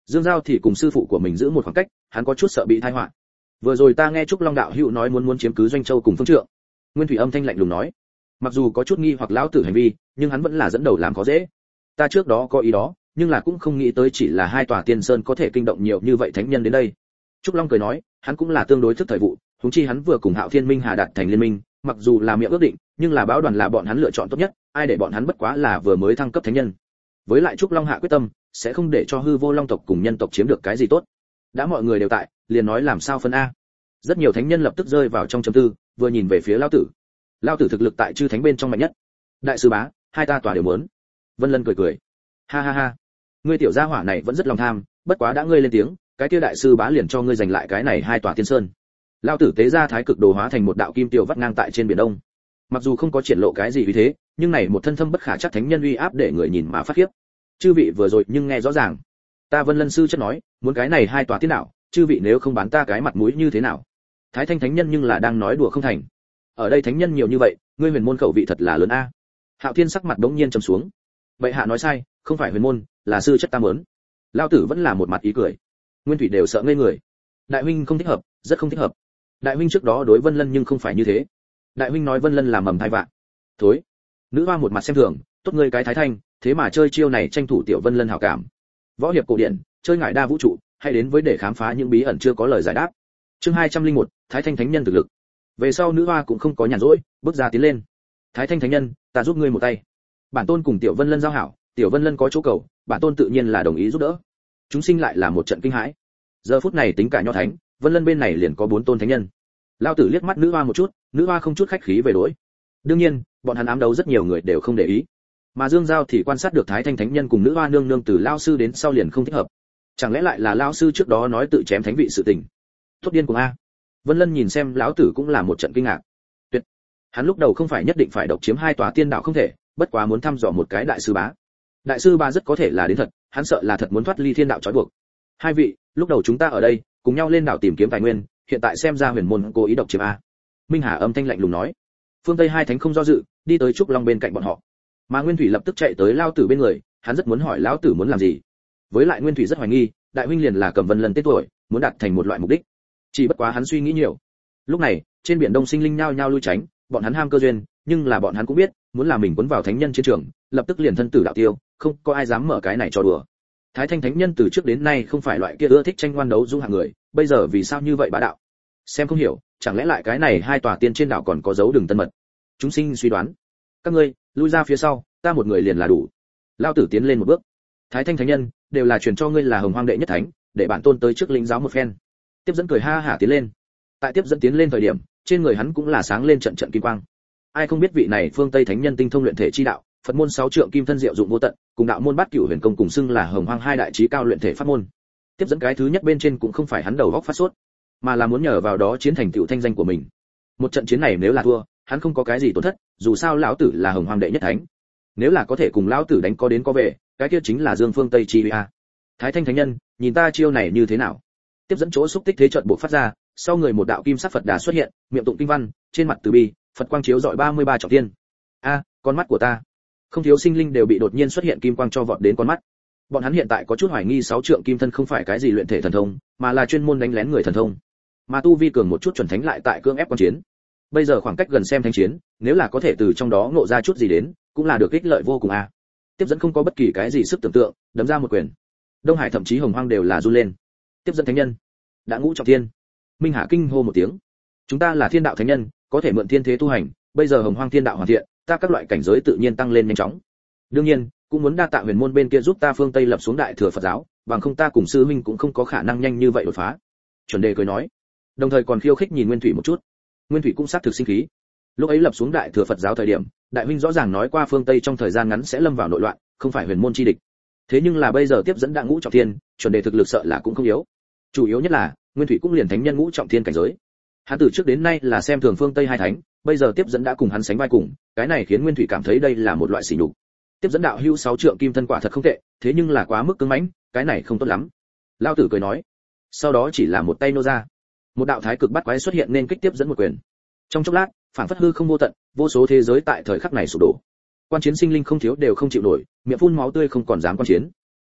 Dương Giao thì cùng sư phụ của mình giữ một khoảng cách, hắn có chút sợ bị tai họa. Vừa rồi ta nghe Trúc Long đạo hữu nói muốn chiếm cứ Doanh Châu cùng Phương Trượng. Nguyên Thủy âm thanh lạnh lùng nói. Mặc dù có chút nghi hoặc lão tử hành vi, nhưng hắn vẫn là dẫn đầu làm khó dễ. Ta trước đó có ý đó, nhưng là cũng không nghĩ tới chỉ là hai tòa tiên sơn có thể kinh động nhiều như vậy thánh nhân đến đây. Trúc Long cười nói, hắn cũng là tương đối thức thời vụ, huống chi hắn vừa cùng Hạo Thiên Minh Hà đạt thành liên minh, mặc dù là miệng ước định, nhưng là báo đoàn là bọn hắn lựa chọn tốt nhất, ai để bọn hắn bất quá là vừa mới thăng cấp thánh nhân. Với lại Trúc Long hạ quyết tâm, sẽ không để cho hư vô long tộc cùng nhân tộc chiếm được cái gì tốt. Đã mọi người đều tại, liền nói làm sao phân a. Rất nhiều thánh nhân lập tức rơi vào trong trầm tư, vừa nhìn về phía lão tử. Lão tử thực lực tại chư thánh bên trong mạnh nhất. Đại sư bá, hai ta tòa đều muốn. Vân Lân cười cười. Ha ha ha, ngươi tiểu gia hỏa này vẫn rất lòng tham, bất quá đã ngươi lên tiếng, cái kia đại sư bá liền cho ngươi giành lại cái này hai tòa tiên sơn. Lão tử tế ra thái cực đồ hóa thành một đạo kim tiểu vắt ngang tại trên biển đông. Mặc dù không có triển lộ cái gì uy thế, nhưng này một thân thâm bất khả chắc thánh nhân uy áp để người nhìn mà phát khiếp. Chư vị vừa rồi nhưng nghe rõ ràng, ta Vân Lân sư chất nói, muốn cái này hai tòa tiên đạo, chư vị nếu không bán ta cái mặt mũi như thế nào? Thái Thanh thánh nhân nhưng là đang nói đùa không thành. Ở đây thánh nhân nhiều như vậy, ngươi huyền môn khẩu vị thật là lớn a. Hạo Thiên sắc mặt đống nhiên trầm xuống. Vậy hạ nói sai, không phải huyền môn, là sư chất ta muốn. Lão tử vẫn là một mặt ý cười. Nguyên Thủy đều sợ ngây người. Đại huynh không thích hợp, rất không thích hợp. Đại huynh trước đó đối Vân Lân nhưng không phải như thế. Đại huynh nói Vân Lân là mầm thai vạ. Thối. Nữ hoa một mặt xem thường, tốt ngươi cái Thái Thanh, thế mà chơi chiêu này tranh thủ tiểu Vân Lân hảo cảm. Võ hiệp cổ điển, chơi ngải đa vũ trụ, hay đến với để khám phá những bí ẩn chưa có lời giải đáp. Chương 201, Thái Thanh thánh nhân thực lực. Về sau nữ hoa cũng không có nhàn rỗi, bước ra tiến lên. Thái Thanh thánh nhân, ta giúp ngươi một tay. Bản tôn cùng tiểu Vân Lân giao hảo, tiểu Vân Lân có chỗ cầu, bản tôn tự nhiên là đồng ý giúp đỡ. Chúng sinh lại là một trận kinh hãi. Giờ phút này tính cả nho thánh, Vân Lân bên này liền có 4 tôn thánh nhân. Lão tử liếc mắt nữ hoa một chút, nữ hoa không chút khách khí về đối. Đương nhiên, bọn hắn ám đấu rất nhiều người đều không để ý. Mà Dương Giao thì quan sát được Thái Thanh thánh nhân cùng nữ hoa nương nương từ lão sư đến sau liền không thích hợp. Chẳng lẽ lại là lão sư trước đó nói tự chém thánh vị sự tình? Tốt điên cuồng a. Vân Lân nhìn xem lão tử cũng là một trận kinh ngạc. Tuyệt. Hắn lúc đầu không phải nhất định phải độc chiếm hai tòa tiên đạo không thể, bất quá muốn thăm dò một cái đại sư bá. Đại sư bá rất có thể là đến thật, hắn sợ là thật muốn thoát ly thiên đạo trói buộc. Hai vị, lúc đầu chúng ta ở đây, cùng nhau lên đảo tìm kiếm tài nguyên, hiện tại xem ra huyền môn cố ý độc chiếm a. Minh Hà âm thanh lạnh lùng nói. Phương Tây hai thánh không do dự, đi tới Trúc Long bên cạnh bọn họ. Mà Nguyên Thủy lập tức chạy tới lão tử bên người, hắn rất muốn hỏi lão tử muốn làm gì. Với lại Nguyên Thủy rất hoài nghi, đại huynh liền là cầm Vân Lân tên tuổi, muốn đạt thành một loại mục đích. Chỉ bất quá hắn suy nghĩ nhiều. Lúc này, trên biển Đông sinh linh nhao nhao lui tránh, bọn hắn ham cơ duyên, nhưng là bọn hắn cũng biết, muốn làm mình cuốn vào thánh nhân chiến trường, lập tức liền thân tử đạo tiêu, không có ai dám mở cái này cho đùa. Thái Thanh thánh nhân từ trước đến nay không phải loại kia ưa thích tranh ngoan đấu dung hạng người, bây giờ vì sao như vậy bá đạo? Xem không hiểu, chẳng lẽ lại cái này hai tòa tiên trên đảo còn có dấu đường tân mật? Chúng sinh suy đoán. Các ngươi, lui ra phía sau, ta một người liền là đủ. Lão tử tiến lên một bước. Thái Thanh thánh nhân, đều là truyền cho ngươi là Hồng Hoang đệ nhất thánh, để bản tôn tới trước lĩnh giáo một phen. Tiếp dẫn cười ha hả tiến lên. Tại tiếp dẫn tiến lên thời điểm, trên người hắn cũng là sáng lên trận trận kim quang. Ai không biết vị này phương Tây thánh nhân tinh thông luyện thể chi đạo, Phật môn 6 trượng kim thân diệu dụng vô tận, cùng đạo môn Bát Cửu Huyền Công cùng xưng là Hồng Hoang hai đại chí cao luyện thể pháp môn. Tiếp dẫn cái thứ nhất bên trên cũng không phải hắn đầu góc phát sốt, mà là muốn nhờ vào đó chiến thành tựu thanh danh của mình. Một trận chiến này nếu là thua, hắn không có cái gì tổn thất, dù sao lão tử là Hồng Hoang đệ nhất thánh. Nếu là có thể cùng lão tử đánh có đến có về, cái kia chính là Dương Phương Tây chi uy a. Thái Thanh thánh nhân, nhìn ta chiêu này như thế nào? Tiếp dẫn chỗ xúc tích thế trận bộ phát ra, sau người một đạo kim sắc Phật đà xuất hiện, miệng tụng kinh văn, trên mặt từ bi, Phật quang chiếu rọi 33 trọng thiên. A, con mắt của ta. Không thiếu sinh linh đều bị đột nhiên xuất hiện kim quang cho vọt đến con mắt. Bọn hắn hiện tại có chút hoài nghi 6 trượng kim thân không phải cái gì luyện thể thần thông, mà là chuyên môn đánh lén người thần thông. Mà tu vi cường một chút chuẩn thánh lại tại cưỡng ép quan chiến. Bây giờ khoảng cách gần xem thánh chiến, nếu là có thể từ trong đó ngộ ra chút gì đến, cũng là được ích lợi vô cùng a. Tiếp dẫn không có bất kỳ cái gì sức tưởng tượng, đấm ra một quyền. Đông Hải thậm chí Hồng Hoang đều là run lên. Tiếp dẫn thánh nhân, đã ngũ trọng thiên. Minh Hà kinh hô một tiếng. Chúng ta là thiên đạo thánh nhân, có thể mượn thiên thế tu hành, bây giờ Hồng Hoang thiên đạo hoàn thiện, ta các loại cảnh giới tự nhiên tăng lên nhanh chóng. Đương nhiên, cũng muốn đa tạ huyền môn bên kia giúp ta phương Tây lập xuống đại thừa Phật giáo, bằng không ta cùng sư huynh cũng không có khả năng nhanh như vậy đột phá. Chuẩn đề cười nói, đồng thời còn khiêu khích nhìn Nguyên Thủy một chút. Nguyên Thủy cũng sát thực sinh khí. Lúc ấy lập xuống đại thừa Phật giáo thời điểm, đại huynh rõ ràng nói qua phương Tây trong thời gian ngắn sẽ lâm vào nội loạn, không phải huyền môn chi địch. Thế nhưng là bây giờ tiếp dẫn đã ngũ trọng thiên, chuẩn đề thực lực sợ là cũng không yếu. Chủ yếu nhất là, Nguyên Thủy cũng liền thánh nhân ngũ trọng thiên cảnh giới. Hắn từ trước đến nay là xem thường phương Tây hai thánh, bây giờ tiếp dẫn đã cùng hắn sánh vai cùng, cái này khiến Nguyên Thủy cảm thấy đây là một loại sỉ nhục. Tiếp dẫn đạo hữu 6 trượng kim thân quả thật không tệ, thế nhưng là quá mức cứng mãnh, cái này không tốt lắm. Lão tử cười nói. Sau đó chỉ là một tay nô ra, một đạo thái cực bắt quái xuất hiện nên kích tiếp dẫn một quyền. Trong chốc lát, phản phất hư không vô tận, vô số thế giới tại thời khắc này sụp đổ. Quan chiến sinh linh không thiếu đều không chịu nổi, miệng phun máu tươi không còn dám quan chiến.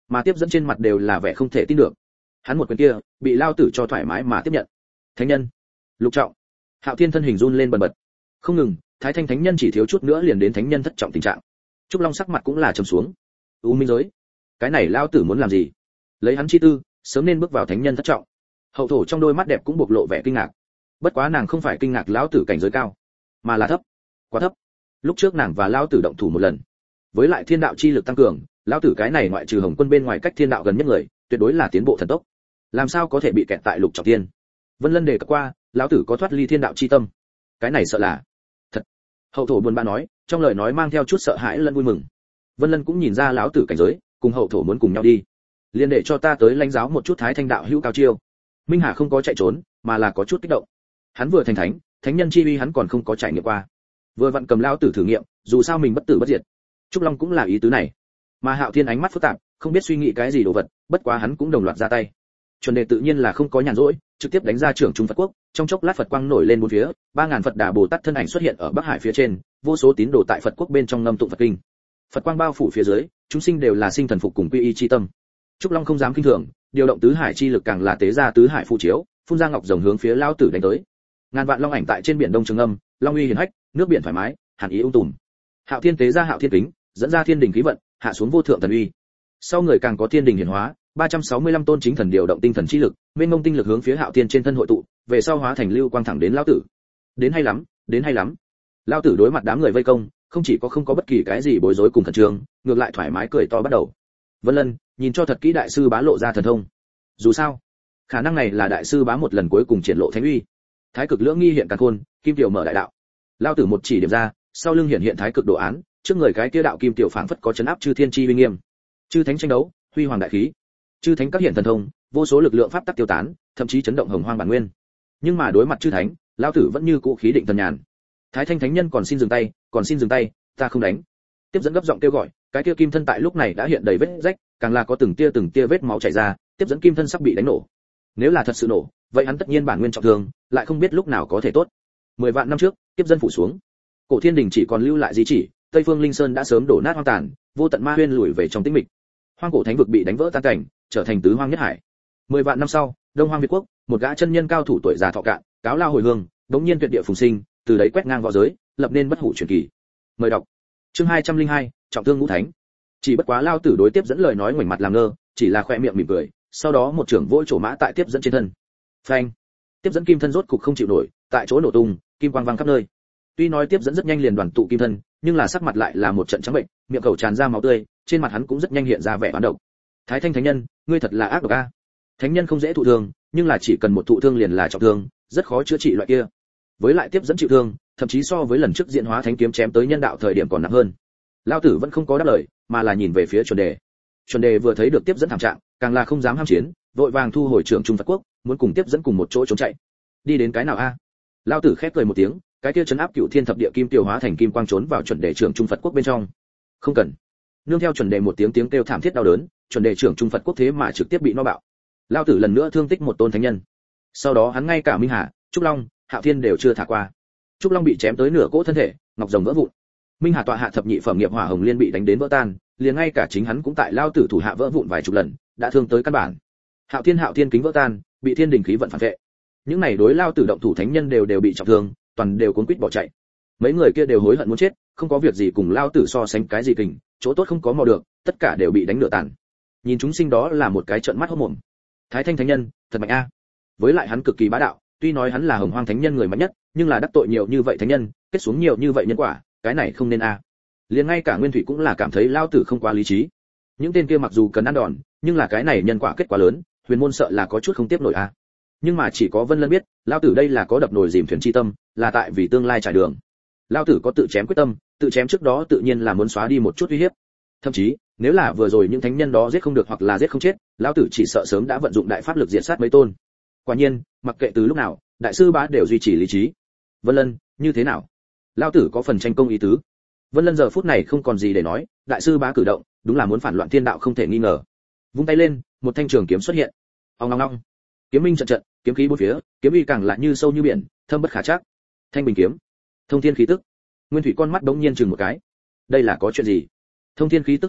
mà tiếp dẫn trên mặt đều là vẻ không thể tin được. Hắn một quyền kia bị lao tử cho thoải mái mà tiếp nhận. Thánh nhân, lục trọng. Hạo Thiên thân hình run lên bần bật. Không ngừng, Thái Thanh thánh nhân chỉ thiếu chút nữa liền đến thánh nhân thất trọng tình trạng. Trúc Long sắc mặt cũng là trầm xuống. U minh giới, cái này lao tử muốn làm gì? Lấy hắn chi tư, sớm nên bước vào thánh nhân thất trọng. Hậu thổ trong đôi mắt đẹp cũng bộc lộ vẻ kinh ngạc. Bất quá nàng không phải kinh ngạc lão tử cảnh giới cao, mà là thấp, quá thấp. Lúc trước nàng và lão tử động thủ một lần, với lại thiên đạo chi lực tăng cường, lão tử cái này ngoại trừ Hồng Quân bên ngoài cách thiên đạo gần nhất người, tuyệt đối là tiến bộ thần tốc. Làm sao có thể bị kẹt tại lục trọng thiên? Vân Lân đề cập qua, lão tử có thoát ly thiên đạo chi tâm. Cái này sợ là thật. Hậu thổ buồn bã nói, trong lời nói mang theo chút sợ hãi lẫn vui mừng. Vân Lân cũng nhìn ra lão tử cảnh giới, cùng hậu thổ muốn cùng nhau đi. Liên để cho ta tới lãnh giáo một chút Thái Thanh đạo hữu cao chiêu. Minh Hà không có chạy trốn, mà là có chút kích động. Hắn vừa thành thánh, thánh nhân chi uy hắn còn không có trải nghiệm qua. Vừa vặn cầm lão tử thử nghiệm, dù sao mình bất tử bất diệt. Trúc Long cũng là ý tứ này. Mà Hạo Thiên ánh mắt phức tạp, không biết suy nghĩ cái gì đồ vật, bất quá hắn cũng đồng loạt ra tay. Chuẩn đề tự nhiên là không có nhàn rỗi, trực tiếp đánh ra trưởng trung Phật quốc, trong chốc lát Phật quang nổi lên bốn phía, 3000 Phật Đà Bồ Tát thân ảnh xuất hiện ở Bắc Hải phía trên, vô số tín đồ tại Phật quốc bên trong ngâm tụng Phật kinh. Phật quang bao phủ phía dưới, chúng sinh đều là sinh thần phục cùng quy y chi tâm. Trúc Long không dám kinh thường, điều động tứ hải chi lực càng là tế ra tứ hải phù chiếu, phun ra ngọc rồng hướng phía lão tử đánh tới. Ngàn vạn long ảnh tại trên biển đông trường âm, long uy hiển hách, nước biển thoải mái, hàn ý ung tùm. Hạo Thiên tế ra Hạo Thiên kính, dẫn ra thiên đình khí vận, hạ xuống vô thượng thần uy. Sau người càng có thiên đình hiển hóa, 365 tôn chính thần điều động tinh thần chi lực, mênh mông tinh lực hướng phía Hạo Thiên trên thân hội tụ, về sau hóa thành lưu quang thẳng đến lão tử. Đến hay lắm, đến hay lắm. Lão tử đối mặt đám người vây công, không chỉ có không có bất kỳ cái gì bối rối cùng khẩn trương, ngược lại thoải mái cười to bắt đầu. Vân Lân, nhìn cho thật kỹ đại sư bá lộ ra thần thông. Dù sao, khả năng này là đại sư bá một lần cuối cùng triển lộ thánh uy. Thái cực lưỡng nghi hiện càn khôn, kim tiểu mở đại đạo. Lão tử một chỉ điểm ra, sau lưng hiện thái cực đồ án, trước người cái kia đạo kim tiểu phảng phất có chấn áp chư thiên chi uy nghiêm. Chư thánh tranh đấu, huy hoàng đại khí. Chư thánh các hiện thần thông, vô số lực lượng pháp tắc tiêu tán, thậm chí chấn động hồng hoang bản nguyên. Nhưng mà đối mặt chư thánh, lão tử vẫn như cũ khí định thần nhàn. Thái Thanh thánh nhân còn xin dừng tay, ta không đánh. Tiếp dẫn gấp giọng kêu gọi, cái kia kim thân tại lúc này đã hiện đầy vết rách, càng là có từng tia vết máu chảy ra, tiếp dẫn kim thân sắp bị đánh nổ. Nếu là thật sự nổ, vậy hắn tất nhiên bản nguyên trọng thương, lại không biết lúc nào có thể tốt. 10 vạn năm trước, tiếp dân phủ xuống, cổ thiên đình chỉ còn lưu lại di chỉ, Tây Phương Linh Sơn đã sớm đổ nát hoang tàn, vô tận ma huyên lùi về trong tĩnh mịch. Hoang cổ thánh vực bị đánh vỡ tan cảnh, trở thành tứ hoang nhất hải. 10 vạn năm sau, Đông Hoang Việt quốc, một gã chân nhân cao thủ tuổi già thọ cạn, cáo lao hồi hương, đống nhiên tuyệt địa phùng sinh, từ đấy quét ngang võ giới, lập nên bất hủ truyền kỳ. Mời đọc. Chương 202, trọng thương ngũ thánh. Chỉ bất quá lao tử đối tiếp dẫn lời nói ngoảnh mặt làm ngơ, chỉ là khẽ miệng mỉm cười, sau đó một trưởng vỗ trổ mã tại tiếp dẫn trên thân. Phanh! Tiếp dẫn kim thân rốt cục không chịu nổi, tại chỗ nổ tung, kim quang vang khắp nơi. Tuy nói tiếp dẫn rất nhanh liền đoàn tụ kim thân, nhưng là sắc mặt lại là một trận trắng bệnh, miệng khẩu tràn ra máu tươi, trên mặt hắn cũng rất nhanh hiện ra vẻ oán độc. Thái Thanh thánh nhân, ngươi thật là ác độc a. Thánh nhân không dễ thụ thương, nhưng là chỉ cần một thụ thương liền là trọng thương, rất khó chữa trị loại kia. Với lại tiếp dẫn chịu thương, thậm chí so với lần trước diễn hóa thánh kiếm chém tới nhân đạo thời điểm còn nặng hơn. Lão tử vẫn không có đáp lời, mà là nhìn về phía Chuẩn Đề. Chuẩn Đề vừa thấy được tiếp dẫn thảm trạng, càng là không dám ham chiến, vội vàng thu hồi trưởng trung Phật quốc, muốn cùng tiếp dẫn cùng một chỗ trốn chạy. Đi đến cái nào a? Lão tử khép cười một tiếng, cái kia chấn áp cửu thiên thập địa kim tiểu hóa thành kim quang trốn vào Chuẩn Đề trưởng trung Phật quốc bên trong. Không cần. Nương theo Chuẩn Đề một tiếng kêu thảm thiết đau đớn, Chuẩn Đề trưởng trung Phật quốc thế mà trực tiếp bị no bạo. Lão tử lần nữa thương tích một tôn thánh nhân. Sau đó hắn ngay cả Minh Hà, Trúc Long, Hạo Thiên đều chưa thả qua. Trúc Long bị chém tới nửa cỗ thân thể, ngọc rồng vỡ vụn. Minh Hà tọa hạ thập nhị phẩm nghiệp hỏa hồng liên bị đánh đến vỡ tan, liền ngay cả chính hắn cũng tại lao tử thủ hạ vỡ vụn vài chục lần, đã thương tới căn bản. Hạo Thiên kính vỡ tan, bị thiên đình khí vận phản vệ. Những này đối lao tử động thủ thánh nhân đều bị trọng thương, toàn đều cuốn quýt bỏ chạy. Mấy người kia đều hối hận muốn chết, không có việc gì cùng lao tử so sánh cái gì kình, chỗ tốt không có mò được, tất cả đều bị đánh nửa tàn. Nhìn chúng sinh đó là một cái trợn mắt hốt mồm. Thái Thanh thánh nhân, thật mạnh a. Với lại hắn cực kỳ bá đạo, tuy nói hắn là hồng hoang thánh nhân người mạnh nhất, nhưng là đắc tội nhiều như vậy thánh nhân, kết xuống nhiều như vậy nhân quả, cái này không nên a. Liền ngay cả Nguyên Thủy cũng là cảm thấy lao tử không quá lý trí. Những tên kia mặc dù cần ăn đòn, nhưng là cái này nhân quả kết quả lớn, huyền môn sợ là có chút không tiếp nổi a. Nhưng mà chỉ có Vân Lân biết, lao tử đây là có đập nồi dìm thuyền chi tâm, là tại vì tương lai trải đường. Lao tử có tự chém quyết tâm, tự chém trước đó tự nhiên là muốn xóa đi một chút uy hiếp. Thậm chí, nếu là vừa rồi những thánh nhân đó giết không được hoặc là giết không chết, lao tử chỉ sợ sớm đã vận dụng đại pháp lực diệt sát mấy tôn. Quả nhiên, mặc kệ từ lúc nào, đại sư bá đều duy trì lý trí. Vân Lân, như thế nào? Lao tử có phần tranh công ý tứ. Vân Lân giờ phút này không còn gì để nói, đại sư bá cử động, đúng là muốn phản loạn thiên đạo không thể nghi ngờ. Vung tay lên, một thanh trường kiếm xuất hiện. Ong ong ong. Kiếm minh trận trận, kiếm khí bốn phía, kiếm uy càng lại như sâu như biển, thâm bất khả trắc. Thanh bình kiếm, thông thiên khí tức. Nguyên Thủy con mắt đống nhiên chừng một cái. Đây là có chuyện gì? Thông thiên khí tức hỗn loạn,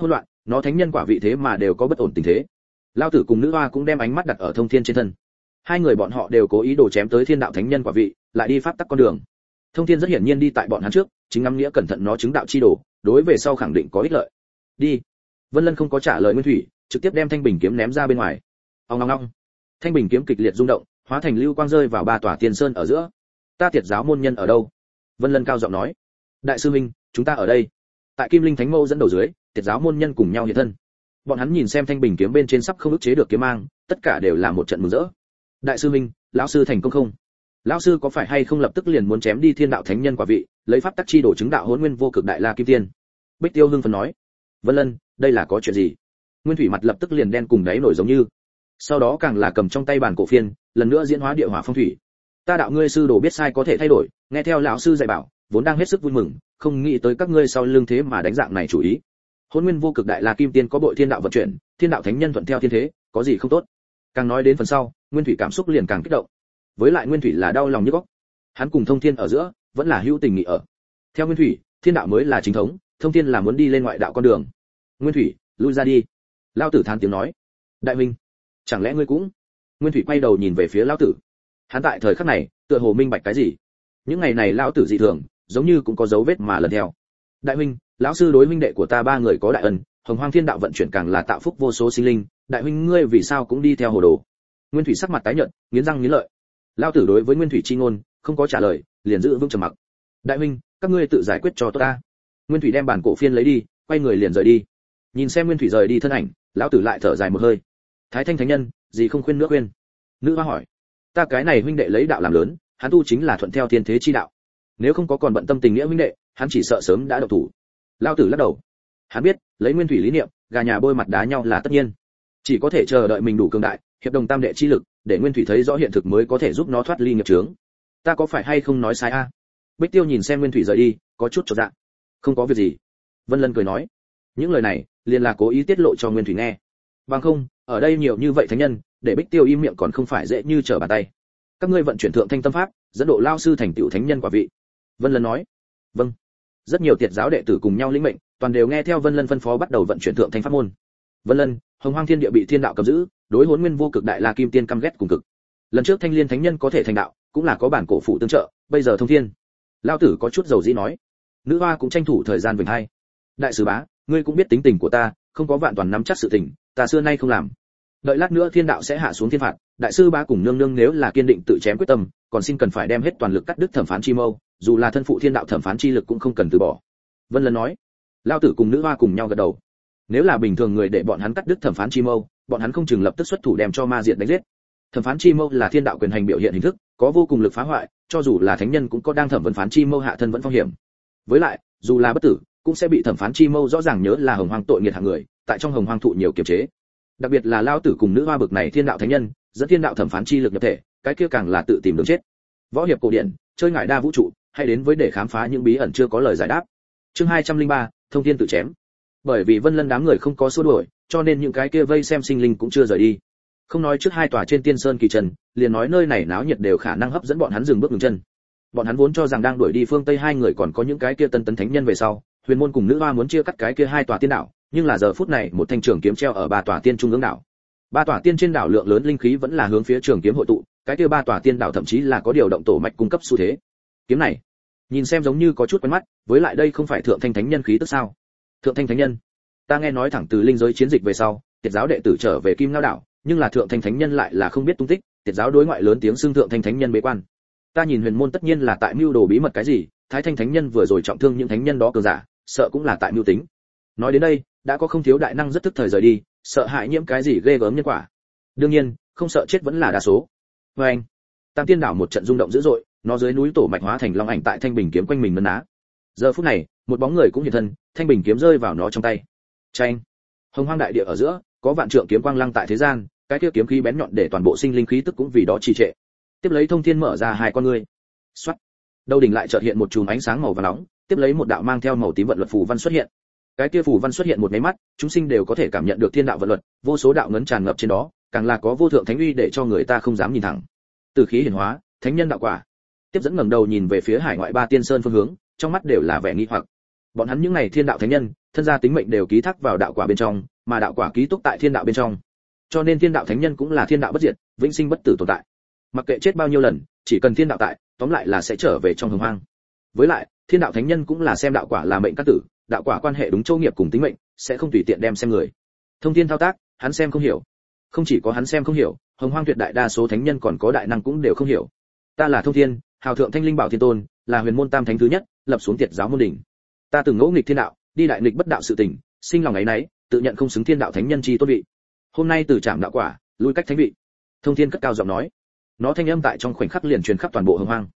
nó thánh nhân quả vị thế mà đều có bất ổn tình thế. Lão tử cùng nữ hoa cũng đem ánh mắt đặt ở Thông Thiên trên thân. Hai người bọn họ đều cố ý đồ chém tới thiên đạo thánh nhân quả vị, lại đi pháp tắc con đường. Thông Thiên rất hiển nhiên đi tại bọn hắn trước, chính ngắm nghĩa cẩn thận nó chứng đạo chi đồ, đối về sau khẳng định có ích lợi. Đi. Vân Lân không có trả lời Nguyên Thủy, trực tiếp đem thanh bình kiếm ném ra bên ngoài. Ong ong ong. Thanh bình kiếm kịch liệt rung động, hóa thành lưu quang rơi vào ba tòa tiên sơn ở giữa. Ta Tiệt giáo môn nhân ở đâu? Vân Lân cao giọng nói. Đại sư huynh, chúng ta ở đây. Tại Kim Linh Thánh Mâu dẫn đầu dưới, Tiệt giáo môn nhân cùng nhau hiện thân. Bọn hắn nhìn xem thanh bình kiếm bên trên sắp không ức chế được kiếm mang, tất cả đều là một trận mừng rỡ. Đại sư huynh, lão sư thành công không? Lão sư có phải hay không lập tức liền muốn chém đi thiên đạo thánh nhân quả vị, lấy pháp tắc chi đổ chứng đạo hỗn nguyên vô cực đại la kim tiên? Bích Tiêu hưng phấn nói. Vân Lân, đây là có chuyện gì? Nguyên Thủy mặt lập tức liền đen cùng đáy nổi giống như. Sau đó càng là cầm trong tay bản cổ phiên, lần nữa diễn hóa địa hỏa phong thủy. Ta đạo ngươi sư đồ biết sai có thể thay đổi, nghe theo lão sư dạy bảo, vốn đang hết sức vui mừng, không nghĩ tới các ngươi sau lưng thế mà đánh dạng này chủ ý. Hỗn nguyên vô cực đại la kim tiên có bội thiên đạo vận chuyển, thiên đạo thánh nhân thuận theo thiên thế, có gì không tốt? Càng nói đến phần sau, Nguyên Thủy cảm xúc liền càng kích động. Với lại Nguyên Thủy là đau lòng như góc. Hắn cùng Thông Thiên ở giữa vẫn là hữu tình nghị ở. Theo Nguyên Thủy, thiên đạo mới là chính thống, Thông Thiên là muốn đi lên ngoại đạo con đường. Nguyên Thủy, lui ra đi. Lão tử than tiếng nói. Đại huynh, chẳng lẽ ngươi cũng? Nguyên Thủy quay đầu nhìn về phía lão tử. Hắn tại thời khắc này, tựa hồ minh bạch cái gì. Những ngày này lão tử dị thường, giống như cũng có dấu vết mà lần theo. Đại huynh, lão sư đối huynh đệ của ta ba người có đại ân, Hồng Hoang Thiên đạo vận chuyển càng là tạo phúc vô số sinh linh, đại huynh ngươi vì sao cũng đi theo hồ đồ? Nguyên Thủy sắc mặt tái nhợt, nghiến răng nghiến lợi. Lão tử đối với Nguyên Thủy chi ngôn không có trả lời, liền giữ vững trầm mặc. Đại huynh, các ngươi tự giải quyết cho tốt ta. Nguyên Thủy đem bản cổ phiên lấy đi, quay người liền rời đi. Nhìn xem Nguyên Thủy rời đi thân ảnh, lão tử lại thở dài một hơi. Thái Thanh thánh nhân, gì không khuyên nữa khuyên? Nữ hoa hỏi. Ta cái này huynh đệ lấy đạo làm lớn, hắn tu chính là thuận theo thiên thế chi đạo. Nếu không có còn bận tâm tình nghĩa huynh đệ, hắn chỉ sợ sớm đã động thủ. Lão tử lắc đầu. Hắn biết, lấy Nguyên Thủy lý niệm, gà nhà bôi mặt đá nhau là tất nhiên. Chỉ có thể chờ đợi mình đủ cường đại, hiệp đồng tam đệ chi lực, để Nguyên Thủy thấy rõ hiện thực mới có thể giúp nó thoát ly nghiệp chướng. Ta có phải hay không nói sai a? Bích Tiêu nhìn xem Nguyên Thủy rời đi, có chút chột dạ. Không có việc gì. Vân Lân cười nói. Những lời này, liền là cố ý tiết lộ cho Nguyên Thủy nghe. Bằng không, ở đây nhiều như vậy thánh nhân, để Bích Tiêu im miệng còn không phải dễ như trở bàn tay. Các ngươi vận chuyển thượng thanh tâm pháp, dẫn độ lao sư thành tựu thánh nhân quả vị. Vân Lân nói. Vâng. Rất nhiều Tiệt giáo đệ tử cùng nhau lĩnh mệnh, toàn đều nghe theo Vân Lân phân phó bắt đầu vận chuyển thượng thanh pháp môn. Vân Lân, Hồng Hoang Thiên địa bị thiên đạo cầm giữ, đối Hỗn Nguyên vô cực đại la kim tiên căm ghét cùng cực. Lần trước Thanh Liên thánh nhân có thể thành đạo, cũng là có bản cổ phụ tương trợ, bây giờ thông thiên. Lão tử có chút dầu dĩ nói. Nữ hoa cũng tranh thủ thời gian vểnh hai. Đại sứ bá, ngươi cũng biết tính tình của ta, không có vạn toàn nắm chắc sự tình, ta xưa nay không làm. Đợi lát nữa thiên đạo sẽ hạ xuống thiên phạt, đại sư bá cùng nương nương nếu là kiên định tự chém quyết tâm, còn xin cần phải đem hết toàn lực cắt đứt thẩm phán chi mâu, dù là thân phụ thiên đạo thẩm phán chi lực cũng không cần từ bỏ. Vân Lân nói. Lão tử cùng nữ hoa cùng nhau gật đầu. Nếu là bình thường người để bọn hắn cắt đứt thẩm phán chi mâu, bọn hắn không chừng lập tức xuất thủ đem cho ma diệt đánh giết. Thẩm phán chi mâu là thiên đạo quyền hành biểu hiện hình thức, có vô cùng lực phá hoại, cho dù là thánh nhân cũng có đang thẩm vấn phán chi mâu hạ thân vẫn phong hiểm. Với lại, dù là bất tử, cũng sẽ bị thẩm phán chi mâu rõ ràng nhớ là hồng hoang tội nghiệt hạng người, tại trong hồng hoang thụ nhiều kiềm chế. Đặc biệt là lao tử cùng nữ hoa bực này thiên đạo thánh nhân, dẫn thiên đạo thẩm phán chi lực nhập thể, cái kia càng là tự tìm đường chết. Võ hiệp cổ điển, chơi ngải đa vũ trụ, hay đến với để khám phá những bí ẩn chưa có lời giải đáp. Chương 203, thông thiên tự chém. Bởi vì Vân Lân đám người không có xua đuổi, cho nên những cái kia vây xem sinh linh cũng chưa rời đi. Không nói trước hai tòa trên tiên sơn kỳ trần, liền nói nơi này náo nhiệt đều khả năng hấp dẫn bọn hắn dừng bước ngừng chân. Bọn hắn vốn cho rằng đang đuổi đi phương Tây hai người còn có những cái kia tân tấn thánh nhân về sau, Huyền môn cùng nữ hoa muốn chia cắt cái kia hai tòa tiên đảo, nhưng là giờ phút này một thanh trường kiếm treo ở ba tòa tiên trung ương đảo. Ba tòa tiên trên đảo lượng lớn linh khí vẫn là hướng phía trường kiếm hội tụ, cái kia ba tòa tiên đảo thậm chí là có điều động tổ mạch cung cấp xu thế. Kiếm này, nhìn xem giống như có chút quen mắt, với lại đây không phải thượng thanh thánh nhân khí tức sao? Thượng thanh thánh nhân? Ta nghe nói thẳng từ linh giới chiến dịch về sau, Tiệt giáo đệ tử trở về Kim Ngao đảo, nhưng là thượng thanh thánh nhân lại là không biết tung tích, Tiệt giáo đối ngoại lớn tiếng xưng thượng thanh thánh nhân bế quan. Ta nhìn Huyền môn tất nhiên là tại mưu đồ bí mật cái gì, Thái Thanh thánh nhân vừa rồi trọng thương những thánh nhân đó cường giả, sợ cũng là tại mưu tính. Nói đến đây, đã có không thiếu đại năng rất tức thời rời đi, sợ hại nhiễm cái gì ghê gớm nhân quả. Đương nhiên, không sợ chết vẫn là đa số. Với anh, Tam Tiên đảo một trận rung động dữ dội, nó dưới núi tổ mạch hóa thành long ảnh tại thanh bình kiếm quanh mình mân á. Giờ phút này, một bóng người cũng hiện thân, thanh bình kiếm rơi vào nó trong tay. Chanh, hồng hoang đại địa ở giữa, có vạn trượng kiếm quang lăng tại thế gian, cái kia kiếm khí bén nhọn để toàn bộ sinh linh khí tức cũng vì đó trì trệ. Tiếp lấy Thông Thiên mở ra hai con ngươi. Xoát. Đầu đỉnh lại chợt hiện một chùm ánh sáng màu vàng nóng, tiếp lấy một đạo mang theo màu tím vận luật phù văn xuất hiện. Cái kia phù văn xuất hiện một cái mắt, chúng sinh đều có thể cảm nhận được thiên đạo vận luật, vô số đạo ngấn tràn ngập trên đó, càng là có vô thượng thánh uy để cho người ta không dám nhìn thẳng. Từ khí hiển hóa, thánh nhân đạo quả. Tiếp dẫn ngẩng đầu nhìn về phía hải ngoại ba tiên sơn phương hướng, trong mắt đều là vẻ nghi hoặc. Bọn hắn những này thiên đạo thánh nhân, thân gia tính mệnh đều ký thác vào đạo quả bên trong, mà đạo quả ký túc tại thiên đạo bên trong. Cho nên thiên đạo thánh nhân cũng là thiên đạo bất diệt, vĩnh sinh bất tử tồn tại. Mặc kệ chết bao nhiêu lần, chỉ cần thiên đạo tại, tóm lại là sẽ trở về trong hồng hoang. Với lại, thiên đạo thánh nhân cũng là xem đạo quả là mệnh các tử, đạo quả quan hệ đúng châu nghiệp cùng tính mệnh, sẽ không tùy tiện đem xem người. Thông thiên thao tác, hắn xem không hiểu. Không chỉ có hắn xem không hiểu, hồng hoang tuyệt đại đa số thánh nhân còn có đại năng cũng đều không hiểu. Ta là Thông Thiên, hào thượng thanh linh bảo thiên tôn, là huyền môn tam thánh thứ nhất, lập xuống tiệt giáo môn đỉnh. Ta từng ngỗ nghịch thiên đạo, đi đại nghịch bất đạo sự tình, sinh lòng ấy nấy, tự nhận không xứng thiên đạo thánh nhân chi tôn vị. Hôm nay từ trạm đạo quả, lui cách thánh vị. Thông Thiên cất cao giọng nói. Nó thanh âm tại trong khoảnh khắc liền truyền khắp toàn bộ hồng hoang.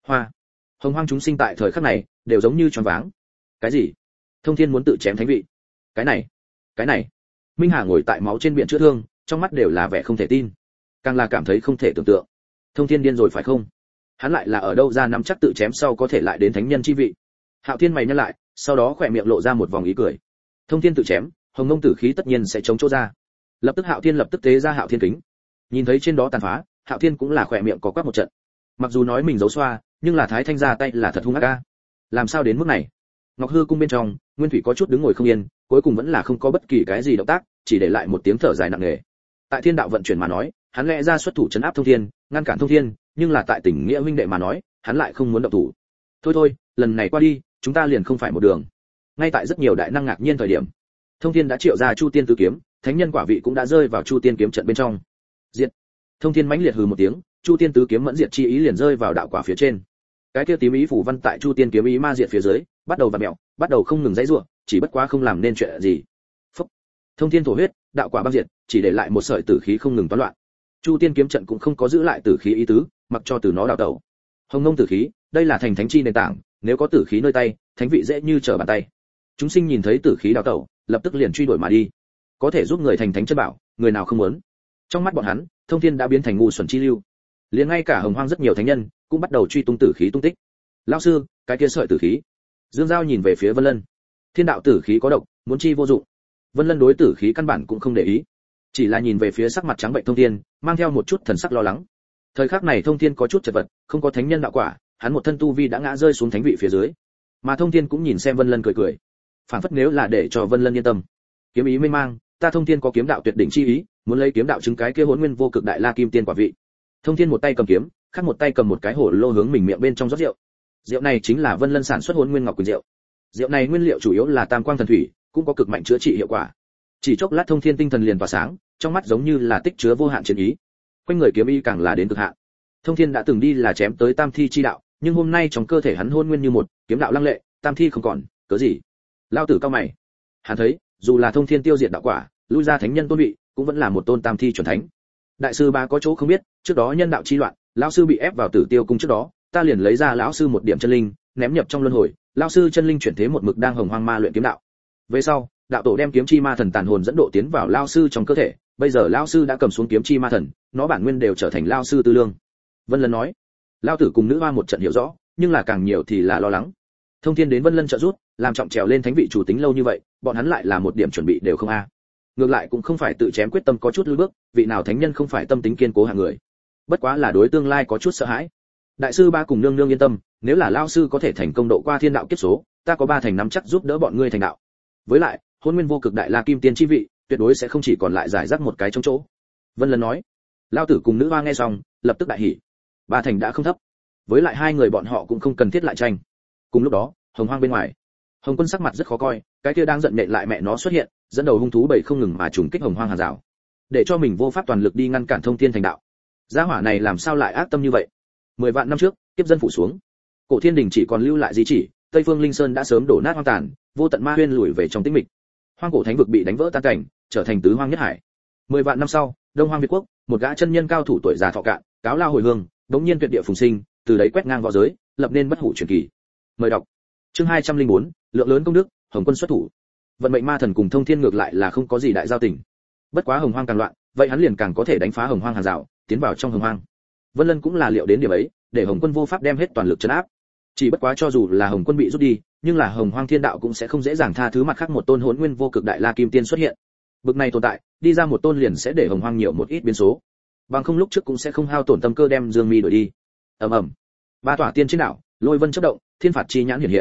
Hồng hoang chúng sinh tại thời khắc này đều giống như choáng váng. Cái gì? Thông Thiên muốn tự chém thánh vị? Cái này. Minh Hà ngồi tại máu trên biển chữa thương, trong mắt đều là vẻ không thể tin, càng là cảm thấy không thể tưởng tượng. Thông Thiên điên rồi phải không? Hắn lại là ở đâu ra nắm chắc tự chém sau có thể lại đến thánh nhân chi vị? Hạo Thiên mày nhăn lại, sau đó khỏe miệng lộ ra một vòng ý cười. Thông Thiên tự chém, hồng mông tử khí tất nhiên sẽ chống chỗ ra. Lập tức Hạo Thiên lập tức tế ra Hạo Thiên kính. Nhìn thấy trên đó tàn phá, Hạo Thiên cũng là khỏe miệng có quắc một trận. Mặc dù nói mình giấu xoa, nhưng là Thái Thanh ra tay là thật hung ác a. Làm sao đến mức này? Ngọc Hư cung bên trong, Nguyên Thủy có chút đứng ngồi không yên, cuối cùng vẫn là không có bất kỳ cái gì động tác, chỉ để lại một tiếng thở dài nặng nề. Tại thiên đạo vận chuyển mà nói, hắn lẽ ra xuất thủ trấn áp Thông Thiên, ngăn cản Thông Thiên, nhưng là tại tình nghĩa huynh đệ mà nói, hắn lại không muốn động thủ. Thôi, lần này qua đi, chúng ta liền không phải một đường. Ngay tại rất nhiều đại năng ngạc nhiên thời điểm, Thông Thiên đã triệu ra Chu Tiên tứ kiếm, thánh nhân quả vị cũng đã rơi vào Chu Tiên kiếm trận bên trong. Diệt. Thông Thiên mãnh liệt hừ một tiếng, Chu Tiên tứ kiếm mẫn diệt chi ý liền rơi vào đạo quả phía trên. Cái kia tím ý phủ văn tại Chu Tiên kiếm ý ma diệt phía dưới, bắt đầu vặn mèo, bắt đầu không ngừng giãy giụa, chỉ bất quá không làm nên chuyện gì. Phốc. Thông Thiên thổ huyết, đạo quả băng diệt, chỉ để lại một sợi tử khí không ngừng toán loạn. Chu Tiên kiếm trận cũng không có giữ lại tử khí ý tứ, mặc cho từ nó đào tẩu. Hồng ngông tử khí, đây là thành thánh chi nền tảng, nếu có tử khí nơi tay, thánh vị dễ như trở bàn tay. Chúng sinh nhìn thấy tử khí đào tẩu, lập tức liền truy đuổi mà đi. Có thể giúp người thành thánh chân bảo, người nào không muốn. Trong mắt bọn hắn, Thông Thiên đã biến thành ngu xuẩn chi lưu. Liền ngay cả hồng hoang rất nhiều thánh nhân cũng bắt đầu truy tung tử khí tung tích. Lão sư, cái kia sợi tử khí. Dương Giao nhìn về phía Vân Lân. Thiên đạo tử khí có độc, muốn chi vô dụng. Vân Lân đối tử khí căn bản cũng không để ý, chỉ là nhìn về phía sắc mặt trắng bệnh Thông Thiên, mang theo một chút thần sắc lo lắng. Thời khắc này Thông Thiên có chút chật vật, không có thánh nhân đạo quả, hắn một thân tu vi đã ngã rơi xuống thánh vị phía dưới. Mà Thông Thiên cũng nhìn xem Vân Lân cười cười, phảng phất nếu là để cho Vân Lân yên tâm. Kiếm ý mênh mang, ta Thông Thiên có kiếm đạo tuyệt đỉnh chi ý, muốn lấy kiếm đạo chứng cái kia Hỗn Nguyên vô cực đại la kim tiên quả vị. Thông Thiên một tay cầm kiếm, khác một tay cầm một cái hồ lô hướng mình miệng bên trong rót rượu. Rượu này chính là Vân Lân sản xuất Hỗn Nguyên Ngọc Quỳnh rượu. Rượu này nguyên liệu chủ yếu là Tam Quang thần thủy, cũng có cực mạnh chữa trị hiệu quả. Chỉ chốc lát Thông Thiên tinh thần liền tỏa sáng, trong mắt giống như là tích chứa vô hạn chiến ý. Quanh người kiếm ý càng là đến cực hạn. Thông Thiên đã từng đi là chém tới tam thi chi đạo, nhưng hôm nay trong cơ thể hắn hôn nguyên như một, kiếm đạo lăng lệ, tam thi không còn, cớ gì? Lao tử cao mày. Hắn thấy, dù là Thông Thiên tiêu diệt đạo quả, lui ra thánh nhân tôn vị, cũng vẫn là một tôn tam thi chuẩn thánh. Đại sư ba có chỗ không biết, trước đó nhân đạo chi loạn, lão sư bị ép vào Tử Tiêu cung trước đó, ta liền lấy ra lão sư một điểm chân linh, ném nhập trong luân hồi, lão sư chân linh chuyển thế một mực đang hồng hoang ma luyện kiếm đạo. Về sau, đạo tổ đem kiếm chi ma thần tàn hồn dẫn độ tiến vào lão sư trong cơ thể, bây giờ lão sư đã cầm xuống kiếm chi ma thần, nó bản nguyên đều trở thành lão sư tư lương. Vân Lân nói, lão tử cùng nữ hoa một trận hiểu rõ, nhưng là càng nhiều thì là lo lắng. Thông Thiên đến Vân Lân trợ giúp, làm trọng trèo lên thánh vị chủ tính lâu như vậy, bọn hắn lại là một điểm chuẩn bị đều không a. Ngược lại cũng không phải tự chém quyết tâm có chút lùi bước, vị nào thánh nhân không phải tâm tính kiên cố hạng người. Bất quá là đối tương lai có chút sợ hãi. Đại sư ba cùng nương nương yên tâm, nếu là lão sư có thể thành công độ qua thiên đạo kiếp số, ta có ba thành nắm chắc giúp đỡ bọn ngươi thành đạo. Với lại, Hỗn Nguyên vô cực đại la kim tiên chi vị, tuyệt đối sẽ không chỉ còn lại giải rác một cái trống chỗ. Vân Lân nói. Lão tử cùng nữ hoa nghe xong, lập tức đại hỉ. Ba thành đã không thấp. Với lại hai người bọn họ cũng không cần thiết lại tranh. Cùng lúc đó, hồng hoang bên ngoài, Hồng Quân sắc mặt rất khó coi, cái kia đang giận nện lại mẹ nó xuất hiện, dẫn đầu hung thú bầy không ngừng mà trùng kích hồng hoang hàng rào, để cho mình vô pháp toàn lực đi ngăn cản Thông Thiên thành đạo. Gia hỏa này làm sao lại ác tâm như vậy? 10 vạn năm trước, kiếp dân phủ xuống, cổ thiên đình chỉ còn lưu lại di chỉ, Tây Phương Linh Sơn đã sớm đổ nát hoang tàn, vô tận ma huyên lùi về trong tĩnh mịch. Hoang cổ thánh vực bị đánh vỡ tan cảnh, trở thành tứ hoang nhất hải. 10 vạn năm sau, Đông Hoang Việt quốc, một gã chân nhân cao thủ tuổi già thọ cạn, cáo lao hồi hương, đống nhiên tuyệt địa phùng sinh, từ đấy quét ngang võ giới, lập nên bất hủ truyền kỳ. Mời đọc. Chương 204, lượng lớn công đức, Hồng Quân xuất thủ. Vận mệnh ma thần cùng Thông Thiên ngược lại là không có gì đại giao tình. Bất quá hồng hoang càng loạn, vậy hắn liền càng có thể đánh phá hồng hoang hàng rào, tiến vào trong hồng hoang. Vân Lân cũng là liệu đến điểm ấy, để Hồng Quân vô pháp đem hết toàn lực trấn áp. Chỉ bất quá cho dù là Hồng Quân bị rút đi, nhưng là hồng hoang thiên đạo cũng sẽ không dễ dàng tha thứ mặt khác một tôn Hỗn Nguyên vô cực đại la kim tiên xuất hiện. Bực này tồn tại, đi ra một tôn liền sẽ để hồng hoang nhiều một ít biến số. Bằng không lúc trước cũng sẽ không hao tổn tâm cơ đem Dương Mi đuổi đi. Ầm ầm. Ba tỏa tiên trên đảo, lôi vân chớp động, thiên phạt chi nhãn hiện hiện.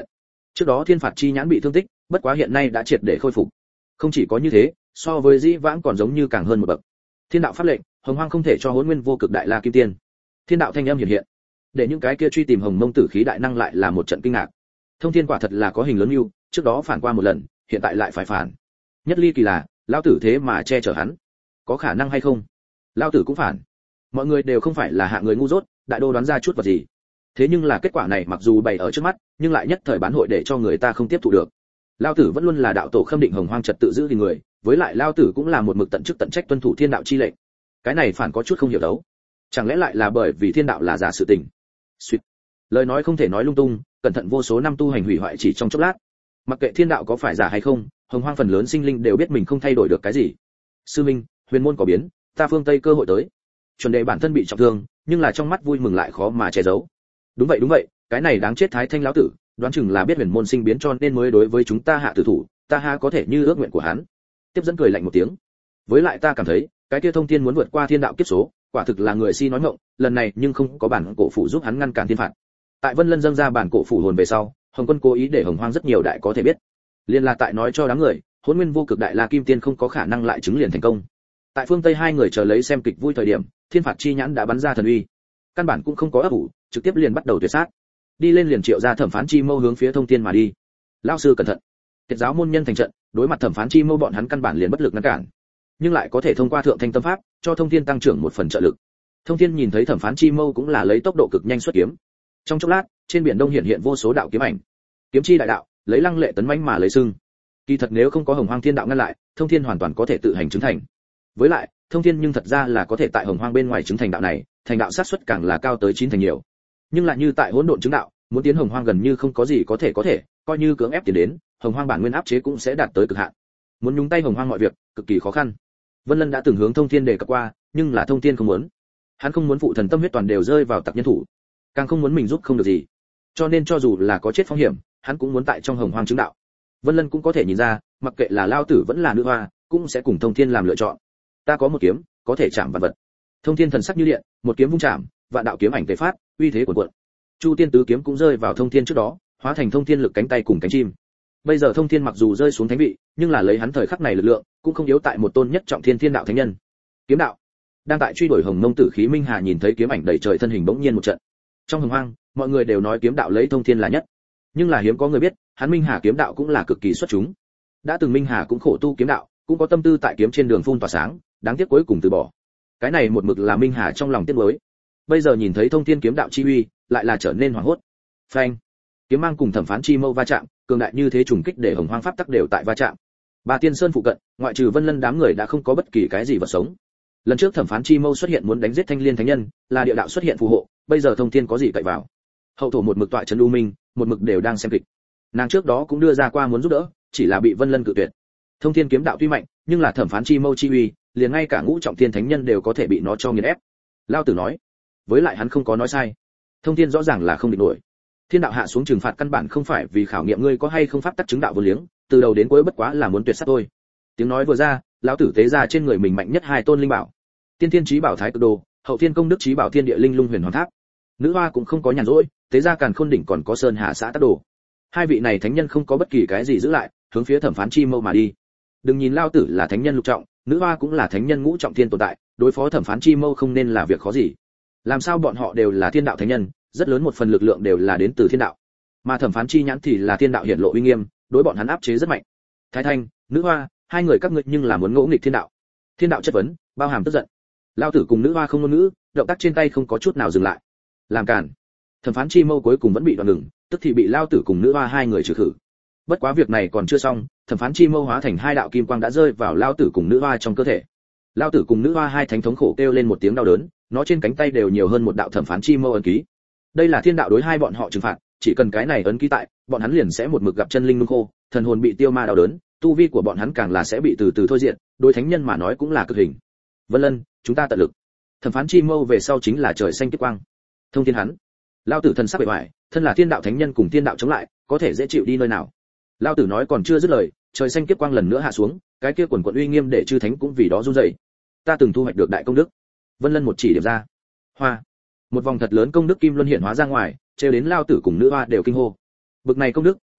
Trước đó thiên phạt chi nhãn bị thương tích, bất quá hiện nay đã triệt để khôi phục. Không chỉ có như thế, so với dĩ vãng còn giống như càng hơn một bậc. Thiên đạo pháp lệnh, hồng hoang không thể cho Hỗn Nguyên vô cực đại la kim tiên. Thiên đạo thanh âm hiện hiện, để những cái kia truy tìm hồng mông tử khí đại năng lại là một trận kinh ngạc. Thông thiên quả thật là có hình lớn như, trước đó phản qua một lần, hiện tại lại phải phản. Nhất ly kỳ là, lão tử thế mà che chở hắn, có khả năng hay không? Lão tử cũng phản. Mọi người đều không phải là hạng người ngu dốt, đại đô đoán ra chút vật gì. Thế nhưng là kết quả này mặc dù bày ở trước mắt, nhưng lại nhất thời bán hội để cho người ta không tiếp thu được. Lão tử vẫn luôn là đạo tổ khâm định hồng hoang trật tự giữ gìn người, với lại lão tử cũng là một mực tận chức tận trách tuân thủ thiên đạo chi lệnh. Cái này phản có chút không hiểu đấu. Chẳng lẽ lại là bởi vì thiên đạo là giả sự tình? Suýt. Lời nói không thể nói lung tung, cẩn thận vô số năm tu hành hủy hoại chỉ trong chốc lát. Mặc kệ thiên đạo có phải giả hay không, hồng hoang phần lớn sinh linh đều biết mình không thay đổi được cái gì. Sư minh, huyền môn có biến, ta phương tây cơ hội tới. Chuẩn đề bản thân bị trọng thương, nhưng là trong mắt vui mừng lại khó mà che giấu. Đúng vậy, cái này đáng chết thái thanh lão tử, đoán chừng là biết huyền môn sinh biến cho nên mới đối với chúng ta hạ tử thủ, ta ha có thể như ước nguyện của hắn. Tiếp dẫn cười lạnh một tiếng. Với lại ta cảm thấy, cái kia thông thiên muốn vượt qua thiên đạo kiếp số, quả thực là người si nói mộng, lần này nhưng không có bản cổ phủ giúp hắn ngăn cản thiên phạt. Tại Vân Lân dâng ra bản cổ phủ hồn về sau, Hồng Quân cố ý để Hồng Hoang rất nhiều đại có thể biết. Liên là tại nói cho đám người, Hỗn Nguyên vô cực đại la kim tiên không có khả năng lại chứng liền thành công. Tại phương Tây hai người chờ lấy xem kịch vui thời điểm, thiên phạt chi nhãn đã bắn ra thần uy. Căn bản cũng không có ấp ủ, trực tiếp liền bắt đầu tuyệt sát. Đi lên liền triệu ra thẩm phán chi mâu hướng phía thông thiên mà đi. Lão sư cẩn thận. Tiệt giáo môn nhân thành trận, đối mặt thẩm phán chi mâu bọn hắn căn bản liền bất lực ngăn cản. Nhưng lại có thể thông qua thượng thanh tâm pháp, cho thông thiên tăng trưởng một phần trợ lực. Thông thiên nhìn thấy thẩm phán chi mâu cũng là lấy tốc độ cực nhanh xuất kiếm. Trong chốc lát, trên biển đông hiện hiện vô số đạo kiếm ảnh. Kiếm chi đại đạo, lấy lăng lệ tấn mãnh mà lấy sưng. Kỳ thật nếu không có hồng hoang thiên đạo ngăn lại, thông thiên hoàn toàn có thể tự hành chứng thành. Với lại, thông thiên nhưng thật ra là có thể tại hồng hoang bên ngoài chứng thành đạo này, thành đạo sát suất càng là cao tới 9 thành nhiều. Nhưng lại như tại hỗn độn chứng đạo, muốn tiến hồng hoang gần như không có gì có thể, coi như cưỡng ép tiến đến, hồng hoang bản nguyên áp chế cũng sẽ đạt tới cực hạn. Muốn nhúng tay hồng hoang mọi việc, cực kỳ khó khăn. Vân Lân đã từng hướng thông thiên đề cập qua, nhưng là thông thiên không muốn. Hắn không muốn phụ thần tâm huyết toàn đều rơi vào tặc nhân thủ, càng không muốn mình giúp không được gì. Cho nên cho dù là có chết phong hiểm, hắn cũng muốn tại trong hồng hoang chứng đạo. Vân Lân cũng có thể nhìn ra, mặc kệ là lao tử vẫn là nữ hoa, cũng sẽ cùng thông thiên làm lựa chọn. Ta có một kiếm, có thể chạm vạn vật. Thông thiên thần sắc như điện, một kiếm vung chạm, vạn đạo kiếm ảnh tề phát, uy thế cuồn cuộn. Chu tiên tứ kiếm cũng rơi vào thông thiên trước đó, hóa thành thông thiên lực cánh tay cùng cánh chim. Bây giờ thông thiên mặc dù rơi xuống thánh vị, nhưng là lấy hắn thời khắc này lực lượng, cũng không yếu tại một tôn nhất trọng thiên thiên đạo thánh nhân. Kiếm đạo. Đang tại truy đuổi hồng mông tử khí Minh Hà nhìn thấy kiếm ảnh đầy trời thân hình bỗng nhiên một trận. Trong hồng hoang, mọi người đều nói kiếm đạo lấy thông thiên là nhất, nhưng là hiếm có người biết, hắn Minh Hà kiếm đạo cũng là cực kỳ xuất chúng. Đã từng Minh Hà cũng khổ tu kiếm đạo, cũng có tâm tư tại kiếm trên đường phun tỏa sáng, đáng tiếc cuối cùng từ bỏ. Cái này một mực là Minh Hà trong lòng tiếc nuối. Bây giờ nhìn thấy thông thiên kiếm đạo chi uy, lại là trở nên hoảng hốt. Phanh! Kiếm mang cùng thẩm phán chi mâu va chạm, cường đại như thế trùng kích để hồng hoang pháp tắc đều tại va chạm. Ba Tiên Sơn phụ cận, ngoại trừ Vân Lân đám người đã không có bất kỳ cái gì vật sống. Lần trước thẩm phán chi mâu xuất hiện muốn đánh giết Thanh Liên thánh nhân, là địa đạo xuất hiện phù hộ, bây giờ thông thiên có gì cậy vào? Hậu thổ một mực tọa trấn U Minh, một mực đều đang xem kịch. Nàng trước đó cũng đưa ra qua muốn giúp đỡ, chỉ là bị Vân Lân cự tuyệt. Thông thiên kiếm đạo tuy mạnh, nhưng là thẩm phán chi mâu chi uy, liền ngay cả ngũ trọng thiên thánh nhân đều có thể bị nó cho nghiền ép. Lao tử nói, với lại hắn không có nói sai. Thông thiên rõ ràng là không địch nổi. Thiên đạo hạ xuống trừng phạt căn bản không phải vì khảo nghiệm ngươi có hay không pháp tắc chứng đạo vô liếng, từ đầu đến cuối bất quá là muốn tuyệt sát thôi. Tiếng nói vừa ra, lão tử tế ra trên người mình mạnh nhất hai tôn linh bảo. Tiên thiên chí bảo Thái Cực Đồ, hậu thiên công đức chí bảo Thiên Địa Linh Lung Huyền Hoàng Tháp. Nữ hoa cũng không có nhàn rỗi, tế ra Càn Khôn đỉnh còn có Sơn Hà Xã Tắc Đồ. Hai vị này thánh nhân không có bất kỳ cái gì giữ lại, hướng phía thẩm phán chi mâu mà đi. Đừng nhìn lao tử là thánh nhân lục trọng, nữ hoa cũng là thánh nhân ngũ trọng thiên tồn tại, đối phó thẩm phán chi mâu không nên là việc khó gì. Làm sao bọn họ đều là thiên đạo thánh nhân, rất lớn một phần lực lượng đều là đến từ thiên đạo. Mà thẩm phán chi nhãn thì là thiên đạo hiển lộ uy nghiêm, đối bọn hắn áp chế rất mạnh. Thái Thanh, nữ hoa, hai người các ngươi nhưng là muốn ngỗ nghịch thiên đạo. Thiên đạo chất vấn, bao hàm tức giận. Lao tử cùng nữ hoa không ngôn ngữ, động tác trên tay không có chút nào dừng lại. Làm cản. Thẩm phán chi mâu cuối cùng vẫn bị đoạn ngừng, tức thì bị lao tử cùng nữ hoa hai người trừ khử. Bất quá việc này còn chưa xong, thẩm phán chi mâu hóa thành hai đạo kim quang đã rơi vào lao tử cùng nữ hoa trong cơ thể. Lao tử cùng nữ hoa hai thánh thống khổ kêu lên một tiếng đau đớn, nó trên cánh tay đều nhiều hơn một đạo thẩm phán chi mâu ấn ký. Đây là thiên đạo đối hai bọn họ trừng phạt, chỉ cần cái này ấn ký tại, bọn hắn liền sẽ một mực gặp chân linh nung khô, thần hồn bị tiêu ma đau đớn, tu vi của bọn hắn càng là sẽ bị từ từ thôi diện, đối thánh nhân mà nói cũng là cực hình. Vân Lân, chúng ta tận lực. Thẩm phán chi mâu về sau chính là trời xanh kiếp quang. Thông thiên hắn, lao tử thần sắc bề ngoài, thân là thiên đạo thánh nhân cùng thiên đạo chống lại, có thể dễ chịu đi nơi nào. Lao tử nói còn chưa dứt lời, trời xanh kiếp quang lần nữa hạ xuống, cái kia quần quần uy nghiêm để chư thánh cũng vì đó run rẩy. Ta từng thu hoạch được đại công đức. Vân Lân một chỉ điểm ra. Hoa. Một vòng thật lớn công đức kim luân hiện hóa ra ngoài, trêu đến lao tử cùng nữ hoa đều kinh hô. Bực này công đức,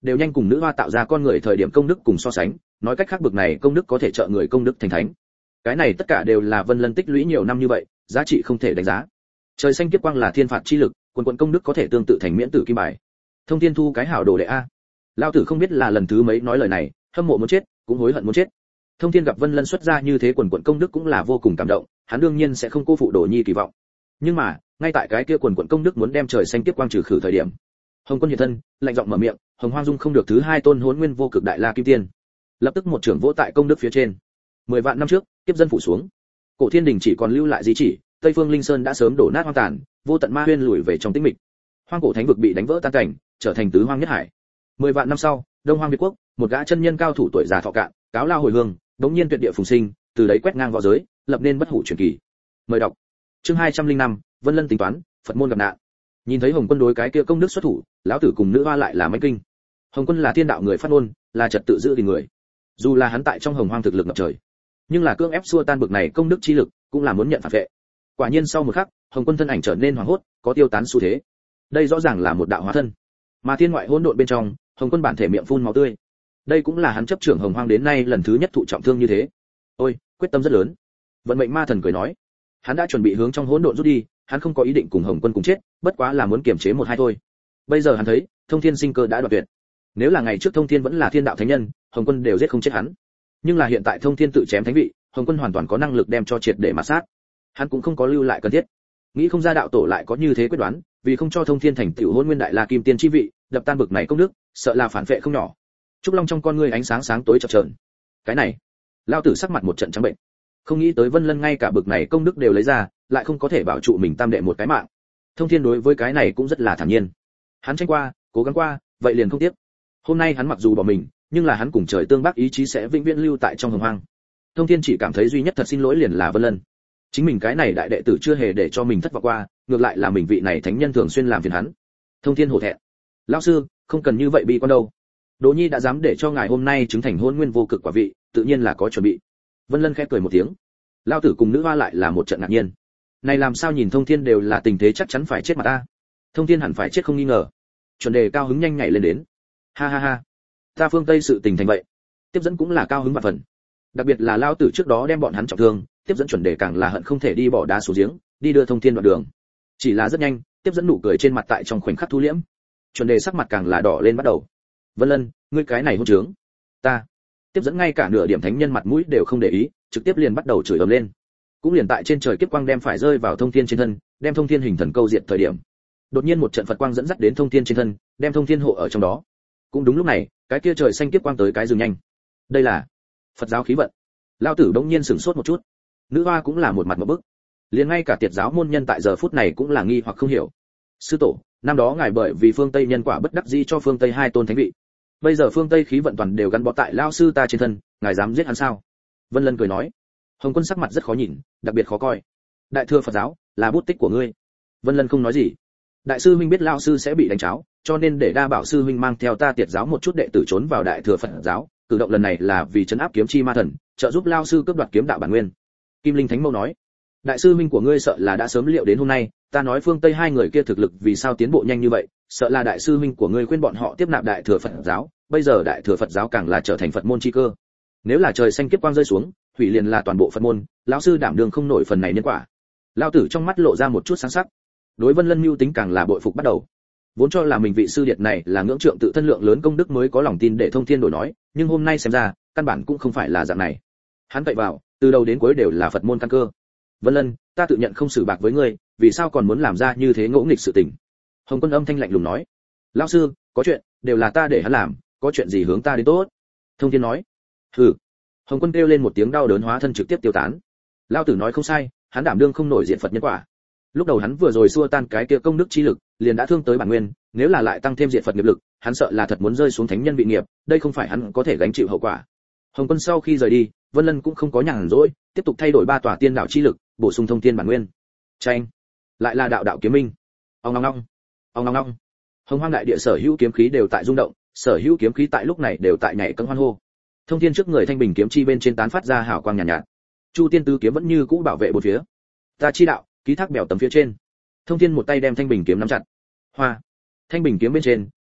đều nhanh cùng nữ hoa tạo ra con người thời điểm công đức cùng so sánh, nói cách khác bực này công đức có thể trợ người công đức thành thánh. Cái này tất cả đều là Vân Lân tích lũy nhiều năm như vậy, giá trị không thể đánh giá. Trời xanh kiếp quang là thiên phạt chi lực, quần quần công đức có thể tương tự thành miễn tử kim bài. Thông Thiên thu cái hảo đồ đệ a. Lão tử không biết là lần thứ mấy nói lời này, hâm mộ muốn chết, cũng hối hận muốn chết. Thông Thiên gặp Vân Lân xuất ra như thế quần quần công đức cũng là vô cùng cảm động, hắn đương nhiên sẽ không cô phụ Đồ Nhi kỳ vọng. Nhưng mà, ngay tại cái kia quần quần công đức muốn đem trời xanh kiếp quang trừ khử thời điểm, Hồng Quân hiện thân, lạnh giọng mở miệng, Hồng Hoang Dung không được thứ hai tôn Hỗn Nguyên vô cực đại la kim tiên. Lập tức một trưởng vỗ tại công đức phía trên. 10 vạn năm trước, kiếp dân phủ xuống. Cổ Thiên Đình chỉ còn lưu lại di chỉ, Tây Phương Linh Sơn đã sớm đổ nát hoang tàn, vô tận ma huyên lùi về trong tĩnh mịch. Hoang cổ thánh vực bị đánh vỡ tan cảnh, trở thành tứ hoang nhất hải. 10 vạn năm sau, Đông Hoang Việt quốc, một gã chân nhân cao thủ tuổi già thọ cạn, cáo lao hồi hương, đống nhiên tuyệt địa phùng sinh, từ đấy quét ngang võ giới, lập nên bất hủ truyền kỳ. Mời đọc. Chương 205, Vân Lân tính toán, Phật môn gặp nạn. Nhìn thấy Hồng Quân đối cái kia công đức xuất thủ, lão tử cùng nữ hoa lại là mấy kinh. Hồng Quân là thiên đạo người phát ngôn, là trật tự giữ gìn người. Dù là hắn tại trong Hồng Hoang thực lực ngập trời, nhưng là cưỡng ép xua tan bực này công đức chi lực, cũng là muốn nhận phản vệ. Quả nhiên sau một khắc, Hồng Quân thân ảnh trở nên hoảng hốt, có tiêu tán xu thế. Đây rõ ràng là một đạo hóa thân, mà thiên ngoại hỗn độn bên trong, Hồng Quân bản thể miệng phun máu tươi. Đây cũng là hắn chấp trưởng Hồng Hoang đến nay lần thứ nhất thụ trọng thương như thế. Ôi, quyết tâm rất lớn. Vận mệnh ma thần cười nói, hắn đã chuẩn bị hướng trong hỗn độn rút đi, hắn không có ý định cùng Hồng Quân cùng chết, bất quá là muốn kiềm chế một hai thôi. Bây giờ hắn thấy, Thông Thiên sinh cơ đã đoạt tuyệt. Nếu là ngày trước Thông Thiên vẫn là thiên đạo thánh nhân, Hồng Quân đều giết không chết hắn. Nhưng là hiện tại Thông Thiên tự chém thánh vị, Hồng Quân hoàn toàn có năng lực đem cho triệt để mà sát. Hắn cũng không có lưu lại cần thiết. Nghĩ không ra đạo tổ lại có như thế quyết đoán, vì không cho Thông Thiên thành tựu Hỗn Nguyên đại la kim tiên chi vị, đập tan bực này công đức, sợ là phản vệ không nhỏ. Trúc Long trong con ngươi ánh sáng sáng tối chập chờn. Cái này, lão tử sắc mặt một trận trắng bệnh. Không nghĩ tới Vân Lân ngay cả bực này công đức đều lấy ra, lại không có thể bảo trụ mình tam đệ một cái mạng. Thông Thiên đối với cái này cũng rất là thản nhiên. Hắn tranh qua, cố gắng qua, vậy liền không tiếc. Hôm nay hắn mặc dù bỏ mình, nhưng là hắn cùng trời tương bác ý chí sẽ vĩnh viễn lưu tại trong Hồng Hoang. Thông Thiên chỉ cảm thấy duy nhất thật xin lỗi liền là Vân Lân. Chính mình cái này đại đệ tử chưa hề để cho mình thất vọng qua, ngược lại là mình vị này thánh nhân thường xuyên làm phiền hắn. Thông Thiên hổ thẹn. Lão sư, không cần như vậy bi quan đâu. Đỗ Nhi đã dám để cho ngài hôm nay chứng thành Hỗn Nguyên vô cực quả vị, tự nhiên là có chuẩn bị. Vân Lân khẽ cười một tiếng. Lão tử cùng nữ hoa lại là một trận ngạc nhiên. Này làm sao nhìn Thông Thiên đều là tình thế chắc chắn phải chết mà ta. Thông Thiên hẳn phải chết không nghi ngờ. Chuẩn đề cao hứng nhanh nhảy lên đến. Ha ha ha. Ta phương Tây sự tình thành vậy. Tiếp dẫn cũng là cao hứng vạn phần. Đặc biệt là lão tử trước đó đem bọn hắn trọng thương, tiếp dẫn chuẩn đề càng là hận không thể đi bỏ đá xuống giếng, đi đưa Thông Thiên đoạn đường. Chỉ là rất nhanh, tiếp dẫn nụ cười trên mặt tại trong khoảnh khắc thu liễm. Chuẩn đề sắc mặt càng là đỏ lên bắt đầu. Vân Lân, ngươi cái này hỗn trướng. Ta. Tiếp dẫn ngay cả nửa điểm thánh nhân mặt mũi đều không để ý, trực tiếp liền bắt đầu chửi ầm lên. Cũng liền tại trên trời kiếp quang đem phải rơi vào Thông Thiên trên thân, đem Thông Thiên hình thần câu diệt thời điểm. Đột nhiên một trận Phật quang dẫn dắt đến Thông Thiên trên thân, đem Thông Thiên hộ ở trong đó. Cũng đúng lúc này, cái kia trời xanh kiếp quang tới cái dừng nhanh. Đây là Phật giáo khí vận. Lão tử bỗng nhiên sửng sốt một chút. Nữ hoa cũng là một mặt ngộp bức. Liền ngay cả tiệt giáo môn nhân tại giờ phút này cũng là nghi hoặc không hiểu. Sư tổ, năm đó ngài bởi vì phương Tây nhân quả bất đắc dĩ cho phương Tây hai tôn thánh vị. Bây giờ phương Tây khí vận toàn đều gắn bó tại lão sư ta trên thân, ngài dám giết hắn sao? Vân Lân cười nói. Hồng Quân sắc mặt rất khó nhìn, đặc biệt khó coi. Đại thừa Phật giáo là bút tích của ngươi. Vân Lân không nói gì. Đại sư huynh biết lão sư sẽ bị đánh cháo, cho nên để đa bảo sư huynh mang theo ta tiệt giáo một chút đệ tử trốn vào đại thừa Phật giáo, cử động lần này là vì trấn áp kiếm chi ma thần, trợ giúp lão sư cướp đoạt kiếm đạo bản nguyên. Kim Linh Thánh Mâu nói. Đại sư huynh của ngươi sợ là đã sớm liệu đến hôm nay, ta nói phương Tây hai người kia thực lực vì sao tiến bộ nhanh như vậy, sợ là đại sư huynh của ngươi khuyên bọn họ tiếp nạp đại thừa Phật giáo, bây giờ đại thừa Phật giáo càng là trở thành Phật môn chi cơ. Nếu là trời xanh kiếp quang rơi xuống, hủy liền là toàn bộ Phật môn, lão sư đảm đương không nổi phần này nhân quả. Lão tử trong mắt lộ ra một chút sáng sắc. Đối Vân Lân mưu tính càng là bội phục bắt đầu. Vốn cho là mình vị sư điệt này là ngưỡng trượng tự thân lượng lớn công đức mới có lòng tin để Thông Thiên đổi nói, nhưng hôm nay xem ra, căn bản cũng không phải là dạng này. Hắn cậy vào, từ đầu đến cuối đều là Phật môn căn cơ. Vân Lân, ta tự nhận không xử bạc với ngươi, vì sao còn muốn làm ra như thế ngỗ nghịch sự tình? Hồng Quân âm thanh lạnh lùng nói. Lão sư, có chuyện, đều là ta để hắn làm, có chuyện gì hướng ta đến tốt. Thông Thiên nói. Hừ. Hồng Quân kêu lên một tiếng đau đớn hóa thân trực tiếp tiêu tán. Lão tử nói không sai, hắn đảm đương không nổi diện Phật nhân quả. Lúc đầu hắn vừa rồi xua tan cái kia công đức chi lực, liền đã thương tới bản nguyên, nếu là lại tăng thêm diện Phật nghiệp lực, hắn sợ là thật muốn rơi xuống thánh nhân vị nghiệp, đây không phải hắn có thể gánh chịu hậu quả. Hồng Quân sau khi rời đi, Vân Lân cũng không có nhàn rỗi, tiếp tục thay đổi ba tòa tiên đạo chi lực, bổ sung thông thiên bản nguyên. Tranh, lại là đạo đạo kiếm minh. Ong ong ong, ong ong ong. Hồng Hoang đại địa sở hữu kiếm khí đều tại rung động, sở hữu kiếm khí tại lúc này đều tại nhảy cẫng hoan hô. Thông thiên trước người thanh bình kiếm chi bên trên tán phát ra hào quang nhàn nhạt. Chu tiên tứ kiếm vẫn như cũ bảo vệ bốn phía. Ta chi đạo, ký thác bèo tấm phía trên. Thông thiên một tay đem thanh bình kiếm nắm chặt. Hoa. Thanh bình kiếm bên trên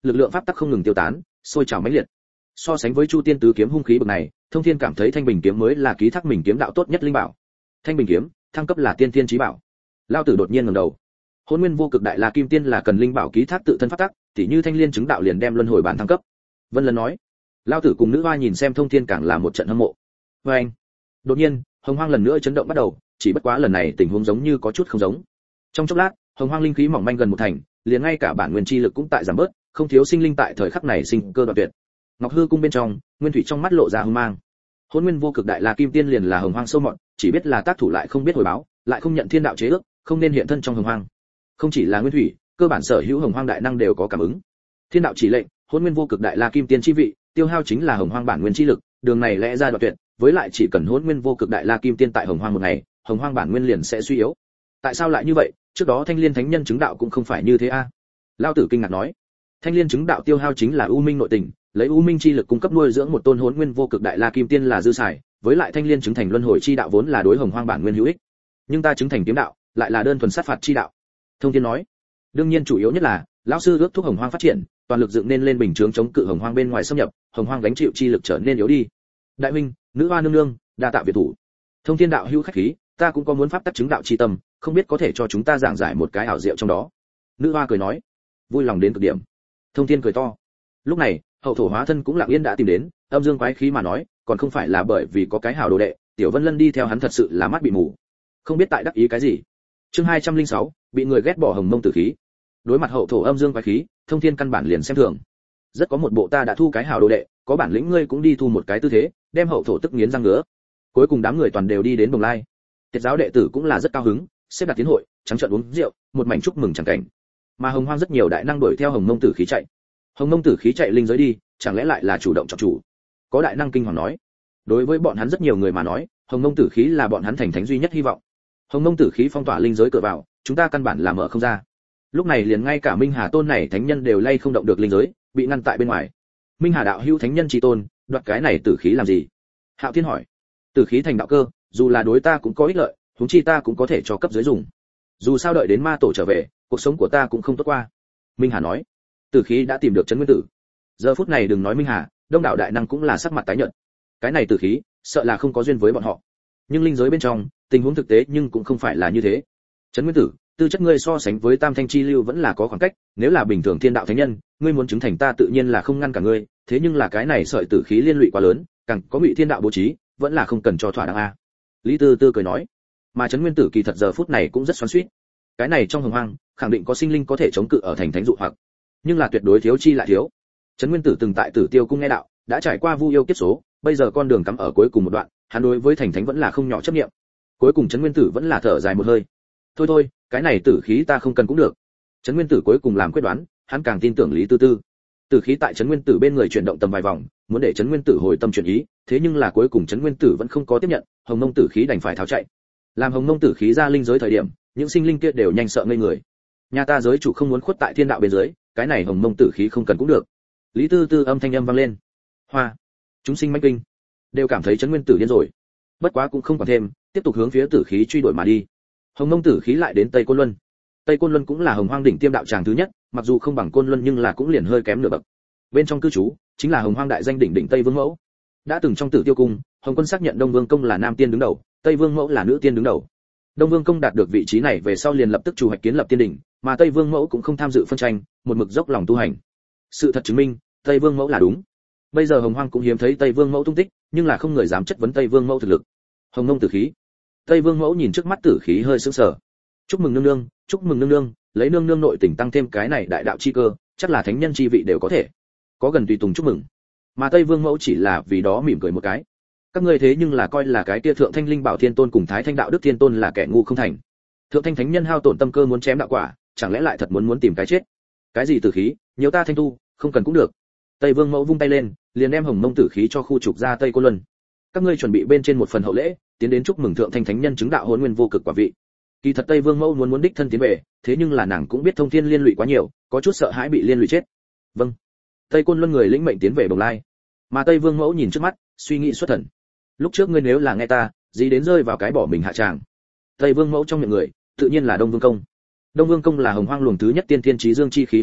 lực lượng pháp tắc không ngừng tiêu tán, sôi trào mãnh liệt. So sánh với Chu Tiên tứ kiếm hung khí bậc này, Thông Thiên cảm thấy Thanh Bình kiếm mới là ký thác mình kiếm đạo tốt nhất linh bảo. Thanh Bình kiếm, thăng cấp là tiên tiên chí bảo. Lão tử đột nhiên ngẩng đầu. Hỗn Nguyên Vô Cực Đại La Kim Tiên là cần linh bảo ký thác tự thân pháp tắc, tỉ như Thanh Liên chứng đạo liền đem luân hồi bản thăng cấp. Vân Lân nói. Lão tử cùng nữ hoa nhìn xem Thông Thiên càng là một trận hâm mộ. Và anh. Đột nhiên, Hồng Hoang lần nữa chấn động bắt đầu, chỉ bất quá lần này tình huống giống như có chút không giống. Trong chốc lát, Hồng Hoang linh khí mỏng manh gần một thành, liền ngay cả bản nguyên chi lực cũng tại giảm bớt, không thiếu sinh linh tại thời khắc này sinh cơ đoạn tuyệt. Ngọc Hư cung bên trong, Nguyên Thủy trong mắt lộ ra hung mang. Hỗn Nguyên Vô Cực Đại La Kim Tiên liền là Hồng Hoang sâu mọt, chỉ biết là tác thủ lại không biết hồi báo, lại không nhận thiên đạo chế ước, không nên hiện thân trong Hồng Hoang. Không chỉ là Nguyên Thủy, cơ bản sở hữu Hồng Hoang đại năng đều có cảm ứng. Thiên đạo chỉ lệnh, Hỗn Nguyên Vô Cực Đại La Kim Tiên chi vị, tiêu hao chính là Hồng Hoang bản nguyên chi lực, đường này lẽ ra đoạn tuyệt, với lại chỉ cần Hỗn Nguyên Vô Cực Đại La Kim Tiên tại Hồng Hoang một ngày, Hồng Hoang bản nguyên liền sẽ suy yếu. Tại sao lại như vậy? Trước đó Thanh Liên Thánh Nhân chứng đạo cũng không phải như thế a. Lão tử kinh ngạc nói. Thanh Liên chứng đạo tiêu hao chính là U Minh nội tình, lấy U Minh chi lực cung cấp nuôi dưỡng một tôn Hỗn Nguyên Vô Cực Đại La Kim Tiên là dư xài, với lại Thanh Liên chứng thành luân hồi chi đạo vốn là đối Hồng Hoang bản nguyên hữu ích. Nhưng ta chứng thành kiếm đạo, lại là đơn thuần sát phạt chi đạo. Thông Thiên nói. Đương nhiên chủ yếu nhất là, lão sư ước thúc Hồng Hoang phát triển, toàn lực dựng nên lên bình chướng chống cự Hồng Hoang bên ngoài xâm nhập, Hồng Hoang gánh chịu chi lực trở nên yếu đi. Đại huynh, nữ hoa nương nương, đa tạ việt thủ. Thông Thiên đạo hữu khách khí, ta cũng có muốn pháp tắc chứng đạo chi tâm, không biết có thể cho chúng ta giảng giải một cái ảo diệu trong đó. Nữ hoa cười nói, vui lòng đến cực điểm. Thông Thiên cười to. Lúc này, hậu thổ hóa thân cũng lặng yên đã tìm đến, âm dương quái khí mà nói, còn không phải là bởi vì có cái hảo đồ đệ, Tiểu Vân Lân đi theo hắn thật sự là mắt bị mù. Không biết tại đắc ý cái gì. Chương 206, bị người ghét bỏ Hồng Mông tử khí. Đối mặt hậu thổ âm dương quái khí, Thông Thiên căn bản liền xem thường. Rất có một bộ ta đã thu cái hảo đồ đệ, có bản lĩnh ngươi cũng đi thu một cái tư thế, đem hậu thổ tức nghiến răng ngứa. Cuối cùng đám người toàn đều đi đến Bồng Lai. Tiệt giáo đệ tử cũng là rất cao hứng, xếp đặt tiến hội, trắng trợn uống rượu, một mảnh chúc mừng chẳng cảnh. Mà Hồng Hoang rất nhiều đại năng đuổi theo Hồng Mông tử khí chạy. Hồng Mông tử khí chạy linh giới đi, chẳng lẽ lại là chủ động chọn chủ? Có đại năng kinh hoàng nói. Đối với bọn hắn rất nhiều người mà nói, Hồng Mông tử khí là bọn hắn thành thánh duy nhất hy vọng. Hồng Mông tử khí phong tỏa linh giới cửa vào, chúng ta căn bản là mở không ra. Lúc này liền ngay cả Minh Hà tôn này thánh nhân đều lay không động được linh giới, bị ngăn tại bên ngoài. Minh Hà đạo hữu thánh nhân chi tôn, đoạt cái này tử khí làm gì? Hạo Thiên hỏi. Tử khí thành đạo cơ, dù là đối ta cũng có ích lợi, huống chi ta cũng có thể cho cấp dưới dùng. Dù sao đợi đến ma tổ trở về, cuộc sống của ta cũng không tốt qua. Minh Hà nói. Tử khí đã tìm được trấn nguyên tử. Giờ phút này đừng nói Minh Hà, đông đảo đại năng cũng là sắc mặt tái nhợt. Cái này tử khí, sợ là không có duyên với bọn họ. Nhưng linh giới bên trong, tình huống thực tế nhưng cũng không phải là như thế. Trấn nguyên tử, tư chất ngươi so sánh với Tam Thanh chi lưu vẫn là có khoảng cách, nếu là bình thường thiên đạo thánh nhân, ngươi muốn chứng thành ta tự nhiên là không ngăn cả ngươi, thế nhưng là cái này sợi tử khí liên lụy quá lớn, càng có Ngụy Thiên đạo bố trí, vẫn là không cần cho thỏa đáng a. Lý Tư Tư cười nói. Mà Trấn Nguyên Tử kỳ thật giờ phút này cũng rất xoắn xuýt. Cái này trong Hồng Hoang, khẳng định có sinh linh có thể chống cự ở thành thánh dụ hoặc, nhưng là tuyệt đối thiếu chi lại thiếu. Trấn Nguyên Tử từng tại Tử Tiêu cung nghe đạo, đã trải qua vu yêu kiếp số, bây giờ con đường cắm ở cuối cùng một đoạn, hắn đối với thành thánh vẫn là không nhỏ chấp niệm. Cuối cùng Trấn Nguyên Tử vẫn là thở dài một hơi. Thôi thôi, cái này tử khí ta không cần cũng được. Trấn Nguyên Tử cuối cùng làm quyết đoán, hắn càng tin tưởng Lý Tư Tư. Tử khí tại Trấn Nguyên Tử bên người chuyển động tầm vài vòng, muốn để Trấn Nguyên Tử hồi tâm chuyển ý, thế nhưng là cuối cùng Trấn Nguyên Tử vẫn không có tiếp nhận, Hồng Mông tử khí đành phải tháo chạy. Làm Hồng Mông tử khí ra linh giới thời điểm, những sinh linh kia đều nhanh sợ ngây người. Nhà ta giới chủ không muốn khuất tại thiên đạo bên dưới, cái này Hồng Mông tử khí không cần cũng được. Lý Tư Tư âm thanh âm vang lên. Hoa, chúng sinh mãnh kinh, đều cảm thấy Trấn Nguyên Tử điên rồi. Bất quá cũng không còn thêm, tiếp tục hướng phía tử khí truy đuổi mà đi. Hồng Mông tử khí lại đến Tây Côn Luân. Tây Côn Luân cũng là Hồng Hoang đỉnh tiêm đạo tràng thứ nhất, mặc dù không bằng Côn Luân nhưng là cũng liền hơi kém nửa bậc. Bên trong cư trú chính là Hồng Hoang đại danh đỉnh Tây Vương Mẫu. Đã từng trong Tử Tiêu cung, Hồng Quân xác nhận Đông Vương công là nam tiên đứng đầu, Tây Vương Mẫu là nữ tiên đứng đầu. Đông Vương công đạt được vị trí này về sau liền lập tức chủ hoạch kiến lập tiên đỉnh, mà Tây Vương Mẫu cũng không tham dự phân tranh, một mực dốc lòng tu hành. Sự thật chứng minh, Tây Vương Mẫu là đúng. Bây giờ Hồng Hoang cũng hiếm thấy Tây Vương Mẫu tung tích, nhưng là không người dám chất vấn Tây Vương Mẫu thực lực. Hồng Mông tử khí. Tây Vương Mẫu nhìn trước mắt tử khí hơi sững sờ. Chúc mừng nương nương, chúc mừng nương nương, lấy nương nương nội tình tăng thêm cái này đại đạo chi cơ, chắc là thánh nhân chi vị đều có thể. Có gần tùy tùng chúc mừng. Mà Tây Vương Mẫu chỉ là vì đó mỉm cười một cái. Các ngươi thế nhưng là coi là cái kia Thượng Thanh Linh Bảo Thiên Tôn cùng Thái Thanh Đạo Đức Thiên Tôn là kẻ ngu không thành. Thượng Thanh Thánh Nhân hao tổn tâm cơ muốn chém đạo quả, chẳng lẽ lại thật muốn tìm cái chết? Cái gì tử khí, nhiều ta thanh tu, không cần cũng được. Tây Vương Mẫu vung tay lên, liền đem Hồng Mông tử khí cho khu trục ra Tây Côn Luân. Các ngươi chuẩn bị bên trên một phần hậu lễ, tiến đến chúc mừng Thượng Thanh Thánh Nhân chứng đạo Hỗn Nguyên Vô Cực quả vị. Kỳ thật Tây Vương Mẫu muốn đích thân tiến về, thế nhưng là nàng cũng biết thông thiên liên lụy quá nhiều, có chút sợ hãi bị liên lụy chết. Vâng. Tây Côn Luân người lĩnh mệnh tiến về Bồng Lai. Mà Tây Vương Mẫu nhìn trước mắt, suy nghĩ xuất thần. Lúc trước ngươi nếu là nghe ta, gì đến rơi vào cái bỏ mình hạ tràng. Tây Vương Mẫu trong miệng người, tự nhiên là Đông Vương công. Đông Vương công là Hồng Hoang luồng thứ nhất tiên thiên chí dương chi khí hóa hình,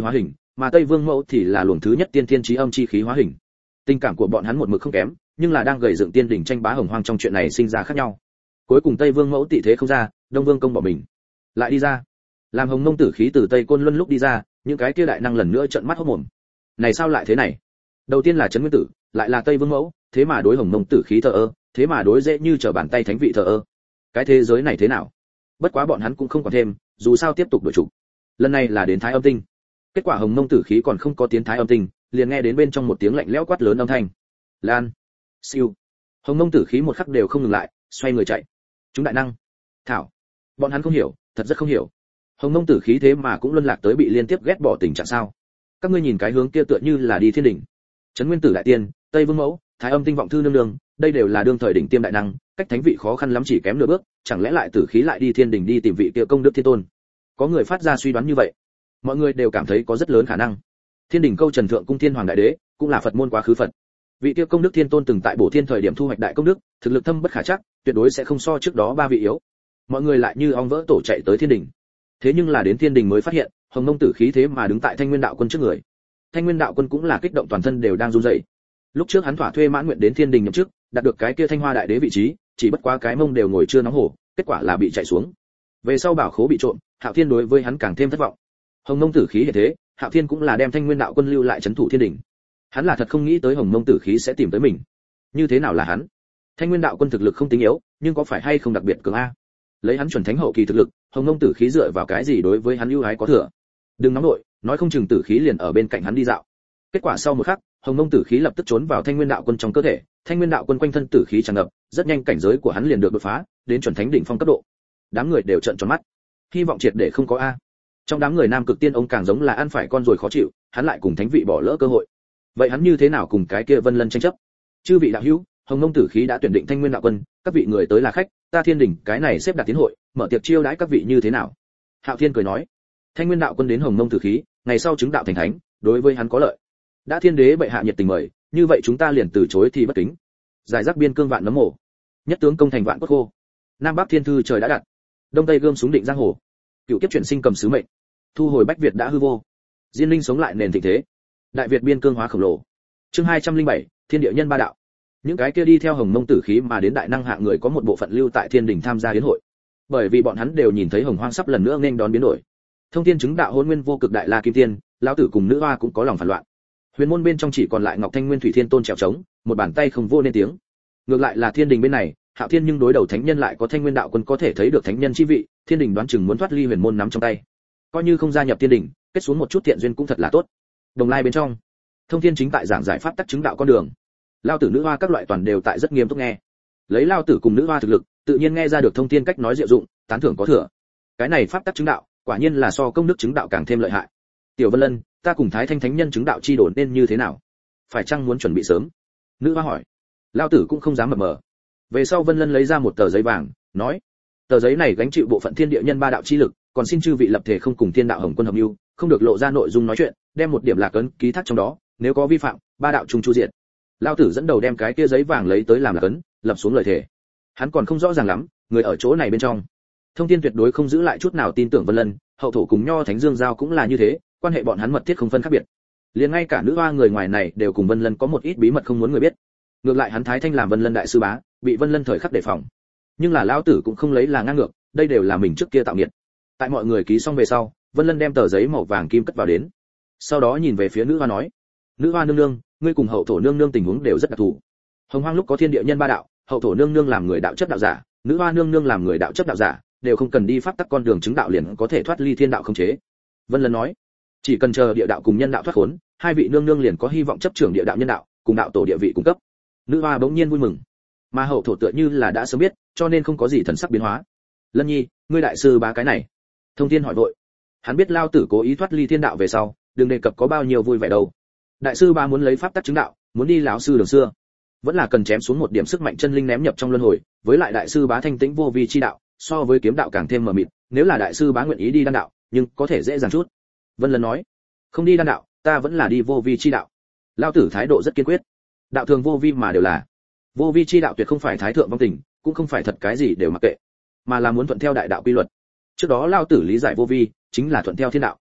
mà Tây Vương Mẫu thì là luồng thứ nhất tiên thiên chí âm chi khí hóa hình. Tình cảm của bọn hắn một mực không kém, nhưng là đang gầy dựng tiên đỉnh tranh bá hồng hoang trong chuyện này sinh ra khác nhau. Cuối cùng Tây Vương Mẫu tị thế không ra, Đông Vương công bỏ mình, lại đi ra. Làm Hồng Mông tử khí từ Tây Côn Luân lúc đi ra, những cái kia đại năng lần nữa trợn mắt hốt mồm. Này sao lại thế này? Đầu tiên là Trấn Nguyên Tử, lại là Tây Vương Mẫu, thế mà đối Hồng Mông tử khí thờ ơ, thế mà đối dễ như trở bàn tay thánh vị thờ ơ. Cái thế giới này thế nào? Bất quá bọn hắn cũng không còn thêm, dù sao tiếp tục đổi chủ. Lần này là đến Thái Âm Tinh. Kết quả Hồng Mông tử khí còn không có tiến Thái Âm Tinh, liền nghe đến bên trong một tiếng lạnh lẽo quát lớn âm thanh. Lan. Siêu. Hồng Mông tử khí một khắc đều không ngừng lại, xoay người chạy. Chúng đại năng. Thảo. Bọn hắn không hiểu, thật rất không hiểu. Hồng Mông tử khí thế mà cũng luân lạc tới bị liên tiếp ghét bỏ tình trạng sao? Các ngươi nhìn cái hướng kia tựa như là đi thiên đỉnh. Trấn Nguyên Tử đại tiên, Tây Vương Mẫu, Thái Âm Tinh vọng thư nương nương, đây đều là đương thời đỉnh tiêm đại năng, cách thánh vị khó khăn lắm chỉ kém nửa bước, chẳng lẽ lại tử khí lại đi thiên đỉnh đi tìm vị kia công đức thiên tôn? Có người phát ra suy đoán như vậy. Mọi người đều cảm thấy có rất lớn khả năng. Thiên đỉnh câu Trần Thượng cung Thiên Hoàng đại đế, cũng là Phật môn quá khứ Phật. Vị kia công đức thiên tôn từng tại Bổ Thiên thời điểm thu hoạch đại công đức, thực lực thâm bất khả trắc, tuyệt đối sẽ không so trước đó ba vị yếu. Mọi người lại như ong vỡ tổ chạy tới thiên đỉnh. Thế nhưng là đến thiên đỉnh mới phát hiện, Hồng Mông tử khí thế mà đứng tại Thanh Nguyên đạo quân trước người. Thanh Nguyên đạo quân cũng là kích động toàn thân đều đang run rẩy. Lúc trước hắn thỏa thuê mãn nguyện đến thiên đình nhậm chức, đạt được cái kia Thanh Hoa đại đế vị trí, chỉ bất quá cái mông đều ngồi chưa nóng hổ, kết quả là bị chạy xuống. Về sau bảo khố bị trộm, Hạo Thiên đối với hắn càng thêm thất vọng. Hồng Mông tử khí hiện thế, Hạo Thiên cũng là đem Thanh Nguyên đạo quân lưu lại trấn thủ thiên đình. Hắn là thật không nghĩ tới Hồng Mông tử khí sẽ tìm tới mình. Như thế nào là hắn? Thanh Nguyên đạo quân thực lực không tính yếu, nhưng có phải hay không đặc biệt cường a? Lấy hắn chuẩn thánh hậu kỳ thực lực, Hồng Mông tử khí dựa vào cái gì đối với hắn ưu ái có thừa? Đừng nóng nội, nói không chừng tử khí liền ở bên cạnh hắn đi dạo. Kết quả sau một khắc, Hồng Mông tử khí lập tức trốn vào Thanh Nguyên đạo quân trong cơ thể, Thanh Nguyên đạo quân quanh thân tử khí tràn ngập, rất nhanh cảnh giới của hắn liền được đột phá, đến chuẩn thánh đỉnh phong cấp độ. Đám người đều trợn tròn mắt. Hy vọng triệt để không có a. Trong đám người Nam Cực Tiên ông càng giống là ăn phải con rồi khó chịu, hắn lại cùng thánh vị bỏ lỡ cơ hội. Vậy hắn như thế nào cùng cái kia Vân Lân tranh chấp? Chư vị đạo hữu, Hồng Mông tử khí đã tuyển định Thanh Nguyên đạo quân, các vị người tới là khách, ta thiên đỉnh cái này xếp đặt tiến hội, mở tiệc chiêu đãi các vị như thế nào? Hạo Thiên cười nói, Thanh Nguyên đạo quân đến Hồng Mông tử khí, ngày sau chứng đạo thành thánh, đối với hắn có lợi. Đã thiên đế bệ hạ nhiệt tình mời, như vậy chúng ta liền từ chối thì bất kính. Giải rác biên cương vạn nấm mổ, nhất tướng công thành vạn cốt khô. Nam Bắc thiên thư trời đã đặt, đông tây gươm súng định giang hồ. Cựu kiếp chuyển sinh cầm sứ mệnh, thu hồi bách Việt đã hư vô. Diên linh sống lại nền thịnh thế. Đại Việt biên cương hóa khổng lồ. Chương 207, Thiên địa nhân ba đạo. Những cái kia đi theo Hồng Mông tử khí mà đến đại năng hạng người có một bộ phận lưu tại thiên đình tham gia yến hội. Bởi vì bọn hắn đều nhìn thấy Hồng Hoang sắp lần nữa nên đón biến đổi. Thông thiên chứng đạo Hôn Nguyên vô cực đại la kim tiên, lão tử cùng nữ hoa cũng có lòng phản loạn. Huyền môn bên trong chỉ còn lại Ngọc Thanh Nguyên Thủy Thiên Tôn trèo trống, một bàn tay không vô nên tiếng. Ngược lại là thiên đình bên này, Hạo Thiên nhưng đối đầu thánh nhân lại có Thanh Nguyên đạo quân có thể thấy được thánh nhân chi vị, thiên đình đoán chừng muốn thoát ly huyền môn nắm trong tay. Coi như không gia nhập thiên đình, kết xuống một chút thiện duyên cũng thật là tốt. Đồng Lai bên trong, Thông Thiên chính tại giảng giải pháp tắc chứng đạo con đường. Lão tử nữ hoa các loại toàn đều tại rất nghiêm túc nghe. Lấy lão tử cùng nữ hoa thực lực, tự nhiên nghe ra được Thông Thiên cách nói diệu dụng, tán thưởng có thừa. Cái này pháp tắc chứng đạo, quả nhiên là so công đức chứng đạo càng thêm lợi hại. Tiểu Vân Lân, ta cùng Thái Thanh thánh nhân chứng đạo chi đổ nên như thế nào? Phải chăng muốn chuẩn bị sớm? Nữ hoa hỏi. Lão tử cũng không dám mập mờ. Về sau Vân Lân lấy ra một tờ giấy vàng, nói: tờ giấy này gánh chịu bộ phận thiên địa nhân ba đạo chi lực, còn xin chư vị lập thể không cùng thiên đạo Hồng Quân hợp mưu, không được lộ ra nội dung nói chuyện, đem một điểm lạc ấn ký thác trong đó, nếu có vi phạm, ba đạo chung chu diệt. Lão tử dẫn đầu đem cái kia giấy vàng lấy tới làm lạc ấn, lập xuống lời thề. Hắn còn không rõ ràng lắm, người ở chỗ này bên trong, Thông Thiên tuyệt đối không giữ lại chút nào tin tưởng Vân Lân, hậu thổ cùng Nho Thánh Dương Giao cũng là như thế, quan hệ bọn hắn mật thiết không phân khác biệt. Liền ngay cả nữ hoa người ngoài này đều cùng Vân Lân có một ít bí mật không muốn người biết. Ngược lại hắn Thái Thanh làm Vân Lân đại sư bá, bị Vân Lân thời khắc đề phòng. Nhưng là lão tử cũng không lấy là ngang ngược, đây đều là mình trước kia tạo nghiệt. Tại mọi người ký xong về sau, Vân Lân đem tờ giấy màu vàng kim cất vào đến. Sau đó nhìn về phía nữ hoa nói: nữ hoa nương nương, ngươi cùng hậu thổ nương nương tình huống đều rất đặc thù. Hồng Hoang lúc có thiên địa nhân ba đạo, hậu thổ nương nương làm người đạo chấp đạo giả, nữ hoa nương nương làm người đạo chấp đạo giả, đều không cần đi pháp tắc con đường chứng đạo liền có thể thoát ly thiên đạo không chế. Vân Lân nói: chỉ cần chờ địa đạo cùng nhân đạo thoát khốn, hai vị nương nương liền có hy vọng chấp trưởng địa đạo nhân đạo, cùng đạo tổ địa vị cung cấp. Nữ hoa bỗng nhiên vui mừng, mà hậu thổ tựa như là đã sớm biết, cho nên không có gì thần sắc biến hóa. Lân nhi, ngươi đại sư bá cái này. Thông Thiên hỏi vội. Hắn biết lao tử cố ý thoát ly thiên đạo về sau, đừng đề cập có bao nhiêu vui vẻ đâu. Đại sư bá muốn lấy pháp tắc chứng đạo, muốn đi lão sư đường xưa, vẫn là cần chém xuống một điểm sức mạnh chân linh ném nhập trong luân hồi, với lại đại sư bá thanh tĩnh vô vi chi đạo, so với kiếm đạo càng thêm mờ mịt, nếu là đại sư bá nguyện ý đi đan đạo, nhưng có thể dễ dàng chút. Vân Lân nói: không đi đan đạo, ta vẫn là đi vô vi chi đạo. Lao tử thái độ rất kiên quyết. Đạo thường vô vi mà đều là. Vô vi chi đạo tuyệt không phải thái thượng vong tình, cũng không phải thật cái gì đều mặc kệ, mà là muốn thuận theo đại đạo quy luật. Trước đó Lao tử lý giải vô vi, chính là thuận theo thiên đạo.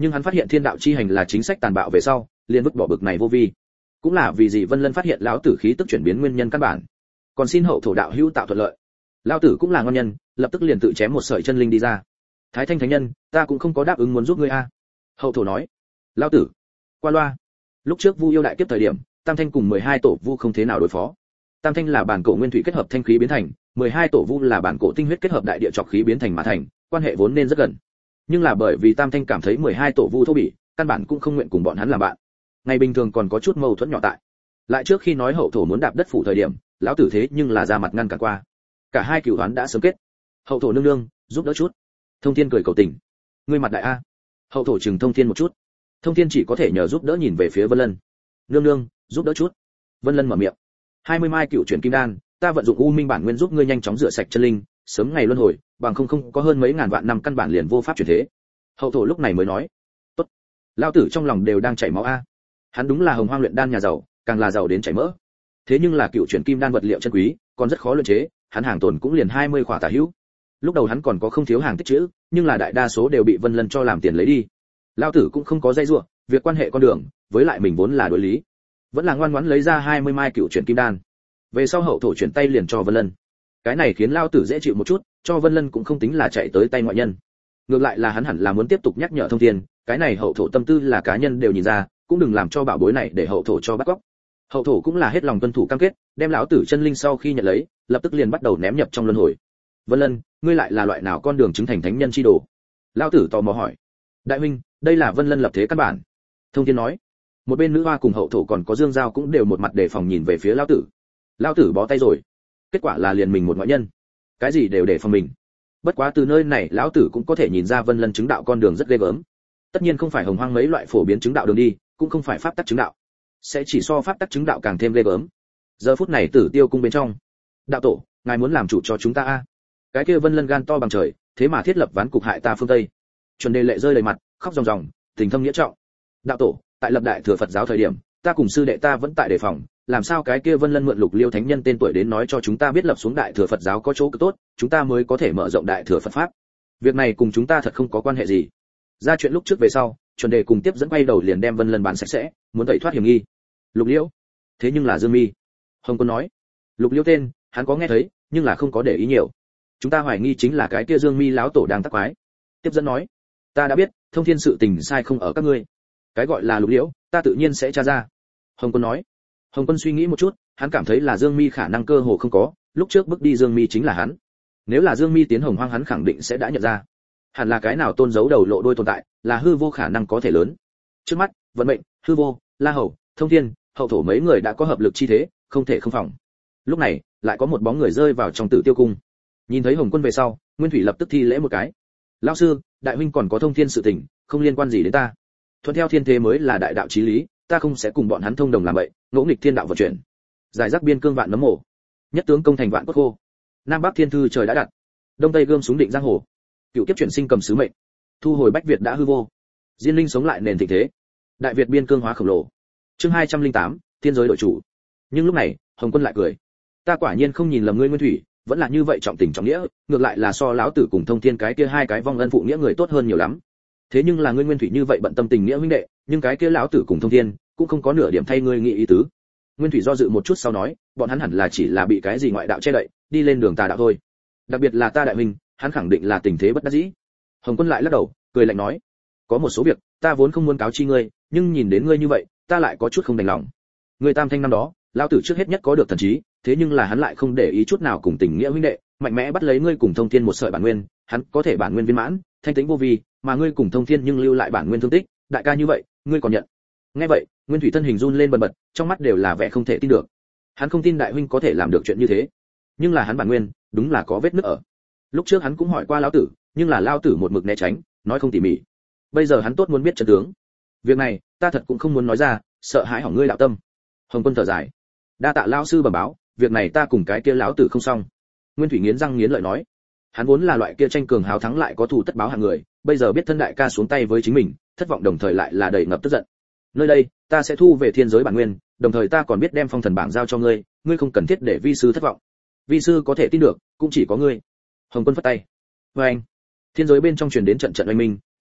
Nhưng hắn phát hiện thiên đạo chi hành là chính sách tàn bạo về sau, liền vứt bỏ bực này vô vi. Cũng là vì gì Vân Lân phát hiện lão tử khí tức chuyển biến nguyên nhân căn bản. Còn xin hậu thổ đạo hữu tạo thuận lợi. Lão tử cũng là ngon nhân, lập tức liền tự chém một sợi chân linh đi ra. Thái Thanh thánh nhân, ta cũng không có đáp ứng muốn giúp ngươi a. Hậu thổ nói. Lão tử, qua loa. Lúc trước Vu yêu đại kiếp thời điểm, Tam Thanh cùng 12 tổ Vu không thế nào đối phó. Tam Thanh là bản cổ nguyên thủy kết hợp thanh khí biến thành, 12 tổ Vu là bản cổ tinh huyết kết hợp đại địa trọc khí biến thành mà thành, quan hệ vốn nên rất gần. Nhưng là bởi vì Tam Thanh cảm thấy 12 tổ Vu thô bỉ, căn bản cũng không nguyện cùng bọn hắn làm bạn. Ngày bình thường còn có chút mâu thuẫn nhỏ tại. Lại trước khi nói hậu thổ muốn đạp đất phủ thời điểm, lão tử thế nhưng là ra mặt ngăn cản qua. Cả hai cửu đoán đã sớm kết. Hậu thổ nương nương, giúp đỡ chút. Thông Thiên cười cầu tình. Ngươi mặt đại a. Hậu thổ chừng Thông Thiên một chút. Thông Thiên chỉ có thể nhờ giúp đỡ nhìn về phía Vân Lân. Nương nương, giúp đỡ chút. Vân Lân mở miệng. 20 mai cựu chuyển kim đan, ta vận dụng u minh bản nguyên giúp ngươi nhanh chóng rửa sạch chân linh, sớm ngày luân hồi, bằng không có hơn mấy ngàn vạn năm căn bản liền vô pháp chuyển thế. Hậu thổ lúc này mới nói. Tốt. Lão tử trong lòng đều đang chảy máu a. Hắn đúng là hồng hoang luyện đan nhà giàu, càng là giàu đến chảy mỡ. Thế nhưng là cựu chuyển kim đan vật liệu chân quý, còn rất khó luyện chế, hắn hàng tồn cũng liền 20 khỏa tả hữu. Lúc đầu hắn còn có không thiếu hàng tích trữ, nhưng là đại đa số đều bị Vân Lân cho làm tiền lấy đi. Lão tử cũng không có dây dưa, việc quan hệ con đường, với lại mình vốn là đối lý, vẫn là ngoan ngoãn lấy ra 20 mai cựu chuyển kim đan. Về sau hậu thổ chuyển tay liền cho Vân Lân. Cái này khiến lão tử dễ chịu một chút, cho Vân Lân cũng không tính là chạy tới tay ngoại nhân. Ngược lại là hắn hẳn là muốn tiếp tục nhắc nhở Thông Thiên, cái này hậu thổ tâm tư là cá nhân đều nhìn ra, cũng đừng làm cho bảo bối này để hậu thổ cho bắt cóc. Hậu thổ cũng là hết lòng tuân thủ cam kết, đem lão tử chân linh sau khi nhận lấy, lập tức liền bắt đầu ném nhập trong luân hồi. Vân Lân, ngươi lại là loại nào con đường chứng thành thánh nhân chi đồ? Lão tử tò mò hỏi. Đại huynh, đây là Vân Lân lập thế căn bản. Thông Thiên nói. Một bên nữ hoa cùng hậu thổ còn có Dương Giao cũng đều một mặt đề phòng nhìn về phía lão tử. Lão tử bó tay rồi. Kết quả là liền mình một ngoại nhân, cái gì đều để phòng mình. Bất quá từ nơi này lão tử cũng có thể nhìn ra Vân Lân chứng đạo con đường rất ghê gớm. Tất nhiên không phải hồng hoang mấy loại phổ biến chứng đạo đường đi, cũng không phải pháp tắc chứng đạo, sẽ chỉ so pháp tắc chứng đạo càng thêm ghê gớm. Giờ phút này Tử Tiêu cung bên trong, đạo tổ, ngài muốn làm chủ cho chúng ta a? Cái kia Vân Lân gan to bằng trời, thế mà thiết lập ván cục hại ta phương Tây. Chuẩn Đề lệ rơi đầy mặt, khóc ròng ròng, tình thâm nghĩa trọng. Đạo tổ, tại lập đại thừa Phật giáo thời điểm, ta cùng sư đệ ta vẫn tại đề phòng, làm sao cái kia Vân Lân mượn Lục Liêu thánh nhân tên tuổi đến nói cho chúng ta biết lập xuống đại thừa Phật giáo có chỗ cực tốt, chúng ta mới có thể mở rộng đại thừa Phật pháp. Việc này cùng chúng ta thật không có quan hệ gì. Ra chuyện lúc trước về sau, Chuẩn Đề cùng tiếp dẫn quay đầu liền đem Vân Lân bán sạch sẽ, muốn tẩy thoát hiểm nghi. Lục Liêu, thế nhưng là Dương Mi. Hồng Quân nói. Lục Liêu tên, hắn có nghe thấy, nhưng là không có để ý nhiều. Chúng ta hoài nghi chính là cái kia Dương Mi lão tổ đang tác quái. Tiếp dẫn nói. Ta đã biết, Thông Thiên sự tình sai không ở các ngươi. Cái gọi là Lục Liễu, ta tự nhiên sẽ tra ra. Hồng Quân nói. Hồng Quân suy nghĩ một chút, hắn cảm thấy là Dương Mi khả năng cơ hồ không có, lúc trước bước đi Dương Mi chính là hắn. Nếu là Dương Mi tiến hồng hoang hắn khẳng định sẽ đã nhận ra. Hẳn là cái nào tôn giấu đầu lộ đôi tồn tại, là hư vô khả năng có thể lớn. Trước mắt, vận mệnh, hư vô, La Hầu, Thông Thiên, hậu thổ mấy người đã có hợp lực chi thế, không thể không phòng. Lúc này, lại có một bóng người rơi vào trong Tử Tiêu cung. Nhìn thấy Hồng Quân về sau, Nguyên Thủy lập tức thi lễ một cái. Lão sư, đại huynh còn có Thông Thiên sự tình, không liên quan gì đến ta. Thuận theo thiên thế mới là đại đạo chí lý, ta không sẽ cùng bọn hắn thông đồng làm vậy, ngỗ nghịch thiên đạo vận chuyển. Giải rác biên cương vạn nấm mổ, nhất tướng công thành vạn cốt khô. Nam Bắc thiên thư trời đã đặt, đông tây gươm súng định giang hồ. Cựu kiếp chuyển sinh cầm sứ mệnh, thu hồi bách Việt đã hư vô. Diên linh sống lại nền thịnh thế, đại Việt biên cương hóa khổng lồ. Chương 208, thiên giới đổi chủ. Nhưng lúc này, Hồng Quân lại cười. Ta quả nhiên không nhìn lầm ngươi Nguyên Thủy, vẫn là như vậy trọng tình trọng nghĩa, ngược lại là so lão tử cùng Thông Thiên cái kia hai cái vong ân phụ nghĩa người tốt hơn nhiều lắm. Thế nhưng là ngươi Nguyên Thủy như vậy bận tâm tình nghĩa huynh đệ, nhưng cái kia lão tử cùng Thông Thiên cũng không có nửa điểm thay ngươi nghĩ ý tứ. Nguyên Thủy do dự một chút sau nói, bọn hắn hẳn là chỉ là bị cái gì ngoại đạo che đậy, đi lên đường tà đạo thôi. Đặc biệt là ta đại huynh, hắn khẳng định là tình thế bất đắc dĩ. Hồng Quân lại lắc đầu, cười lạnh nói, có một số việc ta vốn không muốn cáo chi ngươi, nhưng nhìn đến ngươi như vậy, ta lại có chút không đành lòng. Ngươi Tam Thanh năm đó, lão tử trước hết nhất có được thần trí, thế nhưng là hắn lại không để ý chút nào cùng tình nghĩa huynh đệ, mạnh mẽ bắt lấy ngươi cùng Thông Thiên một sợi bản nguyên, hắn có thể bản nguyên viên mãn, thanh tĩnh vô vi, mà ngươi cùng Thông Thiên nhưng lưu lại bản nguyên thương tích, đại ca như vậy, ngươi còn nhận? Nghe vậy, Nguyên Thủy thân hình run lên bần bật, trong mắt đều là vẻ không thể tin được. Hắn không tin đại huynh có thể làm được chuyện như thế, nhưng là hắn bản nguyên, đúng là có vết nứt ở. Lúc trước hắn cũng hỏi qua lão tử, nhưng là lão tử một mực né tránh, nói không tỉ mỉ. Bây giờ hắn tốt muốn biết chân tướng. Việc này, ta thật cũng không muốn nói ra, sợ hãi hỏng ngươi đạo tâm. Hồng Quân thở dài, đa tạ lão sư bẩm báo, việc này ta cùng cái kia lão tử không xong. Nguyên Thủy nghiến răng nghiến lợi nói, hắn vốn là loại kia tranh cường hào thắng lại có thù tất báo hạng người, bây giờ biết thân đại ca xuống tay với chính mình, thất vọng đồng thời lại là đầy ngập tức giận. Nơi đây, ta sẽ thu về thiên giới bản nguyên, đồng thời ta còn biết đem phong thần bảng giao cho ngươi, ngươi không cần thiết để vi sư thất vọng. Vi sư có thể tin được, cũng chỉ có ngươi. Hồng Quân phất tay. Và anh, thiên giới bên trong truyền đến trận trận oanh minh,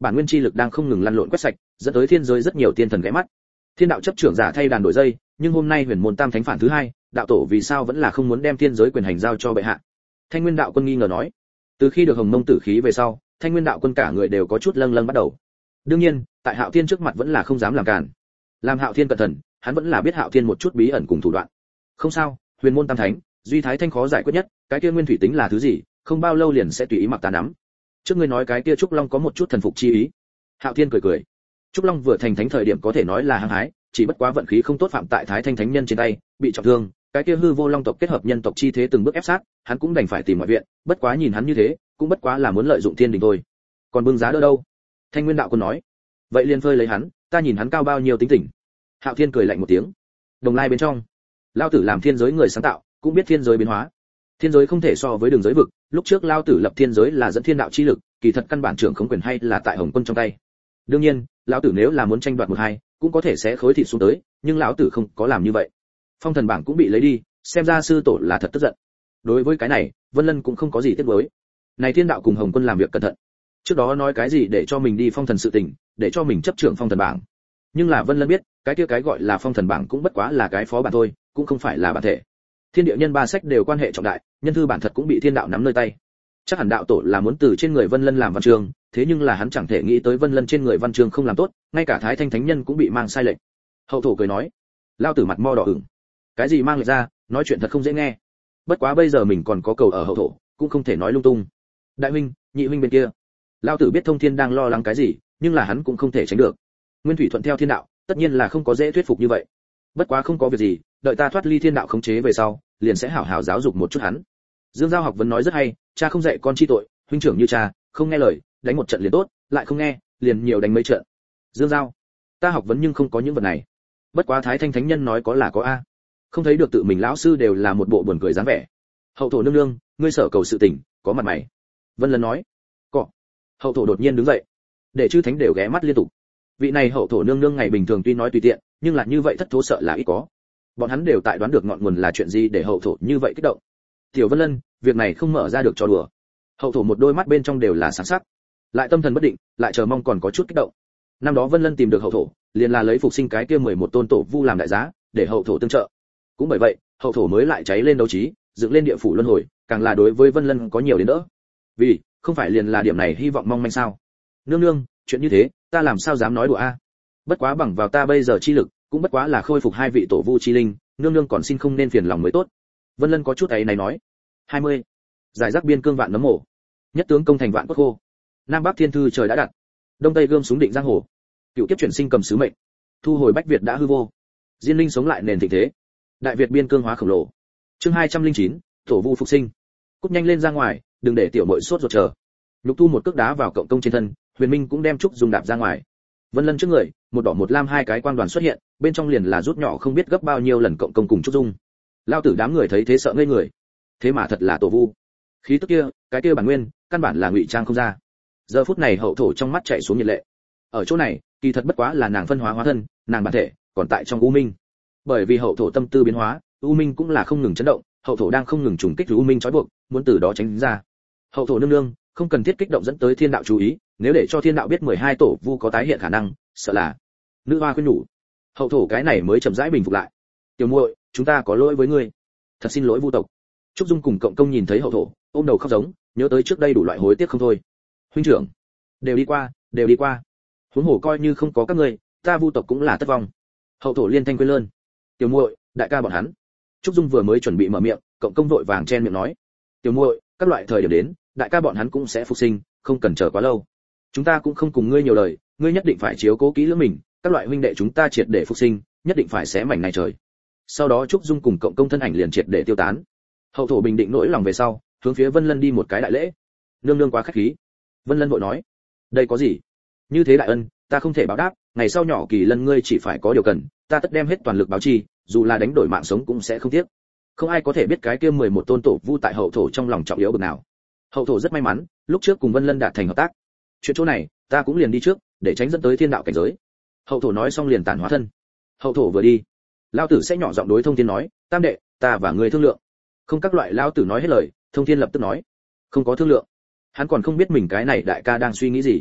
bản nguyên chi lực đang không ngừng lăn lộn quét sạch, dẫn tới thiên giới rất nhiều tiên thần ghé mắt. Thiên đạo chấp trưởng giả thay đàn đổi dây, nhưng hôm nay huyền môn tam thánh phản thứ hai, đạo tổ vì sao vẫn là không muốn đem thiên giới quyền hành giao cho bệ hạ? Thanh Nguyên đạo quân nghi ngờ nói. Từ khi được hồng mông tử khí về sau, Thanh Nguyên đạo quân cả người đều có chút lâng lâng bắt đầu. Đương nhiên, tại Hạo Thiên trước mặt vẫn là không dám làm cản. Làm Hạo Thiên cẩn thận, hắn vẫn là biết Hạo Thiên một chút bí ẩn cùng thủ đoạn. Không sao, huyền môn tam thánh, duy thái thanh khó giải quyết nhất, cái kia nguyên thủy tính là thứ gì, không bao lâu liền sẽ tùy ý mặc ta nắm. Trước ngươi nói cái kia trúc long có một chút thần phục chi ý. Hạo Thiên cười cười. Trúc long vừa thành thánh thời điểm có thể nói là hăng hái, chỉ bất quá vận khí không tốt phạm tại thái thanh thánh nhân trên tay, bị trọng thương. Cái kia hư vô long tộc kết hợp nhân tộc chi thế từng bước ép sát, hắn cũng đành phải tìm ngoại viện, bất quá nhìn hắn như thế, cũng bất quá là muốn lợi dụng thiên đình thôi. Còn bưng giá đỡ đâu? Thanh Nguyên đạo quân nói. Vậy liền phơi lấy hắn, ta nhìn hắn cao bao nhiêu tính tình. Hạo Thiên cười lạnh một tiếng. Đồng lai bên trong, Lão tử làm thiên giới người sáng tạo, cũng biết thiên giới biến hóa. Thiên giới không thể so với đường giới vực, lúc trước Lão tử lập thiên giới là dẫn thiên đạo chi lực, kỳ thật căn bản trưởng không quyền hay là tại Hồng Quân trong tay. Đương nhiên, Lão tử nếu là muốn tranh đoạt một hai, cũng có thể sẽ khối thịt xuống tới, nhưng lão tử không có làm như vậy. Phong thần bảng cũng bị lấy đi, xem ra sư tổ là thật tức giận. Đối với cái này, Vân Lân cũng không có gì tiếc nuối. Này thiên đạo cùng Hồng Quân làm việc cẩn thận. Trước đó nói cái gì để cho mình đi phong thần sự tình, để cho mình chấp trưởng phong thần bảng. Nhưng là Vân Lân biết, cái kia cái gọi là phong thần bảng cũng bất quá là cái phó bản thôi, cũng không phải là bản thể. Thiên địa nhân ba sách đều quan hệ trọng đại, nhân thư bản thật cũng bị thiên đạo nắm nơi tay. Chắc hẳn đạo tổ là muốn từ trên người Vân Lân làm văn chương, thế nhưng là hắn chẳng thể nghĩ tới Vân Lân trên người văn chương không làm tốt, ngay cả Thái Thanh Thánh Nhân cũng bị mang sai lệch. Hậu thổ cười nói, lao tử mặt mo đỏ ửng. Cái gì mang lệch ra, nói chuyện thật không dễ nghe. Bất quá bây giờ mình còn có cầu ở hậu thổ, cũng không thể nói lung tung. Đại huynh, nhị huynh bên kia. Lao tử biết Thông Thiên đang lo lắng cái gì, nhưng là hắn cũng không thể tránh được. Nguyên thủy thuận theo thiên đạo, tất nhiên là không có dễ thuyết phục như vậy. Bất quá không có việc gì, đợi ta thoát ly thiên đạo khống chế về sau, liền sẽ hảo hảo giáo dục một chút hắn. Dương Giao học vấn nói rất hay, cha không dạy con chi tội, huynh trưởng như cha, không nghe lời, đánh một trận liền tốt, lại không nghe, liền nhiều đánh mấy trận. Dương Giao, ta học vấn nhưng không có những vật này. Bất quá Thái Thanh Thánh Nhân nói có là có a. Không thấy được tự mình lão sư đều là một bộ buồn cười dáng vẻ. Hậu thổ nương nương, ngươi sở cầu sự tình, có mặt mày. Vân Lân nói. Cọ. Hậu thổ đột nhiên đứng dậy, để chư thánh đều ghé mắt liên tục. Vị này hậu thổ nương nương ngày bình thường tuy nói tùy tiện, nhưng là như vậy thất thố sợ là ít có. Bọn hắn đều tại đoán được ngọn nguồn là chuyện gì để hậu thổ như vậy kích động. Tiểu Vân Lân, việc này không mở ra được cho đùa. Hậu thổ một đôi mắt bên trong đều là sáng sắc, lại tâm thần bất định, lại chờ mong còn có chút kích động. Năm đó Vân Lân tìm được hậu thổ, liền là lấy phục sinh cái kia 11 tôn tổ vu làm đại giá, để hậu thổ tương trợ. Cũng bởi vậy, hậu thổ mới lại cháy lên đấu trí, dựng lên địa phủ luân hồi, càng là đối với Vân Lân có nhiều đến đỡ. Vì, không phải liền là điểm này hy vọng mong manh sao? Nương nương, chuyện như thế, ta làm sao dám nói đùa a? Bất quá bằng vào ta bây giờ chi lực, cũng bất quá là khôi phục hai vị tổ vu chi linh, nương nương còn xin không nên phiền lòng mới tốt. Vân Lân có chút ấy này nói. 20. Giải rác biên cương vạn nấm mổ. Nhất tướng công thành vạn quốc khô. Nam Bắc thiên thư trời đã đặt. Đông Tây gươm súng định giang hồ. Cựu kiếp chuyển sinh cầm sứ mệnh. Thu hồi bách Việt đã hư vô. Diên linh sống lại nền thịnh thế. Đại Việt biên cương hóa khổng lồ. Chương 209, tổ vu phục sinh. Cút nhanh lên ra ngoài, đừng để tiểu muội sốt ruột chờ. Lục Tu một cước đá vào cộng công trên thân, Huyền Minh cũng đem trúc dùng đạp ra ngoài. Vân Lân trước người, một đỏ một lam hai cái quang đoàn xuất hiện, bên trong liền là rút nhỏ không biết gấp bao nhiêu lần cộng công cùng trúc dung. Lao tử đám người thấy thế sợ ngây người. Thế mà thật là tổ vu. Khí tức kia, cái kia bản nguyên, căn bản là ngụy trang không ra. Giờ phút này hậu thổ trong mắt chảy xuống nhiệt lệ. Ở chỗ này, kỳ thật bất quá là nàng phân hóa hóa thân, nàng bản thể còn tại trong u minh. Bởi vì hậu thổ tâm tư biến hóa, u minh cũng là không ngừng chấn động, hậu thổ đang không ngừng trùng kích u minh trói buộc, muốn từ đó tránh ra. Hậu thổ nương nương, không cần thiết kích động dẫn tới thiên đạo chú ý, nếu để cho thiên đạo biết 12 tổ vu có tái hiện khả năng, sợ là. Nữ hoa khuyên nhủ. Hậu thổ cái này mới chậm rãi bình phục lại. Tiểu muội, chúng ta có lỗi với ngươi. Thật xin lỗi vu tộc. Trúc Dung cùng cộng công nhìn thấy hậu thổ, ôm đầu khóc giống, nhớ tới trước đây đủ loại hối tiếc không thôi. Huynh trưởng, đều đi qua, đều đi qua. Huống hồ coi như không có các ngươi, ta vu tộc cũng là thất vong. Hậu thổ liên thanh quên lơn. Tiểu muội, đại ca bọn hắn. Trúc Dung vừa mới chuẩn bị mở miệng, cộng công vội vàng chen miệng nói. Tiểu muội, các loại thời điểm đến, đại ca bọn hắn cũng sẽ phục sinh, không cần chờ quá lâu. Chúng ta cũng không cùng ngươi nhiều lời, ngươi nhất định phải chiếu cố kỹ lưỡng mình, các loại huynh đệ chúng ta triệt để phục sinh, nhất định phải xé mảnh này trời. Sau đó Trúc Dung cùng cộng công thân ảnh liền triệt để tiêu tán. Hậu thổ bình định nỗi lòng về sau, hướng phía Vân Lân đi một cái đại lễ. Nương nương quá khách khí. Vân Lân vội nói, đây có gì? Như thế đại ân, ta không thể báo đáp, ngày sau nhỏ Kỳ Lân ngươi chỉ phải có điều cần, ta tất đem hết toàn lực báo chi, dù là đánh đổi mạng sống cũng sẽ không tiếc. Không ai có thể biết cái kia 11 tôn tổ vu tại hậu thổ trong lòng trọng yếu bực nào. Hậu thổ rất may mắn, lúc trước cùng Vân Lân đạt thành hợp tác. Chuyện chỗ này, ta cũng liền đi trước, để tránh dẫn tới thiên đạo cảnh giới. Hậu thổ nói xong liền tản hóa thân. Hậu thổ vừa đi, lão tử sẽ nhỏ giọng đối Thông Thiên nói, tam đệ, ta và ngươi thương lượng. Không các loại lão tử nói hết lời, Thông Thiên lập tức nói, không có thương lượng. Hắn còn không biết mình cái này đại ca đang suy nghĩ gì.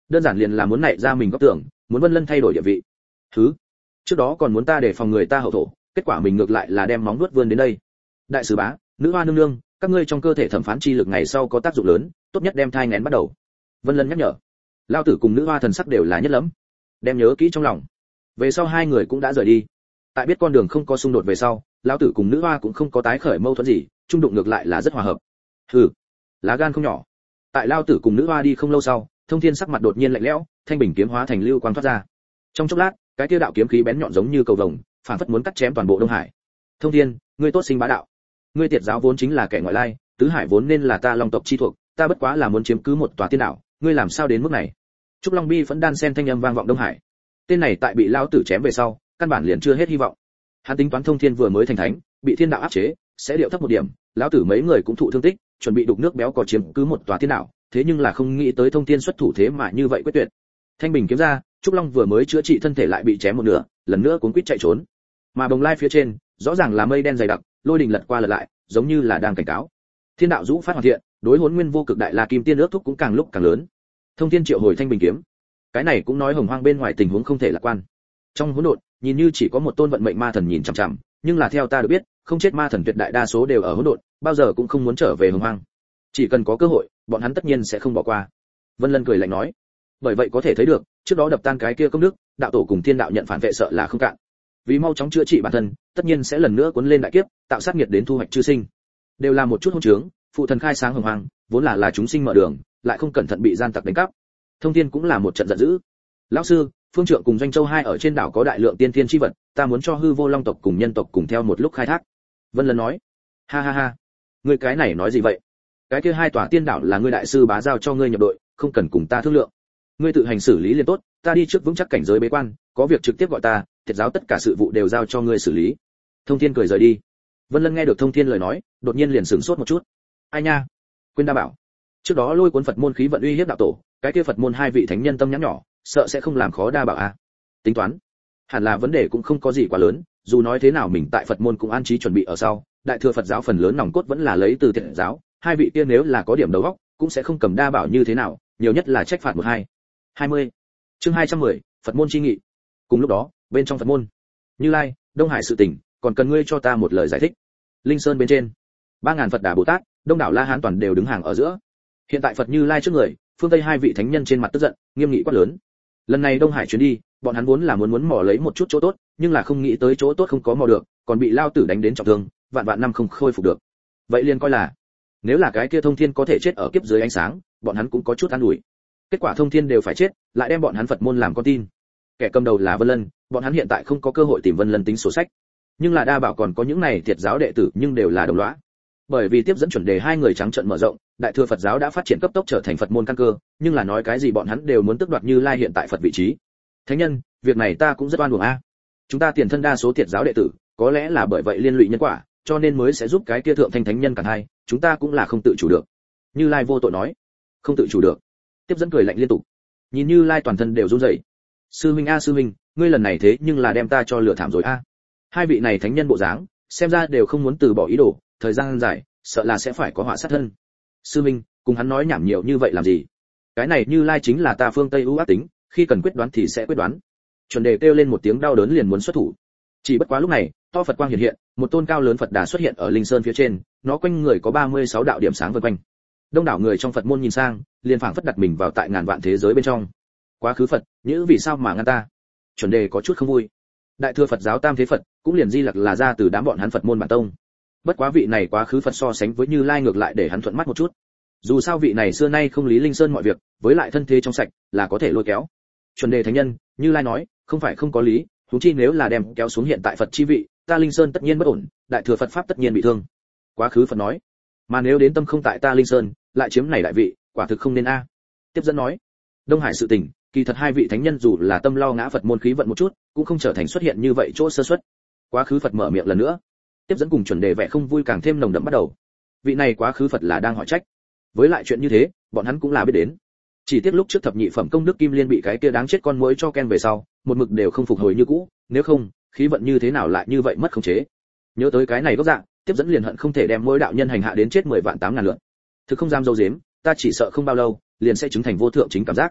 đơn giản liền là muốn nảy ra mình góc tưởng, muốn Vân Lân thay đổi địa vị. Thứ, trước đó còn muốn ta để phòng người ta hậu thổ, kết quả mình ngược lại là đem móng vuốt vươn đến đây. Đại sứ bá, nữ hoa nương nương, các ngươi trong cơ thể thẩm phán chi lực ngày sau có tác dụng lớn, tốt nhất đem thai nghén bắt đầu. Vân Lân nhắc nhở. Lao tử cùng nữ hoa thần sắc đều là nhất lắm, đem nhớ kỹ trong lòng. Về sau hai người cũng đã rời đi. Tại biết con đường không có xung đột về sau, lão tử cùng nữ hoa cũng không có tái khởi mâu thuẫn gì, trung đụng ngược lại là rất hòa hợp. Hừ, lá gan không nhỏ. Tại lao tử cùng nữ hoa đi không lâu sau, Thông Thiên sắc mặt đột nhiên lạnh lẽo, thanh bình kiếm hóa thành lưu quang thoát ra. Trong chốc lát, cái kia đạo kiếm khí bén nhọn giống như cầu vồng, phản phất muốn cắt chém toàn bộ Đông Hải. Thông Thiên, ngươi tốt sinh bá đạo. Ngươi tiệt giáo vốn chính là kẻ ngoại lai, tứ hải vốn nên là ta Long tộc chi thuộc, ta bất quá là muốn chiếm cứ một tòa tiên đảo, ngươi làm sao đến mức này? Trúc Long Bi vẫn đan sen thanh âm vang vọng Đông Hải. Tên này tại bị lao tử chém về sau, căn bản liền chưa hết hy vọng. Hắn tính toán Thông Thiên vừa mới thành thánh, bị thiên đạo áp chế, sẽ điệu thấp một điểm, lão tử mấy người cũng thụ thương tích, chuẩn bị đục nước béo có chiếm cứ một tòa tiên đảo, thế nhưng là không nghĩ tới Thông Thiên xuất thủ thế mà như vậy quyết tuyệt. Thanh bình kiếm ra, Trúc Long vừa mới chữa trị thân thể lại bị chém một nửa, lần nữa cuốn quýt chạy trốn. Mà bồng lai phía trên, rõ ràng là mây đen dày đặc, lôi đình lật qua lật lại, giống như là đang cảnh cáo. Thiên đạo dũ phát hoàn thiện, đối Hỗn Nguyên vô cực đại la kim tiên ước thúc cũng càng lúc càng lớn. Thông Thiên triệu hồi thanh bình kiếm. Cái này cũng nói hồng hoang bên ngoài tình huống không thể lạc quan. Trong hỗn độn, nhìn như chỉ có một tôn vận mệnh ma thần nhìn chằm chằm, nhưng là theo ta được biết, không chết ma thần tuyệt đại đa số đều ở hỗn độn, bao giờ cũng không muốn trở về hồng hoang. Chỉ cần có cơ hội, bọn hắn tất nhiên sẽ không bỏ qua. Vân Lân cười lạnh nói. Bởi vậy có thể thấy được, trước đó đập tan cái kia công đức, đạo tổ cùng thiên đạo nhận phản vệ sợ là không cạn. Vì mau chóng chữa trị bản thân, tất nhiên sẽ lần nữa cuốn lên đại kiếp, tạo sát nghiệt đến thu hoạch chư sinh. Đều là một chút hỗn trướng, phụ thần khai sáng hồng hoang, vốn là chúng sinh mở đường, lại không cẩn thận bị gian tặc đánh cắp. Thông Thiên cũng là một trận giận dữ. Lão sư, Phương Trượng cùng Doanh Châu hai ở trên đảo có đại lượng tiên thiên chi vật, ta muốn cho hư vô long tộc cùng nhân tộc cùng theo một lúc khai thác. Vân Lân nói. Ha ha ha, ngươi cái này nói gì vậy? Cái kia hai tòa tiên đảo là ngươi đại sư bá giao cho ngươi nhập đội, không cần cùng ta thương lượng. Ngươi tự hành xử lý liền tốt, ta đi trước vững chắc cảnh giới bế quan, có việc trực tiếp gọi ta, thiệt giáo tất cả sự vụ đều giao cho ngươi xử lý. Thông Thiên cười rời đi. Vân Lân nghe được Thông Thiên lời nói, đột nhiên liền sửng sốt một chút. Ai nha? Quên đa bảo. Trước đó lôi cuốn Phật môn khí vận uy hiếp đạo tổ, cái kia Phật môn hai vị thánh nhân tâm nhắn nhỏ, sợ sẽ không làm khó đa bảo a. Tính toán, hẳn là vấn đề cũng không có gì quá lớn, dù nói thế nào mình tại Phật môn cũng an trí chuẩn bị ở sau, đại thừa Phật giáo phần lớn nòng cốt vẫn là lấy từ thiện giáo, hai vị kia nếu là có điểm đầu óc, cũng sẽ không cầm đa bảo như thế nào, nhiều nhất là trách phạt 20. Chương 210, Phật môn chi nghị. Cùng lúc đó, bên trong Phật môn, Như Lai, Đông Hải sự tình, còn cần ngươi cho ta một lời giải thích. Linh Sơn bên trên, 3000 Phật Đà Bồ Tát, Đông đảo La Hán toàn đều đứng hàng ở giữa. Hiện tại Phật Như Lai trước người, phương Tây hai vị thánh nhân trên mặt tức giận, nghiêm nghị quát lớn. Lần này Đông Hải chuyến đi, bọn hắn vốn là muốn mò lấy một chút chỗ tốt, nhưng là không nghĩ tới chỗ tốt không có mò được, còn bị lao tử đánh đến trọng thương, vạn năm không khôi phục được. Vậy liền coi là, nếu là cái kia Thông Thiên có thể chết ở kiếp dưới ánh sáng, bọn hắn cũng có chút an ủi. Kết quả Thông Thiên đều phải chết, lại đem bọn hắn Phật môn làm con tin. Kẻ cầm đầu là Vân Lân, bọn hắn hiện tại không có cơ hội tìm Vân Lân tính sổ sách. Nhưng là đa bảo còn có những này thiệt giáo đệ tử, nhưng đều là đồng lõa. Bởi vì tiếp dẫn chuẩn đề hai người trắng trợn mở rộng, đại thừa Phật giáo đã phát triển cấp tốc trở thành Phật môn căn cơ, nhưng là nói cái gì bọn hắn đều muốn tước đoạt Như Lai hiện tại Phật vị trí. Thánh nhân, việc này ta cũng rất oan uổng a. Chúng ta tiền thân đa số thiệt giáo đệ tử, có lẽ là bởi vậy liên lụy nhân quả, cho nên mới sẽ giúp cái kia thượng thanh thánh nhân cản hai, chúng ta cũng là không tự chủ được. Như Lai vô tội nói. Không tự chủ được. Tiếp dẫn cười lạnh liên tục. Nhìn Như Lai toàn thân đều run rẩy. Sư huynh a sư huynh, ngươi lần này thế nhưng là đem ta cho lừa thảm rồi a. Hai vị này thánh nhân bộ dáng, xem ra đều không muốn từ bỏ ý đồ, thời gian dài, sợ là sẽ phải có họa sát thân. Sư huynh, cùng hắn nói nhảm nhiều như vậy làm gì? Cái này Như Lai chính là ta phương Tây ưu ác tính, khi cần quyết đoán thì sẽ quyết đoán. Chuẩn đề kêu lên một tiếng đau đớn liền muốn xuất thủ. Chỉ bất quá lúc này, to Phật quang hiện hiện, một tôn cao lớn Phật Đà xuất hiện ở Linh Sơn phía trên, nó quanh người có 36 đạo điểm sáng vần quanh. Đông đảo người trong Phật môn nhìn sang, liền phảng phất đặt mình vào tại ngàn vạn thế giới bên trong. Quá khứ Phật, nhữ vì sao mà ngăn ta? Chuẩn đề có chút không vui. Đại thừa Phật giáo Tam Thế Phật, cũng liền Di Lặc là ra từ đám bọn hắn Phật môn bản tông. Bất quá vị này quá khứ Phật so sánh với Như Lai ngược lại để hắn thuận mắt một chút. Dù sao vị này xưa nay không lý Linh Sơn mọi việc, với lại thân thế trong sạch, là có thể lôi kéo. Chuẩn đề thánh nhân, Như Lai nói, không phải không có lý, huống chi nếu là đem kéo xuống hiện tại Phật chi vị, ta Linh Sơn tất nhiên bất ổn, đại thừa Phật pháp tất nhiên bị thương. Quá khứ Phật nói, mà nếu đến tâm không tại ta Linh Sơn, lại chiếm này đại vị, quả thực không nên a. Tiếp dẫn nói, Đông Hải sự tình, kỳ thật hai vị thánh nhân dù là tâm lo ngã Phật môn khí vận một chút, cũng không trở thành xuất hiện như vậy chỗ sơ suất. Quá khứ Phật mở miệng lần nữa. Tiếp dẫn cùng chuẩn đề vẻ không vui càng thêm nồng đậm bắt đầu. Vị này quá khứ Phật là đang hỏi trách. Với lại chuyện như thế, bọn hắn cũng là biết đến. Chỉ tiếc lúc trước thập nhị phẩm công đức kim liên bị cái kia đáng chết con muỗi cho ken về sau, một mực đều không phục hồi như cũ, nếu không, khí vận như thế nào lại như vậy mất khống chế. Nhớ tới cái này gốc dạng, tiếp dẫn liền hận không thể đem mỗi đạo nhân hành hạ đến chết 10 vạn 8 ngàn lượt. Thực không dám dâu dếm, ta chỉ sợ không bao lâu, liền sẽ chứng thành vô thượng chính cảm giác.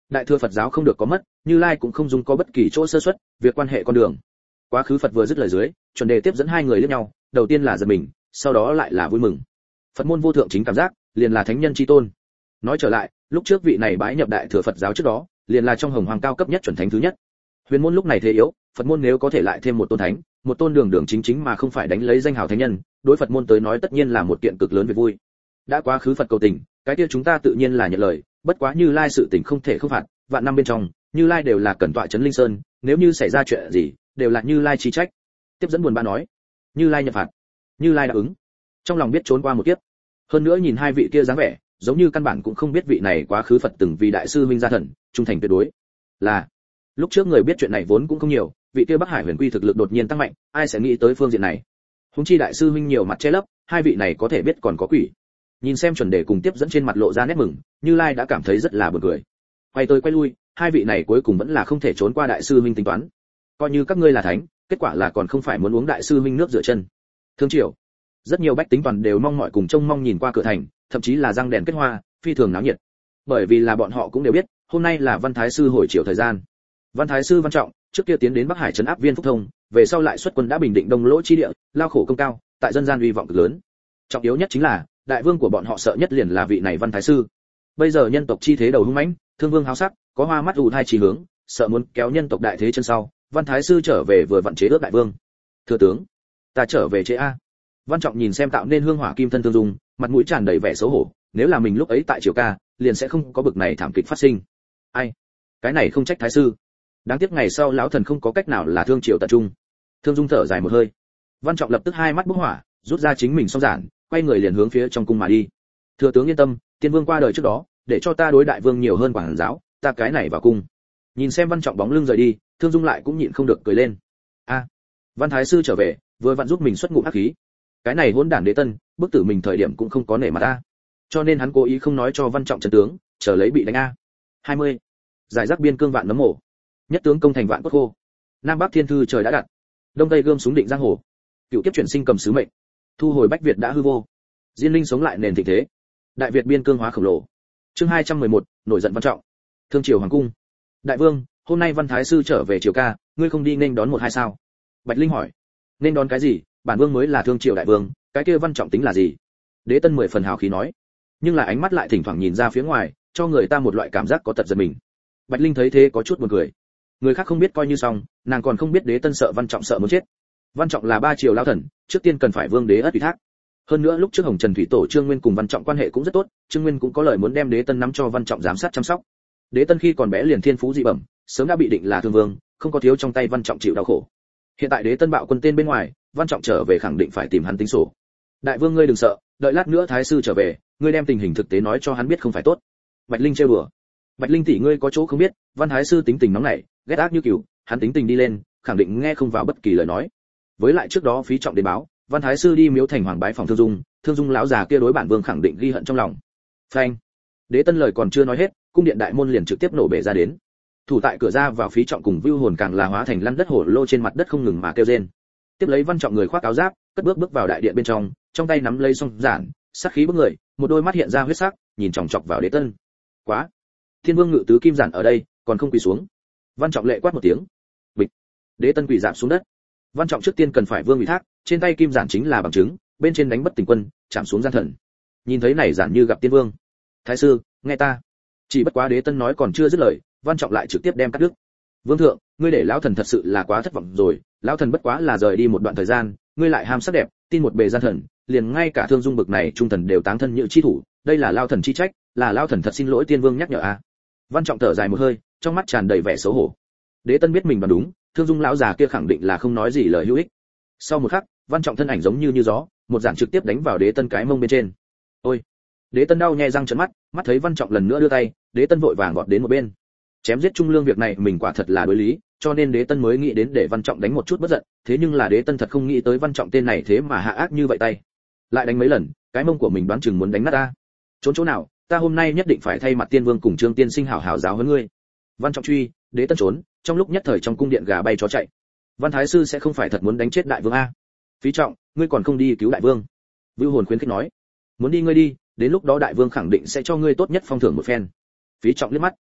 Đại thừa Phật giáo không được có mất, Như Lai cũng không dung có bất kỳ chỗ sơ suất, việc quan hệ con đường. Quá khứ Phật vừa dứt lời dưới, chuẩn đề tiếp dẫn hai người liếc nhau, đầu tiên là giật mình, sau đó lại là vui mừng. Phật môn vô thượng chính cảm giác, liền là thánh nhân chi tôn. Nói trở lại, lúc trước vị này bái nhập Đại thừa Phật giáo trước đó, liền là trong hồng hoàng cao cấp nhất chuẩn thánh thứ nhất. Huyền môn lúc này thế yếu, Phật môn nếu có thể lại thêm một tôn thánh, một tôn đường đường chính chính mà không phải đánh lấy danh hào thánh nhân, đối Phật môn tới nói tất nhiên là một kiện cực lớn việc vui. Đã quá khứ Phật cầu tình, cái kia chúng ta tự nhiên là nhận lời, bất quá Như Lai sự tình không thể không phạt, vạn năm bên trong, Như Lai đều là cẩn tọa trấn linh sơn, nếu như xảy ra chuyện gì, đều là Như Lai chi trách. Tiếp dẫn buồn bã nói, Như Lai nhận phạt. Như Lai đáp ứng. Trong lòng biết trốn qua một kiếp. Hơn nữa nhìn hai vị kia dáng vẻ, giống như căn bản cũng không biết vị này quá khứ Phật từng vì đại sư minh gia thần, trung thành tuyệt đối. Là, lúc trước người biết chuyện này vốn cũng không nhiều, vị kia Bắc Hải Huyền Quy thực lực đột nhiên tăng mạnh, ai sẽ nghĩ tới phương diện này. Huống chi đại sư minh nhiều mặt che lấp, hai vị này có thể biết còn có quỷ. Nhìn xem chuẩn đề cùng tiếp dẫn trên mặt lộ ra nét mừng, Như Lai đã cảm thấy rất là buồn cười. Quay tới quay lui, hai vị này cuối cùng vẫn là không thể trốn qua đại sư minh tính toán. Coi như các ngươi là thánh, kết quả là còn không phải muốn uống đại sư minh nước rửa chân. Thương triều, rất nhiều bách tính toàn đều mong mỏi cùng trông mong nhìn qua cửa thành, thậm chí là răng đèn kết hoa, phi thường náo nhiệt. Bởi vì là bọn họ cũng đều biết, hôm nay là Văn Thái sư hồi chiều thời gian. Văn Thái sư Văn Trọng, trước kia tiến đến Bắc Hải trấn áp Viên Phúc Thông, về sau lại xuất quân đã bình định Đông Lỗ chi địa, lao khổ công cao, tại dân gian uy vọng cực lớn. Trọng yếu nhất chính là, đại vương của bọn họ sợ nhất liền là vị này Văn Thái sư. Bây giờ nhân tộc chi thế đầu hung mãnh, thương vương háo sắc, có hoa mắt ù thai chỉ hướng, sợ muốn kéo nhân tộc đại thế chân sau, Văn Thái sư trở về vừa vặn chế ước đại vương. Thừa tướng, ta trở về chế a. Văn Trọng nhìn xem tạo nên hương hỏa kim thân Thương Dung, mặt mũi tràn đầy vẻ xấu hổ, nếu là mình lúc ấy tại triều ca, liền sẽ không có bực này thảm kịch phát sinh. Ai, cái này không trách thái sư. Đáng tiếc ngày sau lão thần không có cách nào là thương triều tận trung. Thương Dung thở dài một hơi. Văn Trọng lập tức hai mắt bốc hỏa, rút ra chính mình song giản, quay người liền hướng phía trong cung mà đi. Thừa tướng yên tâm, tiên vương qua đời trước đó, để cho ta đối đại vương nhiều hơn quản giáo, ta cái này vào cung. Nhìn xem Văn Trọng bóng lưng rời đi, Thương Dung lại cũng nhịn không được cười lên. A, Văn Thái sư trở về, vừa vặn giúp mình xuất ngụm ác khí. Cái này hỗn đản đế tân, bức tử mình thời điểm cũng không có nể mặt ta, cho nên hắn cố ý không nói cho Văn Trọng trận tướng, chờ lấy bị đánh a. 20. Giải rác biên cương vạn nấm mổ, nhất tướng công thành vạn cốt khô. Nam Bắc thiên thư trời đã đặt, đông tây gươm súng định giang hồ. Cựu kiếp chuyển sinh cầm sứ mệnh, thu hồi bách Việt đã hư vô. Diên linh sống lại nền thịnh thế, đại Việt biên cương hóa khổng lồ. Chương 211, nổi giận Văn Trọng. Thương triều hoàng cung. Đại vương, hôm nay Văn Thái sư trở về triều ca, ngươi không đi nên đón một hai sao? Bạch Linh hỏi. Nên đón cái gì, bản vương mới là thương triều đại vương, cái kia Văn Trọng tính là gì? Đế Tân 10 phần hào khí nói, nhưng là ánh mắt lại thỉnh thoảng nhìn ra phía ngoài, cho người ta một loại cảm giác có tật giật mình. Bạch Linh thấy thế có chút buồn cười. Người khác không biết coi như xong, nàng còn không biết Đế Tân sợ Văn Trọng sợ muốn chết. Văn Trọng là 3 triều lão thần, trước tiên cần phải vương đế ất ủy thác. Hơn nữa lúc trước Hồng Trần Thủy Tổ Trương Nguyên cùng Văn Trọng quan hệ cũng rất tốt, Trương Nguyên cũng có lời muốn đem Đế Tân nắm cho Văn Trọng giám sát chăm sóc. Đế Tân khi còn bé liền thiên phú dị bẩm, sớm đã bị định là thương vương, không có thiếu trong tay Văn Trọng chịu đau khổ. Hiện tại Đế Tân bạo quân tên bên ngoài, Văn Trọng trở về khẳng định phải tìm hắn tính sổ. Đại vương ngươi đừng sợ, đợi lát nữa thái sư trở về, ngươi đem tình hình thực tế nói cho hắn biết không phải tốt. Bạch Linh trêu đùa. Bạch Linh tỷ ngươi có chỗ không biết, Văn thái sư tính tình nóng nảy, ghét ác như cừu, hắn tính tình đi lên, khẳng định nghe không vào bất kỳ lời nói. Với lại trước đó Phí Trọng đến báo, Văn thái sư đi miếu thành hoàng bái phòng Thương Dung lão già kia đối bản vương khẳng định ghi hận trong lòng. Phanh. Đế Tân lời còn chưa nói hết, cung điện đại môn liền trực tiếp nổ bể ra đến. Thủ tại cửa ra vào Phí Trọng cùng Vưu Hồn càng là hóa thành lăn đất hổ lô trên mặt đất không ngừng mà kêu rên. Tiếp lấy Văn Trọng người khoác áo giáp, cất bước vào đại điện bên trong tay nắm lấy song giản, sát khí bức người, một đôi mắt hiện ra huyết sắc, nhìn chòng chọc vào Đế Tân. Quá, Thiên Vương ngự tứ kim giản ở đây, còn không quỳ xuống. Văn Trọng lệ quát một tiếng. Bịch. Đế Tân quỳ rạp xuống đất. Văn Trọng trước tiên cần phải vương ủy thác, trên tay kim giản chính là bằng chứng, bên trên đánh bất tỉnh quân, chạm xuống gian thần. Nhìn thấy này giản như gặp tiên vương. Thái sư, nghe ta. Chỉ bất quá Đế Tân nói còn chưa dứt lời, Văn Trọng lại trực tiếp đem cắt đứt. Vương thượng, ngươi để lão thần thật sự là quá thất vọng rồi, lão thần bất quá là rời đi một đoạn thời gian, ngươi lại ham sắc đẹp, tin một bề gian thần, liền ngay cả Thương Dung bực này trung thần đều táng thân như chi thủ, đây là lão thần chi trách, là lão thần thật xin lỗi tiên vương nhắc nhở a. Văn Trọng thở dài một hơi, trong mắt tràn đầy vẻ xấu hổ. Đế Tân biết mình đoán đúng, Thương Dung lão già kia khẳng định là không nói gì lời hữu ích. Sau một khắc, Văn Trọng thân ảnh giống như gió, một giản trực tiếp đánh vào Đế Tân cái mông bên trên. Ôi! Đế Tân đau nhè răng trợn mắt, mắt thấy Văn Trọng lần nữa đưa tay, Đế Tân vội vàng vọt đến một bên. Chém giết trung lương việc này mình quả thật là đối lý, cho nên Đế Tân mới nghĩ đến để Văn Trọng đánh một chút bất giận, thế nhưng là Đế Tân thật không nghĩ tới Văn Trọng tên này thế mà hạ ác như vậy tay. Lại đánh mấy lần, cái mông của mình đoán chừng muốn đánh nát ta. Trốn chỗ nào, ta hôm nay nhất định phải thay mặt Tiên Vương cùng Trương tiên sinh hảo hảo giáo huấn ngươi. Văn Trọng truy, Đế Tân trốn, trong lúc nhất thời trong cung điện gà bay chó chạy. Văn thái sư sẽ không phải thật muốn đánh chết đại vương a? Phí Trọng, ngươi còn không đi cứu đại vương? Vưu Hồn khuyến khích nói. Muốn đi ngươi đi, đến lúc đó đại vương khẳng định sẽ cho ngươi tốt nhất phong thưởng một phen. Phí Trọng liếc mắt.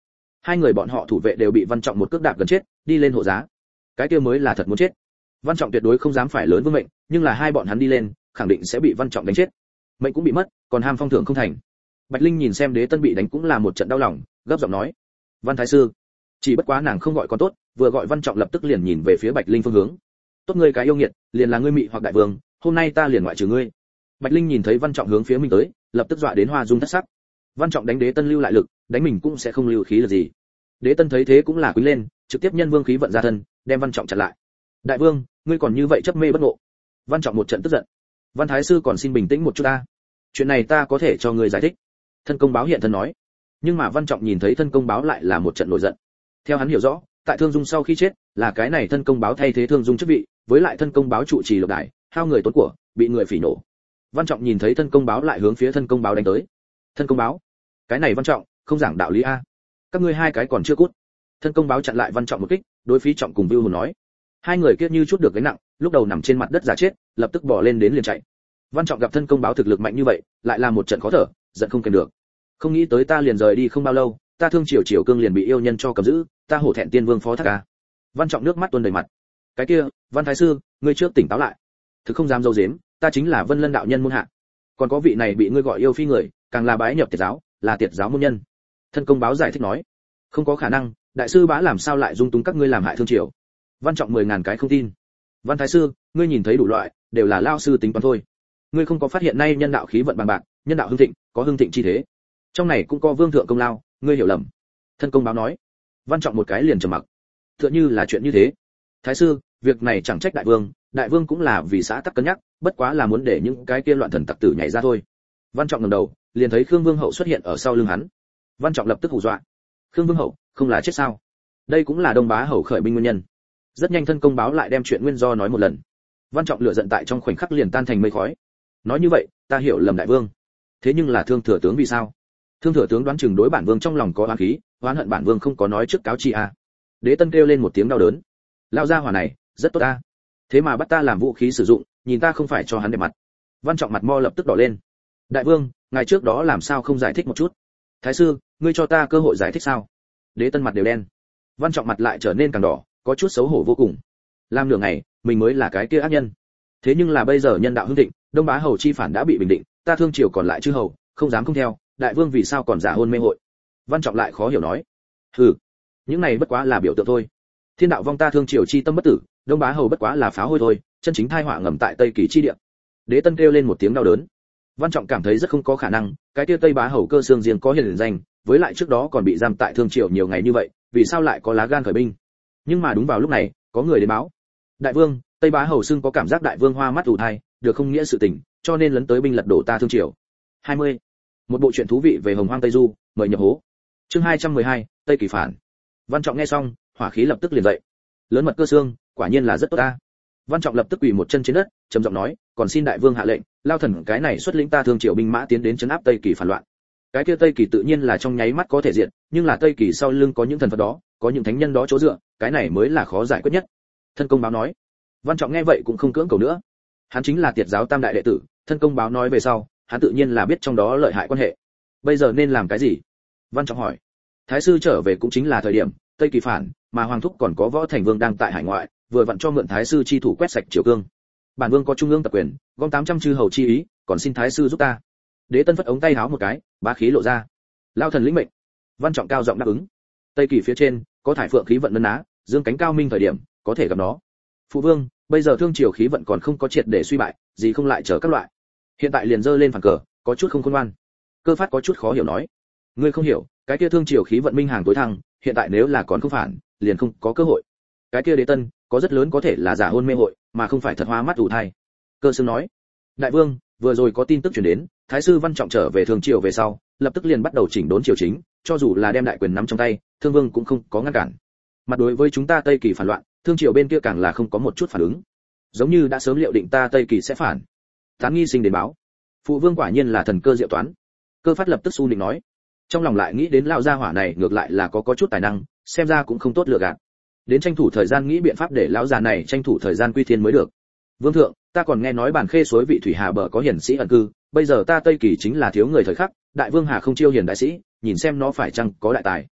Hai người bọn họ thủ vệ đều bị Văn Trọng một cước đạp gần chết, đi lên hộ giá. Cái kia mới là thật muốn chết. Văn Trọng tuyệt đối không dám phải lớn vương mệnh, nhưng là hai bọn hắn đi lên, khẳng định sẽ bị Văn Trọng đánh chết. Mệnh cũng bị mất, còn ham phong thưởng không thành. Bạch Linh nhìn xem Đế Tân bị đánh cũng là một trận đau lòng, gấp giọng nói: "Văn thái sư." Chỉ bất quá nàng không gọi con tốt, vừa gọi Văn Trọng lập tức liền nhìn về phía Bạch Linh phương hướng. "Tốt ngươi cái yêu nghiệt, liền là ngươi mị hoặc đại vương, hôm nay ta liền ngoại trừ ngươi." Bạch Linh nhìn thấy Văn Trọng hướng phía mình tới, lập tức dọa đến hoa dung thất sắc. Văn Trọng đánh Đế Tân lưu lại lực, đánh mình cũng sẽ không lưu khí lực gì. Đế Tân thấy thế cũng là quý lên, trực tiếp nhân vương khí vận ra thân, đem Văn Trọng chặn lại. "Đại vương, ngươi còn như vậy chấp mê bất ngộ." Văn Trọng một trận tức giận. "Văn thái sư còn xin bình tĩnh một chút ta. Chuyện này ta có thể cho ngươi giải thích." Thân công báo hiện thân nói. Nhưng mà Văn Trọng nhìn thấy thân công báo lại là một trận nổi giận. Theo hắn hiểu rõ, tại Thương Dung sau khi chết, là cái này thân công báo thay thế Thương Dung chức vị, với lại thân công báo trụ trì lộc đài, hao người tốn của, bị người phỉ nổ. Văn Trọng nhìn thấy thân công báo lại hướng phía thân công báo đánh tới. "Thân công báo, cái này Văn Trọng, không giảng đạo lý a. Các ngươi hai cái còn chưa cút." Thân công báo chặn lại Văn Trọng một kích, đối Phí Trọng cùng Vưu Hồn nói. Hai người kia như chút được gánh nặng, lúc đầu nằm trên mặt đất giả chết, lập tức bò lên đến liền chạy. Văn Trọng gặp thân công báo thực lực mạnh như vậy, lại là một trận khó thở, giận không kềm được. "Không nghĩ tới ta liền rời đi không bao lâu, ta Thương Triều Triều Cương liền bị yêu nhân cho cầm giữ, ta hổ thẹn Tiên Vương phó thác ca." Văn Trọng nước mắt tuôn đầy mặt. "Cái kia, Văn thái sư, ngươi trước tỉnh táo lại. Thực không dám dâu dếm, ta chính là Vân Lân đạo nhân môn hạ. Còn có vị này bị ngươi gọi yêu phi người, càng là bái nhập Tiệt giáo, là Tiệt giáo môn nhân." Thân công báo giải thích nói. "Không có khả năng, đại sư bá làm sao lại dung túng các ngươi làm hại Thương Triều?" Văn Trọng 10.000 cái không tin. "Văn thái sư, ngươi nhìn thấy đủ loại, đều là lao sư tính toán thôi. Ngươi không có phát hiện nay nhân đạo khí vận bằng bạc, nhân đạo hưng thịnh, có hưng thịnh chi thế. Trong này cũng có vương thượng công lao, ngươi hiểu lầm." Thân công báo nói. Văn Trọng một cái liền trầm mặc. Tựa như là chuyện như thế. "Thái sư, việc này chẳng trách đại vương cũng là vì xã tắc cân nhắc, bất quá là muốn để những cái kia loạn thần tặc tử nhảy ra thôi." Văn Trọng ngẩng đầu, liền thấy Khương Vương hậu xuất hiện ở sau lưng hắn. Văn Trọng lập tức hù dọa. Khương Vương hậu, không là chết sao? Đây cũng là Đông Bá hậu khởi binh nguyên nhân. Rất nhanh thân công báo lại đem chuyện nguyên do nói một lần. Văn Trọng lửa giận tại trong khoảnh khắc liền tan thành mây khói. "Nói như vậy, ta hiểu lầm đại vương. Thế nhưng là Thương thừa tướng vì sao?" "Thương thừa tướng đoán chừng đối bản vương trong lòng có oán khí, oán hận bản vương không có nói trước cáo chi a." Đế Tân kêu lên một tiếng đau đớn. "Lão gia hỏa này, rất tốt a. Thế mà bắt ta làm vũ khí sử dụng, nhìn ta không phải cho hắn đẹp mặt." Văn Trọng mặt mo lập tức đỏ lên. "Đại vương, ngài trước đó làm sao không giải thích một chút?" "Thái sư, ngươi cho ta cơ hội giải thích sao?" Đế Tân mặt đều đen. Văn Trọng mặt lại trở nên càng đỏ, có chút xấu hổ vô cùng. Làm nửa ngày, mình mới là cái kia ác nhân. Thế nhưng là bây giờ nhân đạo hưng thịnh, Đông Bá hầu chi phản đã bị bình định, ta Thương Triều còn lại chư hầu, không dám không theo, đại vương vì sao còn giả hôn mê hội? Văn Trọng lại khó hiểu nói. "Hừ, những này bất quá là biểu tượng thôi. Thiên đạo vong ta Thương Triều chi tâm bất tử, Đông Bá hầu bất quá là phá hôi thôi, chân chính tai họa ngầm tại Tây Kỳ chi địa." Đế Tân kêu lên một tiếng đau đớn. Văn Trọng cảm thấy rất không có khả năng, cái kia Tây Bá hầu cơ xương riêng có hiển danh, với lại trước đó còn bị giam tại Thương Triều nhiều ngày như vậy, vì sao lại có lá gan khởi binh? Nhưng mà đúng vào lúc này, có người đến báo. "Đại vương, Tây Bá hầu xưng có cảm giác đại vương hoa mắt ù thai, được không nghĩa sự tình, cho nên lấn tới binh lật đổ ta Thương Triều." 20. Một bộ truyện thú vị về Hồng Hoang Tây Du, mời nhập hố. Chương 212, Tây Kỳ phản. Văn Trọng nghe xong, hỏa khí lập tức liền dậy. Lớn mật cơ xương, quả nhiên là rất tốt ta. Văn Trọng lập tức quỳ một chân trên đất, trầm giọng nói, còn xin đại vương hạ lệnh, lao thần cái này xuất lĩnh ta Thương Triều binh mã tiến đến trấn áp Tây Kỳ phản loạn. Cái kia Tây Kỳ tự nhiên là trong nháy mắt có thể diệt, nhưng là Tây Kỳ sau lưng có những thần Phật đó, có những thánh nhân đó chỗ dựa, cái này mới là khó giải quyết nhất. Thân công báo nói. Văn Trọng nghe vậy cũng không cưỡng cầu nữa. Hắn chính là Tiệt giáo tam đại đệ tử, thân công báo nói về sau, hắn tự nhiên là biết trong đó lợi hại quan hệ. Bây giờ nên làm cái gì? Văn Trọng hỏi. Thái sư trở về cũng chính là thời điểm Tây Kỳ phản, mà Hoàng thúc còn có Võ Thành Vương đang tại hải ngoại, vừa vặn cho mượn Thái sư chi thủ quét sạch Triều Cương. Bản vương có trung ương tập quyền, gom 800 chư hầu chi ý, còn xin Thái sư giúp ta. Đế Tân phất ống tay háo một cái, bá khí lộ ra. Lao thần lĩnh mệnh. Văn Trọng cao giọng đáp ứng. Tây Kỳ phía trên có thải phượng khí vận nấn ná, dương cánh cao minh thời điểm có thể gặp nó. Phụ vương, bây giờ Thương Triều khí vận còn không có triệt để suy bại, gì không lại chờ các loại. Hiện tại liền dơ lên phản cờ, có chút không khôn ngoan. Cơ Phát có chút khó hiểu nói. Ngươi không hiểu, cái kia Thương Triều khí vận minh hàng tối thăng, hiện tại nếu là còn không phản, liền không có cơ hội. Cái kia Đế Tân có rất lớn có thể là giả hôn mê hội, mà không phải thật hoa mắt ủ thai. Cơ Sương nói. Đại vương, vừa rồi có tin tức truyền đến, Thái sư Văn Trọng trở về Thương Triều về sau, lập tức liền bắt đầu chỉnh đốn triều chính, cho dù là đem đại quyền nắm trong tay, Thương Vương cũng không có ngăn cản. Mặt đối với chúng ta Tây Kỳ phản loạn, Thương Triều bên kia càng là không có một chút phản ứng, giống như đã sớm liệu định ta Tây Kỳ sẽ phản. Tán nghi sinh đến báo, phụ vương quả nhiên là thần cơ diệu toán. Cơ Phát lập tức su nịnh nói, trong lòng lại nghĩ đến lão gia hỏa này ngược lại là có chút tài năng, xem ra cũng không tốt lựa gạt. Đến tranh thủ thời gian nghĩ biện pháp để lão già này tranh thủ thời gian quy thiên mới được. Vương thượng, ta còn nghe nói Bản Khê suối vị thủy hà bờ có hiển sĩ ẩn cư, bây giờ ta Tây Kỳ chính là thiếu người thời khắc, đại vương hà không chiêu hiền đại sĩ, nhìn xem nó phải chăng có đại tài.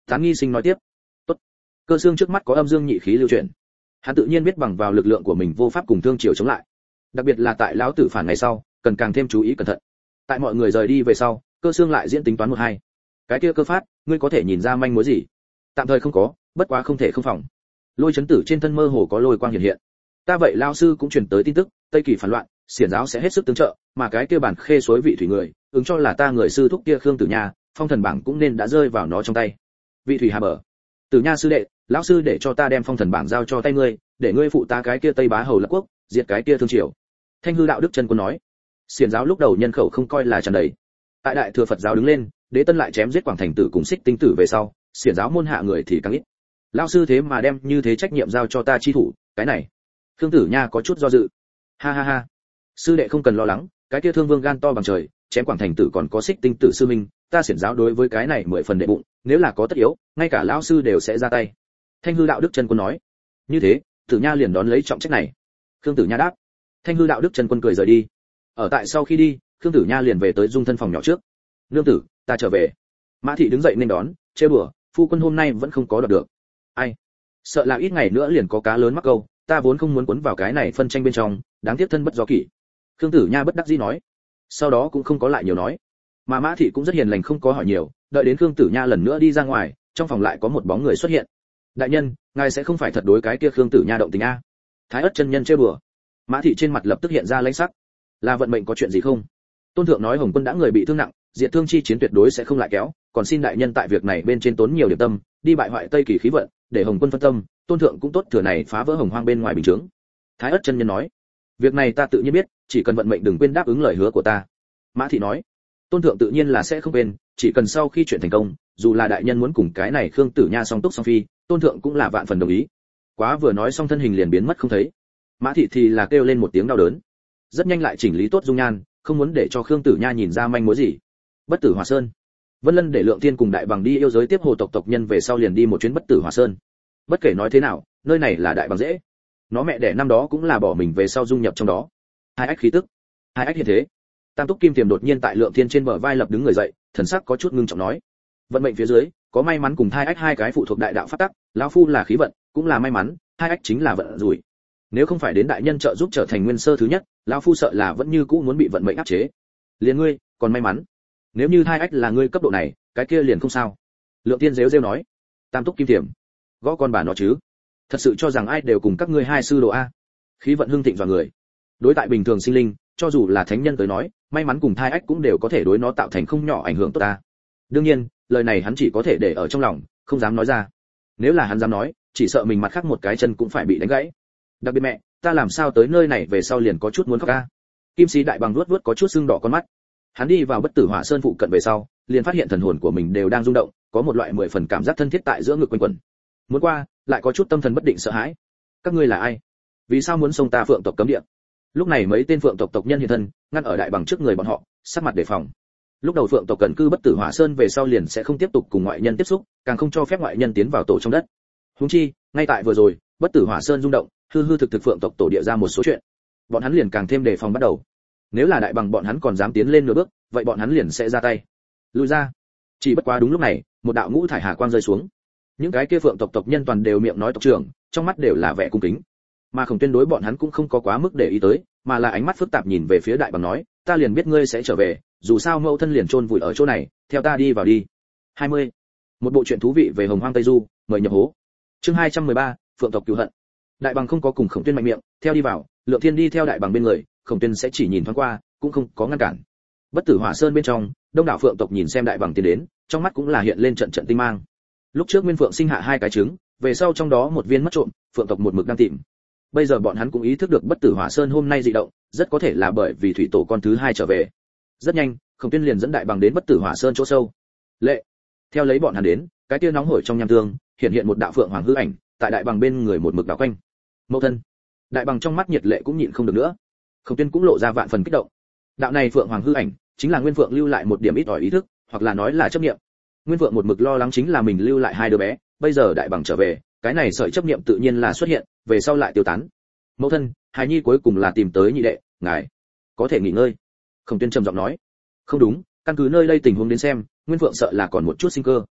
Tán Nghi Sinh nói tiếp. Tốt. Cơ xương trước mắt có âm dương nhị khí lưu chuyển, hắn tự nhiên biết bằng vào lực lượng của mình vô pháp cùng Thương Triều chống lại, đặc biệt là tại lão tử phản ngày sau cần càng thêm chú ý cẩn thận. Tại mọi người rời đi về sau, Cơ xương lại diễn tính toán một hai. Cái kia Cơ phát, ngươi có thể nhìn ra manh mối gì? Tạm thời không có, bất quá không thể không phòng. Lôi chấn tử trên thân mơ hồ có lôi quang hiện hiện. Ta vậy lão sư cũng truyền tới tin tức, Tây Kỳ phản loạn, xiển giáo sẽ hết sức tương trợ, mà cái kia bản khê suối vị thủy người, ứng cho là ta người sư thúc kia Khương Tử Nha, phong thần bảng cũng nên đã rơi vào nó trong tay. Vị thủy hà bờ. Tử Nha sư đệ, lão sư để cho ta đem phong thần bảng giao cho tay ngươi, để ngươi phụ ta cái kia Tây Bá hầu lập quốc, diệt cái kia Thương Triều. Thanh hư đạo đức chân quân nói. Xiển giáo lúc đầu nhân khẩu không coi là tràn đầy. Tại đại thừa Phật giáo đứng lên, Đế Tân lại chém giết Quảng Thành tử cùng Xích Tinh tử về sau, xiển giáo môn hạ người thì càng ít. Lão sư thế mà đem như thế trách nhiệm giao cho ta chi thủ, cái này. Khương Tử Nha có chút do dự. Ha ha ha. Sư đệ không cần lo lắng, cái kia Thương Vương gan to bằng trời, chém Quảng Thành tử còn có Xích Tinh tử sư minh, ta xiển giáo đối với cái này 10 phần đệ bụng, nếu là có tất yếu, ngay cả lão sư đều sẽ ra tay. Thanh hư đạo đức chân quân nói. Như thế, Tử Nha liền đón lấy trọng trách này. Khương Tử Nha đáp. Thanh hư đạo đức chân quân cười rời đi. Ở tại sau khi đi, Khương Tử Nha liền về tới dung thân phòng nhỏ trước. Nương tử, ta trở về. Mã thị đứng dậy nên đón, trêu đùa, phu quân hôm nay vẫn không có đoạt được. Ai? Sợ là ít ngày nữa liền có cá lớn mắc câu, ta vốn không muốn cuốn vào cái này phân tranh bên trong, đáng tiếc thân bất do kỷ. Khương Tử Nha bất đắc dĩ nói. Sau đó cũng không có lại nhiều nói. Mà Mã thị cũng rất hiền lành không có hỏi nhiều, đợi đến Khương Tử Nha lần nữa đi ra ngoài, trong phòng lại có một bóng người xuất hiện. Đại nhân, ngài sẽ không phải thật đối cái kia Khương Tử Nha động tình a? Thái Ất chân nhân trêu đùa. Mã thị trên mặt lập tức hiện ra lãnh sắc. Là vận mệnh có chuyện gì không? Tôn thượng nói Hồng quân đã người bị thương nặng, diệt thương chi chiến tuyệt đối sẽ không lại kéo, còn xin đại nhân tại việc này bên trên tốn nhiều điểm tâm, đi bại hoại Tây Kỳ khí vận, để Hồng quân phân tâm, tôn thượng cũng tốt thừa này phá vỡ Hồng Hoang bên ngoài bình chứng. Thái Ất chân nhân nói. Việc này ta tự nhiên biết, chỉ cần vận mệnh đừng quên đáp ứng lời hứa của ta. Mã thị nói. Tôn thượng tự nhiên là sẽ không quên, chỉ cần sau khi chuyện thành công, dù là đại nhân muốn cùng cái này Khương Tử Nha song túc song phi, tôn thượng cũng là vạn phần đồng ý. Quá vừa nói xong thân hình liền biến mất không thấy. Mã thị thì là kêu lên một tiếng đau đớn, rất nhanh lại chỉnh lý tốt dung nhan, không muốn để cho Khương Tử Nha nhìn ra manh mối gì. Bất Tử Hỏa Sơn. Vân Lân để Lượng Tiên cùng Đại Bằng đi yêu giới tiếp hồ tộc nhân về sau liền đi một chuyến Bất Tử Hỏa Sơn. Bất kể nói thế nào, nơi này là Đại Bằng dễ. Nó mẹ đẻ năm đó cũng là bỏ mình về sau dung nhập trong đó. Hai ách khí tức, hai ách hiện thế. Tam Túc Kim Tiềm đột nhiên tại Lượng Tiên trên bờ vai lập đứng người dậy, thần sắc có chút ngưng trọng nói: vận mệnh phía dưới, có may mắn cùng hai ách hai cái phụ thuộc đại đạo pháp tắc, lão phu là khí vận, cũng là may mắn, hai ách chính là vận rủi. Nếu không phải đến đại nhân trợ giúp trở thành nguyên sơ thứ nhất, lão phu sợ là vẫn như cũ muốn bị vận mệnh áp chế. Liền ngươi, còn may mắn. Nếu như hai ách là ngươi cấp độ này, cái kia liền không sao. Lượng Tiên rêu rêu nói. Tam Túc Kim Tiềm, gõ con bà nó chứ. Thật sự cho rằng ai đều cùng các ngươi hai sư đồ a? Khí vận hưng thịnh dọa người. Đối tại bình thường sinh linh, cho dù là thánh nhân tới nói, may mắn cùng thai ách cũng đều có thể đối nó tạo thành không nhỏ ảnh hưởng tốt ta. Đương nhiên, lời này hắn chỉ có thể để ở trong lòng, không dám nói ra. Nếu là hắn dám nói, chỉ sợ mình mặt khác một cái chân cũng phải bị đánh gãy. Đặc biệt mẹ, ta làm sao tới nơi này về sau liền có chút muốn khóc a. Kim Sĩ Đại Bằng vuốt có chút sưng đỏ con mắt. Hắn đi vào Bất Tử Hỏa Sơn phụ cận về sau, liền phát hiện thần hồn của mình đều đang rung động, có một loại 10 phần cảm giác thân thiết tại giữa ngực quanh quẩn. Muốn qua, lại có chút tâm thần bất định sợ hãi. Các ngươi là ai? Vì sao muốn xông ta Phượng tộc cấm địa? Lúc này mấy tên Phượng tộc tộc nhân hiện thân, ngăn ở Đại Bằng trước người bọn họ, sắc mặt đề phòng. Lúc đầu Phượng tộc cẩn cư Bất Tử Hỏa Sơn về sau liền sẽ không tiếp tục cùng ngoại nhân tiếp xúc, càng không cho phép ngoại nhân tiến vào tổ trong đất. Huống chi, ngay tại vừa rồi, Bất Tử Hỏa Sơn rung động, hư hư thực thực Phượng tộc tổ địa ra một số chuyện. Bọn hắn liền càng thêm đề phòng bắt đầu. Nếu là Đại Bằng bọn hắn còn dám tiến lên nửa bước, vậy bọn hắn liền sẽ ra tay. Lùi ra. Chỉ bất quá đúng lúc này, một đạo ngũ thải hà quang rơi xuống. Những cái kia Phượng tộc tộc nhân toàn đều miệng nói tộc trưởng, trong mắt đều là vẻ cung kính. Mà Khổng Tuyên đối bọn hắn cũng không có quá mức để ý tới, mà là ánh mắt phức tạp nhìn về phía Đại Bằng nói, ta liền biết ngươi sẽ trở về, dù sao mẫu thân liền chôn vùi ở chỗ này, theo ta đi vào đi. 20. Một bộ truyện thú vị về Hồng Hoang Tây Du, mời nhập hố. Chương 213, Phượng tộc cừu hận. Đại Bằng không có cùng Khổng Tuyên mạnh miệng, theo đi vào, Lượng Thiên đi theo Đại Bằng bên người, Khổng Tuyên sẽ chỉ nhìn thoáng qua, cũng không có ngăn cản. Bất Tử Hỏa Sơn bên trong, đông đảo Phượng tộc nhìn xem Đại Bằng tiến đến, trong mắt cũng là hiện lên trận trận tinh mang. Lúc trước Nguyên Phượng sinh hạ 2 cái trứng, về sau trong đó một viên mất trộm, Phượng tộc một mực đang tìm. Bây giờ bọn hắn cũng ý thức được Bất Tử Hỏa Sơn hôm nay dị động, rất có thể là bởi vì thủy tổ con thứ 2 trở về. Rất nhanh, Khổng Tuyên liền dẫn Đại Bằng đến Bất Tử Hỏa Sơn chỗ sâu. Lệ, theo lấy bọn hắn đến, cái tia nóng hổi trong nham tương, hiện một đạo phượng hoàng hư ảnh, tại Đại Bằng bên người một mực đảo quanh. Mẫu thân. Đại Bằng trong mắt nhiệt lệ cũng nhịn không được nữa. Khổng Tuyên cũng lộ ra vạn phần kích động. Đạo này phượng hoàng hư ảnh, chính là Nguyên Phượng lưu lại một điểm ít ỏi ý thức, hoặc là nói là chấp niệm. Nguyên Phượng một mực lo lắng chính là mình lưu lại 2 đứa bé, bây giờ Đại Bằng trở về, cái này sợi chấp niệm tự nhiên là xuất hiện, về sau lại tiêu tán. Mẫu thân, hài nhi cuối cùng là tìm tới nhị đệ, ngài có thể nghỉ ngơi. Khổng Tuyên trầm giọng nói. Không đúng, căn cứ nơi đây tình huống đến xem, Nguyên Phượng sợ là còn một chút sinh cơ.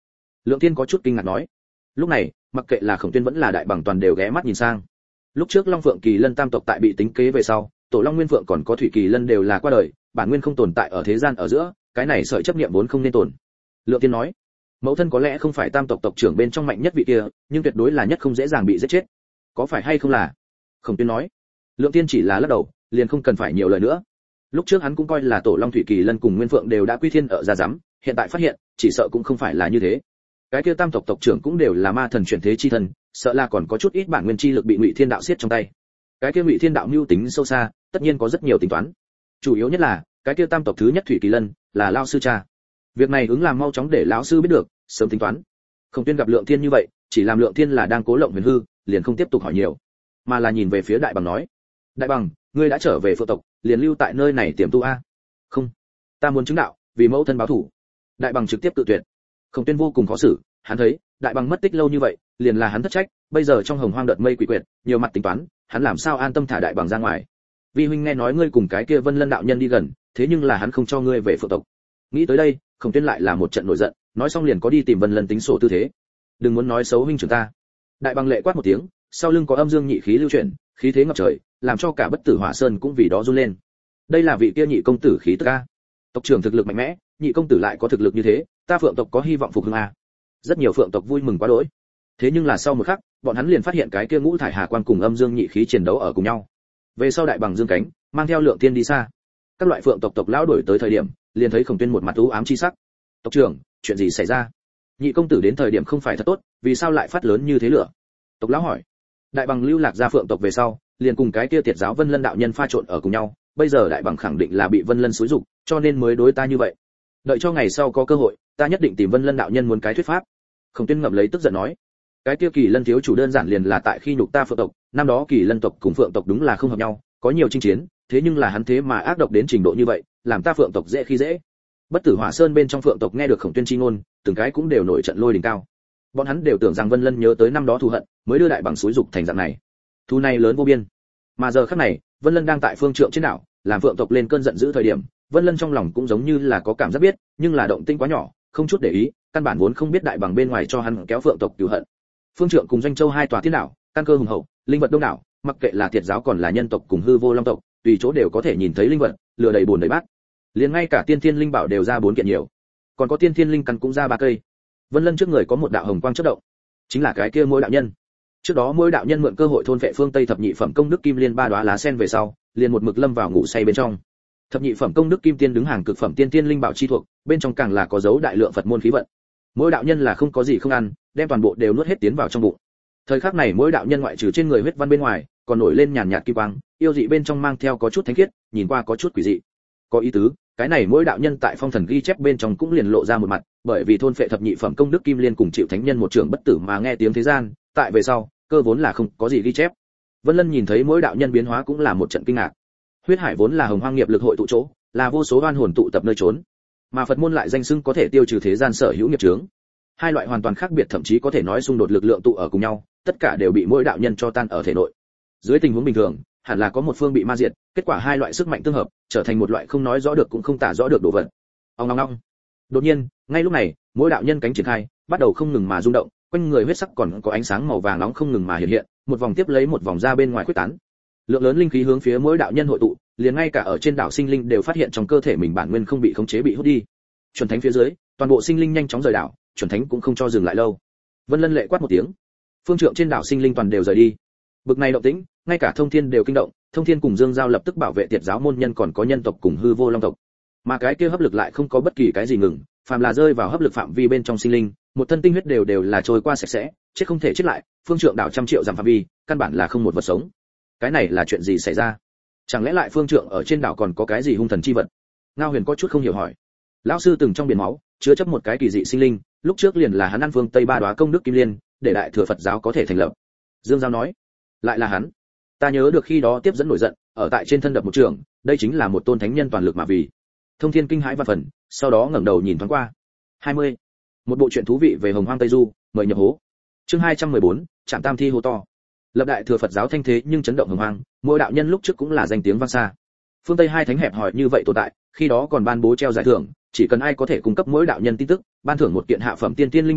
Lượng Tiên có chút kinh ngạc nói. Lúc này, mặc kệ là Khổng Tuyên vẫn là Đại Bằng toàn đều ghé mắt nhìn sang. Lúc trước Long Phượng Kỳ Lân tam tộc tại bị tính kế về sau, Tổ Long Nguyên Phượng còn có Thủy Kỳ Lân đều là qua đời, bản nguyên không tồn tại ở thế gian ở giữa, cái này sợi chấp niệm vốn không nên tồn. Lượng Tiên nói, mẫu thân có lẽ không phải tam tộc tộc trưởng bên trong mạnh nhất vị kia, nhưng tuyệt đối là nhất không dễ dàng bị giết chết. Có phải hay không là? Khổng Tuyên nói. Lượng Tiên chỉ là lắc đầu, liền không cần phải nhiều lời nữa. Lúc trước hắn cũng coi là Tổ Long Thủy Kỳ Lân cùng Nguyên Phượng đều đã quy thiên ở gia giám, hiện tại phát hiện, chỉ sợ cũng không phải là như thế. Cái kia tam tộc tộc trưởng cũng đều là ma thần chuyển thế chi thần, sợ là còn có chút ít bản nguyên chi lực bị Ngụy Thiên Đạo siết trong tay. Cái kia Ngụy Thiên Đạo mưu tính sâu xa, tất nhiên có rất nhiều tính toán. Chủ yếu nhất là, cái kia tam tộc thứ nhất Thủy Kỳ Lân là lão sư cha. Việc này ứng làm mau chóng để lão sư biết được, sớm tính toán. Không Tuyên gặp Lượng Thiên như vậy, chỉ làm Lượng Thiên là đang cố lộng huyền hư, liền không tiếp tục hỏi nhiều, mà là nhìn về phía Đại Bằng nói: "Đại Bằng, ngươi đã trở về Phượng tộc, liền lưu tại nơi này tiềm tu a?" "Không, ta muốn chứng đạo, vì mẫu thân báo thù." Đại Bằng trực tiếp tự tuyệt. Khổng Tuyên vô cùng khó xử, hắn thấy, Đại Bằng mất tích lâu như vậy, liền là hắn thất trách, bây giờ trong hồng hoang đợt mây quỷ quyệt, nhiều mặt tính toán, hắn làm sao an tâm thả Đại Bằng ra ngoài. Vi huynh nghe nói ngươi cùng cái kia Vân Lân đạo nhân đi gần, thế nhưng là hắn không cho ngươi về Phượng tộc. Nghĩ tới đây, Khổng Tuyên lại là một trận nổi giận, nói xong liền có đi tìm Vân Lân tính sổ tư thế. Đừng muốn nói xấu huynh trưởng ta. Đại Bằng lệ quát một tiếng, sau lưng có âm dương nhị khí lưu chuyển, khí thế ngập trời, làm cho cả Bất Tử Hỏa Sơn cũng vì đó run lên. Đây là vị kia nhị công tử khí tức a. Tộc trưởng thực lực mạnh mẽ, nhị công tử lại có thực lực như thế, ta Phượng tộc có hy vọng phục hưng a. Rất nhiều Phượng tộc vui mừng quá đỗi. Thế nhưng là sau một khắc, bọn hắn liền phát hiện cái kia ngũ thải hà quan cùng âm dương nhị khí chiến đấu ở cùng nhau. Về sau Đại Bằng dương cánh, mang theo Lượng Tiên đi xa. Các loại Phượng tộc tộc lão đổi tới thời điểm, liền thấy Khổng Tuyên một mặt u ám chi sắc. Tộc trưởng, chuyện gì xảy ra? Nhị công tử đến thời điểm không phải thật tốt, vì sao lại phát lớn như thế lửa? Tộc lão hỏi. Đại Bằng lưu lạc ra Phượng tộc về sau, liền cùng cái kia Tiệt giáo Vân Lân đạo nhân pha trộn ở cùng nhau, bây giờ Đại Bằng khẳng định là bị Vân Lân xúi dục, cho nên mới đối ta như vậy. Đợi cho ngày sau có cơ hội, ta nhất định tìm Vân Lân đạo nhân muốn cái thuyết pháp. Khổng Tuyên ngậm lấy tức giận nói, cái kia Kỳ Lân thiếu chủ đơn giản liền là tại khi nhục ta Phượng tộc, năm đó Kỳ Lân tộc cùng Phượng tộc đúng là không hợp nhau, có nhiều chinh chiến, thế nhưng là hắn thế mà ác độc đến trình độ như vậy, làm ta Phượng tộc dễ khi dễ. Bất Tử Hỏa Sơn bên trong Phượng tộc nghe được Khổng Tuyên chi ngôn, từng cái cũng đều nổi trận lôi đình cao. Bọn hắn đều tưởng rằng Vân Lân nhớ tới năm đó thù hận, mới đưa Đại Bằng xúi dục thành dạng này. Thù này lớn vô biên. Mà giờ khắc này, Vân Lân đang tại phương trượng trên đảo, làm Phượng tộc lên cơn giận dữ thời điểm, Vân Lân trong lòng cũng giống như là có cảm giác biết, nhưng là động tĩnh quá nhỏ, không chút để ý, căn bản vốn không biết Đại Bằng bên ngoài cho hắn kéo Phượng tộc cừu hận. Phương trượng cùng Doanh Châu hai tòa thiên đảo, căn cơ hùng hậu, linh vật đông đảo, mặc kệ là Tiệt giáo còn là nhân tộc cùng hư vô long tộc, tùy chỗ đều có thể nhìn thấy linh vật, lừa đầy bùn đầy bát. Liền ngay cả tiên thiên linh bảo đều ra 4 kiện nhiều, còn có tiên thiên linh căn cũng ra 3 cây. Vân Lân trước người có một đạo hồng quang chớp động, chính là cái kia Mỗi đạo nhân. Trước đó Mỗi đạo nhân mượn cơ hội thôn vệ phương Tây thập nhị phẩm công đức kim liên 3 đóa lá sen về sau, liền một mực lâm vào ngủ say bên trong. Thập nhị phẩm công đức kim tiên đứng hàng cực phẩm tiên tiên linh bảo chi thuộc, bên trong càng là có dấu đại lượng Phật môn khí vận. Mỗi đạo nhân là không có gì không ăn, đem toàn bộ đều nuốt hết tiến vào trong bụng. Thời khắc này Mỗi đạo nhân ngoại trừ trên người huyết văn bên ngoài, còn nổi lên nhàn nhạt kim quang, yêu dị bên trong mang theo có chút thánh khiết, nhìn qua có chút quỷ dị. Có ý tứ, cái này Mỗi đạo nhân tại phong thần ghi chép bên trong cũng liền lộ ra một mặt, bởi vì thôn phệ thập nhị phẩm công đức kim liên cùng chịu thánh nhân một trường bất tử mà nghe tiếng thế gian, tại về sau, cơ vốn là không có gì ghi chép. Vân Lân nhìn thấy Mỗi đạo nhân biến hóa cũng là một trận kinh ngạc. Huyết hải vốn là hồng hoang nghiệp lực hội tụ chỗ, là vô số oan hồn tụ tập nơi trốn, mà Phật môn lại danh xưng có thể tiêu trừ thế gian sở hữu nghiệp chướng. Hai loại hoàn toàn khác biệt, thậm chí có thể nói xung đột lực lượng tụ ở cùng nhau, tất cả đều bị Mỗi đạo nhân cho tan ở thể nội. Dưới tình huống bình thường, hẳn là có một phương bị ma diệt, kết quả hai loại sức mạnh tương hợp, trở thành một loại không nói rõ được cũng không tả rõ được đồ vật. Ong ong ong. Đột nhiên, ngay lúc này, Mỗi đạo nhân cánh triển khai, bắt đầu không ngừng mà rung động, quanh người huyết sắc còn có ánh sáng màu vàng nóng không ngừng mà hiện hiện, một vòng tiếp lấy một vòng ra bên ngoài khuếch tán. Lượng lớn linh khí hướng phía Mỗi đạo nhân hội tụ, liền ngay cả ở trên đảo sinh linh đều phát hiện trong cơ thể mình bản nguyên không bị khống chế bị hút đi. Chuẩn thánh phía dưới, toàn bộ sinh linh nhanh chóng rời đảo, chuẩn thánh cũng không cho dừng lại lâu. Vân Lân lệ quát một tiếng, phương trượng trên đảo sinh linh toàn đều rời đi. Bực này động tĩnh, ngay cả Thông Thiên đều kinh động, Thông Thiên cùng Dương Giao lập tức bảo vệ Tiệt giáo môn nhân còn có nhân tộc cùng hư vô long tộc. Mà cái kia hấp lực lại không có bất kỳ cái gì ngừng, phàm là rơi vào hấp lực phạm vi bên trong sinh linh, một thân tinh huyết đều là trôi qua sạch sẽ, chết không thể chết lại, phương trượng đảo trăm triệu dặm phạm vi, căn bản là không một vật sống. Cái này là chuyện gì xảy ra? Chẳng lẽ lại phương trượng ở trên đảo còn có cái gì hung thần chi vật? Ngao Huyền có chút không hiểu hỏi. Lão sư từng trong biển máu chứa chấp một cái kỳ dị sinh linh, lúc trước liền là hắn ăn phương Tây 3 đóa công đức kim liên, để đại thừa Phật giáo có thể thành lập. Dương Giao nói, lại là hắn. Ta nhớ được khi đó tiếp dẫn nổi giận, ở tại trên thân đập một trường, đây chính là một tôn thánh nhân toàn lực mà vì. Thông Thiên kinh hãi vạn phần, sau đó ngẩng đầu nhìn thoáng qua. 20. Một bộ truyện thú vị về Hồng Hoang Tây Du, mời nhập hố. Chương 214, Trạm Tam Thi hô to. Lập đại thừa Phật giáo thanh thế nhưng chấn động Hồng Hoang, Mỗi đạo nhân lúc trước cũng là danh tiếng vang xa. Phương Tây hai thánh hẹp hòi như vậy tồn tại, khi đó còn ban bố treo giải thưởng, chỉ cần ai có thể cung cấp Mỗi đạo nhân tin tức, ban thưởng một kiện hạ phẩm tiên tiên linh bảo,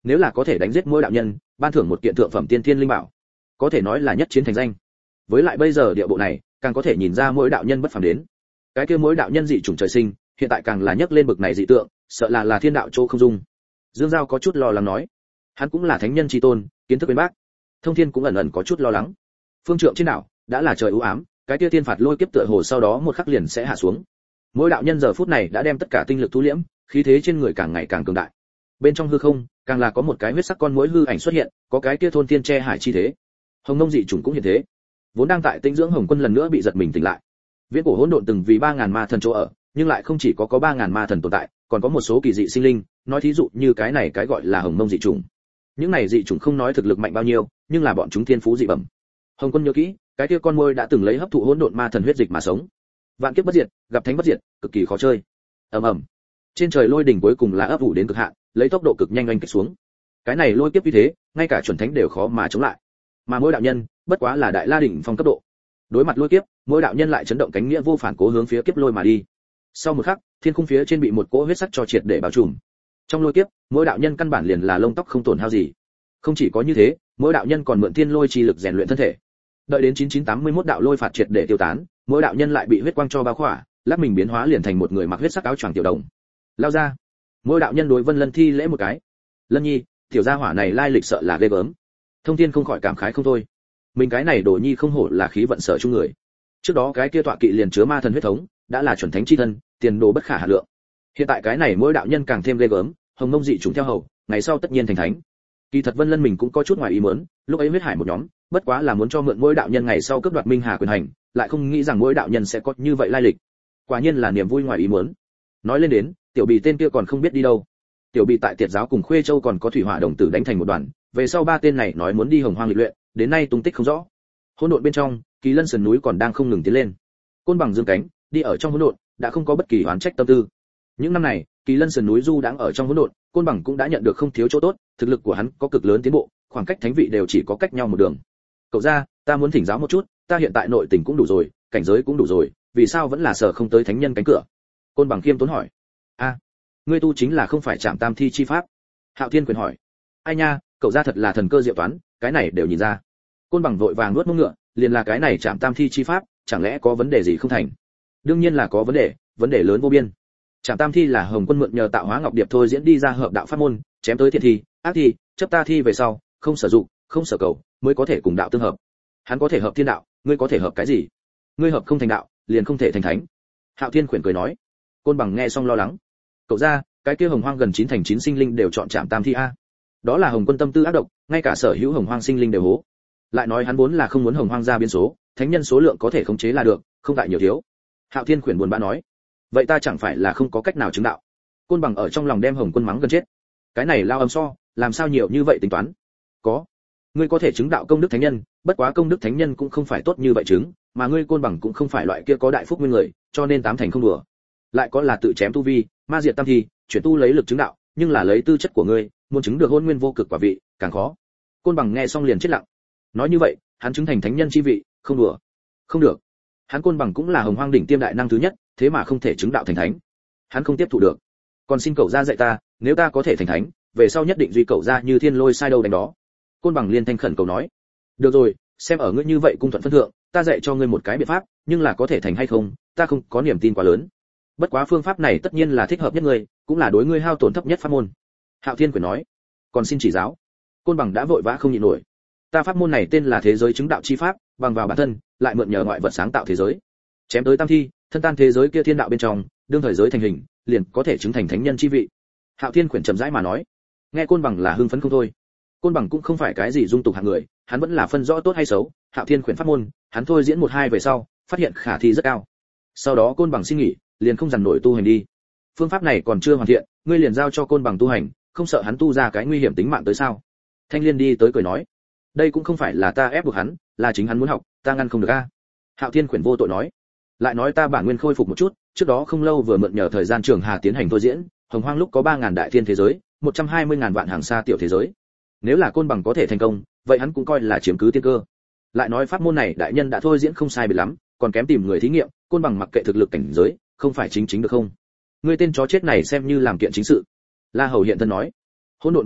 nếu là có thể đánh giết mỗi đạo nhân, ban thưởng một kiện thượng phẩm tiên thiên linh bảo, có thể nói là nhất chiến thành danh. Với lại bây giờ địa bộ này, càng có thể nhìn ra mỗi đạo nhân bất phàm đến. Cái kia mỗi đạo nhân dị chủng trời sinh, hiện tại càng là nhấc lên bực này dị tượng, sợ là thiên đạo chỗ không dung. Dương Giao có chút lo lắng nói, hắn cũng là thánh nhân chi tôn, kiến thức bên bác. Thông Thiên cũng ẩn ẩn có chút lo lắng. Phương trượng trên đảo, đã là trời u ám, cái kia thiên phạt lôi kiếp tựa hồ sau đó một khắc liền sẽ hạ xuống. Mỗi đạo nhân giờ phút này đã đem tất cả tinh lực thu liễm, khí thế trên người càng ngày càng cường đại. Bên trong hư không, càng là có một cái huyết sắc con muỗi hư ảnh xuất hiện, có cái kia thôn tiên che hải chi thế. Hồng Nông dị chủng cũng hiện thế. Vốn đang tại tĩnh dưỡng Hồng Quân lần nữa bị giật mình tỉnh lại. Viễn cổ hỗn độn từng vì 3000 ma thần chỗ ở, nhưng lại không chỉ có 3000 ma thần tồn tại, còn có một số kỳ dị sinh linh, nói thí dụ như cái này cái gọi là Hồng Nông dị chủng. Những này dị chủng không nói thực lực mạnh bao nhiêu, nhưng là bọn chúng thiên phú dị bẩm. Hồng Quân nhớ kỹ, cái kia con muỗi đã từng lấy hấp thụ hỗn độn ma thần huyết dịch mà sống. Vạn kiếp bất diệt, gặp thánh bất diệt, cực kỳ khó chơi. Ầm ầm. Trên trời lôi đỉnh cuối cùng là ấp ủ đến cực hạn, lấy tốc độ cực nhanh oanh kích xuống. Cái này lôi kiếp như thế, ngay cả chuẩn thánh đều khó mà chống lại. Mà mỗi đạo nhân, bất quá là đại la đỉnh phong cấp độ. Đối mặt lôi kiếp, mỗi đạo nhân lại chấn động cánh nghĩa vô phản cố hướng phía kiếp lôi mà đi. Sau một khắc, thiên khung phía trên bị một cỗ huyết sắc cho triệt để bao trùm. Trong lôi kiếp, mỗi đạo nhân căn bản liền là lông tóc không tổn hao gì. Không chỉ có như thế, mỗi đạo nhân còn mượn thiên lôi chi lực rèn luyện thân thể. Đợi đến 9981 đạo lôi phạt triệt để tiêu tán, mỗi đạo nhân lại bị huyết quang cho bao khỏa, lắc mình biến hóa liền thành một người mặc huyết sắc áo choàng tiểu đồng. Lao ra. Mỗi đạo nhân đối Vân Lân thi lễ một cái. Lân nhi, tiểu gia hỏa này lai lịch sợ là ghê gớm. Thông Thiên không khỏi cảm khái không thôi. Mình cái này đồ nhi không hổ là khí vận sở chung người. Trước đó cái kia tọa kỵ liền chứa ma thần huyết thống, đã là chuẩn thánh chi thân, tiền đồ bất khả hà lượng. Hiện tại cái này mỗi đạo nhân càng thêm ghê gớm, Hồng Nông dị chủng theo hầu, ngày sau tất nhiên thành thánh. Kỳ thật Vân Lân mình cũng có chút ngoài ý muốn, lúc ấy huyết hải một nhóm, bất quá là muốn cho mượn mỗi đạo nhân ngày sau cướp đoạt Minh Hà quyền hành, lại không nghĩ rằng mỗi đạo nhân sẽ có như vậy lai lịch. Quả nhiên là niềm vui ngoài ý muốn. Nói lên đến, tiểu bì tên kia còn không biết đi đâu. Tiểu bì tại Tiệt giáo cùng Khuê Châu còn có thủy hỏa đồng tử đánh thành một đoàn, về sau ba tên này nói muốn đi Hồng Hoang lịch luyện, đến nay tung tích không rõ. Hỗn độn bên trong, Kỳ Lân sườn núi còn đang không ngừng tiến lên. Côn bằng dương cánh, đi ở trong hỗn độn, đã không có bất kỳ oán trách tâm tư. Những năm này, Kỳ Lân sườn núi du đãng ở trong hỗn độn, Côn bằng cũng đã nhận được không thiếu chỗ tốt, thực lực của hắn có cực lớn tiến bộ, khoảng cách thánh vị đều chỉ có cách nhau một đường. Cậu gia, ta muốn thỉnh giáo một chút, ta hiện tại nội tình cũng đủ rồi, cảnh giới cũng đủ rồi, vì sao vẫn là sợ không tới thánh nhân cánh cửa? Côn bằng khiêm tốn hỏi. A, ngươi tu chính là không phải Trảm Tam Thi chi pháp? Hạo Thiên quyền hỏi. Ai nha, cậu gia thật là thần cơ diệu toán, cái này đều nhìn ra. Côn bằng vội vàng nuốt mông ngựa, liền là cái này Trảm Tam Thi chi pháp, chẳng lẽ có vấn đề gì không thành? Đương nhiên là có vấn đề lớn vô biên. Trảm Tam Thi là Hồng Quân mượn nhờ tạo hóa ngọc điệp thôi diễn đi ra hợp đạo pháp môn, chém tới thiện thi, ác thi, chấp ta thi về sau, không sử dụng, không sở cầu, mới có thể cùng đạo tương hợp. Hắn có thể hợp thiên đạo, ngươi có thể hợp cái gì? Ngươi hợp không thành đạo, liền không thể thành thánh. Hạo Thiên khuyển cười nói. Côn bằng nghe xong lo lắng. Cậu ra, cái kia Hồng Hoang gần 9 thành 9 sinh linh đều chọn Trảm Tam Thi a. Đó là Hồng Quân tâm tư ác độc, ngay cả sở hữu Hồng Hoang sinh linh đều hố. Lại nói hắn vốn là không muốn Hồng Hoang ra biến số, thánh nhân số lượng có thể khống chế là được, không tại nhiều thiếu. Hạo Thiên khuyển buồn bã nói. Vậy ta chẳng phải là không có cách nào chứng đạo? Côn bằng ở trong lòng đem Hồng Quân mắng gần chết. Cái này lao âm so, làm sao nhiều như vậy tính toán? Có. Ngươi có thể chứng đạo công đức thánh nhân, bất quá công đức thánh nhân cũng không phải tốt như vậy chứng, mà ngươi Côn bằng cũng không phải loại kia có đại phúc nguyên người, cho nên tám thành không đùa. Lại có là tự chém tu vi, ma diệt tam thi, chuyển tu lấy lực chứng đạo, nhưng là lấy tư chất của ngươi, muốn chứng được hôn nguyên vô cực quả vị, càng khó. Côn bằng nghe xong liền chết lặng. Nói như vậy, hắn chứng thành thánh nhân chi vị, không đùa. Không được. Hắn Côn bằng cũng là Hồng Hoang đỉnh tiêm đại năng thứ nhất, thế mà không thể chứng đạo thành thánh. Hắn không tiếp thụ được. Còn xin cậu ra dạy ta, nếu ta có thể thành thánh, về sau nhất định duy cậu ra như thiên lôi sai đâu đánh đó. Côn bằng liên thanh khẩn cầu nói. Được rồi, xem ở ngươi như vậy cung thuận phân thượng, ta dạy cho ngươi một cái biện pháp, nhưng là có thể thành hay không, ta không có niềm tin quá lớn. Bất quá phương pháp này tất nhiên là thích hợp nhất ngươi, cũng là đối ngươi hao tổn thấp nhất pháp môn. Hạo Thiên quyền nói. Còn xin chỉ giáo. Côn bằng đã vội vã không nhịn nổi. Ta pháp môn này tên là thế giới chứng đạo chi pháp, bằng vào bản thân, lại mượn nhờ ngoại vật sáng tạo thế giới. Chém tới tam thi, thân tan thế giới kia thiên đạo bên trong, đương thời giới thành hình, liền có thể chứng thành thánh nhân chi vị. Hạo Thiên khuyển chậm rãi mà nói. Nghe Côn bằng là hưng phấn không thôi. Côn bằng cũng không phải cái gì dung tục hạng người, hắn vẫn là phân rõ tốt hay xấu. Hạo Thiên khuyển pháp môn, hắn thôi diễn 1-2 về sau, phát hiện khả thi rất cao. Sau đó Côn bằng xin nghỉ, liền không dằn nổi tu hành đi. Phương pháp này còn chưa hoàn thiện, ngươi liền giao cho Côn bằng tu hành, không sợ hắn tu ra cái nguy hiểm tính mạng tới sao? Thanh Liên đi tới cười nói. Đây cũng không phải là ta ép buộc hắn, là chính hắn muốn học, ta ngăn không được a. Hạo Thiên khuyển vô tội nói. Lại nói ta bản nguyên khôi phục một chút, trước đó không lâu vừa mượn nhờ thời gian trường hà tiến hành thôi diễn, Hồng Hoang lúc có 3000 đại thiên thế giới, 120.000 vạn hàng xa tiểu thế giới. Nếu là Côn bằng có thể thành công, vậy hắn cũng coi là chiếm cứ tiên cơ. Lại nói pháp môn này đại nhân đã thôi diễn không sai biệt lắm, còn kém tìm người thí nghiệm, Côn bằng mặc kệ thực lực cảnh giới, không phải chính được không? Ngươi tên chó chết này xem như làm kiện chính sự. La Hầu hiện thân nói. Hỗn độn vô tận,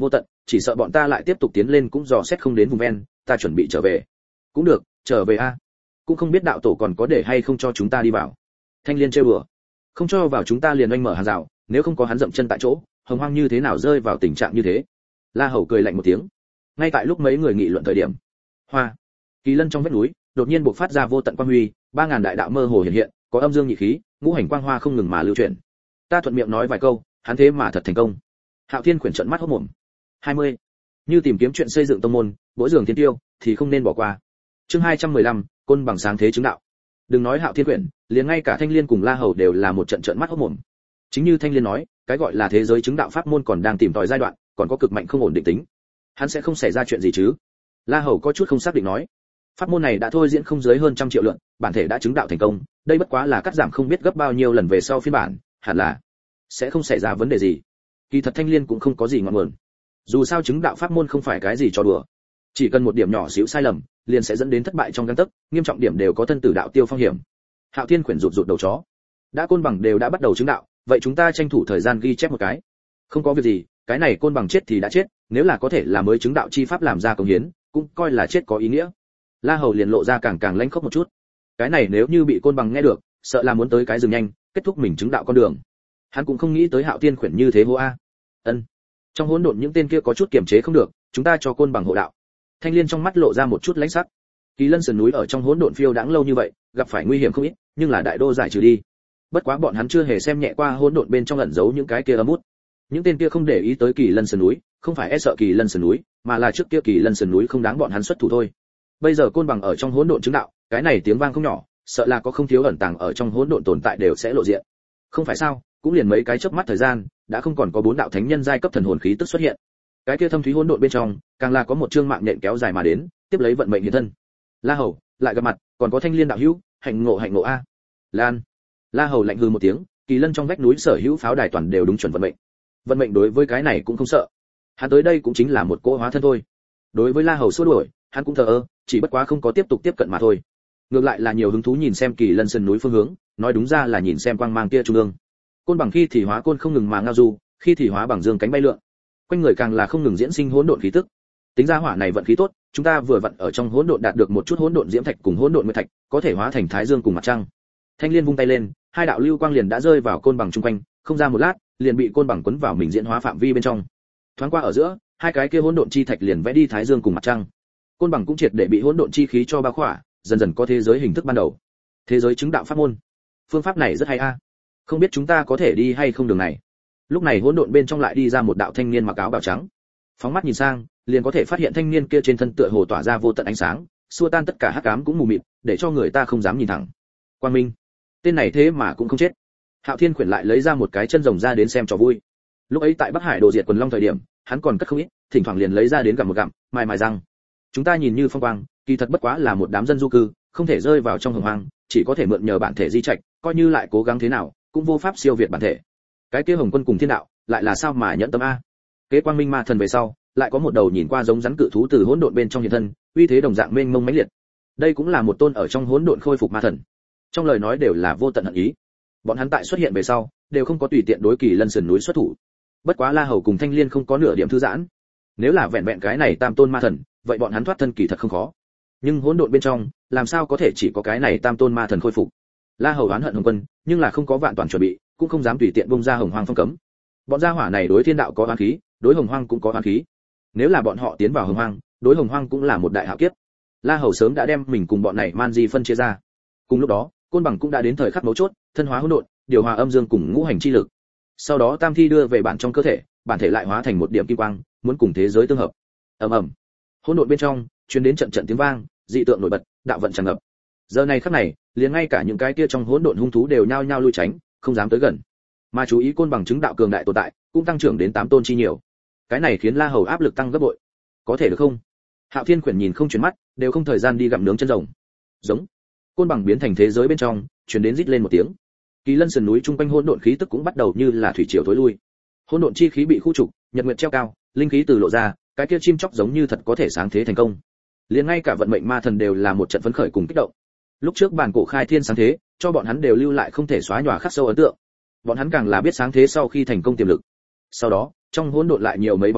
chỉ sợ bọn ta lại tiếp tục tiến lên cũng dò xét không đến vùng ven, ta chuẩn bị trở về. Cũng được, trở về a. Cũng không biết đạo tổ còn có để hay không cho chúng ta đi vào. Thanh Liên trêu đùa, không cho vào chúng ta liền oanh mở hàng rào, nếu không có hắn dậm chân tại chỗ, Hồng Hoang như thế nào rơi vào tình trạng như thế. La Hầu cười lạnh một tiếng. Ngay tại lúc mấy người nghị luận thời điểm, Hoa, Kỳ Lân trong vách núi, đột nhiên bộc phát ra vô tận quang huy, 3000 đại đạo mơ hồ hiện hiện, có âm dương nhị khí, ngũ hành quang hoa không ngừng mà lưu chuyển. Ta thuận miệng nói vài câu, hắn thế mà thật thành công. Hạo Thiên khuyển trợn mắt hốt mồm. 20. Như tìm kiếm chuyện xây dựng tông môn, bối giường thiên tiêu thì không nên bỏ qua. Chương 215, côn bằng sáng thế chứng đạo. Đừng nói Hạo Thiên khuyển, liền ngay cả Thanh Liên cùng La Hầu đều là một trận trợn mắt hốt mồm. Chính như Thanh Liên nói, cái gọi là thế giới chứng đạo pháp môn còn đang tìm tòi giai đoạn, còn có cực mạnh không ổn định tính. Hắn sẽ không xảy ra chuyện gì chứ? La Hầu có chút không xác định nói. Pháp môn này đã thôi diễn không dưới hơn 100 triệu lượng, bản thể đã chứng đạo thành công, đây bất quá là cắt giảm không biết gấp bao nhiêu lần về sau phiên bản, hẳn là sẽ không xảy ra vấn đề gì. Kỳ thật Thanh Liên cũng không có gì ngọn nguồn. Dù sao chứng đạo pháp môn không phải cái gì cho đùa, chỉ cần một điểm nhỏ xíu sai lầm, liền sẽ dẫn đến thất bại trong gang tấc, nghiêm trọng điểm đều có thân tử đạo tiêu phong hiểm. Hạo Thiên khuyển rụt đầu chó. Đã côn bằng đều đã bắt đầu chứng đạo, vậy chúng ta tranh thủ thời gian ghi chép một cái. Không có việc gì, cái này côn bằng chết thì đã chết, nếu là có thể là mới chứng đạo chi pháp làm ra công hiến, cũng coi là chết có ý nghĩa. La Hầu liền lộ ra càng lãnh khốc một chút. Cái này nếu như bị côn bằng nghe được, sợ là muốn tới cái rừng nhanh, kết thúc mình chứng đạo con đường. Hắn cũng không nghĩ tới Hạo Thiên khuyển như thế hô a. Ân. Trong hỗn độn những tên kia có chút kiềm chế không được, chúng ta cho côn bằng hộ đạo. Thanh Liên trong mắt lộ ra một chút lãnh sắc. Kỳ Lân sườn núi ở trong hỗn độn phiêu đãng lâu như vậy, gặp phải nguy hiểm không ít, nhưng là đại đô giải trừ đi. Bất quá bọn hắn chưa hề xem nhẹ qua hỗn độn bên trong ẩn giấu những cái kia âm út. Những tên kia không để ý tới Kỳ Lân sườn núi, không phải e sợ Kỳ Lân sườn núi, mà là trước kia Kỳ Lân sườn núi không đáng bọn hắn xuất thủ thôi. Bây giờ côn bằng ở trong hỗn độn chứng đạo, cái này tiếng vang không nhỏ, sợ là có không thiếu ẩn tàng ở trong hỗn độn tồn tại đều sẽ lộ diện. Không phải sao, cũng liền mấy cái chớp mắt thời gian, đã không còn có 4 đạo thánh nhân giai cấp thần hồn khí tức xuất hiện. Cái kia thâm thúy hỗn độn bên trong, càng là có một chương mạng nhện kéo dài mà đến, tiếp lấy vận mệnh hiện thân. La Hầu, lại gặp mặt, còn có Thanh Liên đạo hữu, hạnh ngộ a. Lan. La Hầu lạnh hừ một tiếng, Kỳ Lân trong vách núi sở hữu pháo đài toàn đều đúng chuẩn vận mệnh. Vận mệnh đối với cái này cũng không sợ. Hắn tới đây cũng chính là một cỗ hóa thân thôi. Đối với La Hầu xua đuổi, hắn cũng thờ ơ, chỉ bất quá không có tiếp tục tiếp cận mà thôi. Ngược lại là nhiều hứng thú nhìn xem Kỳ Lân sườn núi phương hướng, nói đúng ra là nhìn xem quang mang kia trung ương. Côn bằng khi thì hóa côn không ngừng mà ngao du, khi thì hóa bằng dương cánh bay lượn. Quanh người càng là không ngừng diễn sinh hỗn độn khí tức. Tính ra hỏa này vận khí tốt, chúng ta vừa vận ở trong hỗn độn đạt được một chút hỗn độn diễm thạch cùng hỗn độn nguyệt thạch, có thể hóa thành thái dương cùng mặt trăng. Thanh Liên vung tay lên, 2 đạo lưu quang liền đã rơi vào côn bằng trung quanh, không ra một lát, liền bị côn bằng quấn vào mình diễn hóa phạm vi bên trong. Thoáng qua ở giữa, 2 cái kia hỗn độn chi thạch liền vẽ đi thái dương cùng mặt trăng. Côn bằng cũng triệt để bị hỗn độn chi khí cho bao khỏa, dần dần có thế giới hình thức ban đầu. Thế giới chứng đạo pháp môn. Phương pháp này rất hay a. Không biết chúng ta có thể đi hay không đường này. Lúc này hỗn độn bên trong lại đi ra một đạo thanh niên mặc áo bào trắng. Phóng mắt nhìn sang, liền có thể phát hiện thanh niên kia trên thân tựa hồ tỏa ra vô tận ánh sáng, xua tan tất cả hắc ám cũng mù mịt, để cho người ta không dám nhìn thẳng. Quang Minh, tên này thế mà cũng không chết. Hạo Thiên khuyển lại lấy ra một cái chân rồng ra đến xem trò vui. Lúc ấy tại Bắc Hải đồ diệt quần long thời điểm, hắn còn cất không ít, thỉnh thoảng liền lấy ra đến gặm một gặm, mài răng. Chúng ta nhìn như phong quang, kỳ thật bất quá là một đám dân du cư, không thể rơi vào trong hồng hoang, chỉ có thể mượn nhờ bản thể di trạch, coi như lại cố gắng thế nào, cũng vô pháp siêu việt bản thể. Cái kia Hồng Quân cùng Thiên Đạo, lại là sao mà nhẫn tâm a? Kế Quang Minh Ma Thần về sau, lại có một đầu nhìn qua giống rắn cự thú từ hỗn độn bên trong hiện thân, uy thế đồng dạng mênh mông mãnh liệt. Đây cũng là một tôn ở trong hỗn độn khôi phục ma thần. Trong lời nói đều là vô tận hận ý. Bọn hắn tại xuất hiện về sau, đều không có tùy tiện đối Kỳ Lân sườn núi xuất thủ. Bất quá La Hầu cùng Thanh Liên không có nửa điểm thư giãn. Nếu là vẹn vẹn cái này tam tôn ma thần, vậy bọn hắn thoát thân kỳ thật không khó. Nhưng hỗn độn bên trong, làm sao có thể chỉ có cái này tam tôn ma thần khôi phục? La Hầu oán hận Hồng Quân, nhưng là không có vạn toàn chuẩn bị, cũng không dám tùy tiện bung ra Hồng Hoang phong cấm. Bọn gia hỏa này đối Thiên Đạo có oán khí, đối Hồng Hoang cũng có oán khí. Nếu là bọn họ tiến vào Hồng Hoang, đối Hồng Hoang cũng là một đại hạo kiếp. La Hầu sớm đã đem mình cùng bọn này man di phân chia ra. Cùng lúc đó, côn bằng cũng đã đến thời khắc mấu chốt, thân hóa hỗn độn, điều hòa âm dương cùng ngũ hành chi lực. Sau đó tam thi đưa về bản trong cơ thể, bản thể lại hóa thành một điểm kim quang, muốn cùng thế giới tương hợp. Ầm ầm. Hỗn độn bên trong truyền đến trận trận tiếng vang, dị tượng nổi bật, đạo vận tràn ngập. Giờ này khắc này, liền ngay cả những cái kia trong hỗn độn hung thú đều nhao nhao lui tránh, không dám tới gần. Mà chú ý côn bằng chứng đạo cường đại tồn tại, cũng tăng trưởng đến 8 tôn chi nhiều. Cái này khiến La Hầu áp lực tăng gấp bội. Có thể được không? Hạo Thiên khuyển nhìn không chuyển mắt, đều không thời gian đi gặm nướng chân rồng. Giống. Côn bằng biến thành thế giới bên trong, truyền đến rít lên một tiếng. Kỳ Lân sườn núi trung quanh hỗn độn khí tức cũng bắt đầu như là thủy triều thối lui. Hỗn độn chi khí bị khu trục, nhật nguyệt treo cao, linh khí từ lộ ra, cái kia chim chóc giống như thật có thể sáng thế thành công. Liền ngay cả vận mệnh ma thần đều là một trận phấn khởi cùng kích động. Lúc trước bản cổ khai thiên sáng thế, cho bọn hắn đều lưu lại không thể xóa nhòa khắc sâu ấn tượng. Bọn hắn càng là biết sáng thế sau khi thành công tiềm lực. Sau đó, trong hỗn độn lại nhiều mấy bóng người,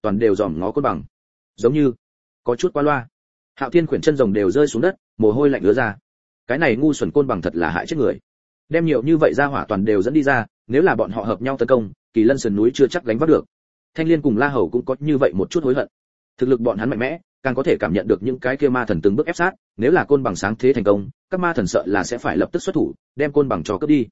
toàn đều dòm ngó côn bằng, giống như có chút quá loa. Hạo Thiên khuyển chân rồng đều rơi xuống đất, mồ hôi lạnh ứa ra. Cái này ngu xuẩn côn bằng thật là hại chết người. Đem nhiều như vậy ra hỏa toàn đều dẫn đi ra, nếu là bọn họ hợp nhau tấn công, Kỳ Lân sườn núi chưa chắc gánh vác được. Thanh Liên cùng La Hầu cũng có như vậy một chút hối hận. Thực lực bọn hắn mạnh mẽ, càng có thể cảm nhận được những cái kia ma thần từng bước ép sát, nếu là côn bằng sáng thế thành công, các ma thần sợ là sẽ phải lập tức xuất thủ, đem côn bằng cho cướp đi.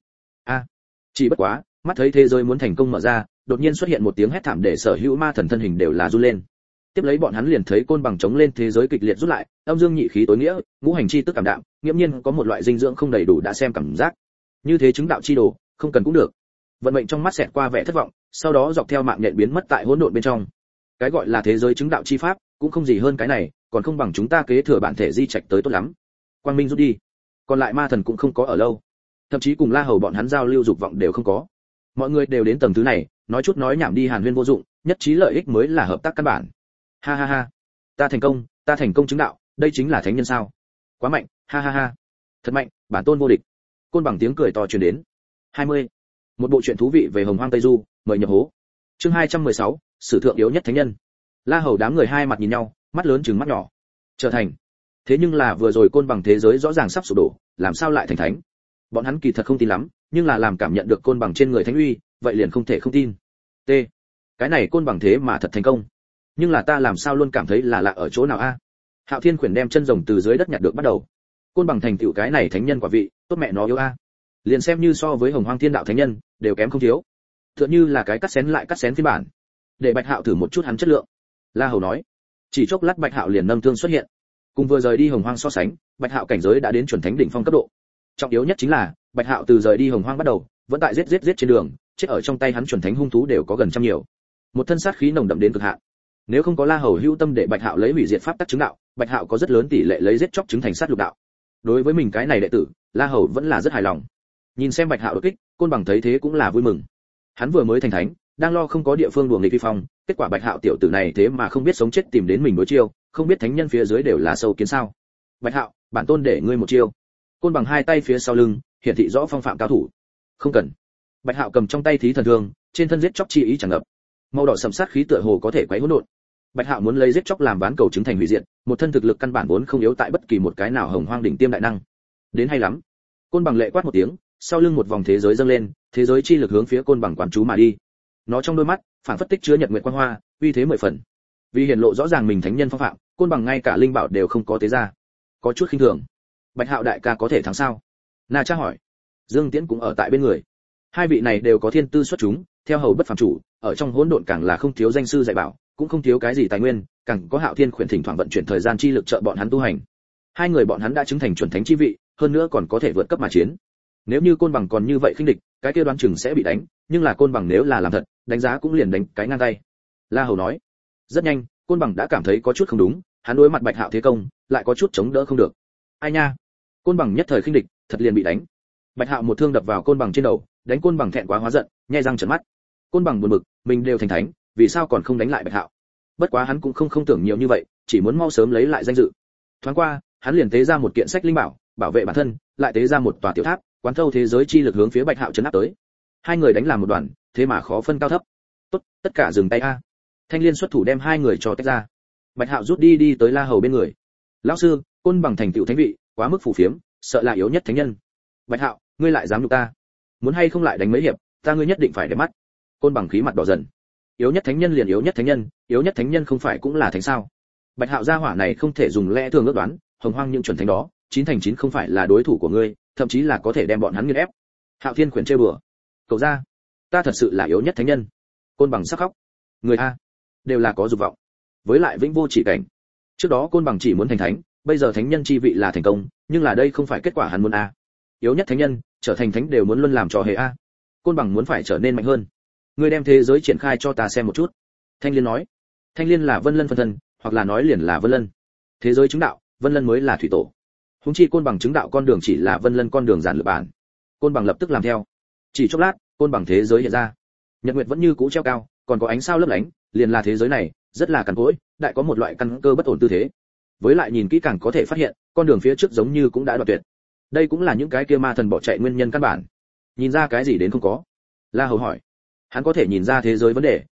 Chỉ bất quá, mắt thấy thế giới muốn thành công mở ra, đột nhiên xuất hiện một tiếng hét thảm để sở hữu ma thần thân hình đều là run lên. Tiếp lấy bọn hắn liền thấy côn bằng chống lên thế giới kịch liệt rút lại, âm dương nhị khí tối nghĩa, ngũ hành chi tức cảm đạm, nghiễm nhiên có một loại dinh dưỡng không đầy đủ đã xem cảm giác. Như thế chứng đạo chi đồ, không cần cũng được. Vận mệnh trong mắt xẹt qua vẻ thất vọng, sau đó dọc theo mạng nhện biến mất tại hỗn độn bên trong. Cái gọi là thế giới chứng đạo chi pháp, cũng không gì hơn cái này, còn không bằng chúng ta kế thừa bản thể di trạch tới tốt lắm. Quang minh rút đi, còn lại ma thần cũng không có ở lâu, thậm chí cùng La Hầu bọn hắn giao lưu dục vọng đều không có. Mọi người đều đến tầng thứ này, nói chút nói nhảm đi hàn huyên vô dụng, nhất trí lợi ích mới là hợp tác căn bản. Ha ha ha, ta thành công chứng đạo, đây chính là thánh nhân sao? Quá mạnh, ha ha ha, thật mạnh, bản tôn vô địch. Côn bằng tiếng cười to truyền đến. 20. Một bộ truyện thú vị về Hồng Hoang Tây Du, mời nhập hố. Chương 216, sử thượng yếu nhất thánh nhân. La Hầu đám người hai mặt nhìn nhau, mắt lớn trừng mắt nhỏ. Trở thành. Thế nhưng là vừa rồi côn bằng thế giới rõ ràng sắp sụp đổ, làm sao lại thành thánh? Bọn hắn kỳ thật không tin lắm, nhưng là làm cảm nhận được côn bằng trên người thánh uy, vậy liền không thể không tin. T. Cái này côn bằng thế mà thật thành công. Nhưng là ta làm sao luôn cảm thấy là lạ ở chỗ nào a? Hạo Thiên khuyển đem chân rồng từ dưới đất nhặt được bắt đầu. Côn bằng thành tựu cái này thánh nhân quả vị, tốt mẹ nó yếu a. Liền xem như so với Hồng Hoang Thiên đạo thánh nhân, đều kém không thiếu. Tựa như là cái cắt xén lại cắt xén phiên bản. Để Bạch Hạo thử một chút hắn chất lượng. La Hầu nói. Chỉ chốc lát Bạch Hạo liền nâng thương xuất hiện. Cùng vừa rời đi Hồng Hoang so sánh, Bạch Hạo cảnh giới đã đến chuẩn thánh đỉnh phong cấp độ. Trọng yếu nhất chính là, Bạch Hạo từ rời đi Hồng Hoang bắt đầu, vẫn tại giết trên đường, chết ở trong tay hắn chuẩn thánh hung thú đều có gần trăm nhiều. Một thân sát khí nồng đậm đến cực hạn. Nếu không có La Hầu hữu tâm để Bạch Hạo lấy hủy diệt pháp tắc chứng đạo, Bạch Hạo có rất lớn tỷ lệ lấy giết chóc chứng thành sát lục đạo. Đối với mình cái này đệ tử, La Hầu vẫn là rất hài lòng. Nhìn xem Bạch Hạo đột kích, côn bằng thấy thế cũng là vui mừng. Hắn vừa mới thành thánh, đang lo không có địa phương đùa nghịch vi phong, kết quả Bạch Hạo tiểu tử này thế mà không biết sống chết tìm đến mình đối chiêu, không biết thánh nhân phía dưới đều là sâu kiến sao? Bạch Hạo, bản tôn để ngươi một chiêu. Côn bằng hai tay phía sau lưng, hiển thị rõ phong phạm cao thủ. Không cần. Bạch Hạo cầm trong tay thí thần thương, trên thân giết chóc chi ý tràn ngập. Màu đỏ sẫm sát khí tựa hồ có thể quấy hỗn độn. Bạch Hạo muốn lấy giết chóc làm ván cầu chứng thành hủy diệt, một thân thực lực căn bản vốn không yếu tại bất kỳ một cái nào Hồng Hoang đỉnh tiêm đại năng. Đến hay lắm. Côn bằng lệ quát một tiếng, sau lưng một vòng thế giới dâng lên, thế giới chi lực hướng phía côn bằng quán chú mà đi. Nó trong đôi mắt, phảng phất tích chứa nhật nguyệt quang hoa, uy thế mười phần. Vì hiển lộ rõ ràng mình thánh nhân phong phạm, côn bằng ngay cả linh bảo đều không có tế ra. Có chút khinh thường. Bạch Hạo đại ca có thể thắng sao? Na Cha hỏi. Dương Tiễn cũng ở tại bên người. Hai vị này đều có thiên tư xuất chúng, theo hầu bất phàm chủ, ở trong hỗn độn càng là không thiếu danh sư dạy bảo, cũng không thiếu cái gì tài nguyên, càng có Hạo Thiên khuyển thỉnh thoảng vận chuyển thời gian chi lực trợ bọn hắn tu hành. Hai người bọn hắn đã chứng thành chuẩn thánh chi vị, hơn nữa còn có thể vượt cấp mà chiến. Nếu như côn bằng còn như vậy khinh địch, cái kia đoán chừng sẽ bị đánh, nhưng là côn bằng nếu là làm thật, đánh giá cũng liền đánh cái ngang tay. La Hầu nói. Rất nhanh, côn bằng đã cảm thấy có chút không đúng, hắn đối mặt Bạch Hạo thế công, lại có chút chống đỡ không được. Ai nha? Côn bằng nhất thời khinh địch, thật liền bị đánh. Bạch Hạo một thương đập vào côn bằng trên đầu, đánh côn bằng thẹn quá hóa giận, nhe răng trợn mắt. Côn bằng buồn bực, mình đều thành thánh, vì sao còn không đánh lại Bạch Hạo? Bất quá hắn cũng không tưởng nhiều như vậy, chỉ muốn mau sớm lấy lại danh dự. Thoáng qua, hắn liền tế ra một kiện sách linh bảo, bảo vệ bản thân, lại tế ra một tòa tiểu tháp, quán thâu thế giới chi lực hướng phía Bạch Hạo trấn áp tới. Hai người đánh làm một đoàn, thế mà khó phân cao thấp. Tốt, tất cả dừng tay a. Thanh Liên xuất thủ đem hai người cho tách ra. Bạch Hạo rút đi tới La Hầu bên người. Lão sư, côn bằng thành tựu thánh vị, quá mức phù phiếm, sợ là yếu nhất thánh nhân. Bạch Hạo, ngươi lại dám nhục ta? Muốn hay không lại đánh mấy hiệp, ta ngươi nhất định phải để mắt. Côn bằng khí mặt đỏ dần. Yếu nhất thánh nhân liền yếu nhất thánh nhân không phải cũng là thánh sao? Bạch Hạo gia hỏa này không thể dùng lẽ thường ước đoán, Hồng Hoang những chuẩn thánh đó, 9 thành 9 không phải là đối thủ của ngươi, thậm chí là có thể đem bọn hắn nghiền ép. Hạo Thiên khuyển chơi bừa. Cậu ra, ta thật sự là yếu nhất thánh nhân. Côn bằng sắc khóc. Người a, đều là có dục vọng. Với lại vĩnh vô chỉ cảnh. Trước đó côn bằng chỉ muốn thành thánh, bây giờ thánh nhân chi vị là thành công, nhưng là đây không phải kết quả hắn muốn a. Yếu nhất thánh nhân, trở thành thánh đều muốn luôn làm trò hề a. Côn bằng muốn phải trở nên mạnh hơn. Ngươi đem thế giới triển khai cho ta xem một chút. Thanh Liên nói. Thanh Liên là Vân Lân phân thân, hoặc là nói liền là Vân Lân. Thế giới chứng đạo, Vân Lân mới là thủy tổ. Huống chi côn bằng chứng đạo con đường chỉ là Vân Lân con đường giản lược bản. Côn bằng lập tức làm theo. Chỉ chốc lát, côn bằng thế giới hiện ra. Nhật nguyệt vẫn như cũ treo cao, còn có ánh sao lấp lánh, liền là thế giới này, rất là cằn cỗi, đại có một loại căn cơ bất ổn tư thế. Với lại nhìn kỹ càng có thể phát hiện, con đường phía trước giống như cũng đã đoạn tuyệt. Đây cũng là những cái kia ma thần bỏ chạy nguyên nhân căn bản. Nhìn ra cái gì đến không có? La Hầu hỏi. Hắn có thể nhìn ra thế giới vấn đề,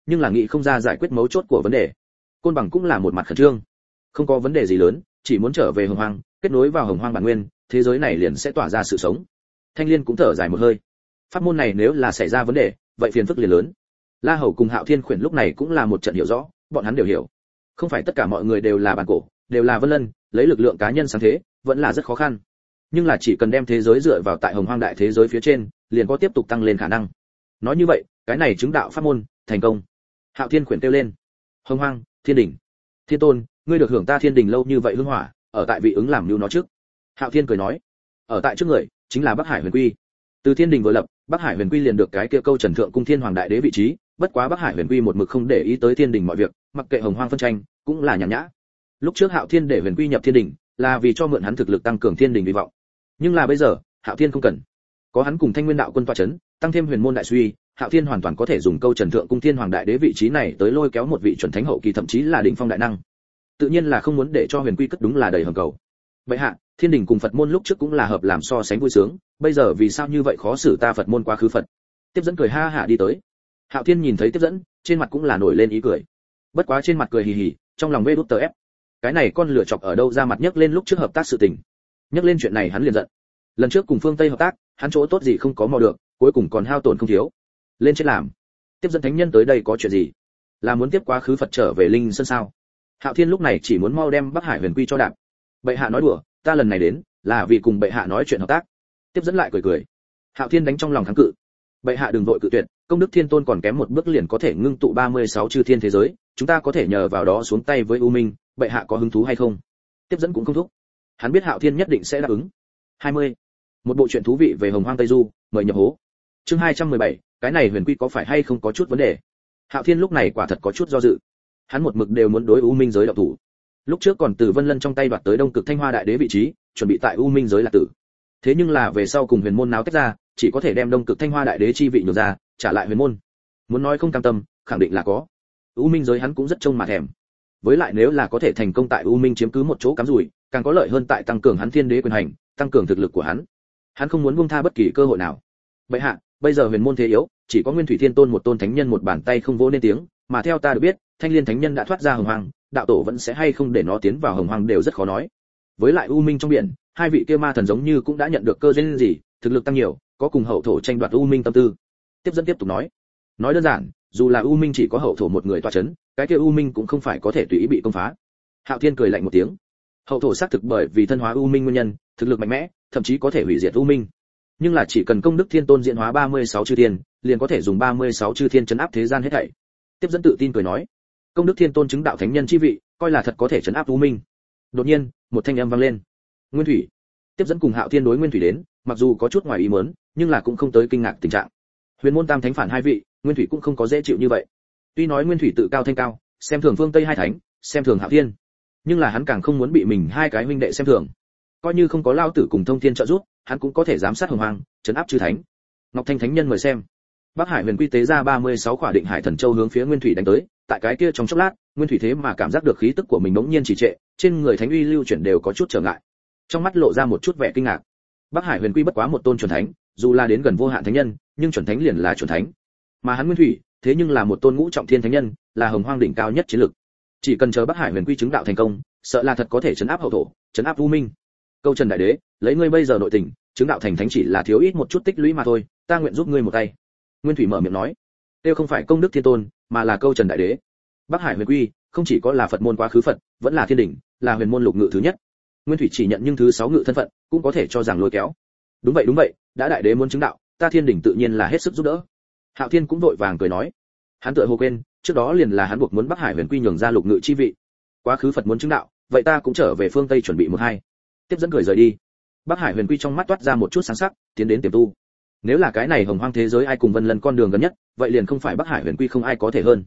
nhưng là nghĩ không ra giải quyết mấu chốt của vấn đề. Côn Bằng cũng là một mặt khẩn trương. Không có vấn đề gì lớn, chỉ muốn trở về Hồng Hoang, kết nối vào Hồng Hoang bản nguyên, thế giới này liền sẽ tỏa ra sự sống. Thanh Liên cũng thở dài một hơi. Pháp môn này nếu là xảy ra vấn đề, vậy phiền phức liền lớn. La Hầu cùng Hạo Thiên Khuyển lúc này cũng là một trận hiểu rõ, bọn hắn đều hiểu. Không phải tất cả mọi người đều là bản cổ, đều là Vân Lân, lấy lực lượng cá nhân sáng thế, vẫn là rất khó khăn. Nhưng là chỉ cần đem thế giới dựa vào tại Hồng Hoang đại thế giới phía trên, liền có tiếp tục tăng lên khả năng. Nói như vậy, cái này chứng đạo pháp môn thành công. Hạo Thiên Khuyển kêu lên: Hồng Hoang, Thiên Đình, Thiên Tôn, ngươi được hưởng ta Thiên Đình lâu như vậy hưng hỏa, ở tại vị ứng làm lưu nó trước. Hạo Thiên cười nói: ở tại trước người chính là Bắc Hải Huyền Quy. Từ Thiên Đình vừa lập, Bắc Hải Huyền Quy liền được cái kia câu Trần Thượng Cung Thiên Hoàng đại đế vị trí, bất quá Bắc Hải Huyền Quy một mực không để ý tới Thiên Đình mọi việc, mặc kệ Hồng Hoang phân tranh, cũng là nhàn nhã. Lúc trước Hạo Thiên để Huyền Quy nhập Thiên Đình, là vì cho mượn hắn thực lực tăng cường Thiên Đình hy vọng. Nhưng là bây giờ, Hạo Thiên không cần. Có hắn cùng Thanh Nguyên đạo quân tọa chấn, tăng thêm Huyền môn đại suy, Hạo Thiên hoàn toàn có thể dùng câu Trần Thượng Cung Thiên Hoàng đại đế vị trí này tới lôi kéo một vị chuẩn thánh hậu kỳ thậm chí là đỉnh phong đại năng. Tự nhiên là không muốn để cho Huyền Quy cất đúng là đầy hầm cầu. Vậy hạ, Thiên Đình cùng Phật môn lúc trước cũng là hợp làm so sánh vui sướng, bây giờ vì sao như vậy khó xử ta Phật môn quá khứ Phật. Tiếp dẫn cười ha hả đi tới. Hạo Thiên nhìn thấy Tiếp dẫn, trên mặt cũng là nổi lên ý cười. Bất quá trên mặt cười hì hì, trong lòng vê đút tờ ép. Cái này con lửa chọc ở đâu ra mặt nhấc lên lúc trước hợp tác sự tình. Nhấc lên chuyện này hắn liền giận. Lần trước cùng phương Tây hợp tác, hắn chỗ tốt gì không có mò được, cuối cùng còn hao tổn không thiếu. Lên trên làm. Tiếp dẫn thánh nhân tới đây có chuyện gì? Là muốn tiếp quá khứ Phật trở về Linh Sơn sao? Hạo Thiên lúc này chỉ muốn mau đem Bắc Hải Huyền Quy cho đạp. Bệ hạ nói đùa, ta lần này đến là vì cùng bệ hạ nói chuyện hợp tác. Tiếp dẫn lại cười cười. Hạo Thiên đánh trong lòng kháng cự. Bệ hạ đừng vội cự tuyệt, công đức Thiên Tôn còn kém một bước liền có thể ngưng tụ 36 chư thiên thế giới, chúng ta có thể nhờ vào đó xuống tay với U Minh, bệ hạ có hứng thú hay không? Tiếp dẫn cũng không thúc. Hắn biết Hạo Thiên nhất định sẽ đáp ứng. 20. Một bộ truyện thú vị về Hồng Hoang Tây Du, mời nhập hố. Chương 217, cái này Huyền Quy có phải hay không có chút vấn đề? Hạo Thiên lúc này quả thật có chút do dự. Hắn một mực đều muốn đối U Minh giới động thủ. Lúc trước còn từ Vân Lân trong tay đoạt tới Đông Cực Thanh Hoa đại đế vị trí, chuẩn bị tại U Minh giới là tử. Thế nhưng là về sau cùng Huyền môn náo tách ra, chỉ có thể đem Đông Cực Thanh Hoa đại đế chi vị nhường ra, trả lại Huyền môn. Muốn nói không cam tâm, khẳng định là có. U Minh giới hắn cũng rất trông mà thèm. Với lại nếu là có thể thành công tại U Minh chiếm cứ một chỗ cắm rủi, càng có lợi hơn tại tăng cường hắn thiên đế quyền hành, tăng cường thực lực của hắn. Hắn không muốn buông tha bất kỳ cơ hội nào. Bệ hạ, bây giờ Huyền môn thế yếu, chỉ có Nguyên Thủy Thiên Tôn một tôn thánh nhân một bàn tay không vỗ nên tiếng, mà theo ta được biết, Thanh Liên thánh nhân đã thoát ra Hồng Hoang, đạo tổ vẫn sẽ hay không để nó tiến vào Hồng Hoang đều rất khó nói. Với lại U Minh trong biển, hai vị kia ma thần giống như cũng đã nhận được cơ duyên gì, thực lực tăng nhiều, có cùng hậu thổ tranh đoạt U Minh tâm tư. Tiếp dẫn tiếp tục nói đơn giản, dù là U Minh chỉ có hậu thổ một người tọa chấn, cái kia U Minh cũng không phải có thể tùy ý bị công phá. Hạo Thiên cười lạnh một tiếng. Hậu thổ xác thực bởi vì thân hóa U Minh nguyên nhân, thực lực mạnh mẽ, thậm chí có thể hủy diệt U Minh. Nhưng là chỉ cần công đức Thiên Tôn diễn hóa 36 chư thiên, liền có thể dùng 36 chư thiên trấn áp thế gian hết thảy. Tiếp dẫn tự tin cười nói, công đức Thiên Tôn chứng đạo thánh nhân chi vị, coi là thật có thể trấn áp U Minh. Đột nhiên, một thanh âm vang lên. Nguyên Thủy. Tiếp dẫn cùng Hạo Thiên đối Nguyên Thủy đến, mặc dù có chút ngoài ý muốn, nhưng là cũng không tới kinh ngạc tình trạng. Huyền môn tam thánh phản hai vị, Nguyên Thủy cũng không có dễ chịu như vậy. Tuy nói Nguyên Thủy tự cao thanh cao, xem thường phương Tây hai thánh, xem thường Hạo Thiên, nhưng là hắn càng không muốn bị mình hai cái huynh đệ xem thường. Coi như không có Lao Tử cùng Thông Thiên trợ giúp, hắn cũng có thể giám sát Hồng Hoang, trấn áp chư thánh. Ngọc Thanh thánh nhân mời xem. Bắc Hải Huyền Quy tế ra 36 quả định hải thần châu hướng phía Nguyên Thủy đánh tới, tại cái kia trong chốc lát, Nguyên Thủy thế mà cảm giác được khí tức của mình bỗng nhiên trì trệ, trên người thánh uy lưu chuyển đều có chút trở ngại. Trong mắt lộ ra một chút vẻ kinh ngạc. Bắc Hải Huyền Quy bất quá một tôn chuẩn thánh, dù là đến gần vô hạn thánh nhân, nhưng chuẩn thánh liền là chuẩn thánh. Mà hắn Nguyên Thủy, thế nhưng là một tôn ngũ trọng thiên thánh nhân, là Hồng Hoang đỉnh cao nhất chiến lực. Chỉ cần chờ Bắc Hải Huyền Quy chứng đạo thành công, sợ là thật có thể trấn áp hậu thổ, trấn áp U Minh. Câu Trần đại đế, lấy ngươi bây giờ nội tình, chứng đạo thành thánh chỉ là thiếu ít một chút tích lũy mà thôi, ta nguyện giúp ngươi một tay. Nguyên Thủy mở miệng nói, tiêu không phải công đức Thiên Tôn, mà là Câu Trần đại đế. Bắc Hải Huyền Quy không chỉ có là Phật môn quá khứ Phật, vẫn là thiên đỉnh, là huyền môn lục ngự thứ nhất. Nguyên Thủy chỉ nhận nhưng thứ 6 ngự thân phận, cũng có thể cho rằng lôi kéo. Đúng vậy, đã đại đế muốn chứng đạo, ta thiên đỉnh tự nhiên là hết sức giúp đỡ. Hạo Thiên cũng vội vàng cười nói, hắn tựa hồ quên, trước đó liền là hắn buộc muốn Bắc Hải Huyền Quy nhường ra lục ngự chi vị. Quá khứ Phật muốn chứng đạo, vậy ta cũng trở về phương Tây chuẩn bị một hai. Tiếp dẫn cười rời đi. Bắc Hải Huyền Quy trong mắt toát ra một chút sáng sắc, tiến đến tiềm tu. Nếu là cái này Hồng Hoang thế giới ai cùng Vân Lân con đường gần nhất, vậy liền không phải Bắc Hải Huyền Quy không ai có thể hơn.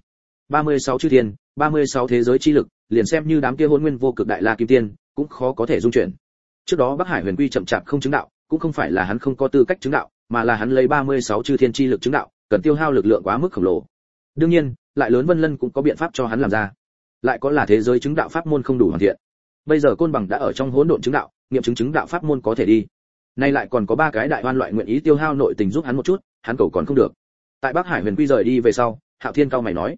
36 chư thiên, 36 thế giới chi lực, liền xem như đám kia hôn nguyên vô cực đại la kim tiên, cũng khó có thể dung chuyển. Trước đó Bắc Hải Huyền Quy chậm chạp không chứng đạo, cũng không phải là hắn không có tư cách chứng đạo, mà là hắn lấy 36 chư thiên chi lực chứng đạo, cần tiêu hao lực lượng quá mức khổng lồ. Đương nhiên, lại lớn Vân Lân cũng có biện pháp cho hắn làm ra. Lại có là thế giới chứng đạo pháp môn không đủ hoàn thiện. Bây giờ Côn Bằng đã ở trong hỗn độn chứng đạo, nghiệm chứng đạo pháp môn có thể đi. Nay lại còn có 3 cái đại oan loại nguyện ý tiêu hao nội tình giúp hắn một chút, hắn cầu còn không được. Tại Bắc Hải Huyền Quy rời đi về sau, Hạo Thiên cao mày nói,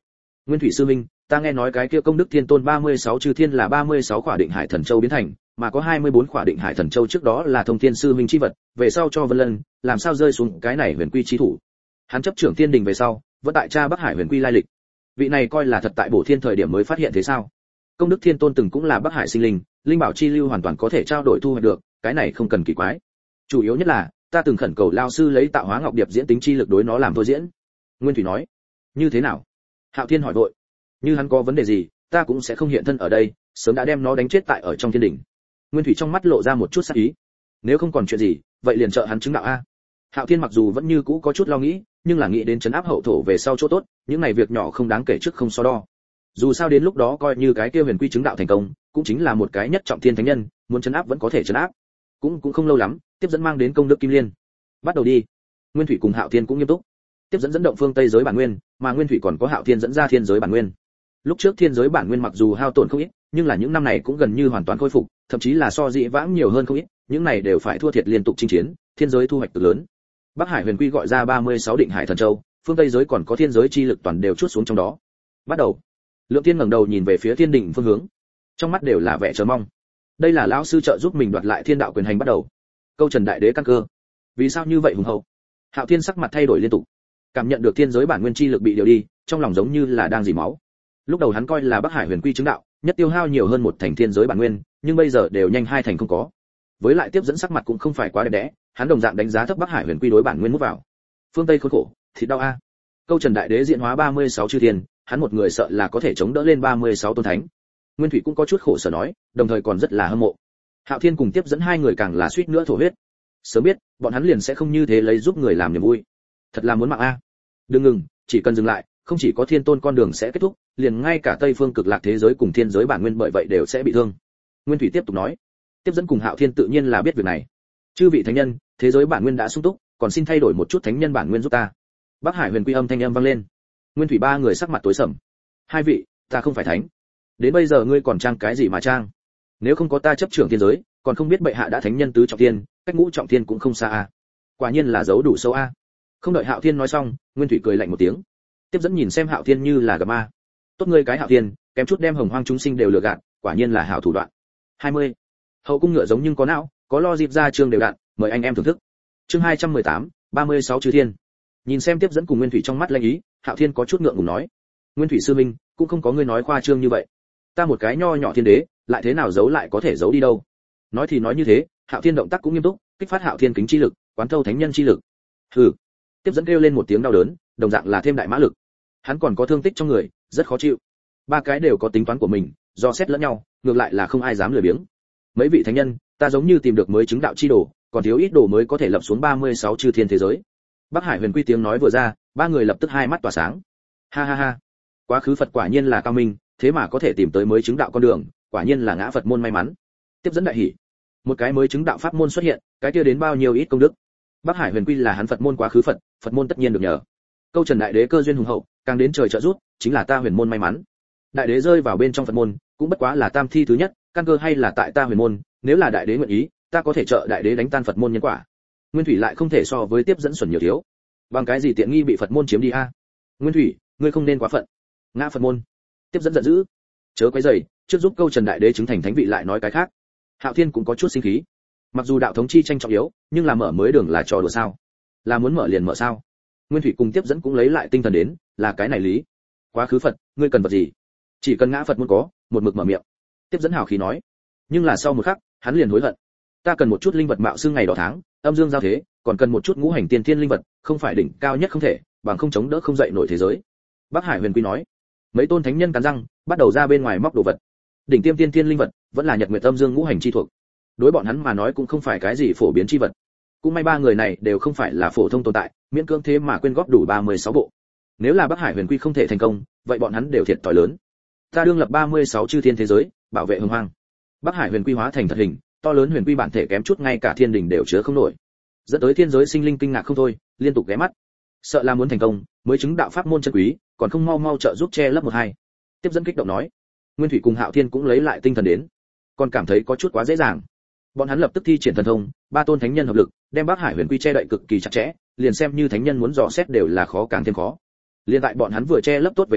Nguyên Thủy sư minh, ta nghe nói cái kia công đức thiên tôn 36 chư thiên là 36 khỏa định hải thần châu biến thành, mà có 24 khỏa định hải thần châu trước đó là thông thiên sư minh chi vật, về sau cho Vân Lân, làm sao rơi xuống cái này huyền quy chi thủ. Hắn chấp trưởng thiên đình về sau, vẫn tại cha Bắc Hải huyền quy lai lịch. Vị này coi là thật tại bổ thiên thời điểm mới phát hiện thế sao? Công đức thiên tôn từng cũng là Bắc Hải sinh linh, linh bảo chi lưu hoàn toàn có thể trao đổi thu hoạch được, cái này không cần kỳ quái. Chủ yếu nhất là, ta từng khẩn cầu lao sư lấy tạo hóa ngọc điệp diễn tính chi lực đối nó làm thôi diễn. Nguyên Thủy nói. Như thế nào? Hạo Thiên hỏi vội. Như hắn có vấn đề gì, ta cũng sẽ không hiện thân ở đây, sớm đã đem nó đánh chết tại ở trong thiên đỉnh. Nguyên Thủy trong mắt lộ ra một chút sắc ý. Nếu không còn chuyện gì, vậy liền trợ hắn chứng đạo a. Hạo Thiên mặc dù vẫn như cũ có chút lo nghĩ, nhưng là nghĩ đến trấn áp hậu thổ về sau chỗ tốt, những này việc nhỏ không đáng kể trước không so đo. Dù sao đến lúc đó coi như cái kia huyền quy chứng đạo thành công, cũng chính là một cái nhất trọng thiên thánh nhân, muốn trấn áp vẫn có thể trấn áp. Cũng không lâu lắm, tiếp dẫn mang đến công đức kim liên. Bắt đầu đi. Nguyên Thủy cùng Hạo Thiên cũng nghiêm túc. Tiếp dẫn dẫn động phương Tây giới bản nguyên, mà Nguyên Thủy còn có Hạo Thiên dẫn ra thiên giới bản nguyên. Lúc trước thiên giới bản nguyên mặc dù hao tổn không ít, nhưng là những năm này cũng gần như hoàn toàn khôi phục, thậm chí là so dị vãng nhiều hơn không ít, những này đều phải thua thiệt liên tục chinh chiến, thiên giới thu hoạch cực lớn. Bắc Hải huyền quy gọi ra 36 định hải thần châu, phương Tây giới còn có thiên giới chi lực toàn đều chuốt xuống trong đó. Bắt đầu. Lượng Tiên ngẩng đầu nhìn về phía thiên đỉnh phương hướng, trong mắt đều là vẻ chờ mong. Đây là lão sư trợ giúp mình đoạt lại thiên đạo quyền hành bắt đầu. Câu Trần đại đế căn cơ. Vì sao như vậy hùng hậu? Hạo Thiên sắc mặt thay đổi liên tục, cảm nhận được thiên giới bản nguyên chi lực bị điều đi, trong lòng giống như là đang dỉ máu. Lúc đầu hắn coi là Bắc Hải huyền quy chứng đạo, nhất tiêu hao nhiều hơn một thành thiên giới bản nguyên, nhưng bây giờ đều nhanh hai thành không có. Với lại tiếp dẫn sắc mặt cũng không phải quá đẹp đẽ, hắn đồng dạng đánh giá thấp Bắc Hải huyền quy đối bản nguyên mút vào. Phương Tây khốn khổ, thịt đau a. Câu Trần đại đế diễn hóa 36 chư thiên, hắn một người sợ là có thể chống đỡ lên 36 tôn thánh. Nguyên Thủy cũng có chút khổ sở nói, đồng thời còn rất là hâm mộ. Hạo Thiên cùng tiếp dẫn hai người càng là suýt nữa thổ huyết. Sớm biết, bọn hắn liền sẽ không như thế lấy giúp người làm niềm vui. Thật là muốn mạng a. Đừng ngừng, chỉ cần dừng lại, không chỉ có thiên tôn con đường sẽ kết thúc, liền ngay cả Tây phương cực lạc thế giới cùng thiên giới bản nguyên bởi vậy đều sẽ bị thương. Nguyên Thủy tiếp tục nói. Tiếp dẫn cùng Hạo Thiên tự nhiên là biết việc này. Chư vị thánh nhân, thế giới bản nguyên đã sung túc, còn xin thay đổi một chút thánh nhân bản nguyên giúp ta. Bắc Hải huyền quy âm thanh âm vang lên. Nguyên Thủy ba người sắc mặt tối sầm. Hai vị, ta không phải thánh. Đến bây giờ ngươi còn trang cái gì mà trang? Nếu không có ta chấp trưởng thiên giới, còn không biết bệ hạ đã thánh nhân tứ trọng thiên, cách ngũ trọng thiên cũng không xa a. Quả nhiên là giấu đủ sâu a. Không đợi Hạo Thiên nói xong, Nguyên Thủy cười lạnh một tiếng. Tiếp dẫn nhìn xem Hạo Thiên như là gặp ma. Tốt ngươi cái Hạo Thiên, kém chút đem hồng hoang chúng sinh đều lừa gạt, quả nhiên là hảo thủ đoạn. 20. Hậu cung ngựa giống nhưng có não, có lo dịp ra chương đều đặn, mời anh em thưởng thức. Chương 218, 36 chư thiên. Nhìn xem tiếp dẫn cùng Nguyên Thủy trong mắt lanh ý, Hạo Thiên có chút ngượng ngùng nói: Nguyên Thủy sư minh, cũng không có ngươi nói khoa trương như vậy. Ta một cái nho nhỏ thiên đế, lại thế nào giấu lại có thể giấu đi đâu? Nói thì nói như thế, Hạo Thiên động tác cũng nghiêm túc, kích phát Hạo Thiên kính chi lực, quán thâu thánh nhân chi lực. Hừ. Tiếp dẫn kêu lên một tiếng đau đớn, đồng dạng là thêm đại mã lực. Hắn còn có thương tích trong người, rất khó chịu. Ba cái đều có tính toán của mình, do xét lẫn nhau, ngược lại là không ai dám lười biếng. Mấy vị thánh nhân, ta giống như tìm được mới chứng đạo chi đồ, còn thiếu ít đồ mới có thể lập xuống 36 chư thiên thế giới. Bắc Hải huyền quy tiếng nói vừa ra, ba người lập tức hai mắt tỏa sáng. Ha ha ha. Quá khứ Phật quả nhiên là cao minh, thế mà có thể tìm tới mới chứng đạo con đường, quả nhiên là ngã Phật môn may mắn. Tiếp dẫn đại hỉ. Một cái mới chứng đạo pháp môn xuất hiện, cái kia đến bao nhiêu ít công đức. Bắc Hải huyền quy là hắn Phật môn quá khứ Phật, Phật môn tất nhiên được nhờ. Câu Trần đại đế cơ duyên hùng hậu, càng đến trời trợ giúp, chính là ta huyền môn may mắn. Đại đế rơi vào bên trong Phật môn, cũng bất quá là tam thi thứ nhất, căn cơ hay là tại ta huyền môn, nếu là đại đế nguyện ý, ta có thể trợ đại đế đánh tan Phật môn nhân quả. Nguyên Thủy lại không thể so với tiếp dẫn xuẩn nhiều thiếu. Bằng cái gì tiện nghi bị Phật môn chiếm đi a? Nguyên Thủy, ngươi không nên quá phận. Ngã Phật môn. Tiếp dẫn giận dữ. Chớ quấy rầy, trước giúp Câu Trần đại đế chứng thành thánh vị lại nói cái khác. Hạo Thiên cũng có chút sinh khí. Mặc dù đạo thống chi tranh trọng yếu, nhưng là mở mới đường là trò đùa sao? Là muốn mở liền mở sao? Nguyên Thủy cùng tiếp dẫn cũng lấy lại tinh thần đến, là cái này lý. Quá khứ Phật, ngươi cần vật gì? Chỉ cần ngã Phật muốn có, một mực mở miệng. Tiếp dẫn hào khí nói. Nhưng là sau một khắc, hắn liền hối hận. Ta cần một chút linh vật mạo xương ngày đỏ tháng, âm dương giao thế, còn cần một chút ngũ hành tiên thiên linh vật, không phải đỉnh cao nhất không thể, bằng không chống đỡ không dậy nổi thế giới. Bắc Hải huyền quy nói. Mấy tôn thánh nhân cắn răng, bắt đầu ra bên ngoài móc đồ vật. Đỉnh tiêm tiên thiên linh vật, vẫn là nhật nguyệt âm dương ngũ hành chi thuộc. Đối bọn hắn mà nói cũng không phải cái gì phổ biến chi vật. Cũng may ba người này đều không phải là phổ thông tồn tại, miễn cưỡng thế mà quyên góp đủ 36 bộ. Nếu là Bắc Hải huyền quy không thể thành công, vậy bọn hắn đều thiệt thòi lớn. Ta đương lập 36 chư thiên thế giới, bảo vệ hồng hoang. Bắc Hải huyền quy hóa thành thật hình, to lớn huyền quy bản thể kém chút ngay cả thiên đình đều chứa không nổi. Dẫn tới thiên giới sinh linh kinh ngạc không thôi, liên tục ghé mắt. Sợ là muốn thành công, mới chứng đạo pháp môn chân quý, còn không mau mau trợ giúp che lấp một hai. Tiếp dẫn kích động nói. Nguyên Thủy cùng Hạo Thiên cũng lấy lại tinh thần đến, còn cảm thấy có chút quá dễ dàng. Bọn hắn lập tức thi triển thần thông, ba tôn thánh nhân hợp lực, đem Bắc Hải huyền quy che đậy cực kỳ chặt chẽ, liền xem như thánh nhân muốn dò xét đều là khó càng thêm khó. Liên tại bọn hắn vừa che lấp tốt về sau,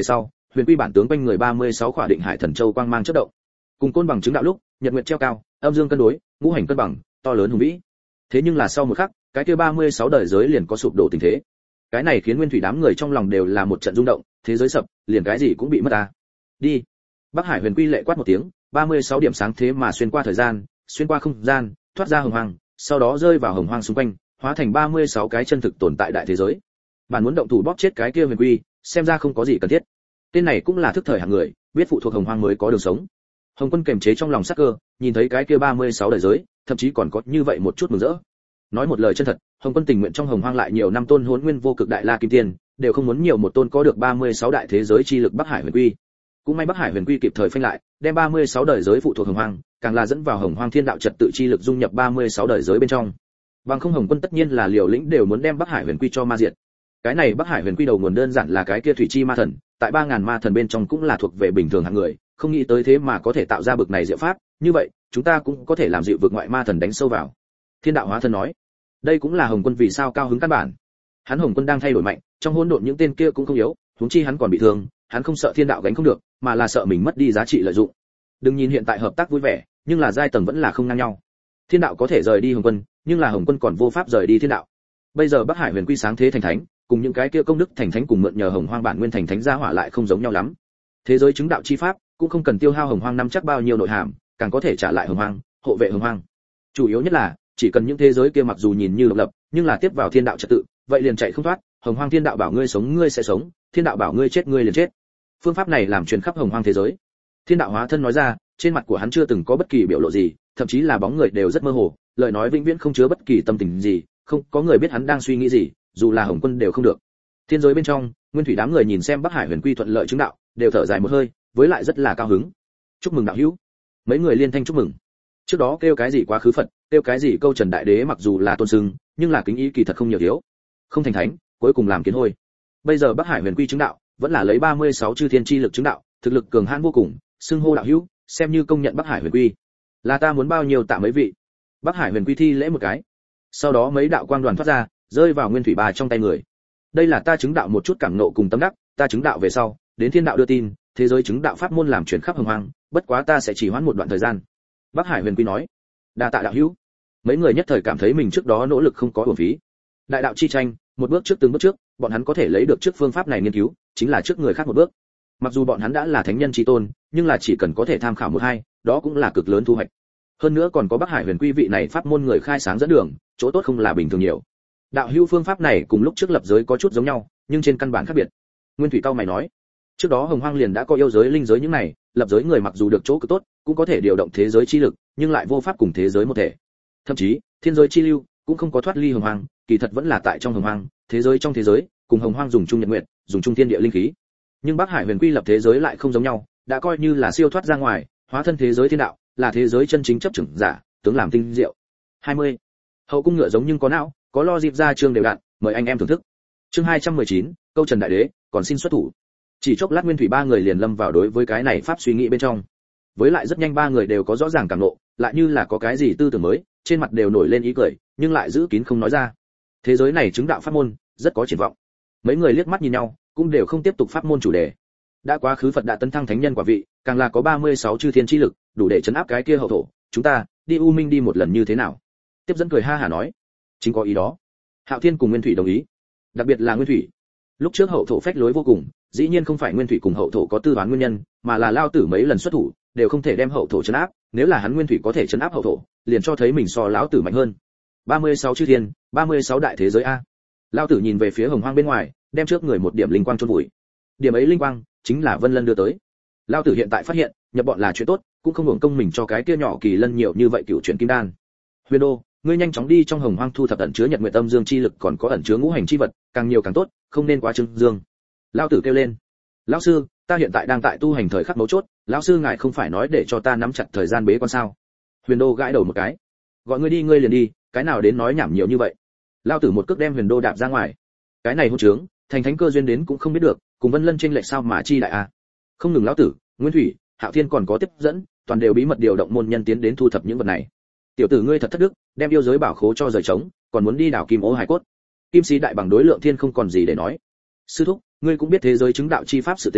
huyền quy bản tướng quanh người 36 khỏa định hải thần châu quang mang chớp động. Cùng côn bằng chứng đạo lúc, nhật nguyệt treo cao, âm dương cân đối, ngũ hành cân bằng, to lớn hùng vĩ. Thế nhưng là sau một khắc, cái kia 36 đời giới liền có sụp đổ tình thế. Cái này khiến nguyên thủy đám người trong lòng đều là một trận rung động, thế giới sập, liền cái gì cũng bị mất à. Đi. Bắc Hải Huyền Quy lệ quát một tiếng, 36 điểm sáng thế mà xuyên qua thời gian, xuyên qua không gian, thoát ra hồng hoang, sau đó rơi vào hồng hoang xung quanh, hóa thành 36 cái chân thực tồn tại đại thế giới. Bạn muốn động thủ bóp chết cái kia Huyền Quy, xem ra không có gì cần thiết. Tên này cũng là thức thời hạng người, biết phụ thuộc hồng hoang mới có đường sống. Hồng Quân kiềm chế trong lòng sắc cơ, nhìn thấy cái kia 36 đời giới, thậm chí còn có như vậy một chút mừng rỡ. Nói một lời chân thật, Hồng Quân tình nguyện trong hồng hoang lại nhiều năm tôn Hỗn Nguyên vô cực đại la kim tiên, đều không muốn nhiều một tôn có được 36 đại thế giới chi lực Bắc Hải Huyền Quy. Cũng may Bắc Hải Huyền Quy kịp thời phanh lại, đem 36 đời giới phụ thuộc hồng hoang, càng là dẫn vào hồng hoang thiên đạo trật tự chi lực dung nhập 36 đời giới bên trong. Bằng không Hồng Quân tất nhiên là liều lĩnh đều muốn đem Bắc Hải Huyền Quy cho ma diệt. Cái này Bắc Hải Huyền Quy đầu nguồn đơn giản là cái kia thủy chi ma thần, tại 3000 ma thần bên trong cũng là thuộc về bình thường hạng người, không nghĩ tới thế mà có thể tạo ra bực này diệu pháp, như vậy, chúng ta cũng có thể làm dịu vực ngoại ma thần đánh sâu vào. Thiên đạo hóa thân nói, đây cũng là Hồng Quân vì sao cao hứng căn bản. Hắn Hồng Quân đang thay đổi mạnh, trong hỗn độn những tên kia cũng không yếu, huống chi hắn còn bị thương, hắn không sợ thiên đạo gánh không được, mà là sợ mình mất đi giá trị lợi dụng. Đừng nhìn hiện tại hợp tác vui vẻ, nhưng là giai tầng vẫn là không ngang nhau. Thiên đạo có thể rời đi Hồng Quân, nhưng là Hồng Quân còn vô pháp rời đi thiên đạo. Bây giờ Bắc Hải Huyền Quy sáng thế thành thánh, cùng những cái kia công đức thành thánh cùng mượn nhờ Hồng Hoang bản nguyên thành thánh gia hỏa lại không giống nhau lắm. Thế giới chứng đạo chi pháp cũng không cần tiêu hao Hồng Hoang năm chắc bao nhiêu nội hàm, càng có thể trả lại Hồng Hoang, hộ vệ Hồng Hoang. Chủ yếu nhất là, chỉ cần những thế giới kia mặc dù nhìn như độc lập, nhưng là tiếp vào thiên đạo trật tự, vậy liền chạy không thoát. Hồng Hoang thiên đạo bảo ngươi sống ngươi sẽ sống, thiên đạo bảo ngươi chết ngươi liền chết. Phương pháp này làm truyền khắp Hồng Hoang thế giới. Thiên đạo hóa thân nói ra, trên mặt của hắn chưa từng có bất kỳ biểu lộ gì, thậm chí là bóng người đều rất mơ hồ, lời nói vĩnh viễn không chứa bất kỳ tâm tình gì, không có người biết hắn đang suy nghĩ gì, dù là Hồng Quân đều không được. Thiên giới bên trong, nguyên thủy đám người nhìn xem Bắc Hải Huyền Quy thuận lợi chứng đạo, đều thở dài một hơi, với lại rất là cao hứng. Chúc mừng đạo hữu. Mấy người liên thanh chúc mừng. Trước đó kêu cái gì quá khứ Phật, kêu cái gì câu Trần Đại Đế mặc dù là tôn xưng, nhưng là kính ý kỳ thật không nhiều thiếu. Không thành thánh, cuối cùng làm kiến hôi. Bây giờ Bắc Hải Huyền Quy chứng đạo, vẫn là lấy 36 chư thiên chi lực chứng đạo, thực lực cường hãn vô cùng, xưng hô đạo hữu, xem như công nhận Bắc Hải Huyền Quy. Là ta muốn bao nhiêu tạ mấy vị. Bắc Hải Huyền Quy thi lễ một cái. Sau đó mấy đạo quang đoàn thoát ra, rơi vào nguyên thủy bà trong tay người. Đây là ta chứng đạo một chút cảm nộ cùng tâm đắc, ta chứng đạo về sau, đến thiên đạo đưa tin, thế giới chứng đạo pháp môn làm chuyển khắp hồng hoang, bất quá ta sẽ chỉ hoãn một đoạn thời gian. Bắc Hải Huyền Quy nói. Đa tạ đạo hữu. Mấy người nhất thời cảm thấy mình trước đó nỗ lực không có uổng phí. Đại đạo chi tranh, một bước trước từng bước trước, bọn hắn có thể lấy được trước phương pháp này nghiên cứu, chính là trước người khác một bước. Mặc dù bọn hắn đã là thánh nhân chi tôn, nhưng là chỉ cần có thể tham khảo một hai, đó cũng là cực lớn thu hoạch. Hơn nữa còn có Bắc Hải Huyền Quy vị này pháp môn người khai sáng dẫn đường, chỗ tốt không là bình thường nhiều. Đạo hữu phương pháp này cùng lúc trước lập giới có chút giống nhau, nhưng trên căn bản khác biệt. Nguyên Thủy cao mày nói, trước đó Hồng Hoang liền đã có yêu giới linh giới những này, lập giới người mặc dù được chỗ cực tốt, cũng có thể điều động thế giới chi lực, nhưng lại vô pháp cùng thế giới một thể. Thậm chí, thiên giới chi lưu cũng không có thoát ly Hồng Hoang, kỳ thật vẫn là tại trong Hồng Hoang, thế giới trong thế giới, cùng Hồng Hoang dùng chung nhật nguyện, dùng chung thiên địa linh khí. Nhưng Bắc Hải Huyền Quy lập thế giới lại không giống nhau, đã coi như là siêu thoát ra ngoài, hóa thân thế giới thiên đạo, là thế giới chân chính chấp chừng giả, tướng làm tinh diệu. 20. Hậu cung ngựa giống nhưng có não, có lo dịp ra chương đều đặn, mời anh em thưởng thức. Chương 219, câu Trần Đại Đế, còn xin xuất thủ. Chỉ chốc lát Nguyên Thủy ba người liền lâm vào đối với cái này pháp suy nghĩ bên trong. Với lại rất nhanh ba người đều có rõ ràng cảm ngộ, lại như là có cái gì tư tưởng mới, trên mặt đều nổi lên ý cười, nhưng lại giữ kín không nói ra. Thế giới này chứng đạo pháp môn, rất có triển vọng. Mấy người liếc mắt nhìn nhau, cũng đều không tiếp tục pháp môn chủ đề. Đã quá khứ Phật đã tấn thăng thánh nhân quả vị, càng là có 36 chư thiên chi lực, đủ để chấn áp cái kia hậu thổ, chúng ta đi U Minh đi một lần như thế nào? Tiếp dẫn cười ha hả nói, chính có ý đó. Hạo Thiên cùng Nguyên Thủy đồng ý, đặc biệt là Nguyên Thủy. Lúc trước hậu thổ phách lối vô cùng, dĩ nhiên không phải Nguyên Thủy cùng hậu thổ có tư toán nguyên nhân, mà là lao tử mấy lần xuất thủ, đều không thể đem hậu thổ chấn áp, nếu là hắn Nguyên Thủy có thể chấn áp hậu thổ, liền cho thấy mình so lão tử mạnh hơn. 36 chư thiên, 36 đại thế giới a. Lao tử nhìn về phía Hồng Hoang bên ngoài, đem trước người một điểm linh quang chôn vùi. Điểm ấy linh quang chính là Vân Lân đưa tới. Lao tử hiện tại phát hiện, nhập bọn là chuyện tốt, cũng không hưởng công mình cho cái kia nhỏ kỳ lân nhiều như vậy cựu chuyển kim đan. Huyền Đô, ngươi nhanh chóng đi trong Hồng Hoang thu thập ẩn chứa Nhật Nguyệt Âm Dương chi lực, còn có ẩn chứa ngũ hành chi vật, càng nhiều càng tốt, không nên quá trưng dương. Lao tử kêu lên. Lão sư, ta hiện tại đang tại tu hành thời khắc mấu chốt, lão sư ngài không phải nói để cho ta nắm chặt thời gian bế quan sao? Huyền Đô gãi đầu một cái. Gọi ngươi đi ngươi liền đi, cái nào đến nói nhảm nhiều như vậy? Lao tử một cước đem Huyền Đô đạp ra ngoài. Cái này hôn trướng, thành thánh cơ duyên đến cũng không biết được, cùng Vân Lân chênh lệch sao mà chi đại a. Không ngừng lão tử, Nguyên Thủy, Hạo Thiên còn có tiếp dẫn, toàn đều bí mật điều động môn nhân tiến đến thu thập những vật này. Tiểu tử ngươi thật thất đức, đem yêu giới bảo khố cho rời trống, còn muốn đi đảo kim ô hải cốt. Kim sĩ đại bằng đối Lượng Thiên không còn gì để nói. Sư thúc, ngươi cũng biết thế giới chứng đạo chi pháp sự tình,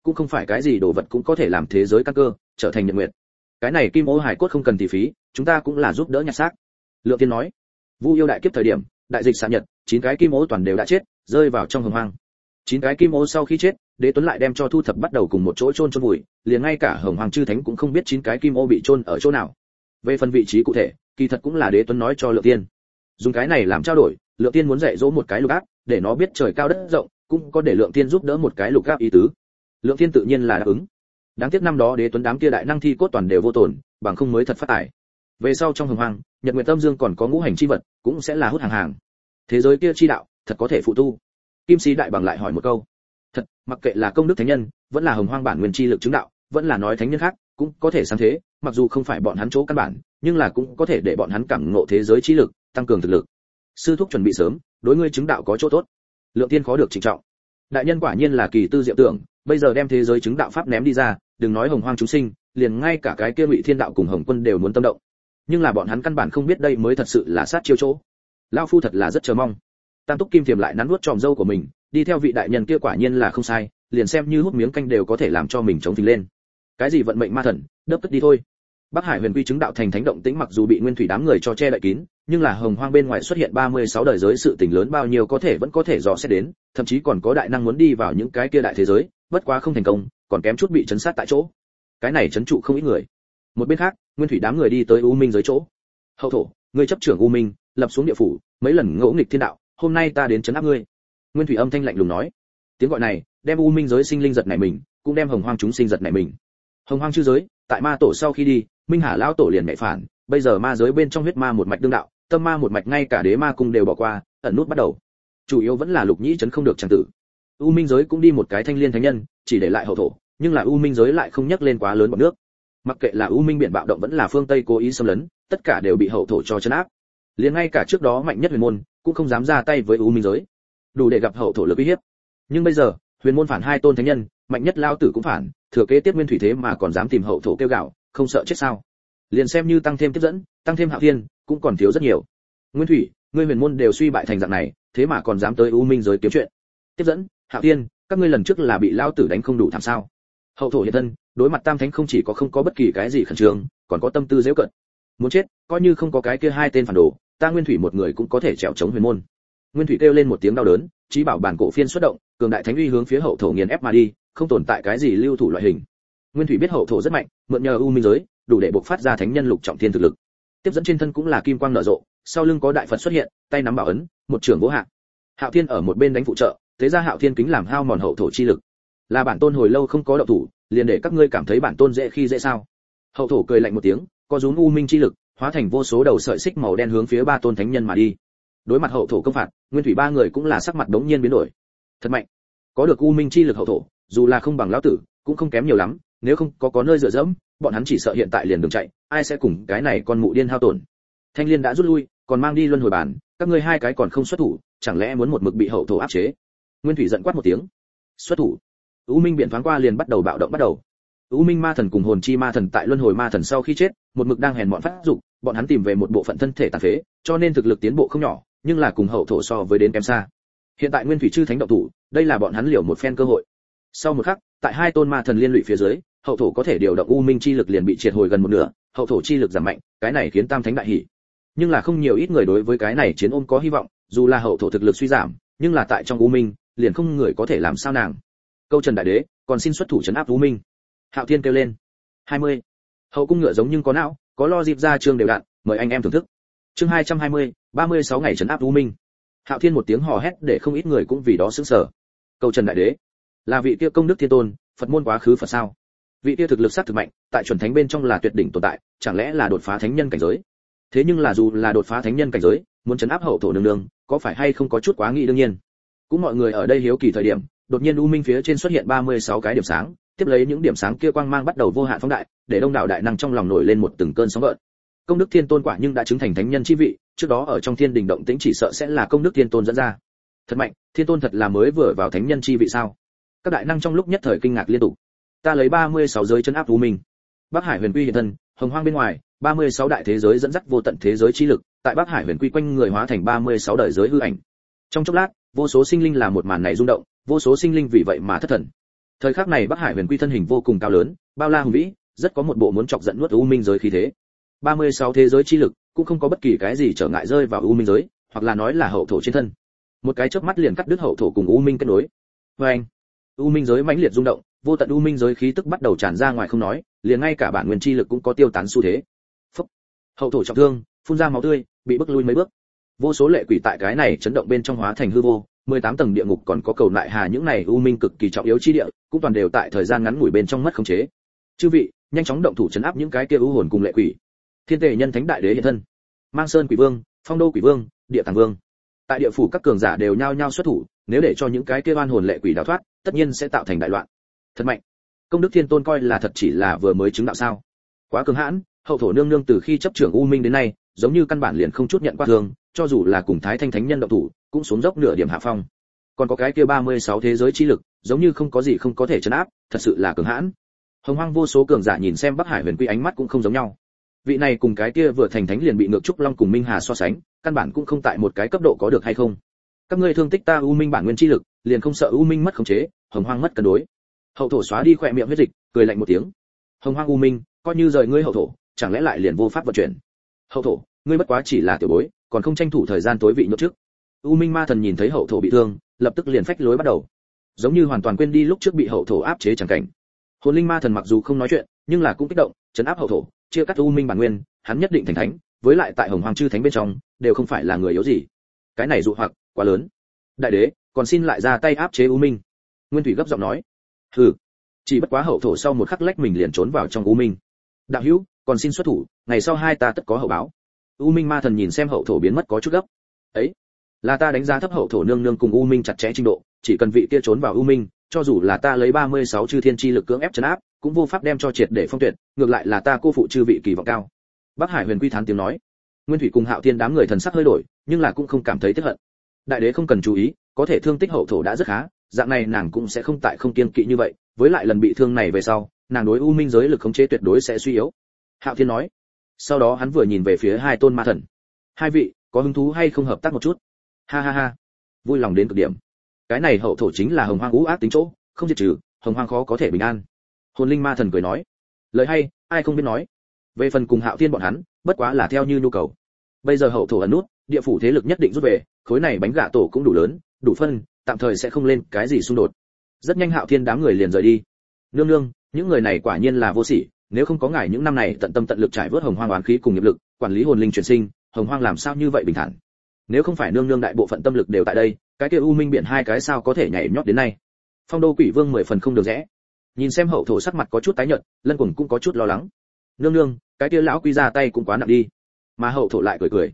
cũng không phải cái gì đồ vật cũng có thể làm thế giới căn cơ trở thành nhật nguyệt. Cái này kim ô hải cốt không cần tỷ phí, chúng ta cũng là giúp đỡ nhặt xác. Lượng Tiên nói. Vu yêu đại kiếp thời điểm, đại dịch xạ nhật, 9 cái kim ô toàn đều đã chết, rơi vào trong hồng hoang. 9 cái kim ô sau khi chết, Đế Tuấn lại đem cho thu thập bắt đầu cùng một chỗ chôn vùi, liền ngay cả hồng hoàng chư thánh cũng không biết 9 cái kim ô bị chôn ở chỗ nào. Về phần vị trí cụ thể, kỳ thật cũng là Đế Tuấn nói cho Lượng Tiên. Dùng cái này làm trao đổi, Lượng Tiên muốn dạy dỗ một cái lục áp, để nó biết trời cao đất rộng, cũng có để Lượng Tiên giúp đỡ một cái lục áp ý tứ. Lượng Tiên tự nhiên là đáp ứng. Đáng tiếc năm đó Đế Tuấn đám kia đại năng thi cốt toàn đều vô tổn, bằng không mới thật phát tài. Về sau trong hồng hoang, Nhật Nguyệt Âm Dương còn có ngũ hành chi vật, cũng sẽ là hút hàng hàng. Thế giới kia chi đạo, thật có thể phụ tu. Kim Sĩ Đại Bằng lại hỏi một câu. Thật, mặc kệ là công đức thánh nhân, vẫn là hồng hoang bản nguyên chi lực chứng đạo, vẫn là nói thánh nhân khác, cũng có thể sáng thế, mặc dù không phải bọn hắn chỗ căn bản, nhưng là cũng có thể để bọn hắn cảm ngộ thế giới chi lực, tăng cường thực lực. Sư thúc chuẩn bị sớm, đối ngươi chứng đạo có chỗ tốt. Lượng Tiên khó được trịnh trọng. Đại nhân quả nhiên là kỳ tư diệu tưởng, bây giờ đem thế giới chứng đạo pháp ném đi ra, đừng nói hồng hoang chúng sinh, liền ngay cả cái kia Ngụy Thiên đạo cùng Hồng Quân đều muốn tâm động. Nhưng là bọn hắn căn bản không biết đây mới thật sự là sát chiêu chỗ. Lão phu thật là rất chờ mong. Tam Túc Kim Thiềm lại nắn nuốt tròm râu của mình, đi theo vị đại nhân kia quả nhiên là không sai, liền xem như hút miếng canh đều có thể làm cho mình chống phình lên. Cái gì vận mệnh ma thần, đớp tức đi thôi. Bắc Hải Huyền Quy chứng đạo thành thánh động tĩnh mặc dù bị Nguyên Thủy đám người cho che đậy kín, nhưng là hồng hoang bên ngoài xuất hiện 36 đời giới sự tình lớn bao nhiêu có thể vẫn có thể dò xét đến, thậm chí còn có đại năng muốn đi vào những cái kia đại thế giới, bất quá không thành công, còn kém chút bị chấn sát tại chỗ. Cái này chấn trụ không ít người. Một bên khác, Nguyên Thủy đám người đi tới U Minh giới chỗ. Hậu thổ, ngươi chấp trưởng U Minh, lập xuống địa phủ, mấy lần ngỗ nghịch thiên đạo, hôm nay ta đến chấn áp ngươi. Nguyên Thủy âm thanh lạnh lùng nói. Tiếng gọi này, đem U Minh giới sinh linh giật nảy mình, cũng đem hồng hoang chúng sinh giật nảy mình. Hồng hoang chư giới, tại ma tổ sau khi đi, Minh Hà lão tổ liền mẹ phản, bây giờ ma giới bên trong huyết ma một mạch đương đạo, tâm ma một mạch ngay cả đế ma cung đều bỏ qua, ẩn nút bắt đầu. Chủ yếu vẫn là Lục Nhĩ chấn không được chẳng tử. U Minh giới cũng đi một cái thanh liên thánh nhân, chỉ để lại hậu thổ, nhưng là U Minh giới lại không nhắc lên quá lớn bọt nước. Mặc kệ là U Minh biển bạo động vẫn là phương Tây cố ý xâm lấn, tất cả đều bị hậu thổ cho trấn áp. Liền ngay cả trước đó mạnh nhất huyền môn cũng không dám ra tay với U Minh giới, đủ để gặp hậu thổ lực uy hiếp. Nhưng bây giờ, huyền môn phản hai tôn thánh nhân, mạnh nhất lao tử cũng phản, thừa kế tiếp Nguyên Thủy thế mà còn dám tìm hậu thổ kêu gạo, không sợ chết sao? Liền xem như tăng thêm tiếp dẫn, tăng thêm Hạo Thiên, cũng còn thiếu rất nhiều. Nguyên Thủy, ngươi huyền môn đều suy bại thành dạng này, thế mà còn dám tới U Minh giới kiếm chuyện. Tiếp dẫn, Hạo Thiên, các ngươi lần trước là bị lao tử đánh không đủ thảm sao? Hậu thổ hiện thân, đối mặt tam thánh không chỉ có không có bất kỳ cái gì khẩn trương, còn có tâm tư giễu cợt. Muốn chết, coi như không có cái kia hai tên phản đồ, ta Nguyên Thủy một người cũng có thể trèo chống huyền môn. Nguyên Thủy kêu lên một tiếng đau đớn, chí bảo bản cổ phiên xuất động, cường đại thánh uy hướng phía hậu thổ nghiền ép mà đi, không tồn tại cái gì lưu thủ loại hình. Nguyên Thủy biết hậu thổ rất mạnh, mượn nhờ U Minh giới, đủ để bộc phát ra thánh nhân lục trọng thiên thực lực. Tiếp dẫn trên thân cũng là kim quang nở rộ, sau lưng có đại Phật xuất hiện, tay nắm bảo ấn, một trường vỗ hạ. Hạo Thiên ở một bên đánh phụ trợ, thế ra Hạo Thiên kính làm hao mòn hậu thổ chi lực. Là bản tôn hồi lâu không có động thủ, liền để các ngươi cảm thấy bản tôn dễ khi dễ sao? Hậu thổ cười lạnh một tiếng, có rúm U Minh chi lực, hóa thành vô số đầu sợi xích màu đen hướng phía ba tôn thánh nhân mà đi. Đối mặt hậu thổ công phạt, Nguyên Thủy ba người cũng là sắc mặt đống nhiên biến đổi. Thật mạnh, có được U Minh chi lực hậu thổ, dù là không bằng lão tử, cũng không kém nhiều lắm, nếu không có nơi dựa dẫm, bọn hắn chỉ sợ hiện tại liền đường chạy, ai sẽ cùng cái này con mụ điên hao tổn. Thanh Liên đã rút lui, còn mang đi luân hồi bản, các ngươi hai cái còn không xuất thủ, chẳng lẽ muốn một mực bị hậu thổ áp chế? Nguyên Thủy giận quát một tiếng. Xuất thủ. U Minh biển thoáng qua liền bắt đầu bạo động bắt đầu. U Minh ma thần cùng hồn chi ma thần tại luân hồi ma thần sau khi chết, một mực đang hèn mọn phát dục, bọn hắn tìm về một bộ phận thân thể tàn phế, cho nên thực lực tiến bộ không nhỏ, nhưng là cùng hậu thổ so với đến kém xa. Hiện tại Nguyên Thủy chư thánh động thủ, đây là bọn hắn liều một phen cơ hội. Sau một khắc, tại hai tôn ma thần liên lụy phía dưới, hậu thổ có thể điều động U Minh chi lực liền bị triệt hồi gần một nửa, hậu thổ chi lực giảm mạnh, cái này khiến tam thánh đại hỉ. Nhưng là không nhiều ít người đối với cái này chiến ôm có hy vọng, dù là hậu thổ thực lực suy giảm, nhưng là tại trong U Minh, liền không người có thể làm sao nàng. Câu Trần đại đế, còn xin xuất thủ trấn áp U Minh. Hạo Thiên kêu lên. 20. Hậu cung ngựa giống nhưng có não, có lo dịp ra chương đều đặn, mời anh em thưởng thức. Chương 220, 36 ngày trấn áp U Minh. Hạo Thiên một tiếng hò hét để không ít người cũng vì đó sửng sở. Câu Trần đại đế, là vị kia công đức thiên tôn, Phật môn quá khứ Phật sao? Vị kia thực lực sát thực mạnh, tại chuẩn thánh bên trong là tuyệt đỉnh tồn tại, chẳng lẽ là đột phá thánh nhân cảnh giới? Thế nhưng là dù là đột phá thánh nhân cảnh giới, muốn trấn áp hậu thổ nương nương, có phải hay không có chút quá nghĩ đương nhiên. Cũng mọi người ở đây hiếu kỳ thời điểm, đột nhiên U Minh phía trên xuất hiện 36 cái điểm sáng, tiếp lấy những điểm sáng kia quang mang bắt đầu vô hạn phóng đại, để đông đảo đại năng trong lòng nổi lên một từng cơn sóng gợn. Công đức thiên tôn quả nhưng đã chứng thành thánh nhân chi vị, trước đó ở trong thiên đình động tĩnh chỉ sợ sẽ là công đức thiên tôn dẫn ra. Thật mạnh, thiên tôn thật là mới vừa vào thánh nhân chi vị sao? Các đại năng trong lúc nhất thời kinh ngạc liên tục. Ta lấy 36 giới trấn áp U Minh. Bắc Hải Huyền Quy hiện thân, hồng hoang bên ngoài, 36 đại thế giới dẫn dắt vô tận thế giới chi lực, tại Bắc Hải Huyền Quy quanh người hóa thành 36 đời giới hư ảnh. Trong chốc lát, vô số sinh linh làm một màn này rung động, vô số sinh linh vì vậy mà thất thần. Thời khắc này Bắc Hải Huyền Quy thân hình vô cùng cao lớn, bao la hùng vĩ, rất có một bộ muốn chọc giận nuốt u minh giới khí thế. 36 thế giới chi lực, cũng không có bất kỳ cái gì trở ngại rơi vào u minh giới, hoặc là nói là hậu thổ trên thân. Một cái chớp mắt liền cắt đứt hậu thổ cùng u minh kết nối. Oeng! U minh giới mãnh liệt rung động, vô tận u minh giới khí tức bắt đầu tràn ra ngoài không nói, liền ngay cả bản nguyên chi lực cũng có tiêu tán xu thế. Phốc! Hậu thổ trọng thương, phun ra máu tươi, bị bức lui mấy bước. Vô số lệ quỷ tại cái này chấn động bên trong hóa thành hư vô, 18 tầng địa ngục còn có cầu lại hà những này u minh cực kỳ trọng yếu chi địa, cũng toàn đều tại thời gian ngắn ngủi bên trong mất khống chế. Chư vị, nhanh chóng động thủ trấn áp những cái kia u hồn cùng lệ quỷ. Thiên Tề Nhân Thánh Đại Đế hiện thân. Mang Sơn Quỷ Vương, Phong Đô Quỷ Vương, Địa Tàng Vương. Tại địa phủ các cường giả đều nhao nhao xuất thủ, nếu để cho những cái kia oan hồn lệ quỷ đào thoát, tất nhiên sẽ tạo thành đại loạn. Thật mạnh. Công đức Thiên Tôn coi là thật chỉ là vừa mới chứng đạo sao? Quá cường hãn, hậu thổ nương nương từ khi chấp trưởng u minh đến nay, giống như căn bản liền không chút nhận qua thương, cho dù là cùng Thái Thanh Thánh Nhân động thủ, cũng xuống dốc nửa điểm hạ phong. Còn có cái kia 36 thế giới chi lực, giống như không có gì không có thể trấn áp, thật sự là cường hãn. Hồng Hoang vô số cường giả nhìn xem Bắc Hải Huyền Quy ánh mắt cũng không giống nhau. Vị này cùng cái kia vừa thành thánh liền bị ngược trúc long cùng Minh Hà so sánh, căn bản cũng không tại một cái cấp độ có được hay không. Các ngươi thương tích ta u minh bản nguyên chi lực, liền không sợ u minh mất khống chế, Hồng Hoang mất cân đối. Hậu thổ xóa đi khóe miệng huyết dịch, cười lạnh một tiếng. Hồng Hoang u minh, coi như rời ngươi hậu thổ, chẳng lẽ lại liền vô pháp vận chuyển? Hậu thổ, ngươi bất quá chỉ là tiểu bối, còn không tranh thủ thời gian tối vị nhốt trước. U minh ma thần nhìn thấy hậu thổ bị thương, lập tức liền phách lối bắt đầu, giống như hoàn toàn quên đi lúc trước bị hậu thổ áp chế chẳng cảnh. Hồn linh ma thần mặc dù không nói chuyện, nhưng là cũng kích động, trấn áp hậu thổ, chia cắt u minh bản nguyên, hắn nhất định thành thánh, với lại tại Hồng Hoang chư thánh bên trong, đều không phải là người yếu gì. Cái này dụ hoặc quá lớn. Đại đế, còn xin lại ra tay áp chế u minh. Nguyên Thủy gấp giọng nói. Hừ, chỉ bất quá hậu thổ sau một khắc lách mình liền trốn vào trong u minh. Đạo hữu, còn xin xuất thủ, ngày sau hai ta tất có hậu báo. U minh ma thần nhìn xem hậu thổ biến mất có chút gấp. Ấy, là ta đánh giá thấp hậu thổ nương nương cùng u minh chặt chẽ trình độ, chỉ cần vị kia trốn vào u minh, cho dù là ta lấy 36 chư thiên chi lực cưỡng ép trấn áp, cũng vô pháp đem cho triệt để phong tuyệt, ngược lại là ta cô phụ chư vị kỳ vọng cao. Bắc Hải Huyền Quy thán tiếng nói. Nguyên Thủy cùng Hạo Thiên đám người thần sắc hơi đổi, nhưng là cũng không cảm thấy tiếc hận. Đại đế không cần chú ý, có thể thương tích hậu thổ đã rất khá, dạng này nàng cũng sẽ không tại không kiên kỵ như vậy, với lại lần bị thương này về sau, nàng đối u minh giới lực khống chế tuyệt đối sẽ suy yếu. Hạo Thiên nói. Sau đó hắn vừa nhìn về phía hai tôn ma thần. Hai vị, có hứng thú hay không hợp tác một chút? Ha ha ha, vui lòng đến cực điểm. Cái này hậu thổ chính là Hồng Hoang ú ác tính chỗ, không diệt trừ, Hồng Hoang khó có thể bình an. Hồn linh ma thần cười nói. Lời hay, ai không biết nói. Về phần cùng Hạo Thiên bọn hắn, bất quá là theo như nhu cầu. Bây giờ hậu thổ ẩn nút, địa phủ thế lực nhất định rút về, khối này bánh gạ tổ cũng đủ lớn, đủ phân, tạm thời sẽ không lên cái gì xung đột. Rất nhanh Hạo Thiên đám người liền rời đi. Nương nương, những người này quả nhiên là vô sỉ, nếu không có ngài những năm này tận tâm tận lực trải vớt Hồng Hoang oán khí cùng nghiệp lực, quản lý hồn linh chuyển sinh, Hồng Hoang làm sao như vậy bình thản? Nếu không phải nương nương đại bộ phận tâm lực đều tại đây, cái kia u minh biển hai cái sao có thể nhảy nhót đến nay? Phong Đô Quỷ Vương 10 phần không được rẽ. Nhìn xem hậu thổ sắc mặt có chút tái nhợt, Lân Cuồng cũng có chút lo lắng. Nương nương, cái kia lão quy ra tay cũng quá nặng đi. Mà hậu thổ lại cười cười.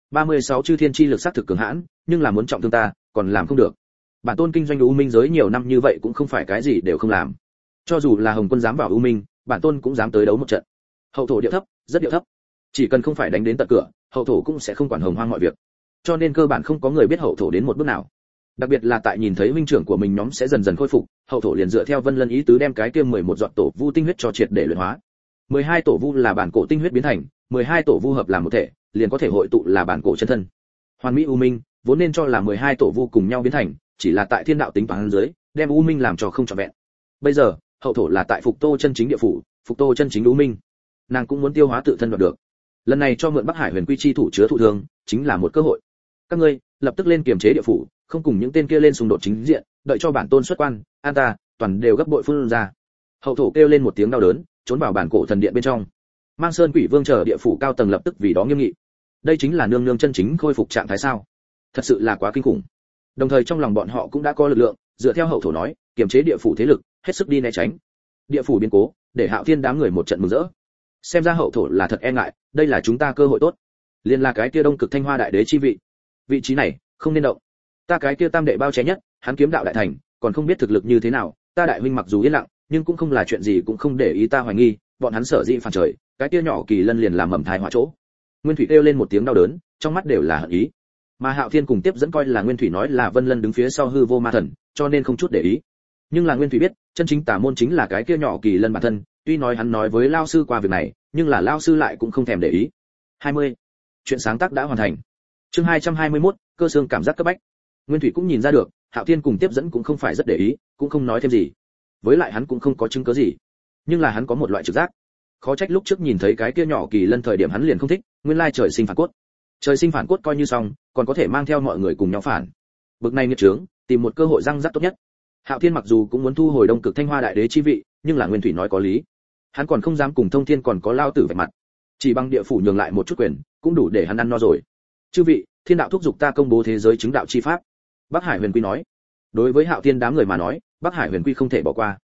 36 chư thiên chi lực sát thực cường hãn, nhưng là muốn trọng thương ta, còn làm không được. Bản tôn kinh doanh u minh giới nhiều năm như vậy cũng không phải cái gì đều không làm. Cho dù là Hồng Quân dám vào u minh, bản tôn cũng dám tới đấu một trận. Hậu thổ điệu thấp, rất điệu thấp. Chỉ cần không phải đánh đến tận cửa, hậu thổ cũng sẽ không quản Hồng Hoang mọi việc. Cho nên cơ bản không có người biết hậu thổ đến một bước nào. Đặc biệt là tại nhìn thấy huynh trưởng của mình nhóm sẽ dần dần khôi phục, hậu thổ liền dựa theo Vân Lân ý tứ đem cái kia 11 giọt tổ vu tinh huyết cho triệt để luyện hóa. 12 tổ vu là bản cổ tinh huyết biến thành, 12 tổ vu hợp làm một thể, liền có thể hội tụ là bản cổ chân thân. Hoàn Mỹ U Minh, vốn nên cho là 12 tổ vu cùng nhau biến thành, chỉ là tại thiên đạo tính toán dưới, đem U Minh làm cho không trọn vẹn. Bây giờ, hậu thổ là tại Phục Tô chân chính địa phủ, Phục Tô chân chính U Minh. Nàng cũng muốn tiêu hóa tự thân đoạt được. Lần này cho mượn Bắc Hải Huyền Quy chi thủ chứa thụ thương, chính là một cơ hội. Các ngươi, lập tức lên kiềm chế địa phủ, không cùng những tên kia lên xung đột chính diện, đợi cho bản tôn xuất quan, an ta, toàn đều gấp bội phun ra. Hậu thổ kêu lên một tiếng đau đớn, trốn vào bản cổ thần điện bên trong. Mang Sơn Quỷ Vương chờ địa phủ cao tầng lập tức vì đó nghiêm nghị. Đây chính là nương nương chân chính khôi phục trạng thái sao? Thật sự là quá kinh khủng. Đồng thời trong lòng bọn họ cũng đã có lực lượng, dựa theo hậu thổ nói, kiềm chế địa phủ thế lực, hết sức đi né tránh. Địa phủ biến cố, để Hạo Thiên đám người một trận mừng rỡ. Xem ra hậu thổ là thật e ngại, đây là chúng ta cơ hội tốt. Liên là cái kia Đông Cực Thanh Hoa đại đế chi vị. Vị trí này, không nên động. Ta cái kia tam đệ bao che nhất, hắn kiếm đạo đại thành, còn không biết thực lực như thế nào, ta đại huynh mặc dù yên lặng, nhưng cũng không là chuyện gì cũng không để ý ta hoài nghi, bọn hắn sở dĩ phản trời, cái kia nhỏ Kỳ Lân liền làm mầm thai họa chỗ. Nguyên Thủy kêu lên một tiếng đau đớn, trong mắt đều là hận ý. Mà Hạo Thiên cùng tiếp dẫn coi là Nguyên Thủy nói là Vân Lân đứng phía sau hư vô ma thần, cho nên không chút để ý. Nhưng là Nguyên Thủy biết, chân chính tà môn chính là cái kia nhỏ Kỳ Lân bản thân, tuy nói hắn nói với lão sư qua việc này, nhưng là lão sư lại cũng không thèm để ý. 20. Chuyện sáng tác đã hoàn thành. Chương 221, cơ xương cảm giác cấp bách. Nguyên Thủy cũng nhìn ra được, Hạo Thiên cùng tiếp dẫn cũng không phải rất để ý, cũng không nói thêm gì. với lại hắn cũng không có chứng cứ gì, nhưng là hắn có một loại trực giác. Khó trách lúc trước nhìn thấy cái kia nhỏ kỳ lân thời điểm hắn liền không thích, nguyên lai trời sinh phản cốt. Trời sinh phản cốt coi như xong, còn có thể mang theo mọi người cùng nhau phản. Bực này nghiệt trướng, tìm một cơ hội răng rắc tốt nhất. Hạo Thiên mặc dù cũng muốn thu hồi Đông Cực Thanh Hoa đại đế chi vị, nhưng là Nguyên Thủy nói có lý. Hắn còn không dám cùng Thông Thiên còn có lao tử vạch mặt. Chỉ bằng địa phủ nhường lại một chút quyền, cũng đủ để hắn ăn no rồi. Chư vị, thiên đạo thúc giục ta công bố thế giới chứng đạo chi pháp. Bắc Hải Huyền Quy nói. Đối với Hạo Thiên đám người mà nói, Bắc Hải Huyền Quy không thể bỏ qua.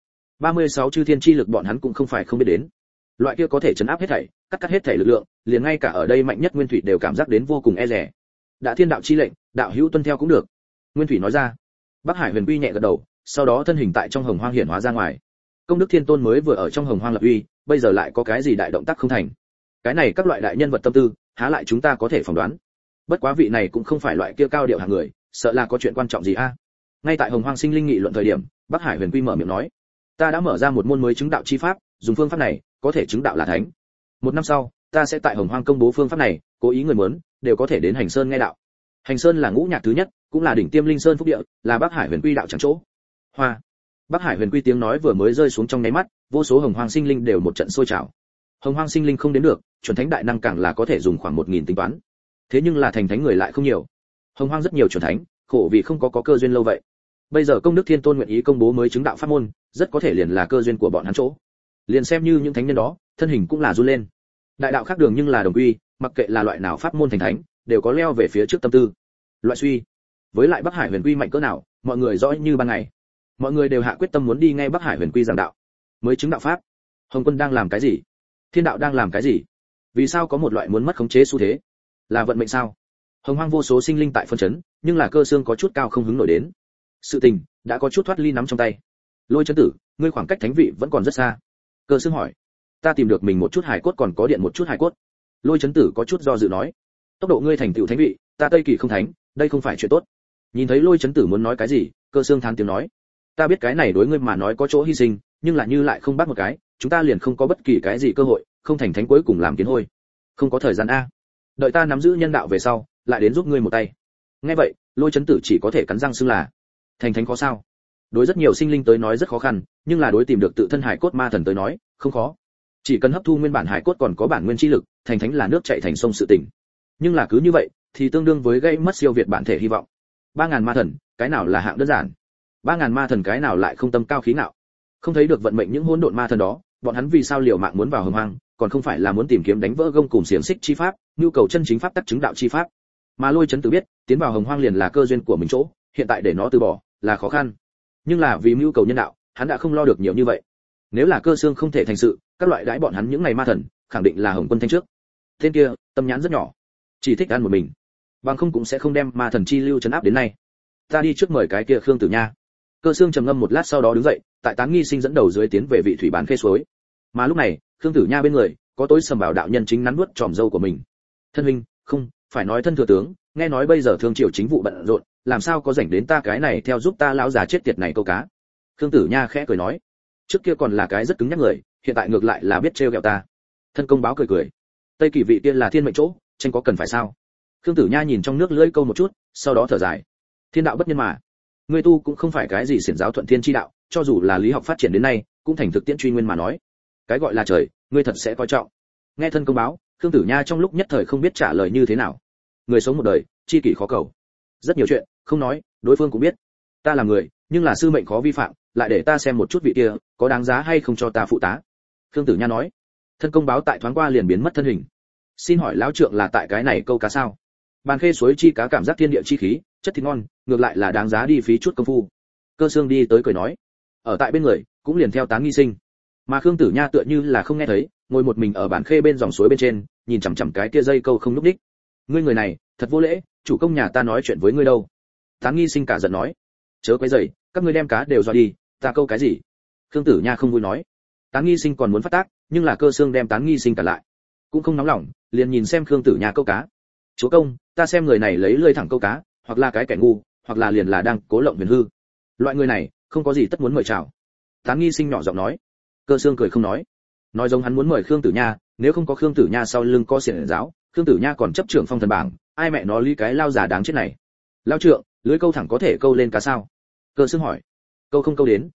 36 chư thiên chi lực bọn hắn cũng không phải không biết đến. Loại kia có thể chấn áp hết thảy, cắt hết thảy lực lượng, liền ngay cả ở đây mạnh nhất Nguyên Thủy đều cảm giác đến vô cùng e dè. Đã thiên đạo chi lệnh, đạo hữu tuân theo cũng được. Nguyên Thủy nói ra. Bắc Hải Huyền Quy nhẹ gật đầu, sau đó thân hình tại trong hồng hoang hiển hóa ra ngoài. Công đức Thiên Tôn mới vừa ở trong hồng hoang lập uy, bây giờ lại có cái gì đại động tác không thành. Cái này các loại đại nhân vật tâm tư, há lại chúng ta có thể phỏng đoán. Bất quá vị này cũng không phải loại kia cao điệu hạng người, sợ là có chuyện quan trọng gì a. Ngay tại hồng hoang sinh linh nghị luận thời điểm, Bắc Hải Huyền Quy mở miệng nói, ta đã mở ra một môn mới chứng đạo chi pháp, dùng phương pháp này có thể chứng đạo là thánh. Một năm sau, ta sẽ tại hồng hoang công bố phương pháp này, cố ý người muốn đều có thể đến Hành Sơn nghe đạo. Hành Sơn là ngũ nhạc thứ nhất, cũng là đỉnh tiêm linh sơn phúc địa, là Bắc Hải Huyền Quy đạo chẳng chỗ. Hoa. Bắc Hải Huyền Quy tiếng nói vừa mới rơi xuống trong nháy mắt, vô số hồng hoang sinh linh đều một trận sôi trào. Hồng hoang sinh linh không đến được, chuẩn thánh đại năng càng là có thể dùng khoảng 1000 tính toán. Thế nhưng là thành thánh người lại không nhiều. Hồng hoang rất nhiều chuẩn thánh, khổ vì không có cơ duyên lâu vậy. Bây giờ Công đức Thiên Tôn nguyện ý công bố mới chứng đạo pháp môn, rất có thể liền là cơ duyên của bọn hắn chỗ. Liền xem như những thánh nhân đó, thân hình cũng là run lên. Đại đạo khác đường nhưng là đồng quy, mặc kệ là loại nào pháp môn thành thánh, đều có leo về phía trước tâm tư. Loại suy. Với lại Bắc Hải Huyền Quy mạnh cỡ nào, mọi người rõ như ban ngày. Mọi người đều hạ quyết tâm muốn đi ngay Bắc Hải Huyền Quy giảng đạo. Mới chứng đạo pháp. Hồng Quân đang làm cái gì? Thiên đạo đang làm cái gì? Vì sao có một loại muốn mất khống chế xu thế? Là vận mệnh sao? Hồng hoang vô số sinh linh tại phân chấn, nhưng là cơ xương có chút cao không hứng nổi đến. Sự tình đã có chút thoát ly nắm trong tay. Lôi Chấn Tử, ngươi khoảng cách thánh vị vẫn còn rất xa. Cơ xương hỏi. Ta tìm được mình một chút hài cốt còn có điện một chút hài cốt. Lôi Chấn Tử có chút do dự nói. Tốc độ ngươi thành tựu thánh vị, ta Tây Kỳ không thánh, đây không phải chuyện tốt. Nhìn thấy Lôi Chấn Tử muốn nói cái gì, cơ xương thán tiếng nói. Ta biết cái này đối ngươi mà nói có chỗ hy sinh, nhưng là như lại không bắt một cái, chúng ta liền không có bất kỳ cái gì cơ hội, không thành thánh cuối cùng làm kiến hôi. Không có thời gian a. Đợi ta nắm giữ nhân đạo về sau, lại đến giúp ngươi một tay. Nghe vậy, Lôi Chấn Tử chỉ có thể cắn răng xưng là, thành thánh khó sao? Đối rất nhiều sinh linh tới nói rất khó khăn, nhưng là đối tìm được tự thân hải cốt ma thần tới nói, không khó. Chỉ cần hấp thu nguyên bản hải cốt còn có bản nguyên chi lực, thành thánh là nước chảy thành sông sự tình. Nhưng là cứ như vậy, thì tương đương với gây mất siêu việt bản thể hy vọng. 3000 ma thần, cái nào là hạng đơn giản? 3000 ma thần cái nào lại không tâm cao khí ngạo? Không thấy được vận mệnh những hỗn độn ma thần đó, bọn hắn vì sao liều mạng muốn vào hồng hoang, còn không phải là muốn tìm kiếm đánh vỡ gông cùng xiềng xích chi pháp, nhu cầu chân chính pháp tắc chứng đạo chi pháp. Mà Lôi Chấn Tử biết, tiến vào hồng hoang liền là cơ duyên của mình chỗ, hiện tại để nó từ bỏ là khó khăn. Nhưng là vì nhu cầu nhân đạo, hắn đã không lo được nhiều như vậy. Nếu là cơ xương không thể thành sự, các loại đãi bọn hắn những ngày ma thần, khẳng định là Hồng Quân thanh trước. Tên kia, tâm nhãn rất nhỏ, chỉ thích ăn một mình, bằng không cũng sẽ không đem ma thần chi lưu trấn áp đến nay. Ta đi trước mời cái kia Khương Tử Nha. Cơ xương trầm ngâm một lát sau đó đứng dậy, tại Tán Nghi Sinh dẫn đầu dưới tiến về vị thủy bán khê suối. Mà lúc này, Khương Tử Nha bên người, có tối sầm bảo đạo nhân chính nắn nuốt tròm dâu của mình. Thân huynh, không, phải nói thân thừa tướng, nghe nói bây giờ thương triều chính vụ bận rộn, làm sao có rảnh đến ta cái này theo giúp ta lão già chết tiệt này câu cá. Khương Tử Nha khẽ cười nói, trước kia còn là cái rất cứng nhắc người, hiện tại ngược lại là biết trêu ghẹo ta. Thân công báo cười cười, Tây Kỳ vị tiên là thiên mệnh chỗ, tranh có cần phải sao? Khương Tử Nha nhìn trong nước lưỡi câu một chút, sau đó thở dài, thiên đạo bất nhân mà, ngươi tu cũng không phải cái gì xiển giáo thuận thiên chi đạo, cho dù là lý học phát triển đến nay, cũng thành thực tiễn truy nguyên mà nói. Cái gọi là trời, ngươi thật sẽ coi trọng. Nghe thân công báo, Khương Tử Nha trong lúc nhất thời không biết trả lời như thế nào. Người sống một đời, chi kỷ khó cầu. Rất nhiều chuyện, không nói, đối phương cũng biết. Ta là người, nhưng là sư mệnh khó vi phạm, lại để ta xem một chút vị kia, có đáng giá hay không cho ta phụ tá. Khương Tử Nha nói. Thân công báo tại thoáng qua liền biến mất thân hình. Xin hỏi lão trượng là tại cái này câu cá sao? Bàn khê suối chi cá cảm giác thiên địa chi khí, chất thịt ngon, ngược lại là đáng giá đi phí chút công phu. Cơ Xương đi tới cười nói. Ở tại bên người, cũng liền theo Tán Nghi Sinh. Mà Khương Tử Nha tựa như là không nghe thấy, ngồi một mình ở bàn khê bên dòng suối bên trên, nhìn chằm chằm cái kia dây câu không lúc đích. Ngươi người này, thật vô lễ, chủ công nhà ta nói chuyện với ngươi đâu. Tán Nghi Sinh cả giận nói. Chớ quấy rầy, các ngươi đem cá đều dọa đi, ta câu cái gì? Khương Tử Nha không vui nói. Tán Nghi Sinh còn muốn phát tác, nhưng là Cơ Xương đem Tán Nghi Sinh cả lại, cũng không nóng lòng, liền nhìn xem Khương Tử Nha câu cá. Chúa công, ta xem người này lấy lưỡi thẳng câu cá, hoặc là cái kẻ ngu, hoặc là liền là đang cố lộng huyền hư. Loại người này, không có gì tất muốn mời chào. Tán Nghi Sinh nhỏ giọng nói. Cơ Xương cười không nói. Nói giống hắn muốn mời Khương Tử Nha, nếu không có Khương Tử Nha sau lưng có xiển giáo, Khương Tử Nha còn chấp trưởng phong thần bảng, ai mẹ nó lý cái lao giả đáng chết này. Lao trượng, lưới câu thẳng có thể câu lên cá sao? Cơ Xương hỏi. Câu không câu đến,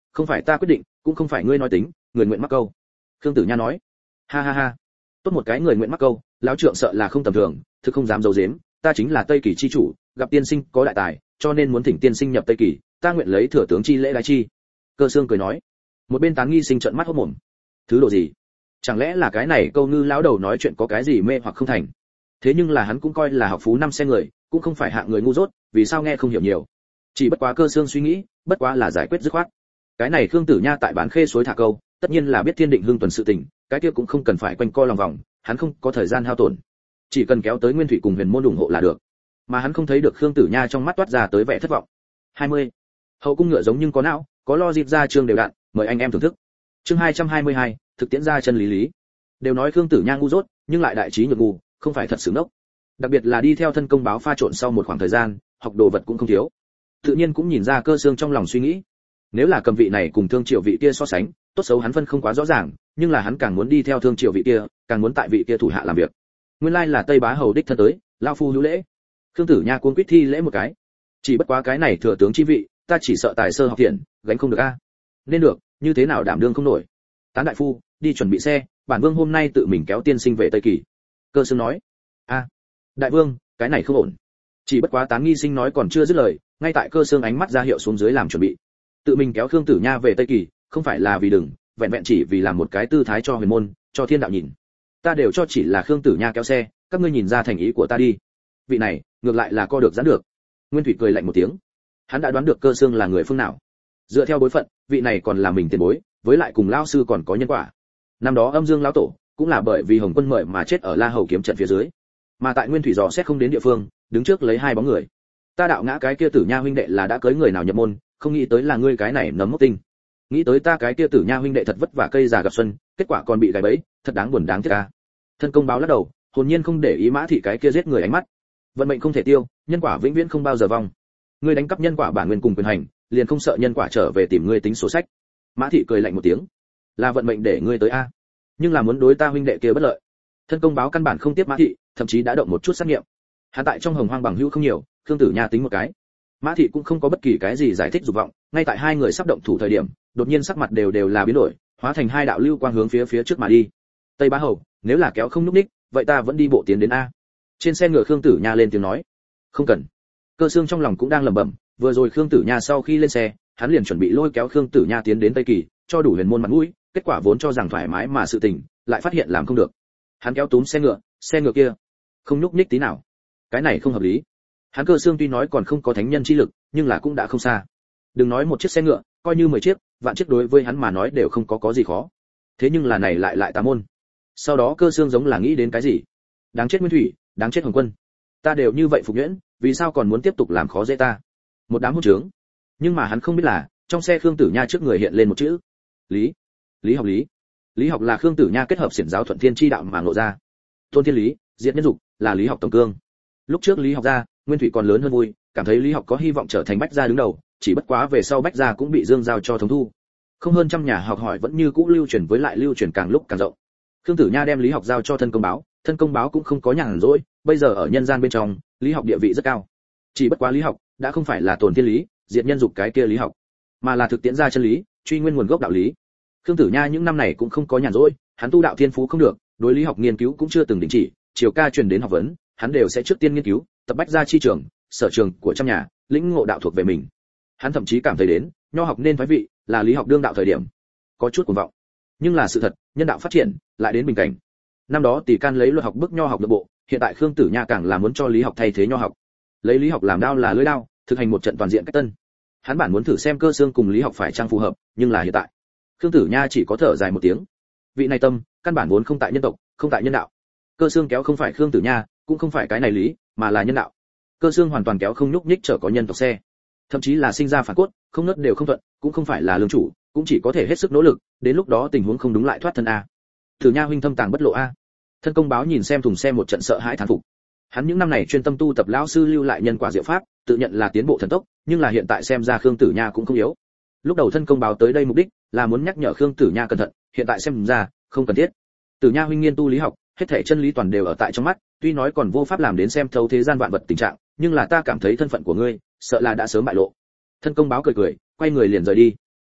không phải ta quyết định, cũng không phải ngươi nói tính, người nguyện mắc câu. Khương Tử Nha nói. Ha ha ha, tốt một cái người nguyện mắc câu, lão trượng sợ là không tầm thường, thực không dám giấu giếm, ta chính là Tây Kỳ chi chủ, gặp tiên sinh có đại tài, cho nên muốn thỉnh tiên sinh nhập Tây Kỳ, ta nguyện lấy thừa tướng chi lễ đái chi. Cơ Xương cười nói. Một bên Tán Nghi Sinh trợn mắt hốt mồm. Thứ độ gì? Chẳng lẽ là cái này câu ngư lão đầu nói chuyện có cái gì mê hoặc không thành? Thế nhưng là hắn cũng coi là học phú năm xe người, cũng không phải hạng người ngu dốt, vì sao nghe không hiểu nhiều? Chỉ bất quá Cơ Xương suy nghĩ, bất quá là giải quyết dứt khoát. Cái này Khương Tử Nha tại Bán Khê suối thả câu, tất nhiên là biết Thiên Định Hưng tuần sự tình, cái kia cũng không cần phải quanh co lòng vòng, hắn không có thời gian hao tổn, chỉ cần kéo tới Nguyên Thủy cùng Huyền Môn ủng hộ là được. Mà hắn không thấy được Khương Tử Nha trong mắt toát ra tới vẻ thất vọng. 20. Hậu cung ngựa giống nhưng có não, có lo dịp ra chương đều đặn, mời anh em thưởng thức. Chương 222, thực tiễn ra chân lý lý. Đều nói Khương Tử Nha ngu dốt, nhưng lại đại trí nhược ngu, không phải thật sự ngốc. Đặc biệt là đi theo thân công báo pha trộn sau một khoảng thời gian, học đồ vật cũng không thiếu. Tự nhiên cũng nhìn ra Cơ Xương trong lòng suy nghĩ. Nếu là cầm vị này cùng Thương Triệu vị kia so sánh, tốt xấu hắn phân không quá rõ ràng, nhưng là hắn càng muốn đi theo Thương Triệu vị kia, càng muốn tại vị kia thủ hạ làm việc. Nguyên lai là Tây Bá hầu đích thân tới, lão phu hữu lễ. Khương Tử Nha cuống quýt thi lễ một cái. Chỉ bất quá cái này thừa tướng chi vị, ta chỉ sợ tài sơ học thiện, gánh không được a. Nên được, như thế nào đảm đương không nổi. Tán đại phu, đi chuẩn bị xe, bản vương hôm nay tự mình kéo tiên sinh về Tây Kỳ. Cơ Xương nói. A, đại vương, cái này không ổn. Chỉ bất quá Tán Nghi Sinh nói còn chưa dứt lời, ngay tại Cơ Xương ánh mắt ra hiệu xuống dưới làm chuẩn bị. Tự mình kéo Khương Tử Nha về Tây Kỳ, không phải là vì đừng, vẹn vẹn chỉ vì làm một cái tư thái cho Huyền Môn, cho thiên đạo nhìn. Ta đều cho chỉ là Khương Tử Nha kéo xe, các ngươi nhìn ra thành ý của ta đi. Vị này, ngược lại là co được giãn được. Nguyên Thủy cười lạnh một tiếng. Hắn đã đoán được Cơ Xương là người phương nào. Dựa theo bối phận, vị này còn là mình tiền bối, với lại cùng lão sư còn có nhân quả. Năm đó Âm Dương lão tổ cũng là bởi vì Hồng Quân mời mà chết ở La Hầu kiếm trận phía dưới. Mà tại Nguyên Thủy dò xét không đến địa phương, đứng trước lấy hai bóng người. Ta đạo ngã cái kia Tử Nha huynh đệ là đã cưới người nào nhập môn, không nghĩ tới là ngươi cái này nấm mốc tinh. Nghĩ tới ta cái kia Tử Nha huynh đệ thật vất vả cây già gặp xuân, kết quả còn bị gài bẫy, thật đáng buồn đáng tiếc a. Thân công báo lắc đầu, hồn nhiên không để ý Mã Thị cái kia giết người ánh mắt. Vận mệnh không thể tiêu, nhân quả vĩnh viễn không bao giờ vong. Ngươi đánh cắp nhân quả bản nguyên cùng quyền hành, liền không sợ nhân quả trở về tìm ngươi tính sổ sách. Mã Thị cười lạnh một tiếng, là vận mệnh để ngươi tới a, nhưng là muốn đối ta huynh đệ kia bất lợi. Thân công báo căn bản không tiếp Mã Thị, thậm chí đã động một chút sát nghiệm. Hắn tại trong Hồng Hoang bằng hữu không nhiều, Khương Tử Nha tính một cái. Mã Thị cũng không có bất kỳ cái gì giải thích dục vọng, ngay tại hai người sắp động thủ thời điểm, đột nhiên sắc mặt đều là biến đổi, hóa thành hai đạo lưu quang hướng phía trước mà đi. Tây Bá hầu, nếu là kéo không núp ních, vậy ta vẫn đi bộ tiến đến a. Trên xe ngựa Khương Tử Nha lên tiếng nói. Không cần. Cơ Xương trong lòng cũng đang lẩm bẩm, vừa rồi Khương Tử Nha sau khi lên xe, hắn liền chuẩn bị lôi kéo Khương Tử Nha tiến đến Tây Kỳ, cho đủ Huyền Môn mặt mũi, kết quả vốn cho rằng thoải mái mà sự tình, lại phát hiện làm không được. Hắn kéo túm xe ngựa kia không nhúc nhích tí nào. Cái này không hợp lý. Hắn Cơ Xương tuy nói còn không có thánh nhân chi lực, nhưng là cũng đã không xa. Đừng nói một chiếc xe ngựa, coi như 10 chiếc, vạn chiếc đối với hắn mà nói đều không có gì khó. Thế nhưng là này lại tà môn. Sau đó Cơ Xương giống là nghĩ đến cái gì. Đáng chết Nguyên Thủy, đáng chết Hồng Quân. Ta đều như vậy phục nhuyễn, vì sao còn muốn tiếp tục làm khó dễ ta? Một đám hỗn trướng. Nhưng mà hắn không biết là, trong xe Khương Tử Nha trước người hiện lên một chữ. Lý. Lý học lý. Lý học là Khương Tử Nha kết hợp xiển giáo thuận thiên chi đạo mà ngộ ra. Tôn thiên lý, diệt nhân dục, là lý học tổng cương. Lúc trước Lý học ra, Nguyên Thủy còn lớn hơn vui, cảm thấy Lý học có hy vọng trở thành bách gia đứng đầu, chỉ bất quá về sau bách gia cũng bị Dương giao cho thống thu. Không hơn trăm nhà học hỏi vẫn như cũ lưu truyền, với lại lưu truyền càng lúc càng rộng. Khương Tử Nha đem Lý học giao cho thân công báo, thân công báo cũng không có nhàn rỗi, bây giờ ở nhân gian bên trong, Lý học địa vị rất cao. Chỉ bất quá Lý học đã không phải là tồn thiên lý, diệt nhân dục cái kia Lý học, mà là thực tiễn ra chân lý, truy nguyên nguồn gốc đạo lý. Khương Tử Nha những năm này cũng không có nhàn rỗi, hắn tu đạo thiên phú không được, đối lý học nghiên cứu cũng chưa từng đình chỉ, chiều ca truyền đến học vấn, hắn đều sẽ trước tiên nghiên cứu, tập bách gia chi trường, sở trường của trăm nhà, lĩnh ngộ đạo thuộc về mình. Hắn thậm chí cảm thấy đến, nho học nên thoái vị, là lý học đương đạo thời điểm. Có chút cuồng vọng, nhưng là sự thật, nhân đạo phát triển, lại đến bình cảnh. Năm đó Tỷ Can lấy luật học bức nho học nội bộ, hiện tại Khương Tử Nha càng là muốn cho lý học thay thế nho học. Lấy lý học làm đao là lưỡi đao, thực hành một trận toàn diện cách tân. Hắn bản muốn thử xem Cơ Xương cùng lý học phải trang phù hợp, nhưng là hiện tại, Khương Tử Nha chỉ có thở dài một tiếng. Vị này tâm, căn bản vốn không tại nhân tộc, không tại nhân đạo. Cơ Xương kéo không phải Khương Tử Nha, cũng không phải cái này lý, mà là nhân đạo. Cơ Xương hoàn toàn kéo không nhúc nhích trở có nhân tộc xe, thậm chí là sinh ra phản cốt, không nứt đều không thuận, cũng không phải là lương chủ, cũng chỉ có thể hết sức nỗ lực, đến lúc đó tình huống không đúng lại thoát thân a. Tử Nha huynh thâm tàng bất lộ a. Thân công báo nhìn xem thùng xe một trận sợ hãi thán phục. Hắn những năm này chuyên tâm tu tập lão sư lưu lại nhân quả diệu pháp, tự nhận là tiến bộ thần tốc, nhưng là hiện tại xem ra Khương Tử Nha cũng không yếu. Lúc đầu thân công báo tới đây mục đích là muốn nhắc nhở Khương Tử Nha cẩn thận, hiện tại xem ra không cần thiết. Tử Nha huynh nghiên tu lý học, hết thảy chân lý toàn đều ở tại trong mắt, tuy nói còn vô pháp làm đến xem thấu thế gian vạn vật tình trạng, nhưng là ta cảm thấy thân phận của ngươi, sợ là đã sớm bại lộ. Thân công báo cười cười, quay người liền rời đi.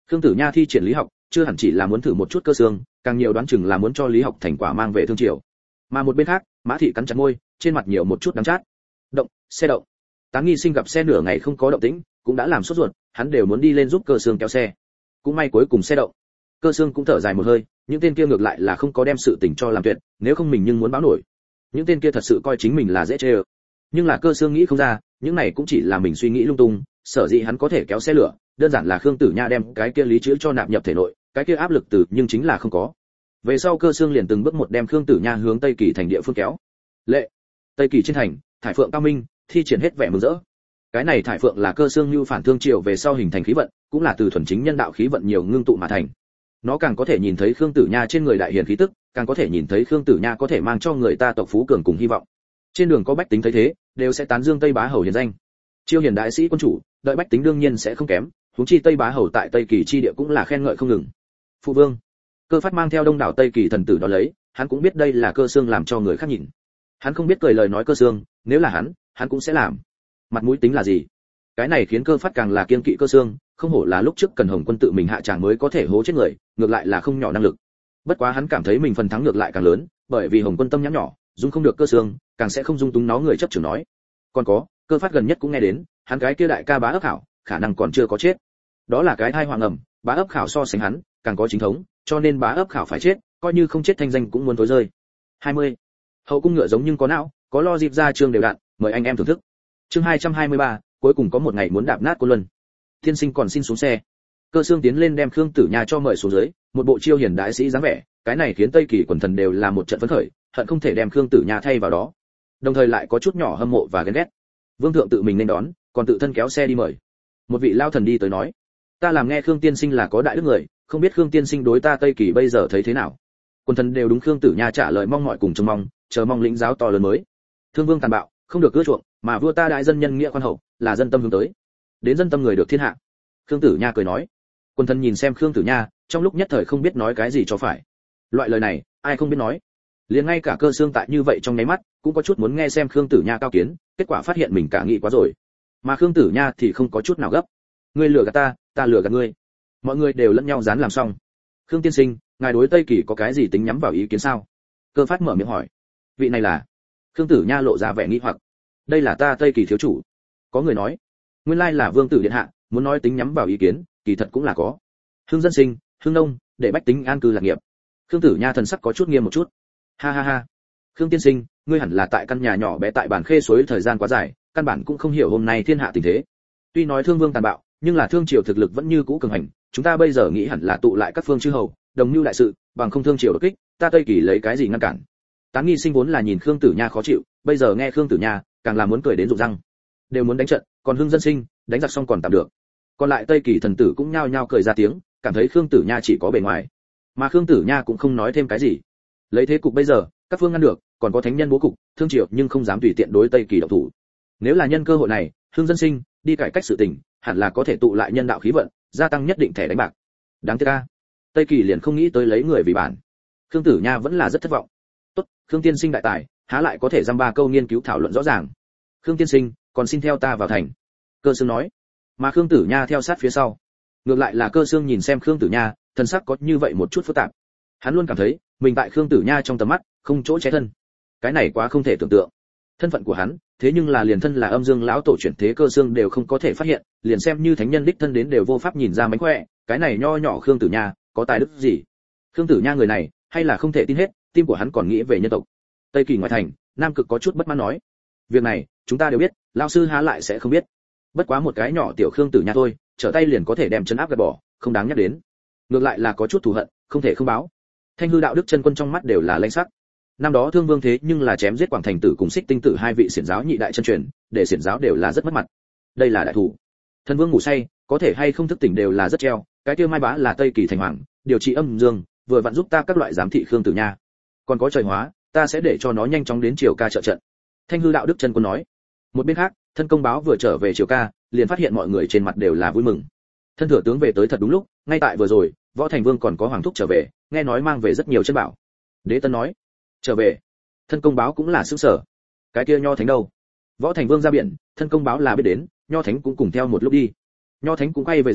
Khương Tử Nha thi triển lý học, chưa hẳn chỉ là muốn thử một chút cơ xương, càng nhiều đoán chừng là muốn cho lý học thành quả mang về thương triều. Mà một bên khác, Mã Thị cắn chặt môi, trên mặt nhiều một chút đắng chát. Động, xe động. Tán Nghi Sinh gặp xe nửa ngày không có động tĩnh, cũng đã làm sốt ruột, hắn đều muốn đi lên giúp cơ xương kéo xe. Cũng may cuối cùng xe động. Cơ xương cũng thở dài một hơi, những tên kia ngược lại là không có đem sự tình cho làm tuyệt, nếu không mình nhưng muốn báo nổi. Những tên kia thật sự coi chính mình là dễ chơi. Nhưng là cơ xương nghĩ không ra, những này cũng chỉ là mình suy nghĩ lung tung, sở dĩ hắn có thể kéo xe lửa, đơn giản là Khương Tử Nha đem cái kia lý chữ cho nạp nhập thể nội, cái kia áp lực từ nhưng chính là không có. Về sau cơ xương liền từng bước một đem Khương Tử Nha hướng Tây Kỳ thành địa phương kéo. Lệ, Tây Kỳ trên thành, thải phượng cao minh, thi triển hết vẻ mừng rỡ. Cái này thải phượng là cơ xương như phản thương triều về sau hình thành khí vận, cũng là từ thuần chính nhân đạo khí vận nhiều ngưng tụ mà thành. Nó càng có thể nhìn thấy Khương Tử Nha trên người đại hiền khí tức, càng có thể nhìn thấy Khương Tử Nha có thể mang cho người ta tộc phú cường cùng hy vọng. Trên đường có bách tính thấy thế, đều sẽ tán dương Tây Bá Hầu hiền danh. Chiêu hiền đại sĩ quân chủ, đợi bách tính đương nhiên sẽ không kém, huống chi Tây Bá Hầu tại Tây Kỳ chi địa cũng là khen ngợi không ngừng. Phụ vương, Cơ Phát mang theo đông đảo Tây Kỳ thần tử đó lấy, hắn cũng biết đây là cơ xương làm cho người khác nhìn. Hắn không biết cười lời nói cơ xương, nếu là hắn cũng sẽ làm. Mặt mũi tính là gì? Cái này khiến Cơ Phát càng là kiên kỵ cơ xương, không hổ là lúc trước Cần Hồng Quân tự mình hạ tràng mới có thể hố chết người, ngược lại là không nhỏ năng lực. Bất quá hắn cảm thấy mình phần thắng ngược lại càng lớn, bởi vì Hồng Quân tâm nhãn nhỏ, dung không được cơ xương, càng sẽ không dung túng nó người chấp trưởng nói. Còn có, Cơ Phát gần nhất cũng nghe đến, hắn cái kia đại ca Bá Ấp Khảo, khả năng còn chưa có chết. Đó là cái thai hoàng ẩm, Bá Ấp Khảo so sánh hắn, càng có chính thống, cho nên Bá Ấp Khảo phải chết, coi như không chết thanh danh cũng muốn tối rơi. 20. Hậu cung ngựa giống nhưng có não, có lo dịp ra chương đều đặn, mời anh em thưởng thức. Chương 223, cuối cùng có một ngày muốn đạp nát Côn Luân. Thiên Sinh còn xin xuống xe. Cơ xương tiến lên đem Khương Tử Nha cho mời xuống dưới, một bộ chiêu hiền đại sĩ dáng vẻ, cái này khiến Tây Kỳ quần thần đều là một trận phấn khởi, hận không thể đem Khương Tử Nha thay vào đó. Đồng thời lại có chút nhỏ hâm mộ và ghen ghét. Vương thượng tự mình nên đón, còn tự thân kéo xe đi mời. Một vị lao thần đi tới nói, ta làm nghe Khương tiên sinh là có đại đức người, không biết Khương tiên sinh đối ta Tây Kỳ bây giờ thấy thế nào. Quần thần đều đúng Khương Tử Nha trả lời mong mỏi cùng trông mong, chờ mong lĩnh giáo to lớn mới. Thương vương tàn bạo, không được cưa chuộng, mà vua ta đại dân nhân nghĩa khoan hậu, là dân tâm hướng tới. Đến dân tâm người được thiên hạ. Khương Tử Nha cười nói. Quần thần nhìn xem Khương Tử Nha, trong lúc nhất thời không biết nói cái gì cho phải. Loại lời này, ai không biết nói. Liền ngay cả cơ xương tại như vậy trong nháy mắt, cũng có chút muốn nghe xem Khương Tử Nha cao kiến, kết quả phát hiện mình cả nghĩ quá rồi. Mà Khương Tử Nha thì không có chút nào gấp. Ngươi lừa gạt ta, ta lừa gạt ngươi. Mọi người đều lẫn nhau dán làm xong. Khương tiên sinh, ngài đối Tây Kỳ có cái gì tính nhắm vào ý kiến sao? Cơ Phát mở miệng hỏi. Vị này là? Khương Tử Nha lộ ra vẻ nghi hoặc. Đây là ta Tây Kỳ thiếu chủ. Có người nói, nguyên lai là vương tử điện hạ, muốn nói tính nhắm vào ý kiến, kỳ thật cũng là có. Hưng dân sinh, hưng nông, để bách tính an cư lạc nghiệp. Khương Tử Nha thần sắc có chút nghiêm một chút. Ha ha ha. Khương tiên sinh, ngươi hẳn là tại căn nhà nhỏ bé tại bản Khê Suối thời gian quá dài, căn bản cũng không hiểu hôm nay thiên hạ tình thế. Tuy nói Thương Vương tàn bạo, nhưng là Thương Triều thực lực vẫn như cũ cường hành, chúng ta bây giờ nghĩ hẳn là tụ lại các phương chư hầu, đồng mưu đại sự, bằng không Thương Triều đột kích, ta Tây Kỳ lấy cái gì ngăn cản. Tán Nghi Sinh vốn là nhìn Khương Tử Nha khó chịu, bây giờ nghe Khương Tử Nha, càng là muốn cười đến rụng răng. Đều muốn đánh trận, còn Hưng dân sinh, đánh giặc xong còn tạm được. Còn lại Tây Kỳ thần tử cũng nhao nhao cười ra tiếng, cảm thấy Khương Tử Nha chỉ có bề ngoài. Mà Khương Tử Nha cũng không nói thêm cái gì. Lấy thế cục bây giờ, các phương ngăn được, còn có thánh nhân bố cục, Thương Triều nhưng không dám tùy tiện đối Tây Kỳ động thủ. Nếu là nhân cơ hội này, Hưng dân sinh đi cải cách sự tình, hẳn là có thể tụ lại nhân đạo khí vận, gia tăng nhất định thẻ đánh bạc. Đáng tiếc a, Tây Kỳ liền không nghĩ tới lấy người vì bản. Khương Tử Nha vẫn là rất thất vọng. Tốt, Khương tiên sinh đại tài, há lại có thể dăm ba câu nghiên cứu thảo luận rõ ràng. Khương tiên sinh, còn xin theo ta vào thành. Cơ Xương nói. Mà Khương Tử Nha theo sát phía sau. Ngược lại là Cơ Xương nhìn xem Khương Tử Nha, thần sắc có như vậy một chút phức tạp. Hắn luôn cảm thấy, mình tại Khương Tử Nha trong tầm mắt, không chỗ che thân. Cái này quá không thể tưởng tượng. Thân phận của hắn, thế nhưng là liền thân là Âm Dương lão tổ chuyển thế Cơ Xương đều không có thể phát hiện, liền xem như thánh nhân đích thân đến đều vô pháp nhìn ra mánh khỏe, cái này nho nhỏ Khương Tử Nha, có tài đức gì? Khương Tử Nha người này, hay là không thể tin hết, tim của hắn còn nghĩ về nhân tộc. Tây Kỳ ngoại thành, Nam Cực có chút bất mãn nói. Việc này, chúng ta đều biết, lão sư há lại sẽ không biết. Bất quá một cái nhỏ tiểu Khương Tử Nha thôi, trở tay liền có thể đem chân áp gạt bỏ, không đáng nhắc đến. Ngược lại là có chút thù hận, không thể không báo. Thanh hư đạo đức chân quân trong mắt đều là lãnh sắc. Năm đó Thương Vương thế nhưng là chém giết Quảng Thành tử cùng Xích Tinh tử hai vị xiển giáo nhị đại chân truyền, để xiển giáo đều là rất mất mặt. Đây là đại thủ. Thần Vương ngủ say, có thể hay không thức tỉnh đều là rất treo, cái kia Mai Bá là Tây Kỳ thành hoàng, điều trị âm dương, vừa vặn giúp ta các loại giám thị Khương Tử Nha. Còn có trời hóa, ta sẽ để cho nó nhanh chóng đến Triều Ca trợ trận. Thanh hư đạo đức chân quân nói. Một bên khác, thân công báo vừa trở về Triều Ca, liền phát hiện mọi người trên mặt đều là vui mừng. Thân thừa tướng về tới thật đúng lúc, ngay tại vừa rồi, Võ Thành Vương còn có hoàng thúc trở về, nghe nói mang về rất nhiều chân bảo. Đế Tân nói, trở về. Thân công báo cũng là sửng sở. Cái kia Nho Thánh đâu? Võ Thành Vương ra biển, thân công báo là biết đến, Nho Thánh cũng cùng theo một lúc đi. Nho Thánh cũng quay về rồi,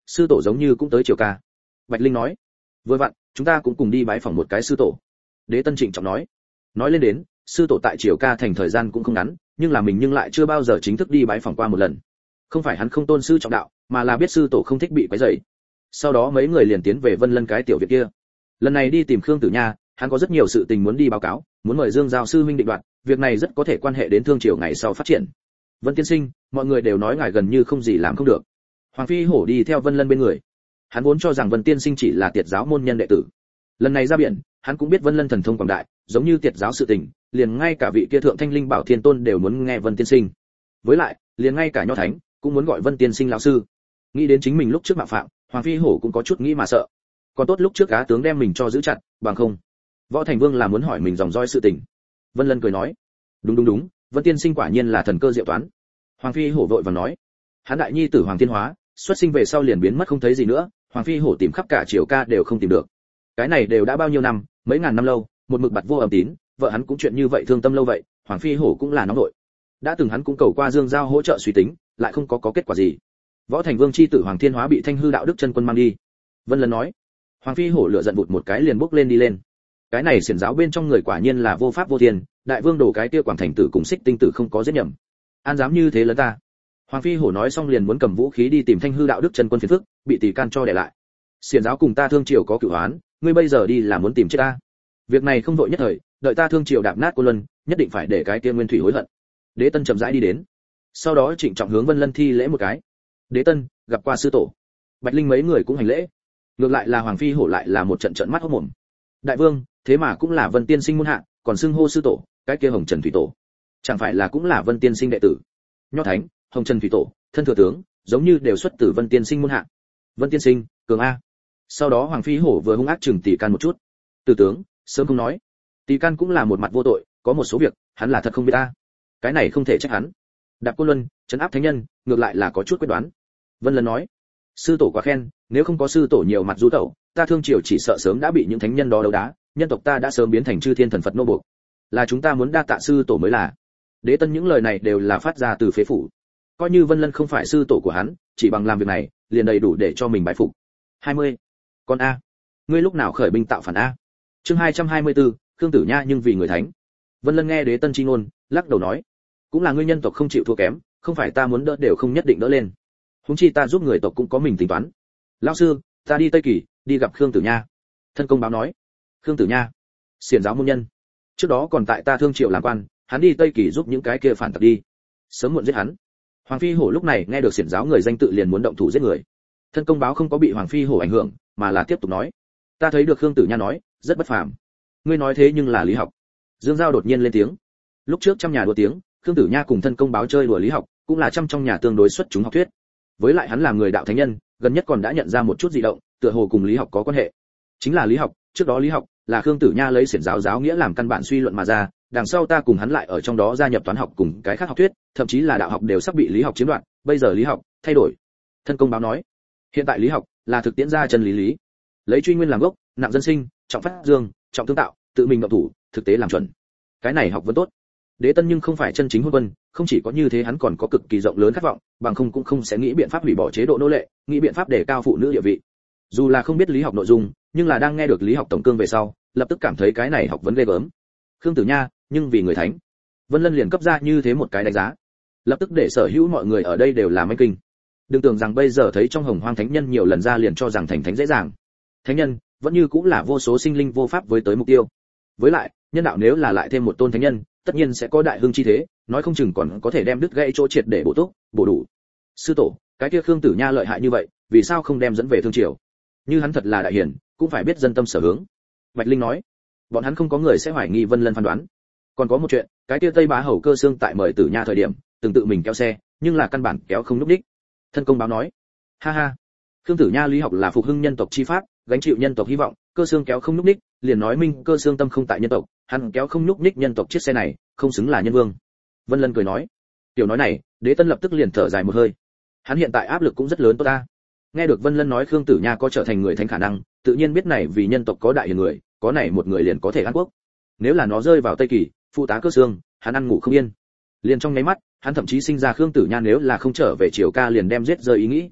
sư tổ giống như cũng tới Triều Ca. Bạch Linh nói. Vừa vặn, chúng ta cũng cùng đi bái phỏng một cái sư tổ. Đế Tân trịnh trọng nói. Nói lên đến, sư tổ tại Triều Ca thành thời gian cũng không ngắn, nhưng là mình nhưng lại chưa bao giờ chính thức đi bái phỏng qua một lần. Không phải hắn không tôn sư trọng đạo, mà là biết sư tổ không thích bị quấy rầy. Sau đó mấy người liền tiến về Vân Lân cái tiểu viện kia. Lần này đi tìm Khương Tử Nha, hắn có rất nhiều sự tình muốn đi báo cáo, muốn mời Dương Giao sư huynh định đoạt, việc này rất có thể quan hệ đến thương triều ngày sau phát triển. Vân tiên sinh, mọi người đều nói ngài gần như không gì làm không được. Hoàng Phi Hổ đi theo Vân Lân bên người. Hắn vốn cho rằng Vân tiên sinh chỉ là Tiệt giáo môn nhân đệ tử. Lần này ra biển, hắn cũng biết Vân Lân thần thông quảng đại, giống như Tiệt giáo sự tình, liền ngay cả vị kia thượng thanh linh bảo thiên tôn đều muốn nghe Vân tiên sinh. Với lại, liền ngay cả nho thánh cũng muốn gọi Vân tiên sinh lão sư. Nghĩ đến chính mình lúc trước mạo phạm, Hoàng Phi Hổ cũng có chút nghĩ mà sợ. Còn tốt lúc trước cá tướng đem mình cho giữ chặt, bằng không, Võ Thành Vương là muốn hỏi mình dòng roi sự tình. Vân Lân cười nói, đúng, Vân tiên sinh quả nhiên là thần cơ diệu toán. Hoàng Phi Hổ vội vàng nói, hắn đại nhi tử Hoàng Thiên Hóa, xuất sinh về sau liền biến mất không thấy gì nữa, Hoàng Phi Hổ tìm khắp cả Triều Ca đều không tìm được. Cái này đều đã bao nhiêu năm, mấy ngàn năm lâu, một mực bặt vô âm tín, vợ hắn cũng chuyện như vậy thương tâm lâu vậy, Hoàng Phi Hổ cũng là nóng nội. Đã từng hắn cũng cầu qua Dương Giao hỗ trợ suy tính, lại không có kết quả gì. Võ Thành Vương chi tử Hoàng Thiên Hóa bị Thanh hư đạo đức chân quân mang đi. Vân Lân nói. Hoàng Phi Hổ lửa giận vụt một cái liền bốc lên đi lên. Cái này xiển giáo bên trong người quả nhiên là vô pháp vô thiên, đại vương đổ cái kia Quảng Thành tử cùng Xích Tinh tử không có giết nhầm. An dám như thế lớn ta. Hoàng Phi Hổ nói xong liền muốn cầm vũ khí đi tìm Thanh hư đạo đức chân quân phiền phức, bị tỷ can cho đè lại. Xiển giáo cùng ta thương triều có cửu oán, ngươi bây giờ đi là muốn tìm chết ta. Việc này không vội nhất thời, đợi ta thương triều đạp nát Côn Luân, nhất định phải để cái kia Nguyên Thủy hối hận. Đế Tân chậm rãi đi đến. Sau đó trịnh trọng hướng Vân Lân thi lễ một cái. Đế Tân, gặp qua sư tổ. Bạch Linh mấy người cũng hành lễ. Ngược lại là Hoàng Phi Hổ lại là một trận trợn mắt hốt mồm. Đại vương, thế mà cũng là Vân tiên sinh môn hạ, còn xưng hô sư tổ, cái kia Hồng Trần Thủy tổ, chẳng phải là cũng là Vân tiên sinh đệ tử? Nho thánh, Hồng Trần Thủy tổ, thân thừa tướng, giống như đều xuất từ Vân tiên sinh môn hạ. Vân tiên sinh, cường a. Sau đó Hoàng Phi Hổ vừa hung ác chừng Tỷ Can một chút. Tử tướng, sớm không nói. Tỷ Can cũng là một mặt vô tội, có một số việc, hắn là thật không biết ta. Cái này không thể trách hắn. Đạp Côn Luân, trấn áp thánh nhân, ngược lại là có chút quyết đoán. Vân Lân nói, sư tổ quá khen, nếu không có sư tổ nhiều mặt du tẩu, ta thương triều chỉ sợ sớm đã bị những thánh nhân đó đấu đá, nhân tộc ta đã sớm biến thành chư thiên thần Phật nô buộc. Là chúng ta muốn đa tạ sư tổ mới là. Đế Tân những lời này đều là phát ra từ phế phủ. Coi như Vân Lân không phải sư tổ của hắn, chỉ bằng làm việc này, liền đầy đủ để cho mình bái phục. 20. Con a, ngươi lúc nào khởi binh tạo phản a? Chương 224, Khương Tử Nha nhưng vì người thánh. Vân Lân nghe Đế Tân chi ngôn, lắc đầu nói, cũng là ngươi nhân tộc không chịu thua kém, không phải ta muốn đỡ đều không nhất định đỡ lên. Huống chi ta giúp người tộc cũng có mình tính toán. Lão sư, ta đi Tây Kỳ, đi gặp Khương Tử Nha. Thân công báo nói, Khương Tử Nha, xiển giáo môn nhân, trước đó còn tại ta thương triều làm quan, hắn đi Tây Kỳ giúp những cái kia phản tặc đi, sớm muộn giết hắn. Hoàng Phi Hổ lúc này nghe được xiển giáo người danh tự liền muốn động thủ giết người. Thân công báo không có bị Hoàng Phi Hổ ảnh hưởng, mà là tiếp tục nói, ta thấy được Khương Tử Nha nói, rất bất phàm. Ngươi nói thế nhưng là lý học. Dương Giao đột nhiên lên tiếng. Lúc trước trong nhà đùa tiếng, Khương Tử Nha cùng thân công báo chơi đùa lý học, cũng là trong nhà tương đối xuất chúng học thuyết. Với lại hắn là người đạo thánh nhân, gần nhất còn đã nhận ra một chút dị động, tựa hồ cùng lý học có quan hệ. Chính là lý học, trước đó lý học là Khương Tử Nha lấy xiển giáo giáo nghĩa làm căn bản suy luận mà ra, đằng sau ta cùng hắn lại ở trong đó gia nhập toán học cùng cái khác học thuyết, thậm chí là đạo học đều sắp bị lý học chiếm đoạt, bây giờ lý học thay đổi. Thân công báo nói, hiện tại lý học là thực tiễn ra chân lý, lấy truy nguyên làm gốc, nặng dân sinh, trọng phát dương, trọng tương tạo, tự mình động thủ, thực tế làm chuẩn. Cái này học vẫn tốt. Đế Tân nhưng không phải chân chính hôn quân, không chỉ có như thế hắn còn có cực kỳ rộng lớn khát vọng, bằng không cũng không sẽ nghĩ biện pháp hủy bỏ chế độ nô lệ, nghĩ biện pháp để cao phụ nữ địa vị. Dù là không biết lý học nội dung, nhưng là đang nghe được lý học tổng cương về sau, lập tức cảm thấy cái này học vấn ghê gớm. Khương Tử Nha, nhưng vì người thánh. Vân Lân liền cấp ra như thế một cái đánh giá, lập tức để sở hữu mọi người ở đây đều làm manh kinh. Đừng tưởng rằng bây giờ thấy trong Hồng Hoang thánh nhân nhiều lần ra liền cho rằng thành thánh dễ dàng. Thánh nhân vẫn như cũng là vô số sinh linh vô pháp với tới mục tiêu. Với lại, nhân đạo nếu là lại thêm một tôn thánh nhân, tất nhiên sẽ có đại hưng chi thế, nói không chừng còn có thể đem đứt gãy chỗ triệt để bổ túc, bổ đủ. Sư tổ, cái kia Khương Tử Nha lợi hại như vậy, vì sao không đem dẫn về thương triều? Như hắn thật là đại hiển, cũng phải biết dân tâm sở hướng. Bạch Linh nói, bọn hắn không có người sẽ hoài nghi Vân Lân phán đoán. Còn có một chuyện, cái kia Tây Bá Hầu Cơ Xương tại mời Tử Nha thời điểm, từng tự mình kéo xe, nhưng là căn bản kéo không lúc đích. Thân công báo nói, ha ha, Khương Tử Nha lý học là phục hưng nhân tộc chi pháp, gánh chịu nhân tộc hy vọng, Cơ Xương kéo không lúc đích, liền nói minh Cơ Xương tâm không tại nhân tộc, hắn kéo không lúc đích nhân tộc chiếc xe này, không xứng là nhân vương. Vân Lân cười nói, tiểu nói này, Đế Tân lập tức liền thở dài một hơi. Hắn hiện tại áp lực cũng rất lớn tốt ta. Nghe được Vân Lân nói Khương Tử Nha có trở thành người thánh khả năng, tự nhiên biết này vì nhân tộc có đại hiền người, có này một người liền có thể an quốc. Nếu là nó rơi vào Tây Kỳ, phụ tá Cơ Xương, hắn ăn ngủ không yên. Liền trong nháy mắt, hắn thậm chí sinh ra Khương Tử Nha nếu là không trở về Triều Ca liền đem giết rơi ý nghĩ.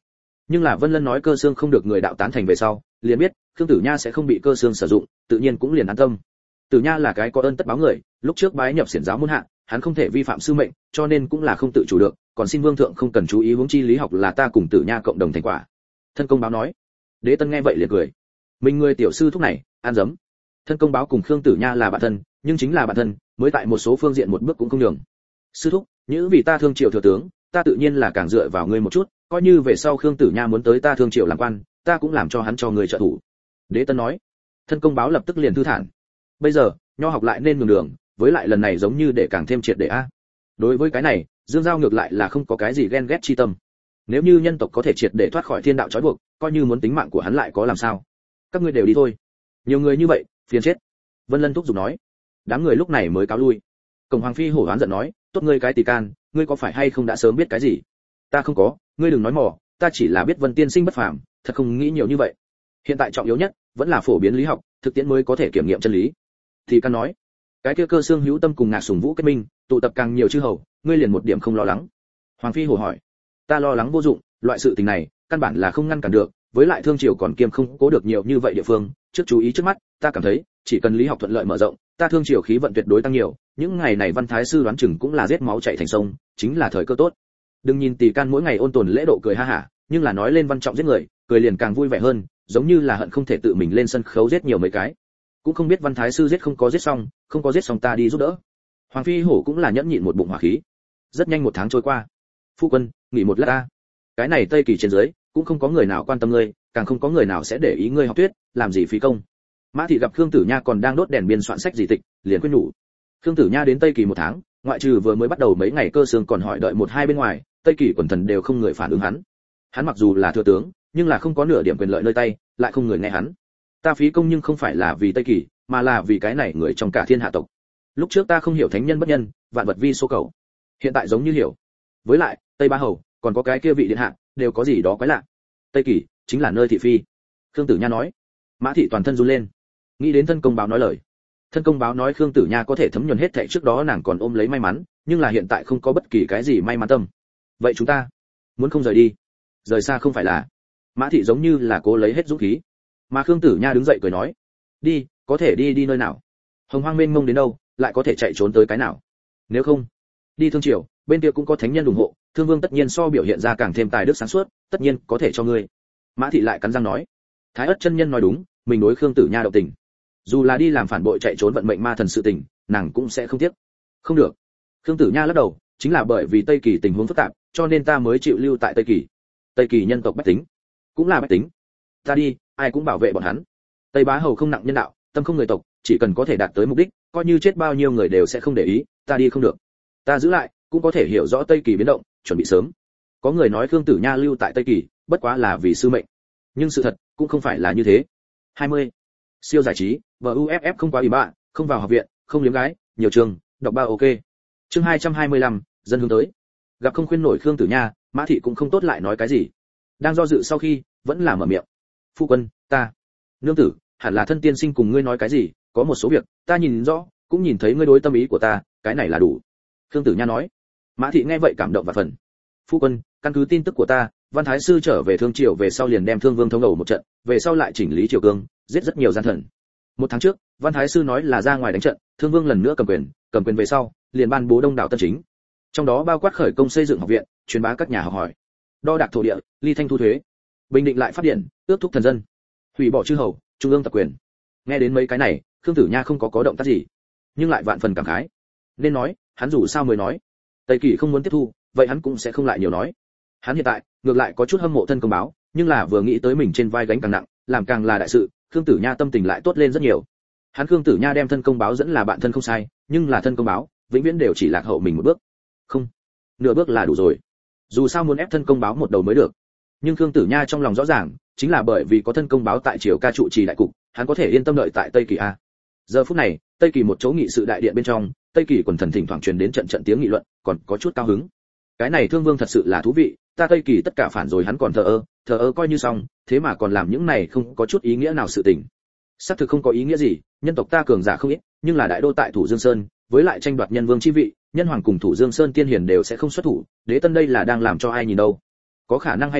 Nhưng là Vân Lân nói cơ xương không được người đạo tán thành về sau, liền biết Khương Tử Nha sẽ không bị cơ xương sử dụng, tự nhiên cũng liền an tâm. Tử Nha là cái có ơn tất báo người, lúc trước bái nhập xiển giáo môn hạ, hắn không thể vi phạm sư mệnh, cho nên cũng là không tự chủ được, còn xin vương thượng không cần chú ý, huống chi lý học là ta cùng Tử Nha cộng đồng thành quả. Thân công báo nói. Đế Tân nghe vậy liền cười. Mình người tiểu sư thúc này, ăn dấm. Thân công báo cùng Khương Tử Nha là bạn thân, nhưng chính là bạn thân, mới tại một số phương diện một bước cũng không nhường. Sư thúc, những vì ta thương triều thừa tướng, ta tự nhiên là càng dựa vào ngươi một chút, coi như về sau Khương Tử Nha muốn tới ta thương triều làm quan, ta cũng làm cho hắn cho người trợ thủ. Đế Tân nói. Thân công báo lập tức liền thư thản. Bây giờ, nho học lại nên nhường đường, với lại lần này giống như để càng thêm triệt để a. Đối với cái này, Dương Giao ngược lại là không có cái gì ghen ghét chi tâm. Nếu như nhân tộc có thể triệt để thoát khỏi thiên đạo trói buộc, coi như muốn tính mạng của hắn lại có làm sao? Các ngươi đều đi thôi. Nhiều người như vậy, phiền chết. Vân Lân thúc giục nói. Đám người lúc này mới cáo lui. Cổng Hoàng Phi hổ oán giận nói, tốt ngươi cái tỳ can, ngươi có phải hay không đã sớm biết cái gì? Ta không có, ngươi đừng nói mò, ta chỉ là biết Vân tiên sinh bất phàm, thật không nghĩ nhiều như vậy. Hiện tại trọng yếu nhất vẫn là phổ biến lý học, thực tiễn mới có thể kiểm nghiệm chân lý. Thì can nói, cái kia cơ xương hữu tâm cùng Ngạc Sùng Vũ kết minh, tụ tập càng nhiều chư hầu, ngươi liền một điểm không lo lắng. Hoàng Phi hổ hỏi, ta lo lắng vô dụng, loại sự tình này căn bản là không ngăn cản được, với lại thương triều còn kiêm không cố được nhiều như vậy địa phương, trước chú ý trước mắt, ta cảm thấy chỉ cần lý học thuận lợi mở rộng, ta thương triều khí vận tuyệt đối tăng nhiều, những ngày này Văn Thái sư đoán chừng cũng là giết máu chảy thành sông, chính là thời cơ tốt. Đừng nhìn Tỷ Can mỗi ngày ôn tồn lễ độ cười ha hả, nhưng là nói lên văn trọng giết người, cười liền càng vui vẻ hơn, giống như là hận không thể tự mình lên sân khấu giết nhiều mấy cái. Cũng không biết Văn Thái sư giết không có giết xong ta đi giúp đỡ. Hoàng Phi hổ cũng là nhẫn nhịn một bụng hỏa khí. Rất nhanh một tháng trôi qua. Phu quân, nghỉ một lát ta. Cái này Tây Kỳ trên dưới, cũng không có người nào quan tâm ngươi, càng không có người nào sẽ để ý ngươi học thuyết, làm gì phí công. Mã thị gặp Khương Tử Nha còn đang đốt đèn biên soạn sách gì tịch, liền khuyên nhủ. Khương Tử Nha đến Tây Kỳ một tháng, ngoại trừ vừa mới bắt đầu mấy ngày cơ xương còn hỏi đợi một hai bên ngoài, Tây Kỳ quần thần đều không người phản ứng hắn. Hắn mặc dù là thừa tướng, nhưng là không có nửa điểm quyền lợi nơi tay, lại không người nghe hắn. Ta phí công nhưng không phải là vì Tây Kỳ, mà là vì cái này người trong cả thiên hạ tộc. Lúc trước ta không hiểu thánh nhân bất nhân, vạn vật vi số cầu. Hiện tại giống như hiểu. Với lại, Tây Ba Hầu, còn có cái kia vị điện hạ, đều có gì đó quái lạ. Tây Kỳ chính là nơi thị phi. Khương Tử Nha nói. Mã thị toàn thân run lên. Nghĩ đến thân công báo nói lời. Thân công báo nói Khương Tử Nha có thể thấm nhuần hết thảy, trước đó nàng còn ôm lấy may mắn, nhưng là hiện tại không có bất kỳ cái gì may mắn tâm. Vậy chúng ta muốn không rời đi? Rời xa không phải là? Mã thị giống như là cố lấy hết dũng khí. Mà Khương Tử Nha đứng dậy cười nói, đi, có thể đi nơi nào? Hồng Hoang mênh mông đến đâu, lại có thể chạy trốn tới cái nào? Nếu không, đi Thương Triều, bên kia cũng có thánh nhân ủng hộ, Thương Vương tất nhiên so biểu hiện ra càng thêm tài đức sáng suốt, tất nhiên có thể cho ngươi. Mã thị lại cắn răng nói, Thái Ất chân nhân nói đúng, mình đối Khương Tử Nha động tình. Dù là đi làm phản bội chạy trốn vận mệnh ma thần sự tình, nàng cũng sẽ không tiếc. Không được. Khương Tử Nha lắc đầu, chính là bởi vì Tây Kỳ tình huống phức tạp, cho nên ta mới chịu lưu tại Tây Kỳ. Tây Kỳ nhân tộc bách tính, cũng là bách tính. Ta đi, ai cũng bảo vệ bọn hắn. Tây Bá Hầu không nặng nhân đạo, tâm không người tộc, chỉ cần có thể đạt tới mục đích, coi như chết bao nhiêu người đều sẽ không để ý, ta đi không được. Ta giữ lại, cũng có thể hiểu rõ Tây Kỳ biến động, chuẩn bị sớm. Có người nói Khương Tử Nha lưu tại Tây Kỳ, bất quá là vì sư mệnh. Nhưng sự thật cũng không phải là như thế. 20. Siêu giải trí, VUFF không quá ủy bạ, không vào học viện, không liếm gái, nhiều trường, đọc ba ok. Chương 225, dân hướng tới. Gặp không khuyên nổi Khương Tử Nha, Mã thị cũng không tốt lại nói cái gì. Đang do dự sau khi, vẫn là mở miệng. Phu quân, ta, nương tử, hẳn là thân tiên sinh cùng ngươi nói cái gì, có một số việc, ta nhìn rõ, cũng nhìn thấy ngươi đối tâm ý của ta, cái này là đủ. Khương Tử Nha nói. Mã thị nghe vậy cảm động và phần. Phu quân, căn cứ tin tức của ta, Văn Thái sư trở về Thương Triều về sau liền đem Thương Vương thống ngầu một trận, về sau lại chỉnh lý triều cương, giết rất nhiều gian thần. Một tháng trước, Văn Thái sư nói là ra ngoài đánh trận, Thương Vương lần nữa cầm quyền về sau, liền ban bố đông đảo tân chính. Trong đó bao quát khởi công xây dựng học viện, truyền bá các nhà học hỏi, đo đạc thổ địa, ly thanh thu thuế, bình định lại phát điện, ước thúc thần dân, hủy bỏ chư hầu, trung ương tập quyền. Nghe đến mấy cái này, Khương Tử Nha không có động tác gì, nhưng lại vạn phần cảm khái. Nên nói, hắn dù sao mới nói, Tây Kỳ không muốn tiếp thu, vậy hắn cũng sẽ không lại nhiều nói. Hắn hiện tại ngược lại có chút hâm mộ thân công báo, nhưng là vừa nghĩ tới mình trên vai gánh càng nặng, làm càng là đại sự, Khương Tử Nha tâm tình lại tốt lên rất nhiều. Hắn Khương Tử Nha đem thân công báo dẫn là bạn thân không sai, nhưng là thân công báo vĩnh viễn đều chỉ lạc hậu mình một bước, không, nửa bước là đủ rồi. Dù sao muốn ép thân công báo một đầu mới được. Nhưng Khương Tử Nha trong lòng rõ ràng, chính là bởi vì có thân công báo tại triều ca trụ trì đại cục, hắn có thể yên tâm đợi tại Tây Kỳ a. Giờ phút này, Tây Kỳ một chỗ nghị sự đại điện bên trong, Tây Kỳ quần thần thỉnh thoảng truyền đến trận tiếng nghị luận, còn có chút cao hứng. Cái này Thương Vương thật sự là thú vị, ta Tây Kỳ tất cả phản rồi hắn còn thờ ơ coi như xong, thế mà còn làm những này không có chút ý nghĩa nào sự tình. Xác thực không có ý nghĩa gì, nhân tộc ta cường giả không ít, nhưng là đại đô tại Thủ Dương Sơn, với lại tranh đoạt nhân vương chi vị, nhân hoàng cùng Thủ Dương Sơn tiên hiền đều sẽ không xuất thủ, Đế Tân đây là đang làm cho ai nhìn đâu. Có khả năng hay không,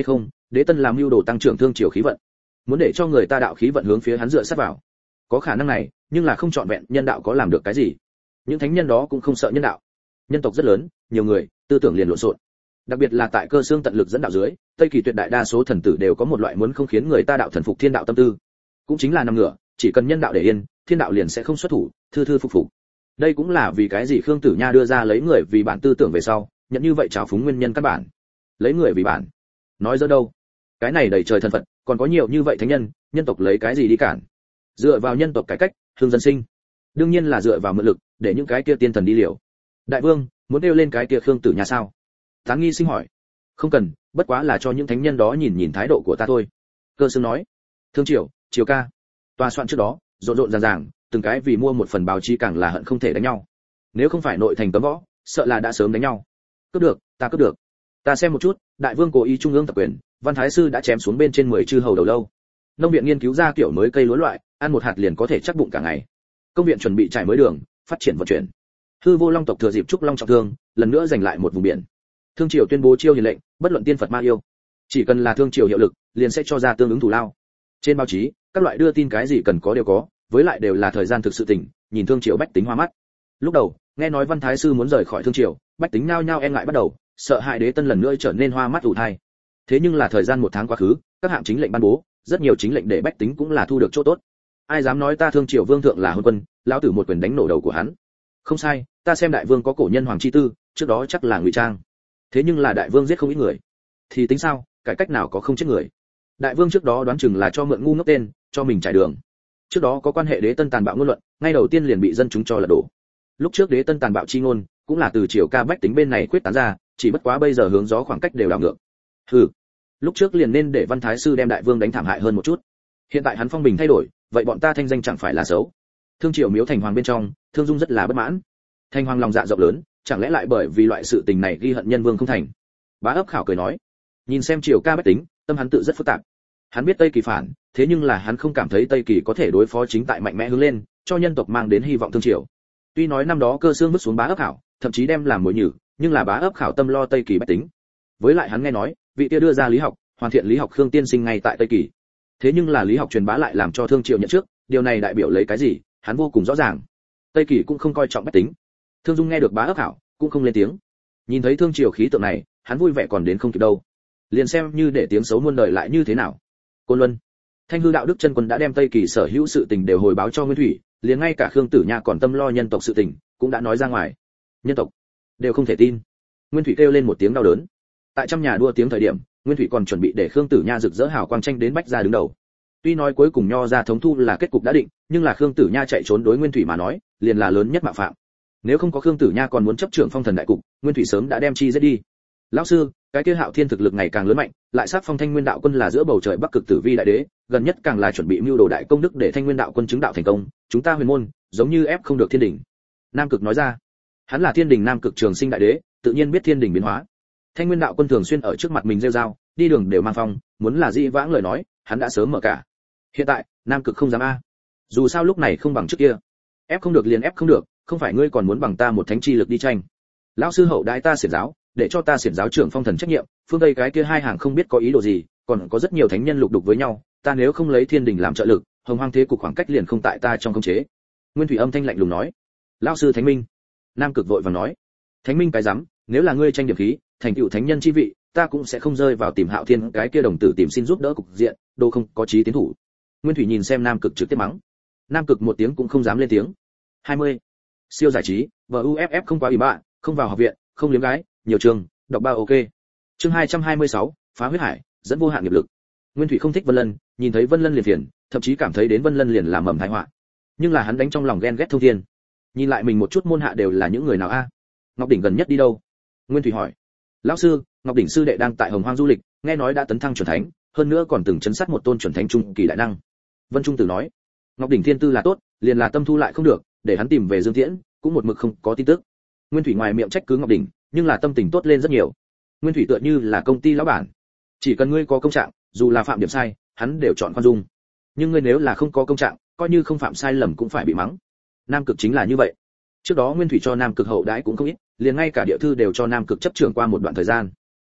đế tân làm mưu đồ tăng trưởng thương triều khí vận, muốn để cho người ta đạo khí vận hướng phía hắn dựa sát vào. Có khả năng này, nhưng là không trọn vẹn nhân đạo có làm được cái gì. Những thánh nhân đó cũng không sợ nhân đạo. Nhân tộc rất lớn, nhiều người, tư tưởng liền lộn xộn. Đặc biệt là tại Cơ Xương tận lực dẫn đạo dưới, Tây Kỳ tuyệt đại đa số thần tử đều có một loại muốn không khiến người ta đạo thần phục thiên đạo tâm tư. Cũng chính là nằm ngửa, chỉ cần nhân đạo để yên, thiên đạo liền sẽ không xuất thủ, thư thư phục phục. Đây cũng là vì cái gì Khương Tử Nha đưa ra lấy người vì bản tư tưởng về sau, nhận như vậy trào phúng nguyên nhân căn bản. Lấy người vì bản. Nói dỡ đâu? Cái này đầy trời thần Phật, còn có nhiều như vậy thánh nhân, nhân tộc lấy cái gì đi cản? Dựa vào nhân tộc cải cách, hương dân sinh. Đương nhiên là dựa vào mượn lực, để những cái kia tiên thần đi liều. Đại vương, muốn đeo lên cái kia Khương Tử Nha sao? Tán Nghi sinh hỏi. Không cần, bất quá là cho những thánh nhân đó nhìn nhìn thái độ của ta thôi. Cơ Xương nói. Thương triều, triều ca. Tòa soạn trước đó, rộn rộn ràng ràng, từng cái vì mua một phần báo chí càng là hận không thể đánh nhau. Nếu không phải nội thành cấm võ, sợ là đã sớm đánh nhau. Cướp được, ta cướp được. Ta xem một chút, đại vương cố ý trung ương tập quyền, văn thái sư đã chém xuống bên trên 10 chư hầu đầu lâu. Nông viện nghiên cứu ra kiểu mới cây lúa loại, ăn một hạt liền có thể chắc bụng cả ngày. Công viện chuẩn bị trải mới đường, phát triển vận chuyển. Hư Vô Long tộc thừa dịp trúc long trọng thương, lần nữa giành lại một vùng biển. Thương triều tuyên bố chiêu hiền lệnh, bất luận tiên Phật ma yêu, chỉ cần là thương triều hiệu lực, liền sẽ cho ra tương ứng thù lao. Trên báo chí, các loại đưa tin cái gì cần có đều có, với lại đều là thời gian thực sự tỉnh, nhìn thương triều bách tính hoa mắt. Lúc đầu, nghe nói văn thái sư muốn rời khỏi thương triều, bách tính nhao nhao e ngại bắt đầu, sợ hại đế tân lần nữa trở nên hoa mắt ủ thai. Thế nhưng là thời gian một tháng quá khứ, các hạng chính lệnh ban bố, rất nhiều chính lệnh để bách tính cũng là thu được chỗ tốt. Ai dám nói ta thương triều vương thượng là hôn quân, lão tử một quyền đánh nổ đầu của hắn. Không sai, ta xem đại vương có cổ nhân hoàng chi tư, trước đó chắc là ngụy trang. Thế nhưng là đại vương giết không ít người, thì tính sao, cải cách nào có không chết người. Đại vương trước đó đoán chừng là cho mượn ngu ngốc tên, cho mình trải đường. Trước đó có quan hệ đế tân tàn bạo ngôn luận, ngay đầu tiên liền bị dân chúng cho lật đổ. Lúc trước đế tân tàn bạo chi ngôn, cũng là từ triều ca bách tính bên này quyết tán ra, chỉ bất quá bây giờ hướng gió khoảng cách đều đảo ngược. Hừ, lúc trước liền nên để văn thái sư đem đại vương đánh thảm hại hơn một chút. Hiện tại hắn phong bình thay đổi, vậy bọn ta thanh danh chẳng phải là xấu. Thương triều miếu thành hoàng bên trong, Thương Dung rất là bất mãn. Thanh hoàng lòng dạ rộng lớn, chẳng lẽ lại bởi vì loại sự tình này ghi hận nhân vương không thành? Bá Ấp Khảo cười nói, nhìn xem triều ca bách tính, tâm hắn tự rất phức tạp. Hắn biết Tây Kỳ phản, thế nhưng là hắn không cảm thấy Tây Kỳ có thể đối phó chính tại mạnh mẽ hướng lên, cho nhân tộc mang đến hy vọng thương triều. Tuy nói năm đó Cơ Xương vứt xuống Bá Ấp Khảo, thậm chí đem làm mồi nhử, nhưng là Bá Ấp Khảo tâm lo Tây Kỳ bách tính. Với lại hắn nghe nói, vị kia đưa ra lý học, hoàn thiện lý học Khương tiên sinh ngay tại Tây Kỳ. Thế nhưng là lý học truyền bá lại làm cho thương triều nhận trước, điều này đại biểu lấy cái gì, hắn vô cùng rõ ràng. Tây Kỳ cũng không coi trọng bách tính. Thương Dung nghe được Bá Ấp Khảo, cũng không lên tiếng. Nhìn thấy thương triều khí tượng này, hắn vui vẻ còn đến không kịp đâu. Liền xem như để tiếng xấu muôn đời lại như thế nào. Côn Luân, Thanh Hư đạo đức chân quân đã đem Tây Kỳ sở hữu sự tình đều hồi báo cho Nguyên Thủy, liền ngay cả Khương Tử Nha còn tâm lo nhân tộc sự tình, cũng đã nói ra ngoài. Nhân tộc đều không thể tin. Nguyên Thủy kêu lên một tiếng đau đớn. Tại trong nhà đua tiếng thời điểm, Nguyên Thủy còn chuẩn bị để Khương Tử Nha rực rỡ hào quang tranh đến bách gia đứng đầu. Tuy nói cuối cùng nho ra thống thu là kết cục đã định, nhưng là Khương Tử Nha chạy trốn đối Nguyên Thủy mà nói, liền là lớn nhất mạo phạm. Nếu không có Khương Tử Nha còn muốn chấp trưởng phong thần đại cục, Nguyên Thủy sớm đã đem chi giết đi. Lão sư, cái kia Hạo Thiên thực lực ngày càng lớn mạnh, lại sát phong Thanh Nguyên đạo quân là giữa bầu trời Bắc Cực Tử Vi đại đế, gần nhất càng là chuẩn bị mưu đồ đại công đức để Thanh Nguyên đạo quân chứng đạo thành công, chúng ta huyền môn giống như ép không được Thiên đỉnh. Nam Cực nói ra, hắn là Thiên đỉnh Nam Cực Trường Sinh đại đế, tự nhiên biết Thiên đỉnh biến hóa. Thanh Nguyên đạo quân thường xuyên ở trước mặt mình rêu rao, đi đường đều mang phong, muốn là dĩ vãng lời nói, hắn đã sớm mở cả. Hiện tại, Nam Cực không dám a. Dù sao lúc này không bằng trước kia. Ép không được liền ép không được, không phải ngươi còn muốn bằng ta một thánh chi lực đi tranh. Lão sư hậu đãi ta xiển giáo, để cho ta xiển giáo trưởng phong thần trách nhiệm, phương Tây cái kia hai hàng không biết có ý đồ gì, còn có rất nhiều thánh nhân lục đục với nhau, ta nếu không lấy Thiên đỉnh làm trợ lực, Hồng Hoang thế cục khoảng cách liền không tại ta trong khống chế. Nguyên Thủy âm thanh lạnh lùng nói. Lão sư Thánh Minh. Nam Cực vội vàng nói. Thánh Minh cái rắm, nếu là ngươi tranh điểm khí, thành tựu thánh nhân chi vị, ta cũng sẽ không rơi vào tìm Hạo Thiên cái kia đồng tử tìm xin giúp đỡ cục diện, đồ không có chí tiến thủ. Nguyên Thủy nhìn xem Nam Cực trực tiếp mắng. Nam Cực một tiếng cũng không dám lên tiếng. 20. Siêu giải trí, VUFF không quá ủy bạ, không vào học viện, không liếm gái, nhiều trường, đọc ba ok. Chương 226, phá huyết hải, dẫn vô hạn nghiệp lực. Nguyên Thủy không thích Vân Lân, nhìn thấy Vân Lân liền phiền, thậm chí cảm thấy đến Vân Lân liền làm mầm tai họa. Nhưng là hắn đánh trong lòng ghen ghét thông thiên. Nhìn lại mình một chút môn hạ đều là những người nào a? Ngọc Đỉnh gần nhất đi đâu? Nguyên Thủy hỏi. Lão sư, Ngọc Đỉnh sư đệ đang tại Hồng Hoang du lịch, nghe nói đã tấn thăng chuẩn thánh, hơn nữa còn từng chấn sát một tôn chuẩn thánh trung kỳ đại năng. Vân Trung Tử nói. Ngọc Đỉnh thiên tư là tốt, liền là tâm thu lại không được, để hắn tìm về Dương Tiễn, cũng một mực không có tin tức. Nguyên Thủy ngoài miệng trách cứ Ngọc Đỉnh, nhưng là tâm tình tốt lên rất nhiều. Nguyên Thủy tựa như là công ty lão bản, chỉ cần ngươi có công trạng, dù là phạm điểm sai, hắn đều chọn khoan dung. Nhưng ngươi nếu là không có công trạng, coi như không phạm sai lầm cũng phải bị mắng. Nam Cực chính là như vậy. Trước đó Nguyên Thủy cho Nam Cực hậu đãi cũng không ít, liền ngay cả địa thư đều cho Nam Cực chấp trưởng qua một đoạn thời gian.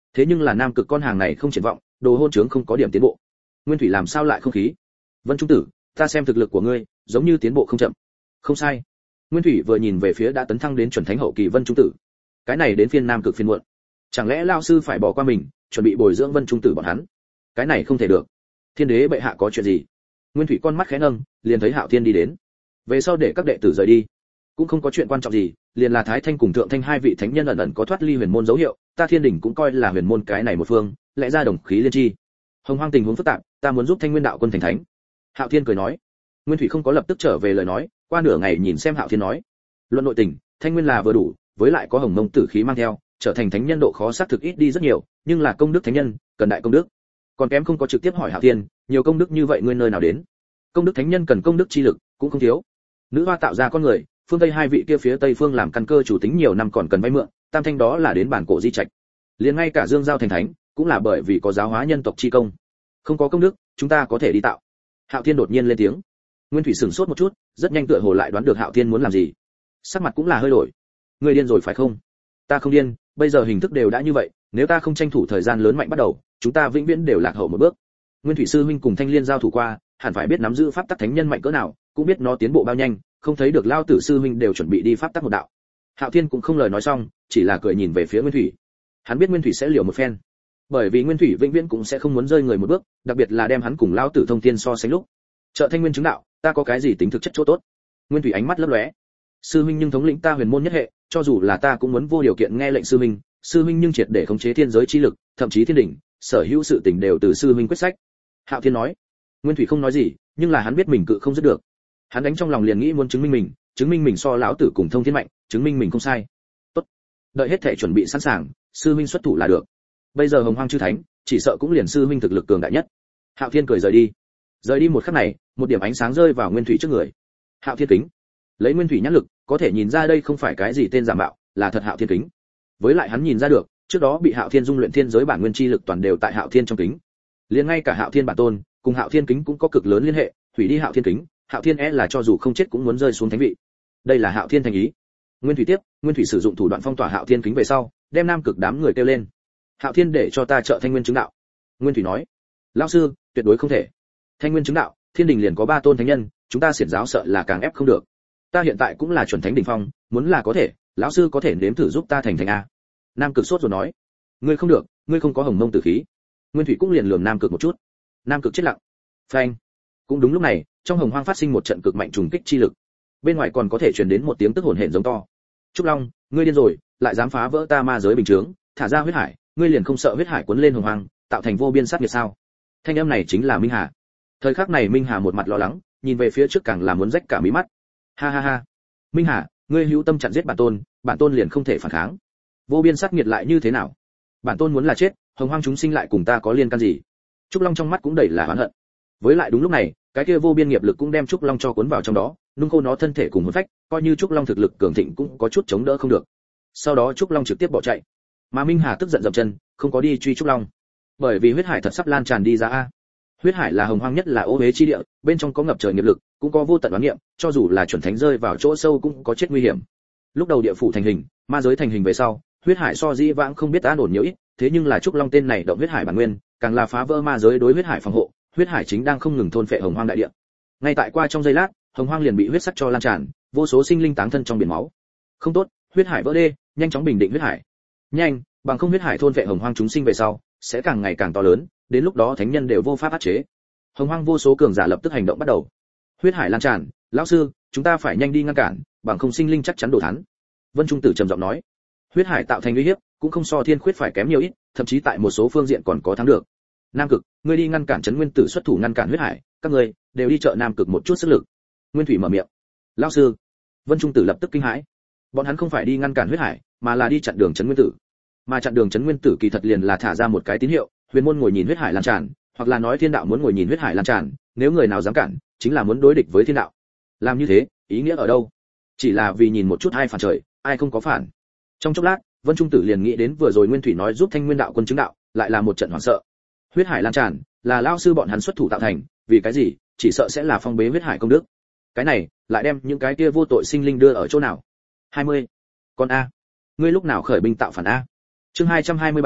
Thế nhưng là nam cực con hàng này không triển vọng, đồ hôn trướng không có điểm tiến bộ. Nguyên thủy làm sao lại không khí? Vân Trung Tử, ta xem thực lực của ngươi, giống như tiến bộ không chậm. Không sai. Nguyên thủy vừa nhìn về phía đã tấn thăng đến chuẩn thánh hậu kỳ Vân Trung Tử. Cái này đến phiên nam cực phiên muộn. Chẳng lẽ lão sư phải bỏ qua mình, chuẩn bị bồi dưỡng Vân Trung Tử bọn hắn? Cái này không thể được. Thiên đế bệ hạ có chuyện gì? Nguyên thủy con mắt khẽ nâng, liền thấy Hạo Thiên đi đến. Về sau để các đệ tử rời đi, cũng không có chuyện quan trọng gì, liền là Thái Thanh cùng Thượng Thanh hai vị thánh nhân ẩn ẩn có thoát ly huyền môn dấu hiệu, ta Thiên đỉnh cũng coi là huyền môn cái này một phương, lẽ ra đồng khí liên chi. Hồng Hoang tình huống phức tạp, ta muốn giúp Thanh Nguyên đạo quân thành thánh. Hạo Thiên cười nói. Nguyên thủy không có lập tức trở về lời nói, qua nửa ngày nhìn xem Hạo Thiên nói, luận nội tình, Thanh Nguyên là vừa đủ, với lại có Hồng Mông tử khí mang theo, trở thành thánh nhân độ khó xác thực ít đi rất nhiều, nhưng là công đức thánh nhân, cần đại công đức. Còn kém không có trực tiếp hỏi Hạo Thiên, nhiều công đức như vậy ngươi nơi nào đến? Công đức thánh nhân cần công đức chi lực, cũng không thiếu. Nữ hoa tạo ra con người, phương tây hai vị kia phía tây phương làm căn cơ chủ tính nhiều năm còn cần vay mượn, tam thanh đó là đến bản cổ di trạch. Liền ngay cả Dương Giao thành thánh, cũng là bởi vì có giáo hóa nhân tộc chi công. Không có công đức, chúng ta có thể đi tạo. Hạo Thiên đột nhiên lên tiếng. Nguyên thủy sửng sốt một chút, rất nhanh tựa hồ lại đoán được Hạo Thiên muốn làm gì. Sắc mặt cũng là hơi đổi. Ngươi điên rồi phải không? Ta không điên, bây giờ hình thức đều đã như vậy, nếu ta không tranh thủ thời gian lớn mạnh bắt đầu, chúng ta vĩnh viễn đều lạc hậu một bước. Nguyên thủy sư huynh cùng Thanh Liên giao thủ qua, hẳn phải biết nắm giữ pháp tắc thánh nhân mạnh cỡ nào, cũng biết nó tiến bộ bao nhanh, không thấy được lao tử sư huynh đều chuẩn bị đi pháp tắc một đạo. Hạo Thiên cũng không lời nói xong, chỉ là cười nhìn về phía Nguyên thủy. Hắn biết Nguyên thủy sẽ liều một phen, bởi vì Nguyên thủy vĩnh viễn cũng sẽ không muốn rơi người một bước, đặc biệt là đem hắn cùng lao tử thông thiên so sánh lúc. Trợ Thanh Nguyên chứng đạo, ta có cái gì tính thực chất chỗ tốt? Nguyên thủy ánh mắt lấp lóe. Sư huynh nhưng thống lĩnh ta huyền môn nhất hệ, cho dù là ta cũng muốn vô điều kiện nghe lệnh sư huynh, sư huynh nhưng triệt để khống chế thiên giới chi lực, thậm chí thiên đỉnh, sở hữu sự tình đều từ sư huynh quyết sách. Hạo Thiên nói. Nguyên thủy không nói gì, nhưng là hắn biết mình cự không dứt được. Hắn đánh trong lòng liền nghĩ muốn chứng minh mình so lão tử cùng thông thiên mạnh, chứng minh mình không sai. Tốt, đợi hết thể chuẩn bị sẵn sàng, sư huynh xuất thủ là được. Bây giờ Hồng Hoang chư thánh, chỉ sợ cũng liền sư huynh thực lực cường đại nhất. Hạo Thiên cười rời đi. Rời đi một khắc này, một điểm ánh sáng rơi vào Nguyên thủy trước người. Hạo Thiên kính. Lấy Nguyên thủy nhãn lực, có thể nhìn ra đây không phải cái gì tên giả mạo, là thật Hạo Thiên kính. Với lại hắn nhìn ra được, trước đó bị Hạo Thiên dung luyện thiên giới bản nguyên chi lực toàn đều tại Hạo Thiên trong kính. Liền ngay cả Hạo Thiên bản tôn, cùng Hạo Thiên kính cũng có cực lớn liên hệ, hủy đi Hạo Thiên kính, Hạo Thiên là cho dù không chết cũng muốn rơi xuống thánh vị. Đây là Hạo Thiên thành ý. Nguyên thủy sử dụng thủ đoạn phong tỏa Hạo Thiên kính về sau, đem nam cực đám người kêu lên. Hạo Thiên để cho ta trợ Thanh Nguyên chứng đạo. Nguyên thủy nói. Lão sư, tuyệt đối không thể. Thanh Nguyên chứng đạo, thiên đình liền có 3 tôn thánh nhân, chúng ta xiển giáo sợ là càng ép không được. Ta hiện tại cũng là chuẩn thánh đỉnh phong, muốn là có thể, lão sư có thể nếm thử giúp ta thành thánh a. Nam cực sốt rồi nói. Ngươi không được, ngươi không có Hồng Mông tử khí. Nguyên thủy cũng liền lườm nam cực một chút. Nam cực chết lặng. Phanh. Cũng đúng lúc này, trong Hồng Hoang phát sinh một trận cực mạnh trùng kích chi lực. Bên ngoài còn có thể truyền đến một tiếng tức hổn hển giống to. Trúc Long, ngươi điên rồi, lại dám phá vỡ ta ma giới bình chướng, thả ra huyết hải, ngươi liền không sợ huyết hải cuốn lên Hồng Hoang, tạo thành vô biên sát nghiệt sao? Thanh âm này chính là Minh Hà. Thời khắc này Minh Hà một mặt lo lắng, nhìn về phía trước càng là muốn rách cả mí mắt. Ha ha ha. Minh Hà, ngươi hữu tâm chặn giết bản tôn liền không thể phản kháng. Vô biên sát nghiệt lại như thế nào? Bản tôn muốn là chết, Hồng Hoang chúng sinh lại cùng ta có liên can gì? Trúc Long trong mắt cũng đầy là oán hận. Với lại đúng lúc này, cái kia vô biên nghiệp lực cũng đem Trúc Long cho cuốn vào trong đó, nung khô nó thân thể cùng hồn phách, coi như Trúc Long thực lực cường thịnh cũng có chút chống đỡ không được. Sau đó Trúc Long trực tiếp bỏ chạy. Mà Minh Hà tức giận dậm chân, không có đi truy Trúc Long. Bởi vì huyết hải thật sắp lan tràn đi ra a. Huyết hải là Hồng Hoang nhất là ô uế chi địa, bên trong có ngập trời nghiệp lực, cũng có vô tận oán niệm, cho dù là chuẩn thánh rơi vào chỗ sâu cũng có chết nguy hiểm. Lúc đầu địa phủ thành hình, ma giới thành hình về sau, huyết hải so dĩ vãng không biết an ổn nhiều ít, thế nhưng là Trúc Long tên này động huyết hải bản nguyên, càng là phá vỡ ma giới đối huyết hải phòng hộ, huyết hải chính đang không ngừng thôn phệ Hồng Hoang đại địa. Ngay tại qua trong giây lát, Hồng Hoang liền bị huyết sắc cho lan tràn, vô số sinh linh táng thân trong biển máu. Không tốt, huyết hải vỡ đê, nhanh chóng bình định huyết hải. Nhanh, bằng không huyết hải thôn phệ Hồng Hoang chúng sinh về sau, sẽ càng ngày càng to lớn, đến lúc đó thánh nhân đều vô pháp áp chế. Hồng Hoang vô số cường giả lập tức hành động bắt đầu. Huyết hải lan tràn, lão sư, chúng ta phải nhanh đi ngăn cản, bằng không sinh linh chắc chắn đổ thắng. Vân Trung Tử trầm giọng nói. Huyết hải tạo thành uy hiếp, cũng không so thiên khuyết phải kém nhiều ít, thậm chí tại một số phương diện còn có thắng được. Nam Cực, ngươi đi ngăn cản Trấn Nguyên Tử xuất thủ ngăn cản huyết hải, các ngươi đều đi trợ Nam Cực một chút sức lực. Nguyên Thủy mở miệng. Lão sư. Vân Trung Tử lập tức kinh hãi. Bọn hắn không phải đi ngăn cản huyết hải, mà là đi chặn đường Trấn Nguyên Tử. Mà chặn đường Trấn Nguyên Tử kỳ thật liền là thả ra một cái tín hiệu, huyền môn ngồi nhìn huyết hải lan tràn, hoặc là nói thiên đạo muốn ngồi nhìn huyết hải lan tràn, nếu người nào dám cản, chính là muốn đối địch với thiên đạo. Làm như thế, ý nghĩa ở đâu? Chỉ là vì nhìn một chút ai phản trời, ai không có phản. Trong chốc lát, Vân Trung Tử liền nghĩ đến vừa rồi Nguyên Thủy nói giúp Thanh Nguyên đạo quân chứng đạo, lại là một trận hoảng sợ. Huyết hải lan tràn, là lão sư bọn hắn xuất thủ tạo thành, vì cái gì? Chỉ sợ sẽ là phong bế huyết hải công đức. Cái này, lại đem những cái kia vô tội sinh linh đưa ở chỗ nào? 20. Con a, ngươi lúc nào khởi binh tạo phản a? Chương 227,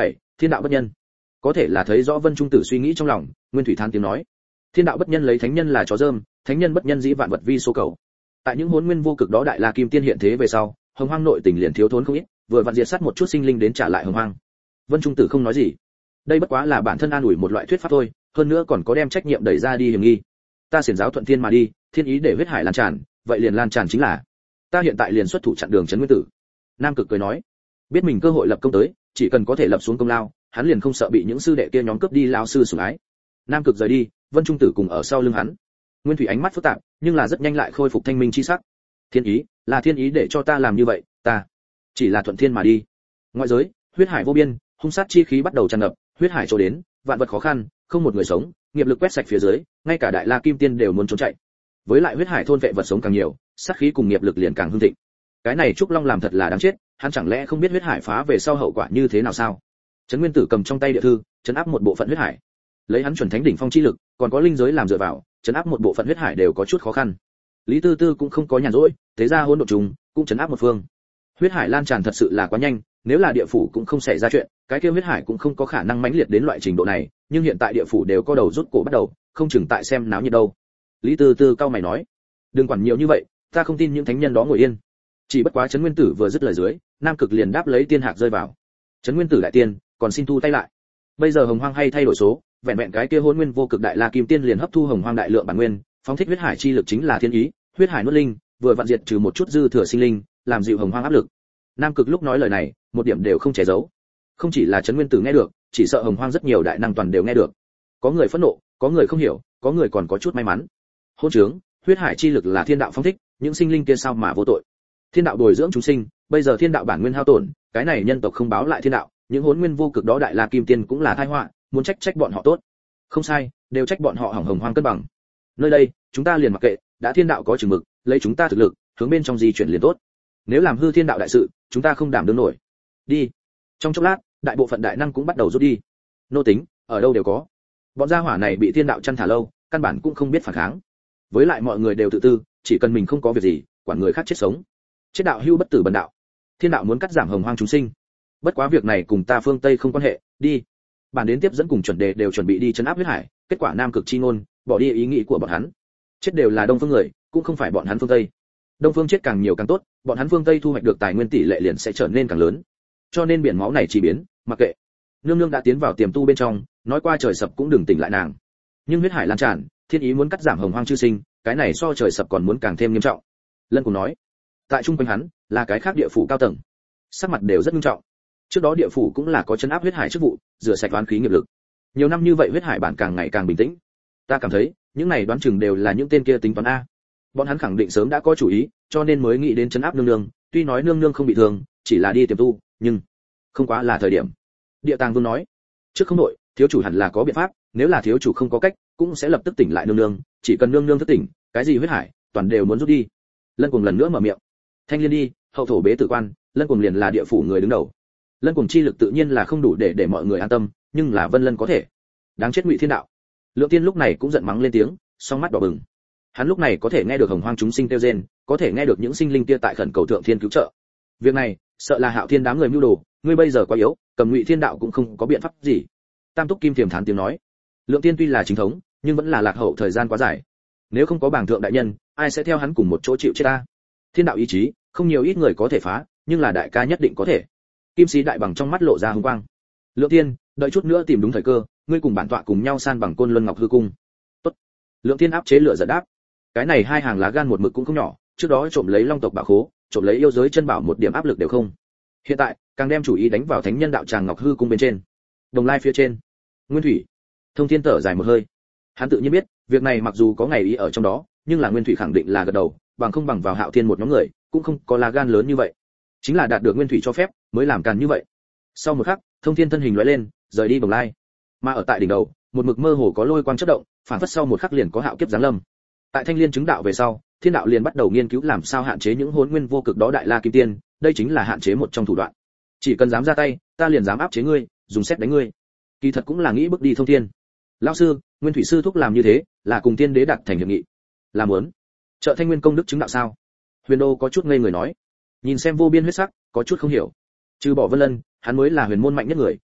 thiên đạo bất nhân. Có thể là thấy rõ Vân Trung Tử suy nghĩ trong lòng, Nguyên Thủy than tiếng nói, thiên đạo bất nhân lấy thánh nhân là chó dơm, thánh nhân bất nhân dĩ vạn vật vi số cầu. Tại những hỗn nguyên vô cực đó đại la kim tiên hiện thế về sau, hồng hoang nội tình liền thiếu thốn không ít, vừa vặn diệt sát một chút sinh linh đến trả lại hồng hoang. Vân Trung Tử không nói gì, đây bất quá là bản thân an ủi một loại thuyết pháp thôi, hơn nữa còn có đem trách nhiệm đẩy ra đi hiểm nghi. Ta xiển giáo thuận thiên mà đi, thiên ý để huyết hải lan tràn, vậy liền lan tràn chính là ta hiện tại liền xuất thủ chặn đường trấn nguyên tử. Nam Cực cười nói, biết mình cơ hội lập công tới, chỉ cần có thể lập xuống công lao, hắn liền không sợ bị những sư đệ kia nhóm cướp đi lão sư sủng ái. Nam Cực rời đi, Vân Trung Tử cùng ở sau lưng hắn. Nguyên Thủy ánh mắt phức tạp, nhưng là rất nhanh lại khôi phục thanh minh chi sắc. Thiên ý, là thiên ý để cho ta làm như vậy, ta chỉ là thuận thiên mà đi. Ngoại giới, huyết hải vô biên, hung sát chi khí bắt đầu tràn ngập, huyết hải trổ đến, vạn vật khó khăn, không một người sống, nghiệp lực quét sạch phía dưới, ngay cả đại la kim tiên đều muốn trốn chạy. Với lại huyết hải thôn vệ vật sống càng nhiều, sát khí cùng nghiệp lực liền càng hưng thịnh. Cái này Trúc Long làm thật là đáng chết, hắn chẳng lẽ không biết huyết hải phá về sau hậu quả như thế nào sao? Trấn Nguyên Tử cầm trong tay địa thư, trấn áp một bộ phận huyết hải. Lấy hắn chuẩn thánh đỉnh phong chi lực, còn có linh giới làm dựa vào, trấn áp một bộ phận huyết hải đều có chút khó khăn. Lý Tư Tư cũng không có nhàn rỗi, thế ra hỗn độn trùng, cũng trấn áp một phương. Huyết hải lan tràn thật sự là quá nhanh, nếu là địa phủ cũng không xảy ra chuyện, cái kia huyết hải cũng không có khả năng mãnh liệt đến loại trình độ này, nhưng hiện tại địa phủ đều có đầu rút cổ bắt đầu, không chừng tại xem náo nhiệt đâu. Lý Tư Tư cao mày nói, đừng quản nhiều như vậy, ta không tin những thánh nhân đó ngồi yên. Chỉ bất quá Trấn Nguyên Tử vừa dứt lời dưới, Nam Cực liền đáp lấy tiên hạc rơi vào. Trấn Nguyên Tử đại tiên, còn xin thu tay lại. Bây giờ hồng hoang hay thay đổi số, vẹn vẹn cái kia hỗn nguyên vô cực đại la kim tiên liền hấp thu hồng hoang đại lượng bản nguyên, phóng thích huyết hải chi lực chính là thiên ý, huyết hải nuốt linh, vừa vặn diệt trừ một chút dư thừa sinh linh, làm dịu hồng hoang áp lực. Nam Cực lúc nói lời này, một điểm đều không che giấu. Không chỉ là Trấn Nguyên Tử nghe được, chỉ sợ hồng hoang rất nhiều đại năng toàn đều nghe được. Có người phẫn nộ, có người không hiểu, có người còn có chút may mắn. Hôn trướng, huyết hải chi lực là thiên đạo phóng thích, những sinh linh kia sao mà vô tội? Thiên đạo bồi dưỡng chúng sinh, bây giờ thiên đạo bản nguyên hao tổn, cái này nhân tộc không báo lại thiên đạo, những hỗn nguyên vô cực đó đại la kim tiên cũng là tai họa, muốn trách bọn họ tốt. Không sai, đều trách bọn họ hỏng hồng hoang cân bằng. Nơi đây, chúng ta liền mặc kệ, đã thiên đạo có chừng mực, lấy chúng ta thực lực, hướng bên trong di chuyển liền tốt. Nếu làm hư thiên đạo đại sự, chúng ta không đảm đương nổi. Đi. Trong chốc lát, đại bộ phận đại năng cũng bắt đầu rút đi. Nô tính, ở đâu đều có. Bọn gia hỏa này bị thiên đạo chăn thả lâu, căn bản cũng không biết phản kháng. Với lại mọi người đều tự tư, chỉ cần mình không có việc gì, quản người khác chết sống. Chết đạo hưu bất tử bần đạo. Thiên đạo muốn cắt giảm hồng hoang chúng sinh. Bất quá việc này cùng ta phương Tây không quan hệ, đi. Bản đến tiếp dẫn cùng chuẩn đề đều chuẩn bị đi trấn áp huyết hải, kết quả Nam Cực chi ngôn, bỏ đi ý nghĩ của bọn hắn. Chết đều là đông phương người, cũng không phải bọn hắn phương Tây. Đông phương chết càng nhiều càng tốt, bọn hắn phương Tây thu hoạch được tài nguyên tỷ lệ liền sẽ trở nên càng lớn. Cho nên biển máu này chỉ biến, mặc kệ. Nương nương đã tiến vào tiềm tu bên trong, nói qua trời sập cũng đừng tỉnh lại nàng. Nhưng huyết hải lan tràn, thiên ý muốn cắt giảm hồng hoang chư sinh, cái này so trời sập còn muốn càng thêm nghiêm trọng. Lân cùng nói, tại trung quanh hắn là cái khác địa phủ cao tầng, sắc mặt đều rất nghiêm trọng. Trước đó địa phủ cũng là có chân áp huyết hải chức vụ, rửa sạch oán khí nghiệp lực. Nhiều năm như vậy huyết hải bản càng ngày càng bình tĩnh. Ta cảm thấy, những này đoán chừng đều là những tên kia tính toán a. Bọn hắn khẳng định sớm đã có chủ ý, cho nên mới nghĩ đến trấn áp nương nương, tuy nói nương nương không bị thương, chỉ là đi tiềm tu, nhưng không quá là thời điểm. Địa Tàng Vương nói, trước không đội, thiếu chủ hẳn là có biện pháp, nếu là thiếu chủ không có cách, cũng sẽ lập tức tỉnh lại nương nương, chỉ cần nương nương thức tỉnh, cái gì huyết hải, toàn đều muốn rút đi. Lân Cuồng lần nữa mở miệng. Thanh Liên đi, hậu thổ bế tử quan, Lân Cuồng liền là địa phủ người đứng đầu. Lân Cuồng chi lực tự nhiên là không đủ để mọi người an tâm, nhưng là Vân Lân có thể. Đáng chết Ngụy Thiên Đạo. Lượng Tiên lúc này cũng giận mắng lên tiếng, song mắt đỏ bừng. Hắn lúc này có thể nghe được hồng hoang chúng sinh kêu rên, có thể nghe được những sinh linh kia tại khẩn cầu thượng thiên cứu trợ. Việc này, sợ là Hạo Thiên đám người mưu đồ, ngươi bây giờ quá yếu, cầm Ngụy Thiên Đạo cũng không có biện pháp gì. Tam Túc Kim Thiềm thán tiếng nói. Lượng Tiên tuy là chính thống, nhưng vẫn là lạc hậu thời gian quá dài. Nếu không có bảng thượng đại nhân, ai sẽ theo hắn cùng một chỗ chịu chết ta? Thiên đạo ý chí, không nhiều ít người có thể phá, nhưng là đại ca nhất định có thể. Kim Sĩ Đại Bằng trong mắt lộ ra hung quang. Lượng Tiên, đợi chút nữa tìm đúng thời cơ, ngươi cùng bản tọa cùng nhau san bằng Côn Luân Ngọc Hư Cung. Tốt. Lượng Tiên áp chế lửa giận đáp. Cái này hai hàng lá gan một mực cũng không nhỏ, trước đó trộm lấy Long tộc bảo khố, trộm lấy yêu giới chân bảo một điểm áp lực đều không. Hiện tại, càng đem chủ ý đánh vào Thánh Nhân Đạo Tràng Ngọc Hư Cung bên trên. Đồng Lai phía trên. Nguyên Thủy. Thông Thiên thở dài một hơi. Hắn tự nhiên biết, việc này mặc dù có ngày ý ở trong đó, nhưng là Nguyên Thủy khẳng định là gật đầu, bằng không bằng vào Hạo Thiên một nhóm người, cũng không có lá gan lớn như vậy. Chính là đạt được Nguyên Thủy cho phép, mới làm càn như vậy. Sau một khắc, Thông Thiên thân hình lóe lên, rời đi Đồng Lai. Mà ở tại đỉnh đầu, một mực mơ hồ có lôi quang chớp động, phản phất sau một khắc liền có hạo kiếp giáng lâm. Tại Thanh Liên chứng đạo về sau, Thiên đạo liền bắt đầu nghiên cứu làm sao hạn chế những hỗn nguyên vô cực đó đại la kim tiên, đây chính là hạn chế một trong thủ đoạn. Chỉ cần dám ra tay, ta liền dám áp chế ngươi, dùng xét đánh ngươi. Kỳ thật cũng là nghĩ bước đi thông thiên. Lão sư, Nguyên Thủy sư thúc làm như thế, là cùng tiên đế đặt thành hiệp nghị. Là muốn trợ Thanh Nguyên công đức chứng đạo sao? Huyền Đô có chút ngây người nói, nhìn xem vô biên huyết sắc, có chút không hiểu. Trừ bỏ Vân Lân, hắn mới là huyền môn mạnh nhất người, thực lực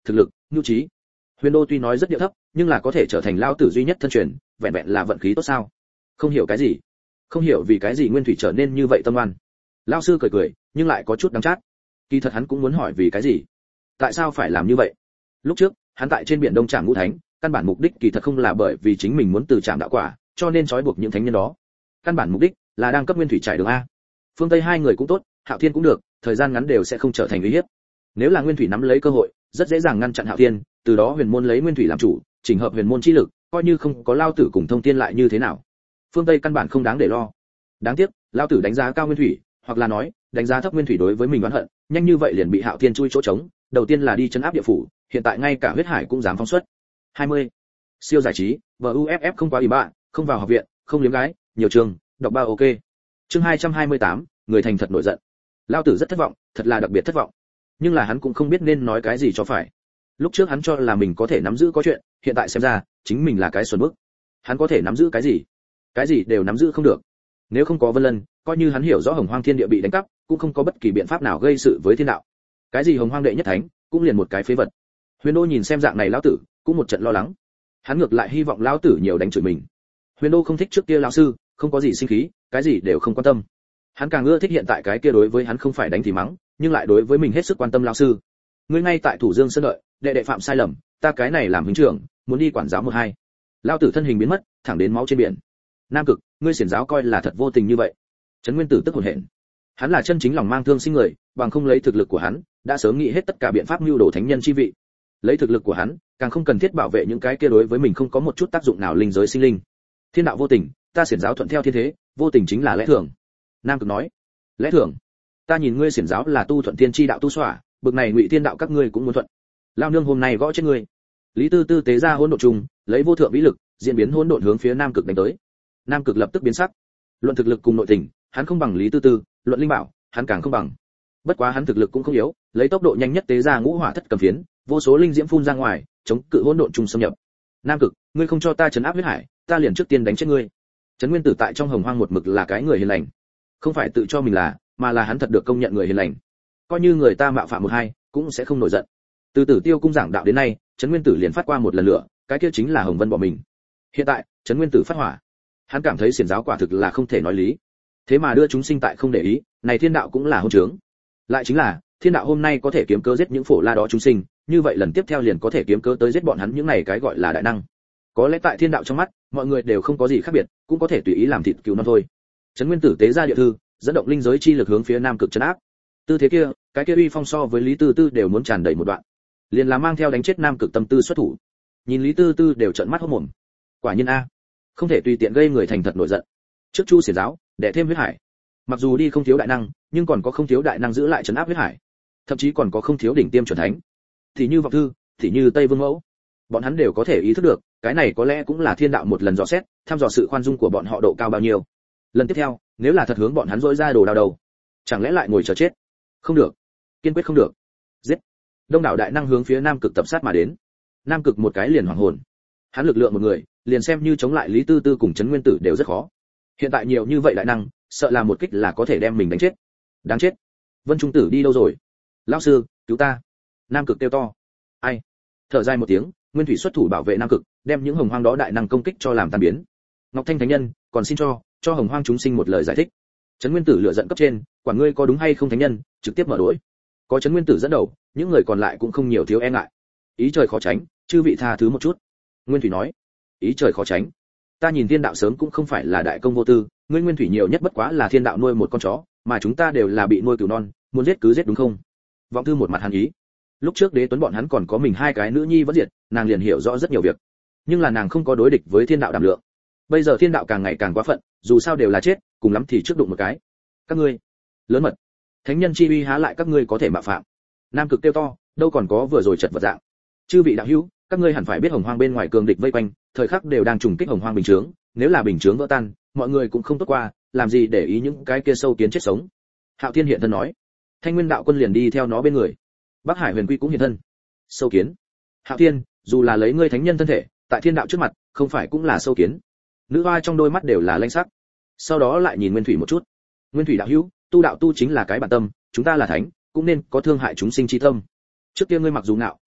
nhu trí. Huyền Đô tuy nói rất điệu thấp, nhưng là có thể trở thành lão tử duy nhất thân truyền, vẹn vẹn là vận khí tốt sao? Không hiểu cái gì, không hiểu vì cái gì Nguyên Thủy trở nên như vậy tâm oan. Lão sư cười cười, nhưng lại có chút đắng chát. Kỳ thật hắn cũng muốn hỏi vì cái gì, tại sao phải làm như vậy. Lúc trước, hắn tại trên biển Đông Trảm Ngũ Thánh, căn bản mục đích kỳ thật không là bởi vì chính mình muốn từ Trảm đạo quả, cho nên trói buộc những thánh nhân đó. Căn bản mục đích là đang cấp Nguyên Thủy trải đường a. Phương Tây hai người cũng tốt, Hạo Thiên cũng được, thời gian ngắn đều sẽ không trở thành uy hiếp. Nếu là Nguyên Thủy nắm lấy cơ hội, rất dễ dàng ngăn chặn Hạo Thiên, từ đó huyền môn lấy Nguyên Thủy làm chủ, chỉnh hợp huyền môn chi lực, coi như không có lao tử cùng thông tiên lại như thế nào. Phương Tây căn bản không đáng để lo. Đáng tiếc, lao tử đánh giá cao Nguyên Thủy, hoặc là nói, đánh giá thấp Nguyên Thủy đối với mình oán hận, nhanh như vậy liền bị Hạo Thiên chui chỗ trống, đầu tiên là đi trấn áp địa phủ, hiện tại ngay cả huyết hải cũng dám phóng xuất. 20. Siêu giải trí, VUFF không quá ủy bạ, không vào học viện, không liếm gái, nhiều trường, đọc ba ok. Chương 228, người thành thật nổi giận. Lao tử rất thất vọng, thật là đặc biệt thất vọng. Nhưng là hắn cũng không biết nên nói cái gì cho phải. Lúc trước hắn cho là mình có thể nắm giữ có chuyện, hiện tại xem ra, chính mình là cái xuẩn bức. Hắn có thể nắm giữ cái gì? Cái gì đều nắm giữ không được. Nếu không có Vân Lân, coi như hắn hiểu rõ Hồng Hoang Thiên Địa bị đánh cắp, cũng không có bất kỳ biện pháp nào gây sự với thiên đạo. Cái gì Hồng Hoang đệ nhất thánh, cũng liền một cái phế vật. Huyền Đô nhìn xem dạng này lão tử, cũng một trận lo lắng. Hắn ngược lại hy vọng lão tử nhiều đánh chửi mình. Huyền Đô không thích trước kia lão sư, không có gì sinh khí, cái gì đều không quan tâm. Hắn càng ưa thích hiện tại cái kia đối với hắn không phải đánh thì mắng, nhưng lại đối với mình hết sức quan tâm lão sư. Ngươi ngay tại Thủ Dương Sơn đợi, đệ đệ phạm sai lầm, ta cái này làm huynh trưởng, muốn đi quản giáo một hai. Lão tử thân hình biến mất, thẳng đến máu trên biển. Nam Cực, ngươi xiển giáo coi là thật vô tình như vậy. Trấn Nguyên Tử tức hổn hển. Hắn là chân chính lòng mang thương sinh người, bằng không lấy thực lực của hắn, đã sớm nghĩ hết tất cả biện pháp mưu đồ thánh nhân chi vị. Lấy thực lực của hắn, càng không cần thiết bảo vệ những cái kia đối với mình không có một chút tác dụng nào linh giới sinh linh. Thiên đạo vô tình, ta xiển giáo thuận theo thiên thế, vô tình chính là lẽ thường. Nam Cực nói. Lẽ thường? Ta nhìn ngươi xiển giáo là tu thuận thiên chi đạo tu xỏa, bực này ngụy thiên đạo các ngươi cũng muốn thuận. Lao nương hôm nay gõ chết ngươi. Lý Tư Tư tế ra hỗn độn trùng, lấy vô thượng vĩ lực, diễn biến hỗn độn hướng phía Nam Cực đánh tới. Nam Cực lập tức biến sắc. Luận thực lực cùng nội tình, hắn không bằng Lý Tư Tư, luận linh bảo, hắn càng không bằng. Bất quá hắn thực lực cũng không yếu, lấy tốc độ nhanh nhất tế ra ngũ hỏa thất cầm phiến, vô số linh diễm phun ra ngoài, chống cự hỗn độn trùng xâm nhập. Nam Cực, ngươi không cho ta trấn áp huyết hải, ta liền trước tiên đánh chết ngươi. Trấn Nguyên Tử tại trong Hồng Hoang một mực là cái người hiền lành, không phải tự cho mình là, mà là hắn thật được công nhận người hiền lành. Coi như người ta mạo phạm một hai, cũng sẽ không nổi giận. Từ Tử Tiêu cung giảng đạo đến nay, Trấn Nguyên Tử liền phát qua một lần lửa, cái kia chính là Hồng Vân bỏ mình. Hiện tại, Trấn Nguyên Tử phát hỏa, hắn cảm thấy xiển giáo quả thực là không thể nói lý. Thế mà đưa chúng sinh tại không để ý, này thiên đạo cũng là hôn trướng. Lại chính là, thiên đạo hôm nay có thể kiếm cớ giết những phổ la đó chúng sinh, như vậy lần tiếp theo liền có thể kiếm cớ tới giết bọn hắn những này cái gọi là đại năng. Có lẽ tại thiên đạo trong mắt, mọi người đều không có gì khác biệt, cũng có thể tùy ý làm thịt cứu non thôi. Trấn Nguyên Tử tế ra địa thư, dẫn động linh giới chi lực hướng phía Nam Cực trấn áp. Tư thế kia, cái kia uy phong so với Lý Tư Tư đều muốn tràn đầy một đoạn. Liền là mang theo đánh chết Nam Cực tâm tư xuất thủ. Nhìn Lý Tư Tư đều trợn mắt hốt mồm. Quả nhiên a, không thể tùy tiện gây người thành thật nổi giận. Trước Chu xiển giáo, để thêm huyết hải. Mặc dù đi không thiếu đại năng, nhưng còn có không thiếu đại năng giữ lại trấn áp huyết hải. Thậm chí còn có không thiếu đỉnh tiêm chuẩn thánh. Thì như Vọng Thư, thì như Tây Vương Mẫu. Bọn hắn đều có thể ý thức được, cái này có lẽ cũng là thiên đạo một lần dò xét, thăm dò sự khoan dung của bọn họ độ cao bao nhiêu. Lần tiếp theo, nếu là thật hướng bọn hắn dỗi ra đồ đào đầu, chẳng lẽ lại ngồi chờ chết? Không được, kiên quyết không được. Giết! Đông đảo đại năng hướng phía Nam Cực tập sát mà đến. Nam Cực một cái liền hoảng hồn. Hắn lực lượng một người, liền xem như chống lại Lý Tư Tư cùng Trấn Nguyên Tử đều rất khó. Hiện tại nhiều như vậy đại năng, sợ là một kích là có thể đem mình đánh chết. Đáng chết! Vân Trung Tử đi đâu rồi? Lão sư, cứu ta! Nam Cực kêu to. Ai? Thở dài một tiếng, Nguyên Thủy xuất thủ bảo vệ Nam Cực, đem những hồng hoang đó đại năng công kích cho làm tan biến. Ngọc Thanh thánh nhân, còn xin cho hồng hoang chúng sinh một lời giải thích. Trấn Nguyên Tử lựa giận cấp trên, quản ngươi có đúng hay không thánh nhân, trực tiếp mở đối. Có Trấn Nguyên Tử dẫn đầu, những người còn lại cũng không nhiều thiếu e ngại. Ý trời khó tránh, chư vị tha thứ một chút. Nguyên Thủy nói. Ý trời khó tránh. Ta nhìn thiên đạo sớm cũng không phải là đại công vô tư, ngươi Nguyên Thủy nhiều nhất bất quá là thiên đạo nuôi một con chó, mà chúng ta đều là bị nuôi cừu non, muốn giết cứ giết đúng không? Vọng Thư một mặt hàn ý. Lúc trước Đế Tuấn bọn hắn còn có mình hai cái nữ nhi vẫn diệt, nàng liền hiểu rõ rất nhiều việc. Nhưng là nàng không có đối địch với thiên đạo đảm lượng. Bây giờ thiên đạo càng ngày càng quá phận, dù sao đều là chết, cùng lắm thì trước đụng một cái. Các ngươi, lớn mật. Thánh nhân chi uy há lại các ngươi có thể mạo phạm. Nam Cực kêu to, đâu còn có vừa rồi chật vật dạng. Chư vị đạo hữu, các ngươi hẳn phải biết hồng hoang bên ngoài cường địch vây quanh, thời khắc đều đang trùng kích hồng hoang bình chướng, nếu là bình chướng vỡ tan, mọi người cũng không tốt qua, làm gì để ý những cái kia sâu kiến chết sống. Hạo Thiên hiện thân nói. Thanh Nguyên đạo quân liền đi theo nó bên người. Bắc Hải Huyền Quy cũng hiện thân. Sâu kiến. Hạo Thiên, dù là lấy ngươi thánh nhân thân thể, tại thiên đạo trước mặt, không phải cũng là sâu kiến. Nữ hoa trong đôi mắt đều là lanh sắc. Sau đó lại nhìn Nguyên Thủy một chút. Nguyên Thủy đạo hữu, tu đạo tu chính là cái bản tâm, chúng ta là thánh, cũng nên có thương hại chúng sinh chi tâm. Trước kia ngươi mặc dù ngạo,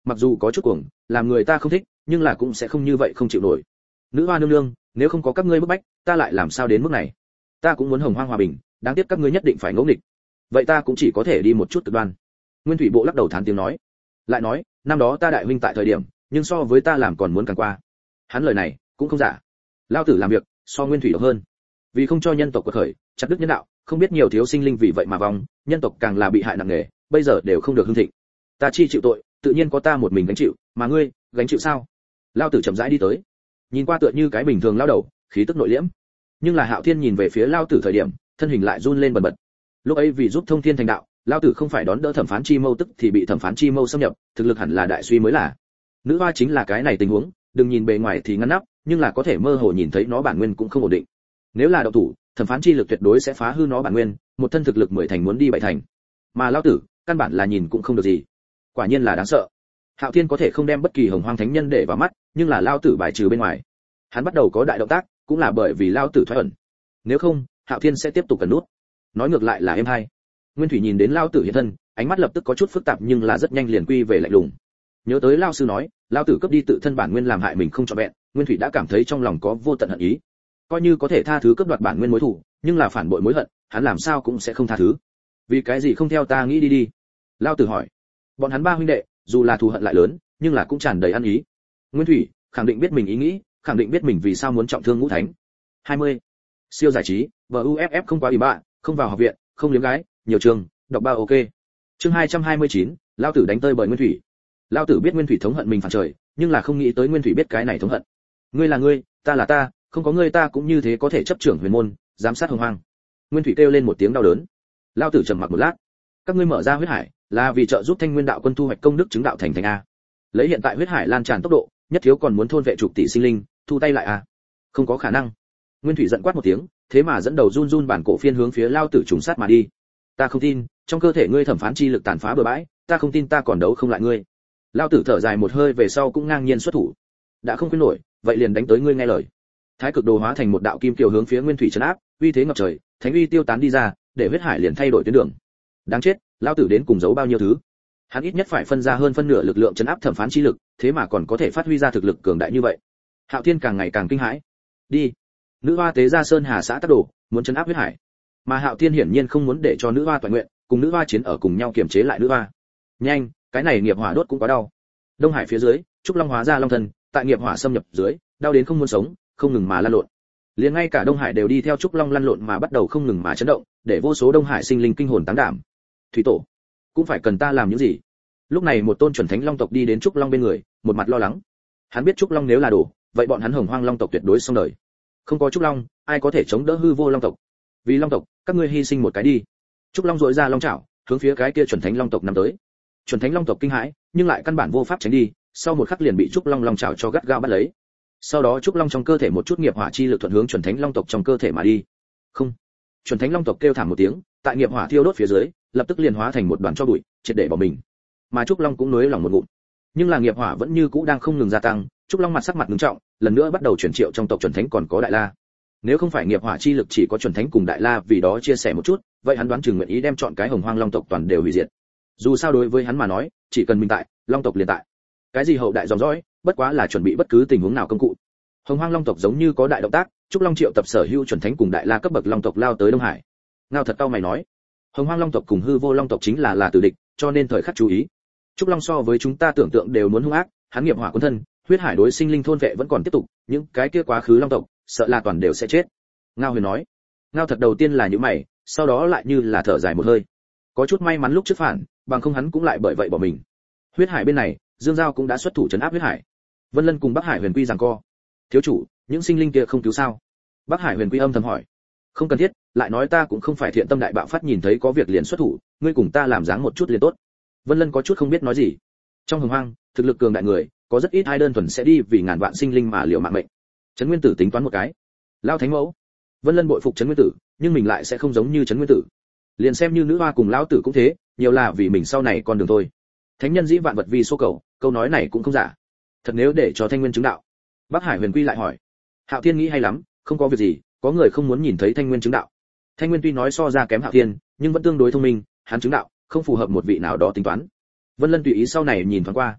mặc dù có chút cuồng, làm người ta không thích, nhưng là cũng sẽ không như vậy không chịu nổi. Nữ hoa nương nương, nếu không có các ngươi bức bách, ta lại làm sao đến mức này? Ta cũng muốn hồng hoang hòa bình, đáng tiếc các ngươi nhất định phải ngỗ nghịch. Vậy ta cũng chỉ có thể đi một chút cực đoan. Nguyên Thủy Bộ lắc đầu thán tiếng nói, lại nói, năm đó ta đại huynh tại thời điểm, nhưng so với ta làm còn muốn càng qua. Hắn lời này cũng không giả. Lao tử làm việc so Nguyên Thủy độc hơn. Vì không cho nhân tộc quật khởi, chặt đứt nhân đạo, không biết nhiều thiếu sinh linh vì vậy mà vong, nhân tộc càng là bị hại nặng nề, bây giờ đều không được hưng thịnh. Ta chi chịu tội, tự nhiên có ta một mình gánh chịu, mà ngươi, gánh chịu sao? Lao tử chậm rãi đi tới, nhìn qua tựa như cái bình thường lao đầu, khí tức nội liễm. Nhưng là Hạo Thiên nhìn về phía Lao tử thời điểm, thân hình lại run lên bần bật. Lúc ấy vì giúp thông thiên thành đạo, Lao tử không phải đón đỡ thẩm phán chi mâu tức thì bị thẩm phán chi mâu xâm nhập, thực lực hẳn là đại suy mới là. Nữ hoa chính là cái này tình huống, đừng nhìn bề ngoài thì ngăn nắp, nhưng là có thể mơ hồ nhìn thấy nó bản nguyên cũng không ổn định. Nếu là đạo thủ, thẩm phán chi lực tuyệt đối sẽ phá hư nó bản nguyên, một thân thực lực 10 thành muốn đi 7 thành. Mà Lao tử, căn bản là nhìn cũng không được gì. Quả nhiên là đáng sợ. Hạo Thiên có thể không đem bất kỳ hồng hoang thánh nhân để vào mắt, nhưng là Lao tử bài trừ bên ngoài. Hắn bắt đầu có đại động tác, cũng là bởi vì Lao tử thoái ẩn. Nếu không, Hạo Thiên sẽ tiếp tục cẩn nút. Nói ngược lại là êm hay. Nguyên Thủy nhìn đến Lao tử hiện thân, ánh mắt lập tức có chút phức tạp nhưng là rất nhanh liền quy về lạnh lùng. Nhớ tới Lao sư nói, Lao tử cướp đi tự thân bản nguyên làm hại mình không trọn vẹn, Nguyên Thủy đã cảm thấy trong lòng có vô tận hận ý. Coi như có thể tha thứ cướp đoạt bản nguyên mối thù, nhưng là phản bội mối hận, hắn làm sao cũng sẽ không tha thứ. Vì cái gì không theo ta nghĩ đi đi? Lao tử hỏi. Bọn hắn ba huynh đệ, dù là thù hận lại lớn, nhưng là cũng tràn đầy ăn ý. Nguyên Thủy khẳng định biết mình ý nghĩ, khẳng định biết mình vì sao muốn trọng thương ngũ thánh. 20. Siêu giải trí, BUFF không quá ủy bạ, không vào học viện, không liếm gái, nhiều trường, đọc ba ok. Chương 229, Lao tử đánh tơi bởi Nguyên Thủy. Lao tử biết Nguyên Thủy thống hận mình phản trời, nhưng là không nghĩ tới Nguyên Thủy biết cái này thống hận. Ngươi là ngươi, ta là ta, không có ngươi ta cũng như thế có thể chấp trưởng huyền môn, giám sát hồng hoang. Nguyên Thủy kêu lên một tiếng đau đớn. Lao tử trầm mặc một lát. Các ngươi mở ra huyết hải, là vì trợ giúp Thanh Nguyên đạo quân thu hoạch công đức chứng đạo thành a. Lấy hiện tại huyết hải lan tràn tốc độ, nhất thiếu còn muốn thôn vệ chục tỷ sinh linh, thu tay lại a. Không có khả năng. Nguyên Thủy giận quát một tiếng, thế mà dẫn đầu run run bản cổ phiên hướng phía Lao tử trùng sát mà đi. Ta không tin, trong cơ thể ngươi thẩm phán chi lực tàn phá bừa bãi, ta không tin ta còn đấu không lại ngươi. Lao tử thở dài một hơi về sau cũng ngang nhiên xuất thủ. Đã không khuyên nổi, vậy liền đánh tới ngươi nghe lời. Thái cực đồ hóa thành một đạo kim kiều hướng phía Nguyên Thủy trấn áp, uy thế ngập trời, thánh uy tiêu tán đi ra, để huyết hải liền thay đổi tuyến đường. Đáng chết, Lao tử đến cùng giấu bao nhiêu thứ. Hắn ít nhất phải phân ra hơn phân nửa lực lượng trấn áp thẩm phán chi lực, thế mà còn có thể phát huy ra thực lực cường đại như vậy. Hạo Thiên càng ngày càng kinh hãi. Đi. Nữ hoa tế ra sơn hà xã tác đồ, muốn trấn áp huyết hải. Mà Hạo Thiên hiển nhiên không muốn để cho nữ hoa toàn nguyện, cùng nữ hoa chiến ở cùng nhau kiềm chế lại nữ hoa. Nhanh, cái này nghiệp hỏa đốt cũng quá đau. Đông Hải phía dưới, trúc long hóa ra long thần, tại nghiệp hỏa xâm nhập dưới, đau đến không muốn sống, không ngừng mà lăn lộn. Liền ngay cả Đông Hải đều đi theo trúc long lăn lộn mà bắt đầu không ngừng mà chấn động, để vô số Đông Hải sinh linh kinh hồn táng đảm. Thủy tổ, cũng phải cần ta làm những gì? Lúc này một tôn chuẩn thánh long tộc đi đến trúc long bên người, một mặt lo lắng. Hắn biết trúc long nếu là đổ, vậy bọn hắn hồng hoang long tộc tuyệt đối xong đời. Không có trúc long, ai có thể chống đỡ hư vô long tộc? Vì long tộc, các ngươi hy sinh một cái đi. Trúc long dội ra long chảo, hướng phía cái kia chuẩn thánh long tộc nắm tới. Chuẩn thánh long tộc kinh hãi, nhưng lại căn bản vô pháp tránh đi, sau một khắc liền bị trúc long long chảo cho gắt gao bắt lấy. Sau đó trúc long trong cơ thể một chút nghiệp hỏa chi lực thuận hướng chuẩn thánh long tộc trong cơ thể mà đi. Không. Chuẩn thánh long tộc kêu thảm một tiếng, tại nghiệp hỏa thiêu đốt phía dưới, lập tức liền hóa thành một đoàn tro bụi, triệt để bỏ mình. Mà trúc long cũng nuối lòng một ngụm. Nhưng là nghiệp hỏa vẫn như cũ đang không ngừng gia tăng, trúc long mặt sắc mặt nghiêm trọng, lần nữa bắt đầu chuyển triệu trong tộc chuẩn thánh còn có đại la. Nếu không phải nghiệp hỏa chi lực chỉ có chuẩn thánh cùng đại la vì đó chia sẻ một chút, vậy hắn đoán chừng nguyện ý đem chọn cái hồng hoang long tộc toàn đều hủy diệt. Dù sao đối với hắn mà nói, chỉ cần mình tại, long tộc liền tại. Cái gì hậu đại dòng dõi, bất quá là chuẩn bị bất cứ tình huống nào công cụ. Hồng hoang long tộc giống như có đại động tác, trúc long triệu tập sở hữu chuẩn thánh cùng đại la cấp bậc long tộc lao tới Đông Hải. Ngao thật tao mày nói, hồng hoang long tộc cùng hư vô long tộc chính là tử địch, cho nên thời khắc chú ý. Trúc long so với chúng ta tưởng tượng đều muốn hung ác, hắn nghiệp hỏa cuốn thân, huyết hải đối sinh linh thôn vệ vẫn còn tiếp tục, những cái kia quá khứ long tộc, sợ là toàn đều sẽ chết. Ngao huyền nói. Ngao thật đầu tiên là những mày, sau đó lại như là thở dài một hơi. Có chút may mắn lúc trước phản, bằng không hắn cũng lại bởi vậy bỏ mình. Huyết hải bên này, Dương Giao cũng đã xuất thủ trấn áp huyết hải. Vân Lân cùng Bắc Hải Huyền Quy giằng co. Thiếu chủ, những sinh linh kia không cứu sao? Bắc Hải Huyền Quy âm thầm hỏi. Không cần thiết, lại nói ta cũng không phải thiện tâm đại bạo phát nhìn thấy có việc liền xuất thủ, ngươi cùng ta làm dáng một chút liền tốt. Vân Lân có chút không biết nói gì. Trong hồng hoang, thực lực cường đại người, có rất ít ai đơn thuần sẽ đi vì ngàn vạn sinh linh mà liều mạng mệnh. Trấn Nguyên Tử tính toán một cái. Lao Thánh Mẫu. Vân Lân bội phục Trấn Nguyên Tử, nhưng mình lại sẽ không giống như Trấn Nguyên Tử. Liền xem như nữ hoa cùng lão tử cũng thế, nhiều là vì mình sau này con đường thôi. Thánh nhân dĩ vạn vật vì số cầu, câu nói này cũng không giả. Thật nếu để cho Thanh Nguyên chứng đạo. Bắc Hải Huyền Quy lại hỏi. Hạo Thiên nghĩ hay lắm, không có việc gì, có người không muốn nhìn thấy Thanh Nguyên chứng đạo. Thanh Nguyên tuy nói so ra kém Hạo Thiên, nhưng vẫn tương đối thông minh, hắn chứng đạo, không phù hợp một vị nào đó tính toán. Vân Lân tùy ý sau này nhìn thoáng qua.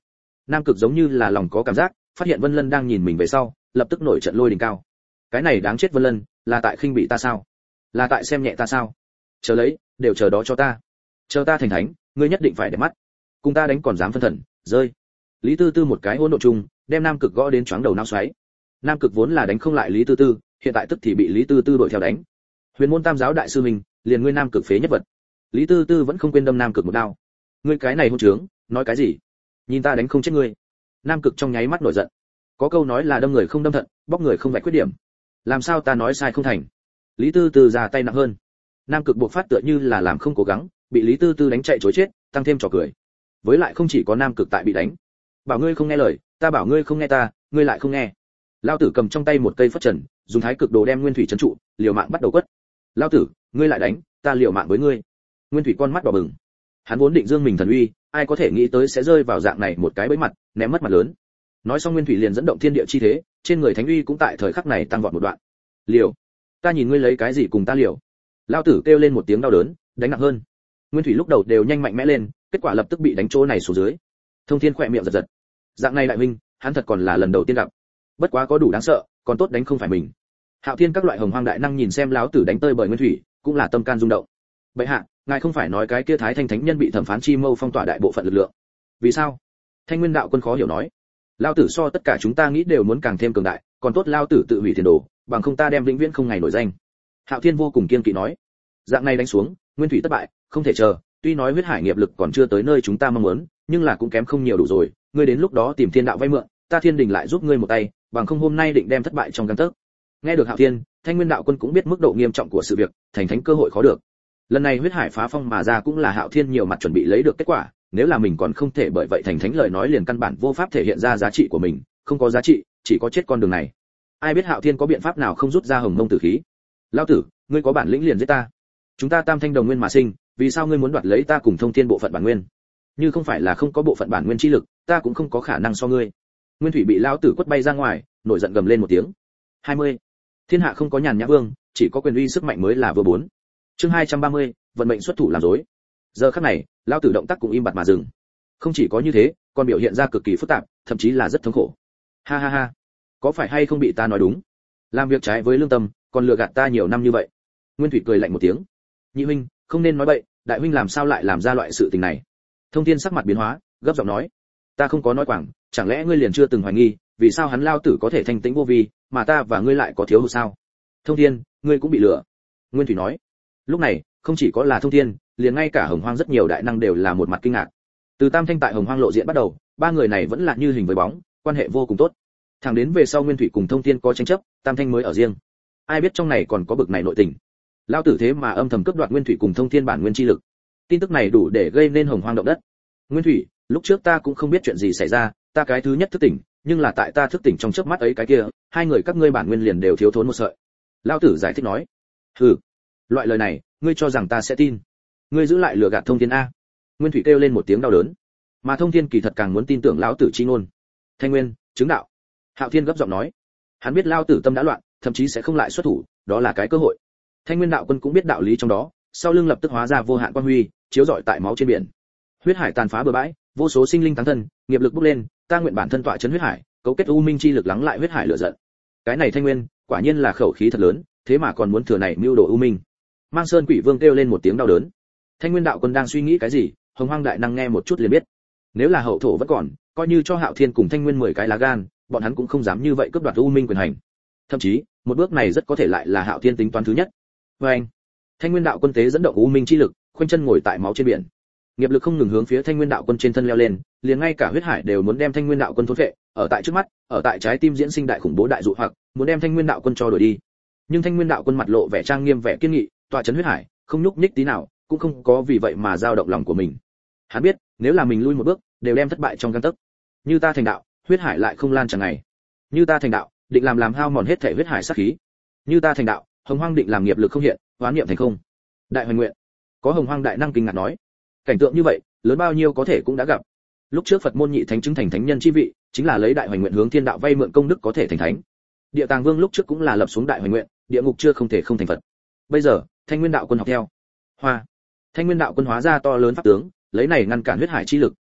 Nam Cực giống như là lòng có cảm giác, phát hiện Vân Lân đang nhìn mình về sau, lập tức nổi trận lôi đình cao. Cái này đáng chết Vân Lân, là tại khinh bị ta sao? Là tại xem nhẹ ta sao? Chờ lấy, đều chờ đó cho ta. Chờ ta thành thánh, ngươi nhất định phải để mắt. Cùng ta đánh còn dám phân thần, rơi. Lý Tư Tư một cái hỗn độn chung, đem Nam Cực gõ đến choáng đầu não xoáy. Nam Cực vốn là đánh không lại Lý Tư Tư, hiện tại tức thì bị Lý Tư Tư đuổi theo đánh. Huyền môn Tam giáo đại sư mình, liền ngươi Nam Cực phế nhất vật. Lý Tư Tư vẫn không quên đâm Nam Cực một đao. Ngươi cái này hôn trướng, nói cái gì? Nhìn ta đánh không chết ngươi. Nam Cực trong nháy mắt nổi giận. Có câu nói là đâm người không đâm thận, bóc người không vạch khuyết điểm. Làm sao ta nói sai không thành? Lý Tư Tư ra tay nặng hơn. Nam Cực buộc phát tựa như là làm không cố gắng, bị Lý Tư Tư đánh chạy trối chết, tăng thêm trò cười. Với lại không chỉ có Nam Cực tại bị đánh. Bảo ngươi không nghe lời, ta bảo ngươi không nghe ta, ngươi lại không nghe. Lão tử cầm trong tay một cây phất trần, dùng thái cực đồ đem Nguyên Thủy trấn trụ, liều mạng bắt đầu quất. Lão tử, ngươi lại đánh, ta liều mạng với ngươi. Nguyên Thủy con mắt đỏ bừng. Hắn vốn định dương mình thần uy, ai có thể nghĩ tới sẽ rơi vào dạng này một cái bẫy mặt, ném mất mặt lớn. Nói xong Nguyên Thủy liền dẫn động thiên địa chi thế, trên người thánh uy cũng tại thời khắc này tăng vọt một đoạn. Liều, ta nhìn ngươi lấy cái gì cùng ta liều? Lão tử kêu lên một tiếng đau đớn, đánh nặng hơn. Nguyên Thủy lúc đầu đều nhanh mạnh mẽ lên, kết quả lập tức bị đánh chỗ này xuống dưới. Thông Thiên khỏe miệng giật giật. Dạng này đại huynh, hắn thật còn là lần đầu tiên gặp. Bất quá có đủ đáng sợ, còn tốt đánh không phải mình. Hạo Thiên các loại hồng hoang đại năng nhìn xem lão tử đánh tơi bởi Nguyên Thủy, cũng là tâm can rung động. Bệ hạ, ngài không phải nói cái kia Thái Thanh thánh nhân bị thẩm phán chi mâu phong tỏa đại bộ phận lực lượng? Vì sao? Thanh Nguyên đạo quân khó hiểu nói. Lão tử so tất cả chúng ta nghĩ đều muốn càng thêm cường đại, còn tốt lão tử tự hủy tiền đồ, bằng không ta đem vĩnh viễn không ngày nổi danh. Hạo Thiên vô cùng kiên kỵ nói. Dạng này đánh xuống, Nguyên Thủy thất bại, không thể chờ, tuy nói huyết hải nghiệp lực còn chưa tới nơi chúng ta mong muốn, nhưng là cũng kém không nhiều đủ rồi, ngươi đến lúc đó tìm thiên đạo vay mượn, ta Thiên Đình lại giúp ngươi một tay, bằng không hôm nay định đem thất bại trong gang tấc. Nghe được Hạo Thiên, Thanh Nguyên đạo quân cũng biết mức độ nghiêm trọng của sự việc, thành thánh cơ hội khó được. Lần này huyết hải phá phong mà ra cũng là Hạo Thiên nhiều mặt chuẩn bị lấy được kết quả, nếu là mình còn không thể bởi vậy thành thánh lời nói liền căn bản vô pháp thể hiện ra giá trị của mình, không có giá trị, chỉ có chết con đường này. Ai biết Hạo Thiên có biện pháp nào không rút ra hồng mông tử khí? Lão tử, ngươi có bản lĩnh liền giết ta. Chúng ta tam thanh đồng nguyên mà sinh, vì sao ngươi muốn đoạt lấy ta cùng Thông Thiên bộ phận bản nguyên? Như không phải là không có bộ phận bản nguyên chi lực, ta cũng không có khả năng so ngươi. Nguyên Thủy bị lão tử quất bay ra ngoài, nổi giận gầm lên một tiếng. 20. Thiên hạ không có nhàn nhã vương, chỉ có quyền uy sức mạnh mới là vừa bốn. Chương 230, vận mệnh xuất thủ làm dối. Giờ khắc này, lão tử động tác cũng im bặt mà dừng. Không chỉ có như thế, còn biểu hiện ra cực kỳ phức tạp, thậm chí là rất thống khổ. Ha ha ha, có phải hay không bị ta nói đúng? Làm việc trái với lương tâm, còn lừa gạt ta nhiều năm như vậy. Nguyên Thủy cười lạnh một tiếng. Nhị huynh, không nên nói bậy, đại huynh làm sao lại làm ra loại sự tình này? Thông Thiên sắc mặt biến hóa, gấp giọng nói. Ta không có nói quảng, chẳng lẽ ngươi liền chưa từng hoài nghi, vì sao hắn lao tử có thể thanh tĩnh vô vi, mà ta và ngươi lại có thiếu hụt sao? Thông Thiên, ngươi cũng bị lừa. Nguyên Thủy nói. Lúc này, không chỉ có là Thông Thiên, liền ngay cả Hồng Hoang rất nhiều đại năng đều là một mặt kinh ngạc. Từ Tam Thanh tại Hồng Hoang lộ diện bắt đầu, ba người này vẫn là như hình với bóng, quan hệ vô cùng tốt. Thẳng đến về sau Nguyên Thủy cùng Thông Thiên có tranh chấp, Tam Thanh mới ở riêng. Ai biết trong này còn có bực này nội tình. Lao tử thế mà âm thầm cướp đoạt Nguyên Thủy cùng Thông Thiên bản nguyên chi lực. Tin tức này đủ để gây nên Hồng Hoang động đất. Nguyên Thủy, lúc trước ta cũng không biết chuyện gì xảy ra, ta cái thứ nhất thức tỉnh, nhưng là tại ta thức tỉnh trong chớp mắt ấy cái kia, hai người các ngươi bản nguyên liền đều thiếu thốn một sợi. Lão tử giải thích nói. Hừ, loại lời này, ngươi cho rằng ta sẽ tin? Ngươi giữ lại lừa gạt Thông Thiên a? Nguyên Thủy kêu lên một tiếng đau đớn. Mà Thông Thiên kỳ thật càng muốn tin tưởng lão tử chi ngôn. Thanh Nguyên, chứng đạo. Hạo Thiên gấp giọng nói. Hắn biết lão tử tâm đã loạn, thậm chí sẽ không lại xuất thủ, đó là cái cơ hội. Thanh Nguyên đạo quân cũng biết đạo lý trong đó, sau lưng lập tức hóa ra vô hạn quang huy, chiếu rọi tại máu trên biển. Huyết hải tàn phá bờ bãi, vô số sinh linh tán thân, nghiệp lực bốc lên, ta nguyện bản thân tọa trấn huyết hải, cấu kết u minh chi lực lắng lại huyết hải lửa giận. Cái này Thanh Nguyên, quả nhiên là khẩu khí thật lớn, thế mà còn muốn thừa này mưu đồ u minh. Mang Sơn Quỷ Vương kêu lên một tiếng đau đớn. Thanh Nguyên đạo quân đang suy nghĩ cái gì, Hồng Hoang đại năng nghe một chút liền biết. Nếu là hậu thổ vẫn còn, coi như cho Hạo Thiên cùng Thanh Nguyên 10 cái lá gan, bọn hắn cũng không dám như vậy cướp đoạt u minh quyền hành. Thậm chí, một bước này rất có thể lại là Hạo Thiên tính toán thứ nhất. Và anh, Thanh Nguyên đạo quân tế dẫn động u minh chi lực, khoanh chân ngồi tại máu trên biển. Nghiệp lực không ngừng hướng phía Thanh Nguyên đạo quân trên thân leo lên, liền ngay cả huyết hải đều muốn đem Thanh Nguyên đạo quân thôn phệ, ở tại trước mắt, ở tại trái tim diễn sinh đại khủng bố đại dụ hoặc, muốn đem Thanh Nguyên đạo quân cho đuổi đi. Nhưng Thanh Nguyên đạo quân mặt lộ vẻ trang nghiêm vẻ kiên nghị, tọa trấn huyết hải, không nhúc nhích tí nào, cũng không có vì vậy mà dao động lòng của mình. Hắn biết, nếu là mình lui một bước, đều đem thất bại trong gang tấc. Như ta thành đạo, huyết hải lại không lan tràn ngày. Như ta thành đạo, định làm hao mòn hết thể huyết hải sát khí. Như ta thành đạo, Hồng Hoang định làm nghiệp lực không hiện, hoán niệm thành không. Đại hoành nguyện. Có Hồng Hoang đại năng kinh ngạc nói, cảnh tượng như vậy, lớn bao nhiêu có thể cũng đã gặp. Lúc trước Phật môn nhị thánh chứng thành thánh nhân chi vị, chính là lấy đại hoành nguyện hướng thiên đạo vay mượn công đức có thể thành thánh. Địa Tàng Vương lúc trước cũng là lập xuống đại hoành nguyện, địa ngục chưa không thể không thành Phật. Bây giờ, Thanh Nguyên đạo quân học theo. Hoa. Thanh Nguyên đạo quân hóa ra to lớn pháp tướng, lấy này ngăn cản huyết hải chi lực,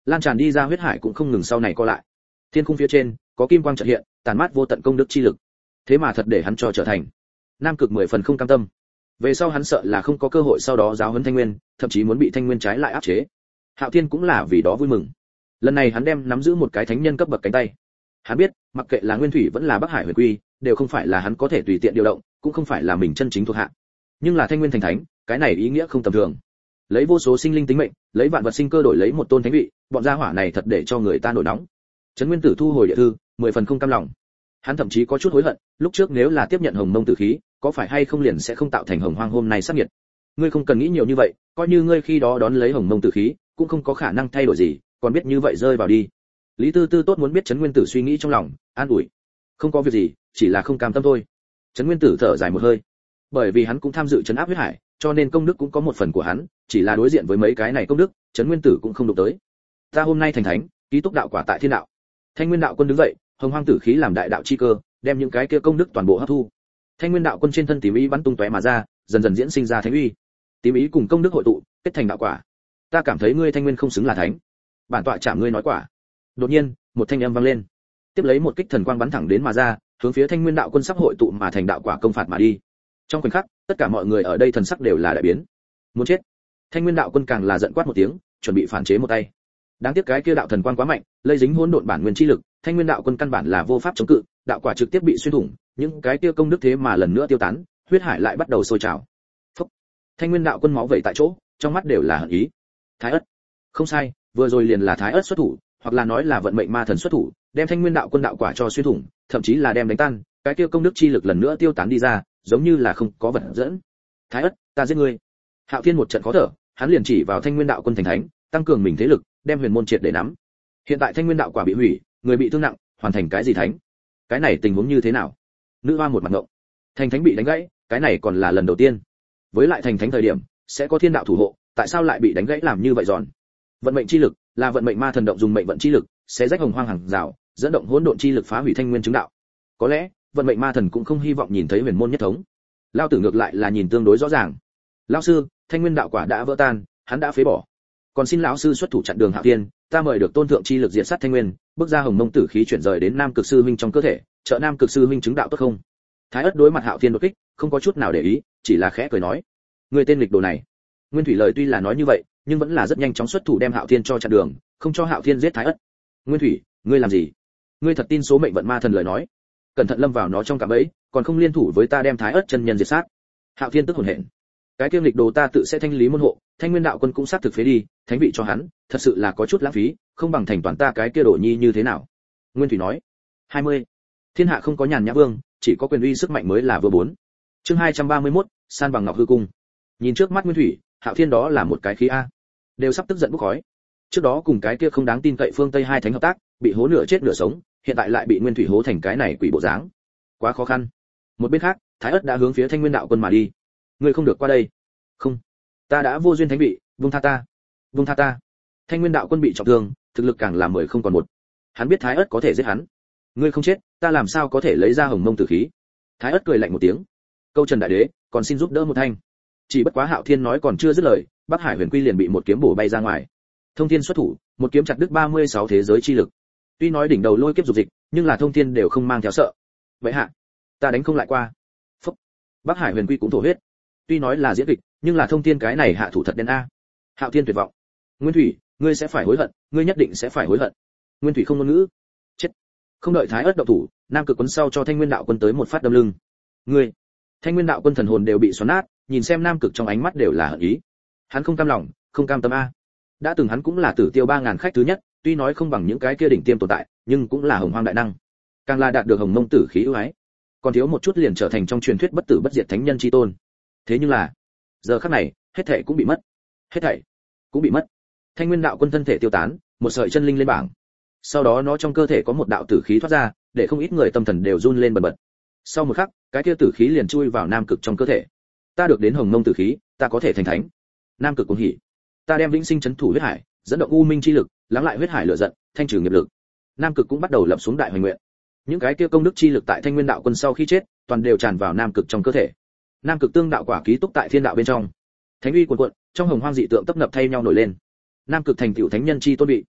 lan tràn đi ra huyết hải cũng không ngừng sau này co lại. Thiên khung phía trên có kim quang chợt hiện, tàn mát vô tận công đức chi lực. Thế mà thật để hắn cho trở thành Nam Cực 10 phần không cam tâm. Về sau hắn sợ là không có cơ hội sau đó giáo huấn Thanh Nguyên, thậm chí muốn bị Thanh Nguyên trái lại áp chế. Hạo Thiên cũng là vì đó vui mừng. Lần này hắn đem nắm giữ một cái thánh nhân cấp bậc cánh tay. Hắn biết, mặc kệ là Nguyên Thủy vẫn là Bắc Hải Huyền Quy, đều không phải là hắn có thể tùy tiện điều động, cũng không phải là mình chân chính thuộc hạ. Nhưng là Thanh Nguyên thành thánh, cái này ý nghĩa không tầm thường. Lấy vô số sinh linh tính mệnh, lấy vạn vật sinh cơ đổi lấy một tôn thánh vị, bọn gia hỏa này thật để cho người ta nổi nóng. Trấn Nguyên Tử thu hồi địa thư, 10 phần không cam lòng. Hắn thậm chí có chút hối hận, lúc trước nếu là tiếp nhận Hồng Mông tử khí, có phải hay không liền sẽ không tạo thành Hồng Hoang hôm nay sát nhiệt. Ngươi không cần nghĩ nhiều như vậy, coi như ngươi khi đó đón lấy Hồng Mông tử khí, cũng không có khả năng thay đổi gì, còn biết như vậy rơi vào đi. Lý Tư Tư tốt muốn biết Trấn Nguyên Tử suy nghĩ trong lòng, an ủi. Không có việc gì, chỉ là không cam tâm thôi. Trấn Nguyên Tử thở dài một hơi. Bởi vì hắn cũng tham dự trấn áp huyết hải, cho nên công đức cũng có một phần của hắn, chỉ là đối diện với mấy cái này công đức, Trấn Nguyên Tử cũng không đụng tới. Ta hôm nay thành thánh, ký túc đạo quả tại thiên đạo. Thanh Nguyên đạo quân đứng dậy, Hồng Hoang tử khí làm đại đạo chi cơ, đem những cái kia công đức toàn bộ hấp thu. Thanh Nguyên đạo quân trên thân tím ý bắn tung tóe mà ra, dần dần diễn sinh ra thánh uy. Tím ý cùng công đức hội tụ, kết thành đạo quả. Ta cảm thấy ngươi Thanh Nguyên không xứng là thánh. Bản tọa chạm ngươi nói quả. Đột nhiên, một thanh âm vang lên. Tiếp lấy một kích thần quang bắn thẳng đến mà ra, hướng phía Thanh Nguyên đạo quân sắp hội tụ mà thành đạo quả công phạt mà đi. Trong khoảnh khắc, tất cả mọi người ở đây thần sắc đều là đại biến. Muốn chết. Thanh Nguyên đạo quân càng là giận quát một tiếng, chuẩn bị phản chế một tay. Đáng tiếc cái kia đạo thần quang quá mạnh, lây dính hỗn độn bản nguyên chi lực, Thanh Nguyên đạo quân căn bản là vô pháp chống cự, đạo quả trực tiếp bị xuyên thủng, những cái kia công đức thế mà lần nữa tiêu tán, huyết hải lại bắt đầu sôi trào. Phốc. Thanh Nguyên đạo quân máu vẩy tại chỗ, trong mắt đều là hận ý. Thái Ất. Không sai, vừa rồi liền là Thái Ất xuất thủ, hoặc là nói là vận mệnh ma thần xuất thủ, đem Thanh Nguyên đạo quân đạo quả cho xuyên thủng, thậm chí là đem đánh tan, cái kia công đức chi lực lần nữa tiêu tán đi ra, giống như là không có vật dẫn. Thái Ất, ta giết ngươi. Hạo Thiên một trận khó thở, hắn liền chỉ vào Thanh Nguyên đạo quân thành thánh, tăng cường mình thế lực, đem huyền môn triệt để nắm. Hiện tại Thanh Nguyên đạo quả bị hủy, người bị thương nặng, hoàn thành cái gì thánh? Cái này tình huống như thế nào? Nữ hoa một mặt ngộng. Thành thánh bị đánh gãy, cái này còn là lần đầu tiên. Với lại thành thánh thời điểm sẽ có thiên đạo thủ hộ, tại sao lại bị đánh gãy làm như vậy giòn? Vận mệnh chi lực là vận mệnh ma thần động dùng mệnh vận chi lực, sẽ rách hồng hoang hàng rào, dẫn động hỗn độn chi lực phá hủy Thanh Nguyên chứng đạo. Có lẽ vận mệnh ma thần cũng không hy vọng nhìn thấy huyền môn nhất thống. Lao tử ngược lại là nhìn tương đối rõ ràng. Lão sư, Thanh Nguyên đạo quả đã vỡ tan, hắn đã phế bỏ. Còn xin lão sư xuất thủ chặn đường Hạo Thiên, ta mời được tôn thượng chi lực diệt sát Thanh Nguyên, bước ra Hồng Mông tử khí chuyển rời đến Nam Cực sư huynh trong cơ thể, trợ Nam Cực sư huynh chứng đạo tốt không? Thái Ất đối mặt Hạo Thiên đột kích, không có chút nào để ý, chỉ là khẽ cười nói: "Người tên lịch đồ này." Nguyên Thủy lời tuy là nói như vậy, nhưng vẫn là rất nhanh chóng xuất thủ đem Hạo Thiên cho chặn đường, không cho Hạo Thiên giết Thái Ất. "Nguyên Thủy, ngươi làm gì? Ngươi thật tin số mệnh vận ma thần lời nói? Cẩn thận lâm vào nó trong cạm bẫy, còn không liên thủ với ta đem Thái Ất chân nhân diệt sát." Hạo Thiên tức hổn hển. Cái kiêm lịch đồ ta tự sẽ thanh lý môn hộ, Thanh Nguyên đạo quân cũng sát thực phế đi, thánh vị cho hắn, thật sự là có chút lãng phí, không bằng thành toàn ta cái kia đồ nhi như thế nào? Nguyên Thủy nói. 20. Thiên hạ không có nhàn nhã vương, chỉ có quyền uy sức mạnh mới là vừa bốn. Chương 231, san bằng ngọc hư cung. Nhìn trước mắt Nguyên Thủy, Hạo Thiên đó là một cái khí a, đều sắp tức giận bốc khói. Trước đó cùng cái kia không đáng tin cậy phương Tây hai thánh hợp tác, bị hố nửa chết nửa sống, hiện tại lại bị Nguyên Thủy hố thành cái này quỷ bộ dáng, quá khó khăn. Một bên khác, Thái Ất đã hướng phía Thanh Nguyên đạo quân mà đi. Ngươi không được qua đây. Không, ta đã vô duyên thánh vị, buông tha ta, buông tha ta. Thanh Nguyên đạo quân bị trọng thương, thực lực càng là 10 không còn một. Hắn biết Thái Ất có thể giết hắn. Ngươi không chết, ta làm sao có thể lấy ra Hồng Mông tử khí? Thái Ất cười lạnh một tiếng. Câu Trần đại đế, còn xin giúp đỡ một thanh. Chỉ bất quá Hạo Thiên nói còn chưa dứt lời, Bắc Hải Huyền Quy liền bị một kiếm bổ bay ra ngoài. Thông Thiên xuất thủ, một kiếm chặt đứt 36 thế giới chi lực. Tuy nói đỉnh đầu lôi kiếp dục dịch, nhưng là Thông Thiên đều không mang theo sợ. Vậy hạ, ta đánh không lại qua. Phúc. Bắc Hải Huyền Quy cũng thổ huyết. Tuy nói là diễn kịch, nhưng là Thông Thiên cái này hạ thủ thật đen a. Hạo Thiên tuyệt vọng. Nguyên Thủy, ngươi sẽ phải hối hận, ngươi nhất định sẽ phải hối hận. Nguyên Thủy không ngôn ngữ. Chết. Không đợi Thái Ất động thủ, Nam Cực Quấn sau cho Thanh Nguyên đạo quân tới một phát đâm lưng. Ngươi. Thanh Nguyên đạo quân thần hồn đều bị xoắn nát, nhìn xem Nam Cực trong ánh mắt đều là hận ý. Hắn không cam lòng, không cam tâm a. Đã từng hắn cũng là Tử Tiêu 3000 khách thứ nhất, tuy nói không bằng những cái kia đỉnh tiêm tồn tại, nhưng cũng là hồng hoang đại năng. Càng là đạt được Hồng Mông tử khí ưu ái, còn thiếu một chút liền trở thành trong truyền thuyết bất tử bất diệt thánh nhân chi tôn. Thế nhưng là, giờ khắc này, hết thảy cũng bị mất. Hết thảy cũng bị mất. Thanh Nguyên đạo quân thân thể tiêu tán, một sợi chân linh lên bảng. Sau đó nó trong cơ thể có một đạo tử khí thoát ra, để không ít người tâm thần đều run lên bần bật. Sau một khắc, cái kia tử khí liền chui vào Nam Cực trong cơ thể. Ta được đến Hồng Mông tử khí, ta có thể thành thánh. Nam Cực cuồng hỉ. Ta đem vĩnh sinh chấn thủ huyết hải, dẫn động u minh chi lực, lắng lại huyết hải lửa giận, thanh trừ nghiệp lực. Nam Cực cũng bắt đầu lập xuống đại hoành nguyện. Những cái kia công đức chi lực tại Thanh Nguyên đạo quân sau khi chết, toàn đều tràn vào Nam Cực trong cơ thể. Nam Cực tương đạo quả ký túc tại thiên đạo bên trong. Thánh uy cuồn cuộn, trong hồng hoang dị tượng tấp nập thay nhau nổi lên. Nam Cực thành tựu thánh nhân chi tôn bị.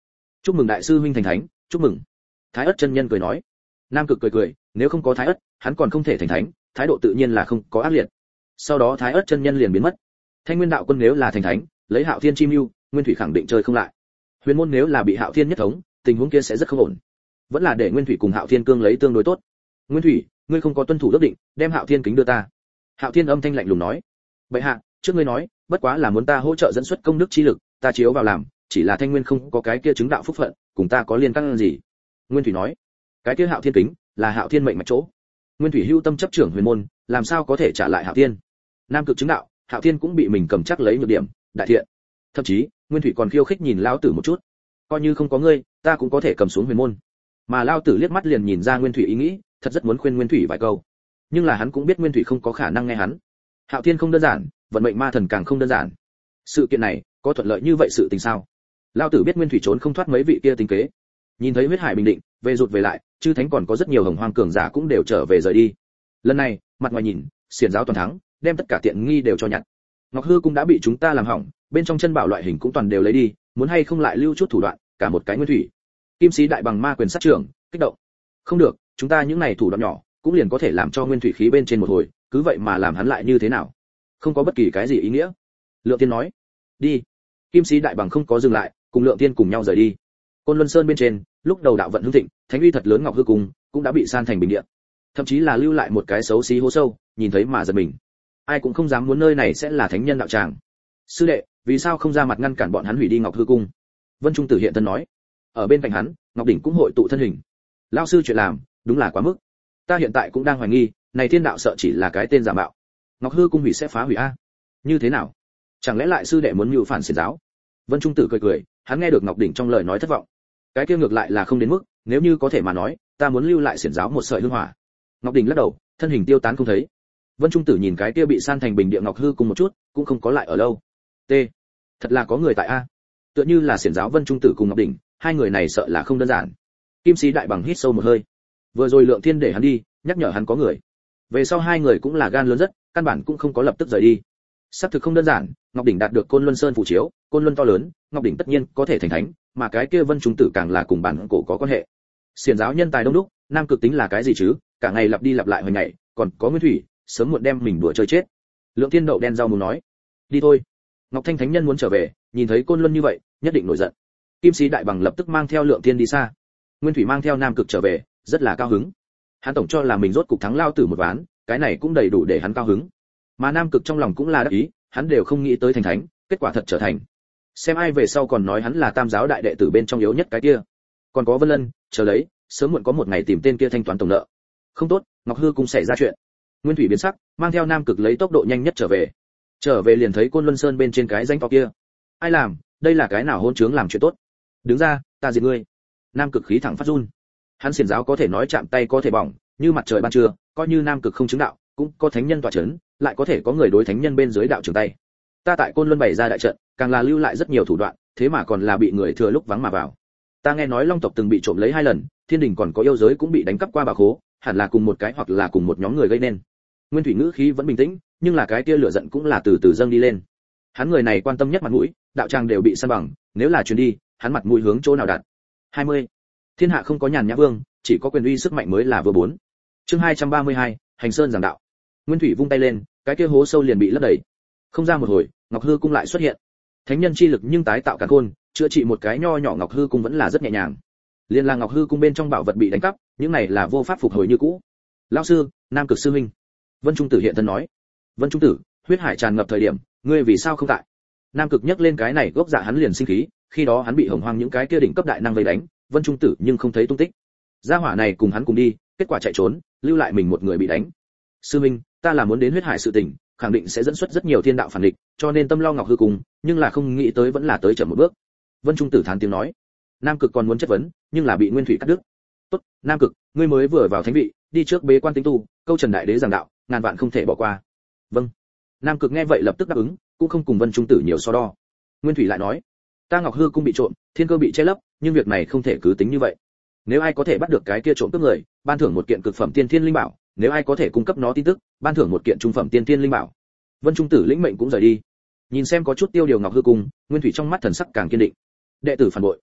chúc mừng đại sư huynh thành thánh, chúc mừng. Thái Ất chân nhân cười nói. Nam Cực cười cười, nếu không có Thái Ất, hắn còn không thể thành thánh, thái độ tự nhiên là không có ác liệt. Sau đó Thái Ất chân nhân liền biến mất. Thanh Nguyên đạo quân nếu là thành thánh, lấy Hạo Thiên chi mưu, Nguyên Thủy khẳng định chơi không lại. Huyền môn nếu là bị Hạo Thiên nhất thống, tình huống kia sẽ rất không ổn. Vẫn là để Nguyên Thủy cùng Hạo Thiên cương lấy tương đối tốt. Nguyên Thủy, ngươi không có tuân thủ ước định, đem Hạo Thiên kính đưa ta. Hạo Thiên âm thanh lạnh lùng nói. Bệ hạ, trước ngươi nói, bất quá là muốn ta hỗ trợ dẫn xuất công đức chi lực, ta chiếu vào làm, chỉ là Thanh Nguyên không có cái kia chứng đạo phúc phận, cùng ta có liên can gì? Nguyên Thủy nói. Cái kia Hạo Thiên kính, là Hạo Thiên mệnh mạch chỗ. Nguyên Thủy hưu tâm chấp trưởng huyền môn, làm sao có thể trả lại Hạo Thiên? Nam Cực chứng đạo, Hạo Thiên cũng bị mình cầm chắc lấy nhược điểm, đại thiện. Thậm chí, Nguyên Thủy còn khiêu khích nhìn lão tử một chút. Coi như không có ngươi, ta cũng có thể cầm xuống huyền môn. Mà lão tử liếc mắt liền nhìn ra Nguyên Thủy ý nghĩ, thật rất muốn khuyên Nguyên Thủy vài câu. Nhưng là hắn cũng biết Nguyên Thủy không có khả năng nghe hắn. Hạo Thiên không đơn giản, vận mệnh ma thần càng không đơn giản. Sự kiện này, có thuận lợi như vậy sự tình sao? Lão tử biết Nguyên Thủy trốn không thoát mấy vị kia tính kế. Nhìn thấy huyết hải bình định, về rụt về lại, chư thánh còn có rất nhiều hồng hoang cường giả cũng đều trở về rời đi. Lần này, mặt ngoài nhìn, xiển giáo toàn thắng, đem tất cả tiện nghi đều cho nhặt. Ngọc Hư cũng đã bị chúng ta làm hỏng, bên trong chân bảo loại hình cũng toàn đều lấy đi, muốn hay không lại lưu chút thủ đoạn, cả một cái Nguyên Thủy. Kim sĩ đại bằng ma quyền sát trưởng, kích động. Không được, chúng ta những này thủ đoạn nhỏ, cũng liền có thể làm cho Nguyên Thủy khí bên trên một hồi, cứ vậy mà làm hắn lại như thế nào? Không có bất kỳ cái gì ý nghĩa. Lượng Tiên nói. Đi. Kim sĩ đại bằng không có dừng lại, cùng Lượng Tiên cùng nhau rời đi. Côn Luân Sơn bên trên, lúc đầu đạo vận hưng thịnh, thánh uy thật lớn Ngọc Hư Cung cũng đã bị san thành bình địa. Thậm chí là lưu lại một cái xấu xí hố sâu, nhìn thấy mà giật mình. Ai cũng không dám muốn nơi này sẽ là thánh nhân đạo tràng. Sư đệ, vì sao không ra mặt ngăn cản bọn hắn hủy đi Ngọc Hư Cung? Vân Trung Tử hiện thân nói. Ở bên cạnh hắn, Ngọc Đỉnh cũng hội tụ thân hình. Lão sư chuyện làm, đúng là quá mức. Ta hiện tại cũng đang hoài nghi, này thiên đạo sợ chỉ là cái tên giả mạo. Ngọc Hư Cung hủy sẽ phá hủy a? Như thế nào? Chẳng lẽ lại sư đệ muốn mưu phản xiển giáo? Vân Trung Tử cười cười, hắn nghe được Ngọc Đỉnh trong lời nói thất vọng. Cái kia ngược lại là không đến mức, nếu như có thể mà nói, ta muốn lưu lại xiển giáo một sợi hương hỏa. Ngọc Đỉnh lắc đầu, thân hình tiêu tán không thấy. Vân Trung Tử nhìn cái kia bị san thành bình địa Ngọc Hư Cung một chút, cũng không có lại ở lâu. T. Thật là có người tại a. Tựa như là xiển giáo Vân Trung Tử cùng Ngọc Đỉnh, hai người này sợ là không đơn giản. Kim sĩ đại bằng hít sâu một hơi. Vừa rồi Lượng Thiên để hắn đi, nhắc nhở hắn có người. Về sau hai người cũng là gan lớn rất, căn bản cũng không có lập tức rời đi. Xác thực không đơn giản, Ngọc Đỉnh đạt được Côn Luân Sơn phù chiếu, Côn Luân to lớn, Ngọc Đỉnh tất nhiên có thể thành thánh, mà cái kia Vân Trung Tử càng là cùng bản cổ có quan hệ. Xiển giáo nhân tài đông đúc, Nam Cực tính là cái gì chứ, cả ngày lặp đi lặp lại hồi ngày, còn có Nguyên Thủy, sớm muộn đem mình đùa chơi chết. Lượng Thiên đậu đen rau muốn nói, đi thôi. Ngọc Thanh thánh nhân muốn trở về, nhìn thấy Côn Luân như vậy, nhất định nổi giận. Kim sĩ đại bằng lập tức mang theo Lượng Thiên đi xa. Nguyên Thủy mang theo Nam Cực trở về, rất là cao hứng. Hắn tổng cho là mình rốt cục thắng lao tử một ván, cái này cũng đầy đủ để hắn cao hứng. Mà Nam Cực trong lòng cũng là đắc ý, hắn đều không nghĩ tới thành thánh, kết quả thật trở thành. Xem ai về sau còn nói hắn là Tam giáo đại đệ tử bên trong yếu nhất cái kia. Còn có Vân Lân, chờ lấy, sớm muộn có một ngày tìm tên kia thanh toán tổng nợ. Không tốt, Ngọc Hư Cung xảy ra chuyện. Nguyên Thủy biến sắc, mang theo Nam Cực lấy tốc độ nhanh nhất trở về. Trở về liền thấy Côn Luân Sơn bên trên cái danh to kia. Ai làm, đây là cái nào hôn trướng làm chuyện tốt. Đứng ra, ta diệt ngươi. Nam Cực khí thẳng phát run. Hắn xiển giáo có thể nói chạm tay có thể bỏng, như mặt trời ban trưa, coi như Nam Cực không chứng đạo, cũng có thánh nhân tọa chấn, lại có thể có người đối thánh nhân bên dưới đạo trường tay. Ta tại Côn Luân bày ra đại trận, càng là lưu lại rất nhiều thủ đoạn, thế mà còn là bị người thừa lúc vắng mà vào. Ta nghe nói Long tộc từng bị trộm lấy 2 lần, Thiên đình còn có yêu giới cũng bị đánh cắp qua bảo khố, hẳn là cùng một cái hoặc là cùng một nhóm người gây nên. Nguyên Thủy ngữ khí vẫn bình tĩnh, nhưng là cái tia lửa giận cũng là từ từ dâng đi lên. Hắn người này quan tâm nhất mặt mũi, đạo tràng đều bị san bằng, nếu là chuyến đi, hắn mặt mũi hướng chỗ nào đặt? 20. Thiên hạ không có nhàn nhã vương, chỉ có quyền uy sức mạnh mới là vừa 4. Chương 232, Hành Sơn giảng đạo. Nguyên Thủy vung tay lên, cái kia hố sâu liền bị lấp đầy. Không ra một hồi, Ngọc Hư Cung lại xuất hiện. Thánh nhân chi lực nhưng tái tạo càn khôn, chữa trị một cái nho nhỏ Ngọc Hư Cung vẫn là rất nhẹ nhàng. Liên là Ngọc Hư Cung bên trong bảo vật bị đánh cắp, những này là vô pháp phục hồi như cũ. Lão sư, Nam Cực sư huynh. Vân Trung Tử hiện thân nói. Vân Trung Tử, huyết hải tràn ngập thời điểm, ngươi vì sao không tại? Nam Cực nhắc lên cái này gốc dạ hắn liền sinh khí, khi đó hắn bị hồng hoang những cái kia đỉnh cấp đại năng vây đánh, Vân Trung Tử nhưng không thấy tung tích. Gia hỏa này cùng hắn cùng đi, kết quả chạy trốn, lưu lại mình một người bị đánh. Sư huynh, ta là muốn đến huyết hải sự tình, khẳng định sẽ dẫn xuất rất nhiều thiên đạo phản địch, cho nên tâm lo Ngọc Hư Cung, nhưng là không nghĩ tới vẫn là tới chậm một bước. Vân Trung Tử thán tiếng nói. Nam Cực còn muốn chất vấn, nhưng là bị Nguyên Thủy cắt đứt. Tốt, Nam Cực, ngươi mới vừa vào thánh vị, đi trước bế quan tinh tu, câu Trần Đại Đế giảng đạo, ngàn vạn không thể bỏ qua. Vâng. Nam Cực nghe vậy lập tức đáp ứng, cũng không cùng Vân Trung Tử nhiều so đo. Nguyên Thủy lại nói, ta Ngọc Hư Cung bị trộm, thiên cơ bị che lấp, nhưng việc này không thể cứ tính như vậy. Nếu ai có thể bắt được cái kia trộm cướp người, ban thưởng một kiện cực phẩm tiên thiên linh bảo, nếu ai có thể cung cấp nó tin tức, ban thưởng một kiện trung phẩm tiên thiên linh bảo. Vân Trung Tử lĩnh mệnh cũng rời đi. Nhìn xem có chút tiêu điều Ngọc Hư Cung, Nguyên Thủy trong mắt thần sắc càng kiên định. Đệ tử phản bội.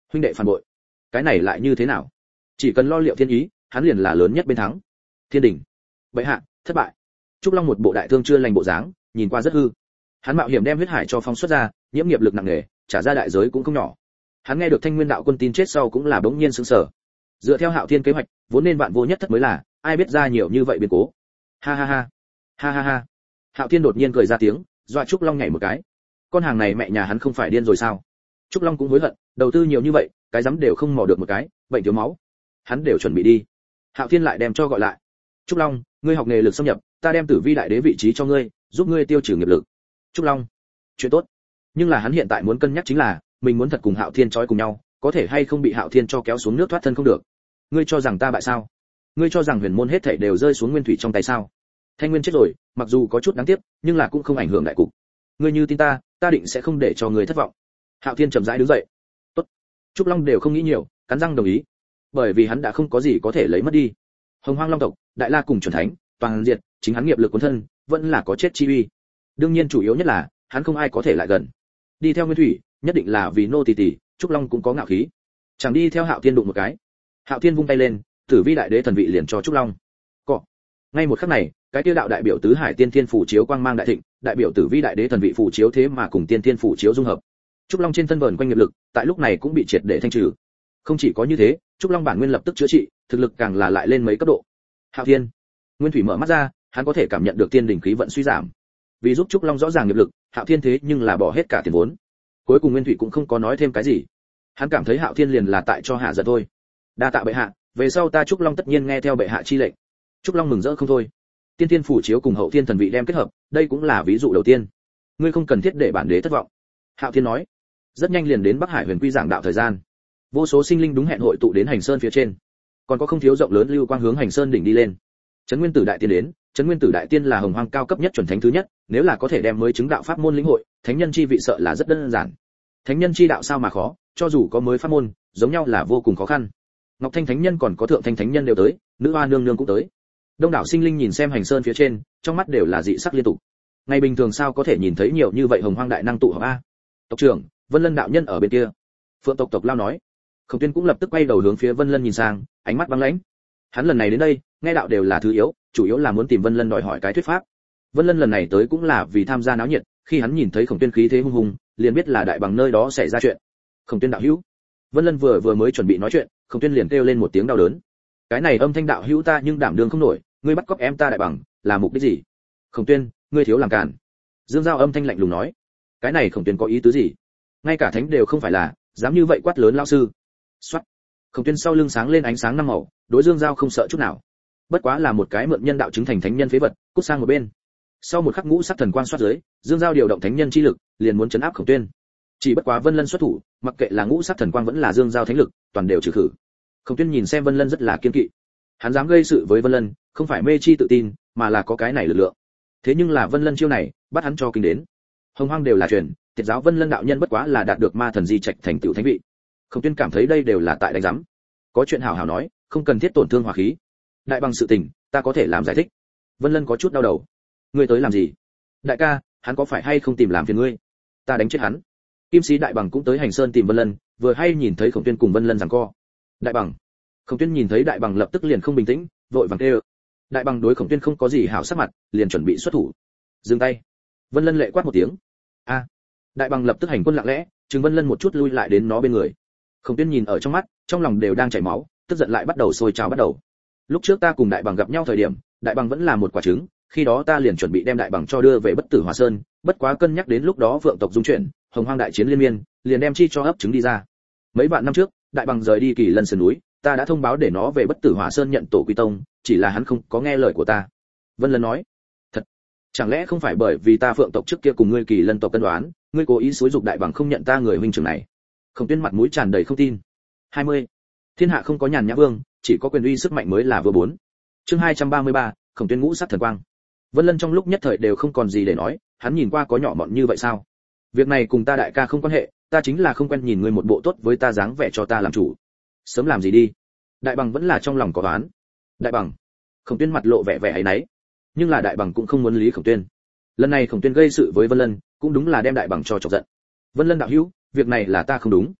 huynh đệ phản bội, cái này lại như thế nào? Chỉ cần lo liệu thiên ý, hắn liền là lớn nhất bên thắng. Thiên đình, bệ hạ, thất bại. Trúc Long một bộ đại thương chưa lành bộ dáng, nhìn qua rất hư. Hắn mạo hiểm đem huyết hải cho phóng xuất ra, nhiễm nghiệp lực nặng nề, trả ra đại giới cũng không nhỏ. Hắn nghe được Thanh Nguyên đạo quân tin chết sau cũng là bỗng nhiên sững sờ. Dựa theo Hạo Thiên kế hoạch, vốn nên vạn vô nhất thất mới là, ai biết ra nhiều như vậy biến cố. Ha ha ha, ha ha ha. Hạo Thiên đột nhiên cười ra tiếng, dọa Trúc Long nhảy một cái. Con hàng này mẹ nhà hắn không phải điên rồi sao? Trúc Long cũng hối hận, đầu tư nhiều như vậy, cái dám đều không mò được một cái, bệnh thiếu máu. Hắn đều chuẩn bị đi. Hạo Thiên lại đem cho gọi lại. Trúc Long, ngươi học nghề lực xâm nhập, ta đem Tử Vi đại đế vị trí cho ngươi, giúp ngươi tiêu trừ nghiệp lực. Trúc Long, chuyện tốt. Nhưng là hắn hiện tại muốn cân nhắc chính là, mình muốn thật cùng Hạo Thiên trói cùng nhau, có thể hay không bị Hạo Thiên cho kéo xuống nước thoát thân không được. Ngươi cho rằng ta bại sao? Ngươi cho rằng huyền môn hết thảy đều rơi xuống nguyên thủy trong tay sao? Thanh Nguyên chết rồi, mặc dù có chút đáng tiếc, nhưng là cũng không ảnh hưởng đại cục. Ngươi như tin ta, ta định sẽ không để cho ngươi thất vọng. Hạo Thiên chậm rãi đứng dậy. Tốt. Trúc Long đều không nghĩ nhiều, cắn răng đồng ý. Bởi vì hắn đã không có gì có thể lấy mất đi. Hồng Hoang Long tộc, Đại La cùng chuẩn thánh, toàn diệt, chính hắn nghiệp lực cuốn thân, vẫn là có chết chi uy. Đương nhiên chủ yếu nhất là, hắn không ai có thể lại gần. Đi theo Nguyên Thủy, nhất định là vì nô tỳ tỷ, Trúc Long cũng có ngạo khí. Chẳng đi theo Hạo Thiên đụng một cái. Hạo Thiên vung tay lên, Tử Vi đại đế thần vị liền cho Trúc Long. Cọ. Ngay một khắc này, cái tiêu đạo đại biểu tứ hải tiên thiên phủ chiếu quang mang đại thịnh, đại biểu Tử Vi đại đế thần vị phủ chiếu thế mà cùng tiên thiên phủ chiếu dung hợp. Trúc Long trên thân vờn quanh nghiệp lực, tại lúc này cũng bị triệt để thanh trừ. Không chỉ có như thế, Trúc Long bản nguyên lập tức chữa trị, thực lực càng là lại lên mấy cấp độ. Hạo Thiên, Nguyên Thủy mở mắt ra, hắn có thể cảm nhận được tiên đỉnh khí vận suy giảm. Vì giúp Trúc Long rõ ràng nghiệp lực, Hạo Thiên thế nhưng là bỏ hết cả tiền vốn. Cuối cùng Nguyên Thủy cũng không có nói thêm cái gì. Hắn cảm thấy Hạo Thiên liền là tại cho hạ giận thôi. Đa tạ bệ hạ, về sau ta Trúc Long tất nhiên nghe theo bệ hạ chi lệnh. Trúc Long mừng rỡ không thôi. Tiên thiên phủ chiếu cùng hậu thiên thần vị đem kết hợp, đây cũng là ví dụ đầu tiên. Ngươi không cần thiết để bản đế thất vọng. Hạo Thiên nói. Rất nhanh liền đến Bắc Hải Huyền Quy giảng đạo thời gian. Vô số sinh linh đúng hẹn hội tụ đến Hành Sơn phía trên. Còn có không thiếu rộng lớn lưu quang hướng Hành Sơn đỉnh đi lên. Trấn Nguyên Tử đại tiên đến, Trấn Nguyên Tử đại tiên là hồng hoang cao cấp nhất chuẩn thánh thứ nhất, nếu là có thể đem mới chứng đạo pháp môn lĩnh hội, thánh nhân chi vị sợ là rất đơn giản. Thánh nhân chi đạo sao mà khó, cho dù có mới pháp môn, giống nhau là vô cùng khó khăn. Ngọc Thanh thánh nhân còn có thượng thanh thánh nhân đều tới, nữ hoa nương nương cũng tới. Đông đảo sinh linh nhìn xem Hành Sơn phía trên, trong mắt đều là dị sắc liên tục. Ngày bình thường sao có thể nhìn thấy nhiều như vậy hồng hoang đại năng tụ họp a? Tộc trưởng, Vân Lân đạo nhân ở bên kia. Phượng tộc tộc lao nói. Khổng Tuyên cũng lập tức quay đầu hướng phía Vân Lân nhìn sang, ánh mắt băng lãnh. Hắn lần này đến đây, nghe đạo đều là thứ yếu, chủ yếu là muốn tìm Vân Lân đòi hỏi cái thuyết pháp. Vân Lân lần này tới cũng là vì tham gia náo nhiệt, khi hắn nhìn thấy Khổng Tuyên khí thế hung hùng, liền biết là đại bằng nơi đó xảy ra chuyện. Khổng Tuyên đạo hữu. Vân Lân vừa mới chuẩn bị nói chuyện, Khổng Tuyên liền kêu lên một tiếng đau đớn. Cái này âm thanh đạo hữu ta nhưng đảm đương không nổi, ngươi bắt cóc em ta đại bằng, là mục đích gì? Khổng Tuyên, ngươi thiếu làm cản. Dương Giao âm thanh lạnh lùng nói. Cái này Khổng Tuyên có ý tứ gì? Ngay cả thánh đều không phải là, dám như vậy quát lớn lão sư. Soát. Khổng Tuyên sau lưng sáng lên ánh sáng năm màu, đối Dương Giao không sợ chút nào. Bất quá là một cái mượn nhân đạo chứng thành thánh nhân phế vật, cút sang một bên. Sau một khắc ngũ sắc thần quang xoát dưới, Dương Giao điều động thánh nhân chi lực, liền muốn chấn áp Khổng Tuyên. Chỉ bất quá Vân Lân xuất thủ, mặc kệ là ngũ sắc thần quang vẫn là Dương Giao thánh lực, toàn đều trừ khử. Khổng Tuyên nhìn xem Vân Lân rất là kiên kỵ. Hắn dám gây sự với Vân Lân, không phải mê chi tự tin, mà là có cái này lực lượng. Thế nhưng là Vân Lân chiêu này, bắt hắn cho kinh đến. Hồng Hoang đều là truyền, Tiệt giáo Vân Lân đạo nhân bất quá là đạt được ma thần di trạch thành tựu thánh vị. Khổng Tuyên cảm thấy đây đều là tại đánh giám. Có chuyện hảo hảo nói, không cần thiết tổn thương hòa khí. Đại bằng sự tình, ta có thể làm giải thích. Vân Lân có chút đau đầu. Ngươi tới làm gì? Đại ca, hắn có phải hay không tìm làm phiền ngươi? Ta đánh chết hắn. Kim Sĩ Đại bằng cũng tới Hành Sơn tìm Vân Lân, vừa hay nhìn thấy Khổng Tuyên cùng Vân Lân giằng co. Đại bằng. Khổng Tuyên nhìn thấy Đại bằng lập tức liền không bình tĩnh, vội vàng kêu. Đại bằng đối Khổng Tuyên không có gì hảo sắc mặt, liền chuẩn bị xuất thủ. Dừng tay. Vân Lân lệ quát một tiếng. A. Đại bằng lập tức hành quân lặng lẽ, Trừng Vân Lân một chút lui lại đến nó bên người. Khổng Tuyên nhìn ở trong mắt, trong lòng đều đang chảy máu, tức giận lại bắt đầu sôi trào bắt đầu. Lúc trước ta cùng Đại bằng gặp nhau thời điểm, Đại bằng vẫn là một quả trứng, khi đó ta liền chuẩn bị đem Đại bằng cho đưa về Bất Tử Hỏa Sơn, bất quá cân nhắc đến lúc đó vượng tộc dung chuyển, Hồng Hoang đại chiến liên miên, liền đem chi cho ấp trứng đi ra. Mấy vạn năm trước, Đại bằng rời đi Kỳ Lân sườn núi, ta đã thông báo để nó về Bất Tử Hỏa Sơn nhận tổ quy tông, chỉ là hắn không có nghe lời của ta. Vân Lân nói. Thật? Chẳng lẽ không phải bởi vì ta Phượng tộc trước kia cùng ngươi Kỳ Lân tộc cân đoán, ngươi cố ý xúi dục Đại bằng không nhận ta người huynh trưởng này? Khổng Tuyên mặt mũi tràn đầy không tin. 20. Thiên hạ không có nhàn nhã vương, chỉ có quyền uy sức mạnh mới là vừa bốn. Chương 233, Khổng Tuyên ngũ sắc thần quang. Vân Lân trong lúc nhất thời đều không còn gì để nói, hắn nhìn qua có nhỏ mọn như vậy sao? Việc này cùng ta đại ca không quan hệ, ta chính là không quen nhìn ngươi một bộ tốt với ta dáng vẻ cho ta làm chủ. Sớm làm gì đi. Đại bằng vẫn là trong lòng có oán. Đại bằng. Khổng Tuyên mặt lộ vẻ vẻ ấy nấy, nhưng là Đại bằng cũng không muốn lý Khổng Tuyên. Lần này Khổng Tuyên gây sự với Vân Lân, cũng đúng là đem Đại bằng cho chọc giận. Vân Lân đạo hữu, việc này là ta không đúng.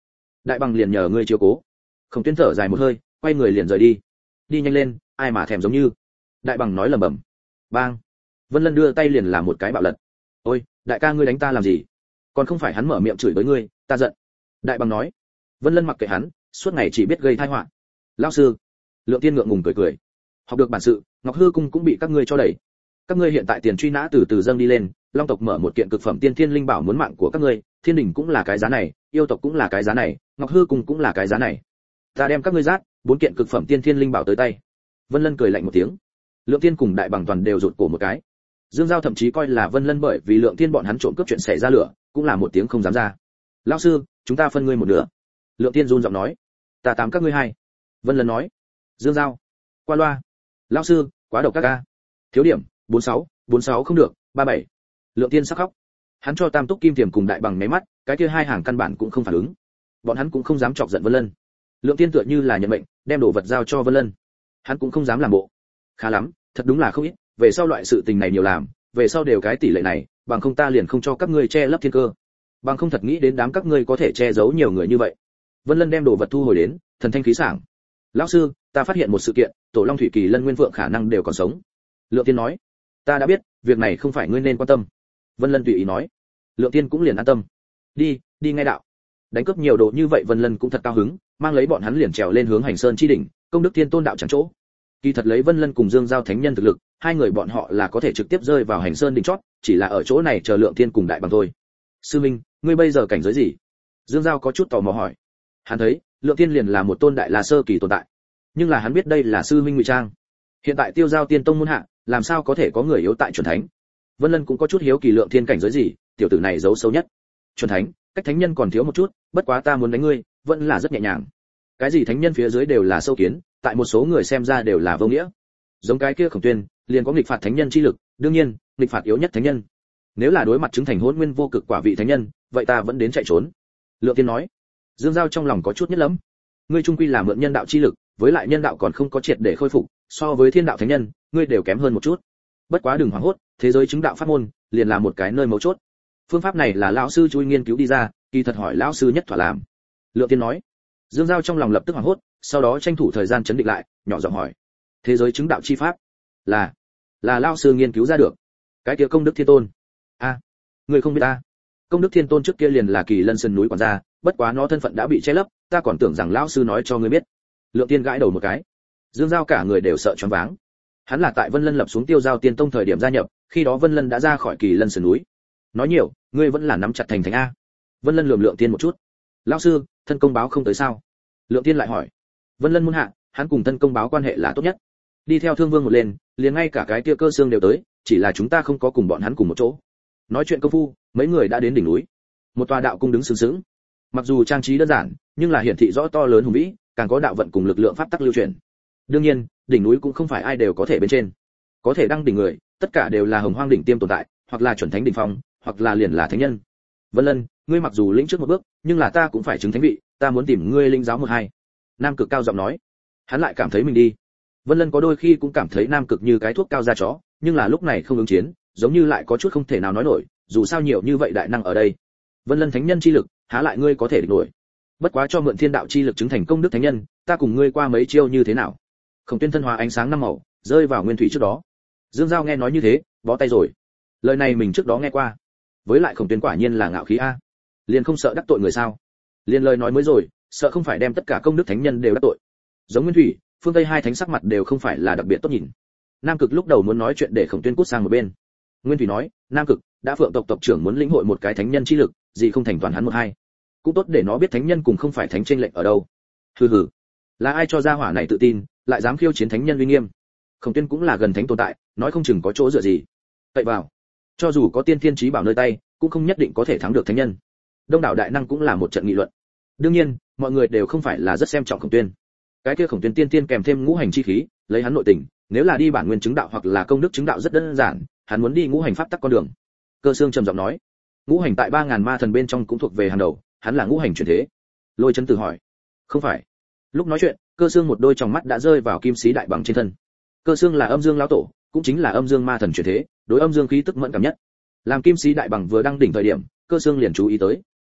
đại bằng liền nhờ ngươi chiếu cố. Khổng Tuyên thở dài một hơi, quay người liền rời đi. Đi nhanh lên, ai mà thèm giống như. Đại bằng nói lẩm bẩm. Bang. Vân Lân đưa tay liền làm một cái bạo lật. Ôi, đại ca ngươi đánh ta làm gì? Còn không phải hắn mở miệng chửi với ngươi, ta giận. Đại bằng nói. Vân Lân mặc kệ hắn, suốt ngày chỉ biết gây tai họa. Lão sư. Lượng Tiên ngượng ngùng cười cười. Học được bản sự, Ngọc Hư cung cũng bị các ngươi cho đẩy. Các ngươi hiện tại tiền truy nã từ từ dâng đi lên, Long tộc mở một kiện cực phẩm tiên thiên linh bảo muốn mạng của các ngươi, Thiên đình cũng là cái giá này, yêu tộc cũng là cái giá này, Ngọc Hư cung cũng là cái giá này. Ta đem các ngươi rát, 4 kiện cực phẩm tiên thiên linh bảo tới tay. Vân Lân cười lạnh một tiếng. Lượng Tiên cùng Đại Bằng toàn đều rụt cổ một cái. Dương Giao thậm chí coi là Vân Lân bởi vì Lượng Tiên bọn hắn trộm cướp chuyện xảy ra lửa, cũng là một tiếng không dám ra. Lão sư, chúng ta phân ngươi một nửa. Lượng Tiên run giọng nói. Ta tám các ngươi hai. Vân Lân nói. Dương Giao. Qua loa. Lão sư, quá độc các ca. Thiếu điểm, 46 không được, 37. Lượng Tiên sắc khóc. Hắn cho Tam Túc Kim Tiềm cùng Đại Bằng mấy mắt, cái kia hai hàng căn bản cũng không phản ứng. Bọn hắn cũng không dám chọc giận Vân Lân. Lượng Tiên tựa như là nhận mệnh, đem đồ vật giao cho Vân Lân. Hắn cũng không dám làm bộ. Khá lắm, thật đúng là không ít, về sau loại sự tình này nhiều làm, về sau đều cái tỷ lệ này, bằng không ta liền không cho các ngươi che lấp thiên cơ. Bằng không thật nghĩ đến đám các ngươi có thể che giấu nhiều người như vậy. Vân Lân đem đồ vật thu hồi đến, thần thanh khí sảng. Lão sư, ta phát hiện một sự kiện, Tổ Long Thủy Kỳ Lân Nguyên Phượng khả năng đều còn sống. Lượng Tiên nói. Ta đã biết, việc này không phải ngươi nên quan tâm. Vân Lân tùy ý nói. Lượng Tiên cũng liền an tâm. Đi ngay đạo. Đánh cướp nhiều đồ như vậy Vân Lân cũng thật cao hứng, mang lấy bọn hắn liền trèo lên hướng Hành Sơn chi đỉnh, công đức thiên tôn đạo chẳng chỗ. Kỳ thật lấy Vân Lân cùng Dương Giao thánh nhân thực lực, hai người bọn họ là có thể trực tiếp rơi vào Hành Sơn đỉnh chót, chỉ là ở chỗ này chờ Lượng Tiên cùng Đại Bằng thôi. Sư minh, ngươi bây giờ cảnh giới gì? Dương Giao có chút tò mò hỏi. Hắn thấy, Lượng Tiên liền là một tôn đại la sơ kỳ tồn tại, nhưng là hắn biết đây là sư minh ngụy trang. Hiện tại Tiêu Giao Tiên tông môn hạ, làm sao có thể có người yếu tại chuẩn thánh? Vân Lân cũng có chút hiếu kỳ Lượng Tiên cảnh giới gì, tiểu tử này giấu sâu nhất. Chuẩn thánh, cách thánh nhân còn thiếu một chút, bất quá ta muốn đánh ngươi, vẫn là rất nhẹ nhàng. Cái gì thánh nhân phía dưới đều là sâu kiến, tại một số người xem ra đều là vô nghĩa. Giống cái kia Khổng Tuyên, liền có nghịch phạt thánh nhân chi lực, đương nhiên, nghịch phạt yếu nhất thánh nhân. Nếu là đối mặt chứng thành hỗn nguyên vô cực quả vị thánh nhân, vậy ta vẫn đến chạy trốn. Lượng Tiên nói. Dương Giao trong lòng có chút nhất lắm. Ngươi trung quy là mượn nhân đạo chi lực, với lại nhân đạo còn không có triệt để khôi phục, so với thiên đạo thánh nhân, ngươi đều kém hơn một chút. Bất quá đừng hoảng hốt, thế giới chứng đạo pháp môn, liền là một cái nơi mấu chốt. Phương pháp này là lão sư chui nghiên cứu đi ra, kỳ thật hỏi lão sư nhất thỏa làm. Lượng Tiên nói. Dương Giao trong lòng lập tức hoảng hốt, sau đó tranh thủ thời gian chấn định lại, nhỏ giọng hỏi. Thế giới chứng đạo chi pháp, là lão sư nghiên cứu ra được. Cái kia công đức thiên tôn. Người không biết ta. Công đức thiên tôn trước kia liền là Kỳ Lân Sơn núi quản gia, bất quá nó thân phận đã bị che lấp, ta còn tưởng rằng lão sư nói cho ngươi biết. Lượng Tiên gãi đầu một cái. Dương Giao cả người đều sợ choáng váng. Hắn là tại Vân Lân lập xuống Tiêu Giao Tiên tông thời điểm gia nhập, khi đó Vân Lân đã ra khỏi Kỳ Lân Sơn núi. Nói nhiều, ngươi vẫn là nắm chặt thành a. Vân Lân lườm Lượng Tiên một chút. Lão sư, thân công báo không tới sao? Lượng Tiên lại hỏi. Vân Lân muôn hạ, hắn cùng thân công báo quan hệ là tốt nhất. Đi theo Thương Vương một lên, liền ngay cả cái kia Cơ Xương đều tới, chỉ là chúng ta không có cùng bọn hắn cùng một chỗ. Nói chuyện công phu, mấy người đã đến đỉnh núi. Một tòa đạo cung đứng sừng sững. Mặc dù trang trí đơn giản, nhưng là hiển thị rõ to lớn hùng vĩ, càng có đạo vận cùng lực lượng pháp tắc lưu truyền. Đương nhiên, đỉnh núi cũng không phải ai đều có thể bên trên. Có thể đăng đỉnh người, tất cả đều là hồng hoang đỉnh tiêm tồn tại, hoặc là chuẩn thánh đỉnh phong, hoặc là liền là thánh nhân. Vân Lân, ngươi mặc dù lĩnh trước một bước, nhưng là ta cũng phải chứng thánh vị, ta muốn tìm ngươi linh giáo một hai. Nam Cực cao giọng nói. Hắn lại cảm thấy mình đi. Vân Lân có đôi khi cũng cảm thấy Nam Cực như cái thuốc cao da chó, nhưng là lúc này không ứng chiến, giống như lại có chút không thể nào nói nổi, dù sao nhiều như vậy đại năng ở đây. Vân Lân thánh nhân chi lực, há lại ngươi có thể địch nổi. Bất quá cho mượn thiên đạo chi lực chứng thành công đức thánh nhân, ta cùng ngươi qua mấy chiêu như thế nào? Khổng Tuyên thân hóa ánh sáng năm màu, rơi vào nguyên thủy trước đó. Dương Giao nghe nói như thế, bó tay rồi. Lời này mình trước đó nghe qua. Với lại Khổng Tuyên quả nhiên là ngạo khí a. Liền không sợ đắc tội người sao? Liền lời nói mới rồi, sợ không phải đem tất cả công đức thánh nhân đều đắc tội. Giống Nguyên Thủy, phương Tây hai thánh sắc mặt đều không phải là đặc biệt tốt nhìn. Nam Cực lúc đầu muốn nói chuyện để Khổng Tuyên cút sang một bên. Nguyên Thủy nói, Nam Cực, đã Phượng tộc tộc trưởng muốn lĩnh hội một cái thánh nhân chi lực, gì không thành toàn hắn một hai. Cũng tốt để nó biết thánh nhân cùng không phải thánh chênh lệch ở đâu. Hừ hừ, là ai cho ra hỏa này tự tin, lại dám khiêu chiến thánh nhân uy nghiêm. Khổng Tuyên cũng là gần thánh tồn tại, nói không chừng có chỗ dựa gì. Cậy vào, cho dù có tiên thiên chí bảo nơi tay, cũng không nhất định có thể thắng được thánh nhân. Đông đảo đại năng cũng là một trận nghị luận. Đương nhiên, mọi người đều không phải là rất xem trọng Khổng Tuyên. Cái kia Khổng Tuyên tiên tiên kèm thêm ngũ hành chi khí, lấy hắn nội tình, nếu là đi bản nguyên chứng đạo hoặc là công đức chứng đạo rất đơn giản, hắn muốn đi ngũ hành pháp tắc con đường. Cơ Xương trầm giọng nói, ngũ hành tại 3000 ma thần bên trong cũng thuộc về hàng đầu, hắn là ngũ hành chuyển thế. Lôi Chấn Tử hỏi, không phải. Lúc nói chuyện, Cơ Xương một đôi tròng mắt đã rơi vào Kim Sĩ Đại Bằng trên thân. Cơ Xương là âm dương lão tổ, cũng chính là âm dương ma thần chuyển thế, đối âm dương khí tức mẫn cảm nhất. Làm Kim Sĩ Đại Bằng vừa đăng đỉnh thời điểm, Cơ Xương liền chú ý tới.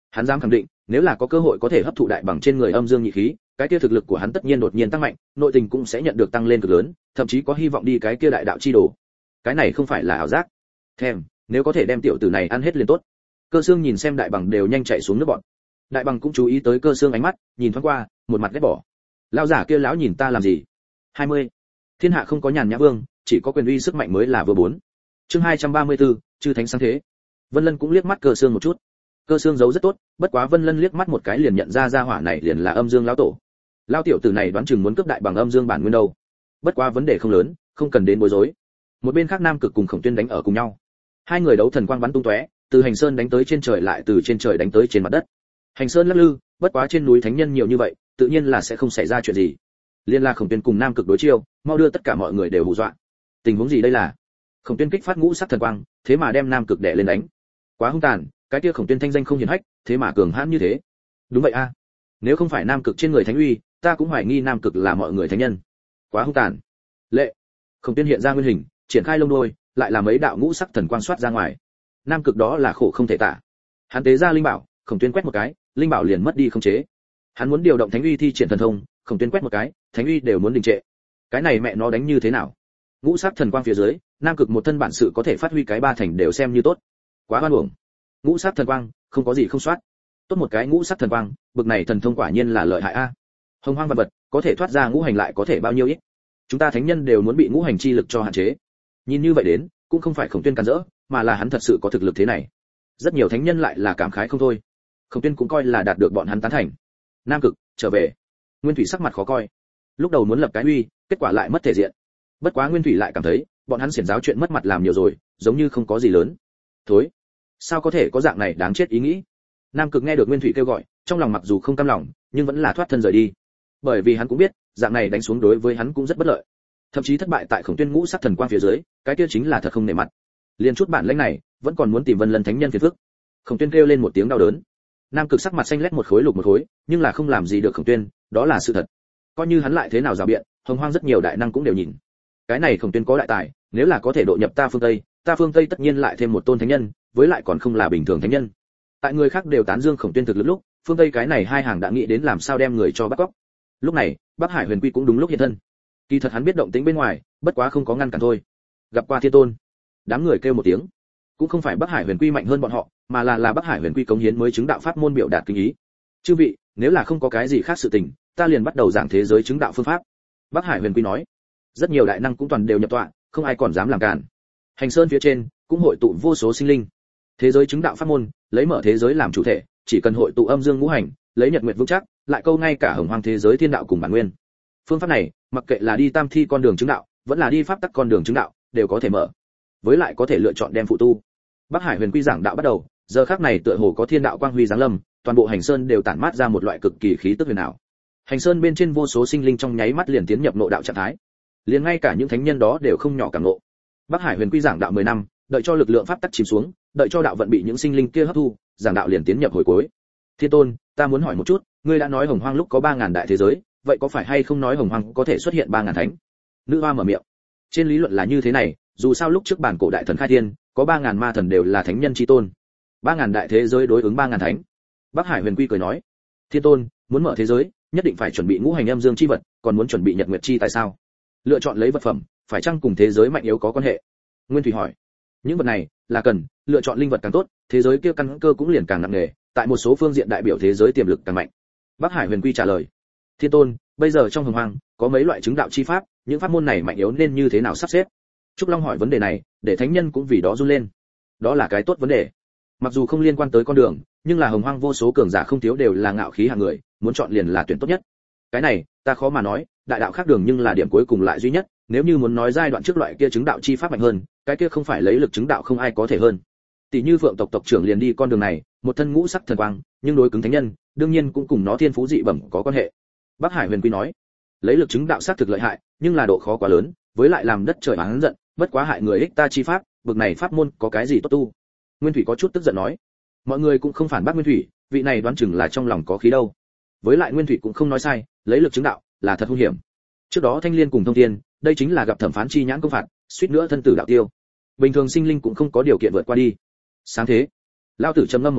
Hắn dám khẳng định, nếu là có cơ hội có thể hấp thụ đại bằng trên người âm dương nhị khí, cái kia thực lực của hắn tất nhiên đột nhiên tăng mạnh, nội tình cũng sẽ nhận được tăng lên cực lớn, thậm chí có hy vọng đi cái kia đại đạo chi đồ. Cái này không phải là ảo giác. Thèm, nếu có thể đem tiểu tử này ăn hết liền tốt. Cơ Xương nhìn xem đại bằng đều nhanh chạy xuống nước bọt. Đại bằng cũng chú ý tới Cơ Xương ánh mắt, nhìn thoáng qua, một mặt ghét bỏ. Lão giả kia lão nhìn ta làm gì? 20. Thiên hạ không có nhàn nhã vương, chỉ có quyền uy sức mạnh mới là vừa bốn. Chương 234, chư thánh sáng thế. Vân Lân cũng liếc mắt Cơ Xương một chút. Cơ Xương giấu rất tốt, bất quá Vân Lân liếc mắt một cái liền nhận ra gia hỏa này liền là Âm Dương lão tổ. Lão tiểu tử này đoán chừng muốn cướp đại bằng âm dương bản nguyên đâu. Bất quá vấn đề không lớn, không cần đến bối rối. Một bên khác Nam Cực cùng Khổng Tuyên đánh ở cùng nhau. Hai người đấu thần quang bắn tung tóe, từ Hành Sơn đánh tới trên trời lại từ trên trời đánh tới trên mặt đất. Hành Sơn lắc lư, bất quá trên núi thánh nhân nhiều như vậy, tự nhiên là sẽ không xảy ra chuyện gì. Liên la Khổng Tuyên cùng Nam Cực đối chiêu, mau đưa tất cả mọi người đều hù dọa. Tình huống gì đây là? Khổng Tuyên kích phát ngũ sắc thần quang, thế mà đem Nam Cực đè lên đánh. Quá hung tàn, cái kia Khổng Tuyên thanh danh không hiển hách, thế mà cường hãn như thế. Đúng vậy a. Nếu không phải Nam Cực trên người thánh uy, ta cũng hoài nghi Nam Cực là mọi người thánh nhân. Quá hung tàn. Lệ. Khổng Tuyên hiện ra nguyên hình, triển khai lông đuôi, lại là mấy đạo ngũ sắc thần quang xoát ra ngoài. Nam Cực đó là khổ không thể tả. Hắn tế ra linh bảo, Khổng Tuyên quét một cái, linh bảo liền mất đi không chế. Hắn muốn điều động thánh uy thi triển thần thông, Khổng Tuyên quét một cái, thánh uy đều muốn đình trệ. Cái này mẹ nó đánh như thế nào? Ngũ sắc thần quang phía dưới, Nam Cực một thân bản sự có thể phát huy cái ba thành đều xem như tốt. Quá oan uổng. Ngũ sắc thần quang, không có gì không soát. Tốt một cái ngũ sắc thần quang, bực này thần thông quả nhiên là lợi hại a. Hồng hoang vật vật, có thể thoát ra ngũ hành lại có thể bao nhiêu ít. Chúng ta thánh nhân đều muốn bị ngũ hành chi lực cho hạn chế. Nhìn như vậy đến, cũng không phải Khổng Tuyên cản rỡ, mà là hắn thật sự có thực lực thế này. Rất nhiều thánh nhân lại là cảm khái không thôi. Khổng Tuyên cũng coi là đạt được bọn hắn tán thành. Nam Cực, trở về. Nguyên Thủy sắc mặt khó coi. Lúc đầu muốn lập cái uy, kết quả lại mất thể diện. Bất quá Nguyên Thủy lại cảm thấy, bọn hắn xiển giáo chuyện mất mặt làm nhiều rồi, giống như không có gì lớn. Thối, sao có thể có dạng này đáng chết ý nghĩ. Nam Cực nghe được Nguyên Thủy kêu gọi, trong lòng mặc dù không cam lòng, nhưng vẫn là thoát thân rời đi. Bởi vì hắn cũng biết, dạng này đánh xuống đối với hắn cũng rất bất lợi. Thậm chí thất bại tại Khổng Tuyên ngũ sắc thần quang phía dưới, cái kia chính là thật không nể mặt. Liên chút bản lĩnh này, vẫn còn muốn tìm Vân Lân thánh nhân phiền phức. Khổng Tuyên kêu lên một tiếng đau đớn. Nam Cực sắc mặt xanh lét một khối lục một khối, nhưng là không làm gì được Khổng Tuyên, đó là sự thật. Coi như hắn lại thế nào rào biện, hồng hoang rất nhiều đại năng cũng đều nhìn. Cái này Khổng Tuyên có đại tài, nếu là có thể độ nhập ta phương Tây tất nhiên lại thêm một tôn thánh nhân, với lại còn không là bình thường thánh nhân. Tại người khác đều tán dương Khổng Tuyên thực lực lúc, phương Tây cái này hai hàng đã nghĩ đến làm sao đem người cho bắt cóc. Lúc này, Bắc Hải Huyền Quy cũng đúng lúc hiện thân. Kỳ thật hắn biết động tĩnh bên ngoài, bất quá không có ngăn cản thôi. Gặp qua Thiên Tôn. Đám người kêu một tiếng. Cũng không phải Bắc Hải Huyền Quy mạnh hơn bọn họ, mà là Bắc Hải Huyền Quy cống hiến mới chứng đạo pháp môn biểu đạt kinh ý. Chư vị, nếu là không có cái gì khác sự tình, ta liền bắt đầu giảng thế giới chứng đạo phương pháp. Bắc Hải Huyền Quy nói. Rất nhiều đại năng cũng toàn đều nhập tọa, không ai còn dám làm cản. Hành Sơn phía trên cũng hội tụ vô số sinh linh. Thế giới chứng đạo pháp môn, lấy mở thế giới làm chủ thể, chỉ cần hội tụ âm dương ngũ hành, lấy nhật nguyệt vững chắc, lại câu ngay cả hồng hoang thế giới thiên đạo cùng bản nguyên. Phương pháp này, mặc kệ là đi tam thi con đường chứng đạo, vẫn là đi pháp tắc con đường chứng đạo, đều có thể mở. Với lại có thể lựa chọn đem phụ tu. Bắc Hải Huyền Quy giảng đạo bắt đầu, giờ khắc này tựa hồ có thiên đạo quang huy giáng lâm, toàn bộ hành sơn đều tản mát ra một loại cực kỳ khí tức huyền ảo. Hành sơn bên trên vô số sinh linh trong nháy mắt liền tiến nhập nội đạo trạng thái. Liền ngay cả những thánh nhân đó đều không nhỏ cảm ngộ. Bắc Hải Huyền Quy giảng đạo 10 năm, đợi cho lực lượng pháp tắc chìm xuống, đợi cho đạo vận bị những sinh linh kia hấp thu, giảng đạo liền tiến nhập hồi cuối. Thiên Tôn, ta muốn hỏi một chút, ngươi đã nói hồng hoang lúc có 3000 đại thế giới, vậy có phải hay không nói hồng hoang có thể xuất hiện 3000 thánh? Nữ hoa mở miệng. Trên lý luận là như thế này, dù sao lúc trước bản cổ đại thần khai thiên, có 3000 ma thần đều là thánh nhân chi tôn. 3000 đại thế giới đối ứng 3000 thánh. Bắc Hải Huyền Quy cười nói, Thiên Tôn, muốn mở thế giới, nhất định phải chuẩn bị ngũ hành âm dương chi vật, còn muốn chuẩn bị nhật nguyệt chi tại sao? Lựa chọn lấy vật phẩm, phải chăng cùng thế giới mạnh yếu có quan hệ? Nguyên Thủy hỏi. Những vật này là cần, lựa chọn linh vật càng tốt, thế giới kia căn cơ cũng liền càng nặng nề, tại một số phương diện đại biểu thế giới tiềm lực càng mạnh. Bắc Hải Huyền Quy trả lời. Thiên Tôn, bây giờ trong hồng hoang có mấy loại chứng đạo chi pháp, những pháp môn này mạnh yếu nên như thế nào sắp xếp? Trúc Long hỏi vấn đề này, để thánh nhân cũng vì đó run lên. Đó là cái tốt vấn đề. Mặc dù không liên quan tới con đường, nhưng là hồng hoang vô số cường giả không thiếu đều là ngạo khí hạng người, muốn chọn liền là tuyển tốt nhất. Cái này, ta khó mà nói, đại đạo khác đường nhưng là điểm cuối cùng lại duy nhất, nếu như muốn nói giai đoạn trước loại kia chứng đạo chi pháp mạnh hơn, cái kia không phải lấy lực chứng đạo không ai có thể hơn. Tỷ như Phượng tộc tộc trưởng liền đi con đường này, một thân ngũ sắc thần quang, nhưng đối cứng thánh nhân, đương nhiên cũng cùng nó thiên phú dị bẩm có quan hệ. Bắc Hải Huyền Quy nói, lấy lực chứng đạo xác thực lợi hại, nhưng là độ khó quá lớn, với lại làm đất trời oán giận, bất quá hại người ích ta chi pháp, bực này pháp môn có cái gì tốt tu? Nguyên Thủy có chút tức giận nói. Mọi người cũng không phản bác Nguyên Thủy, vị này đoán chừng là trong lòng có khí đâu. Với lại Nguyên Thủy cũng không nói sai, lấy lực chứng đạo là thật hung hiểm. Trước đó Thanh Liên cùng Thông Thiên, đây chính là gặp thẩm phán chi nhãn công phạt, suýt nữa thân tử đạo tiêu. Bình thường sinh linh cũng không có điều kiện vượt qua đi. Sáng thế, lão tử trầm ngâm một tiếng,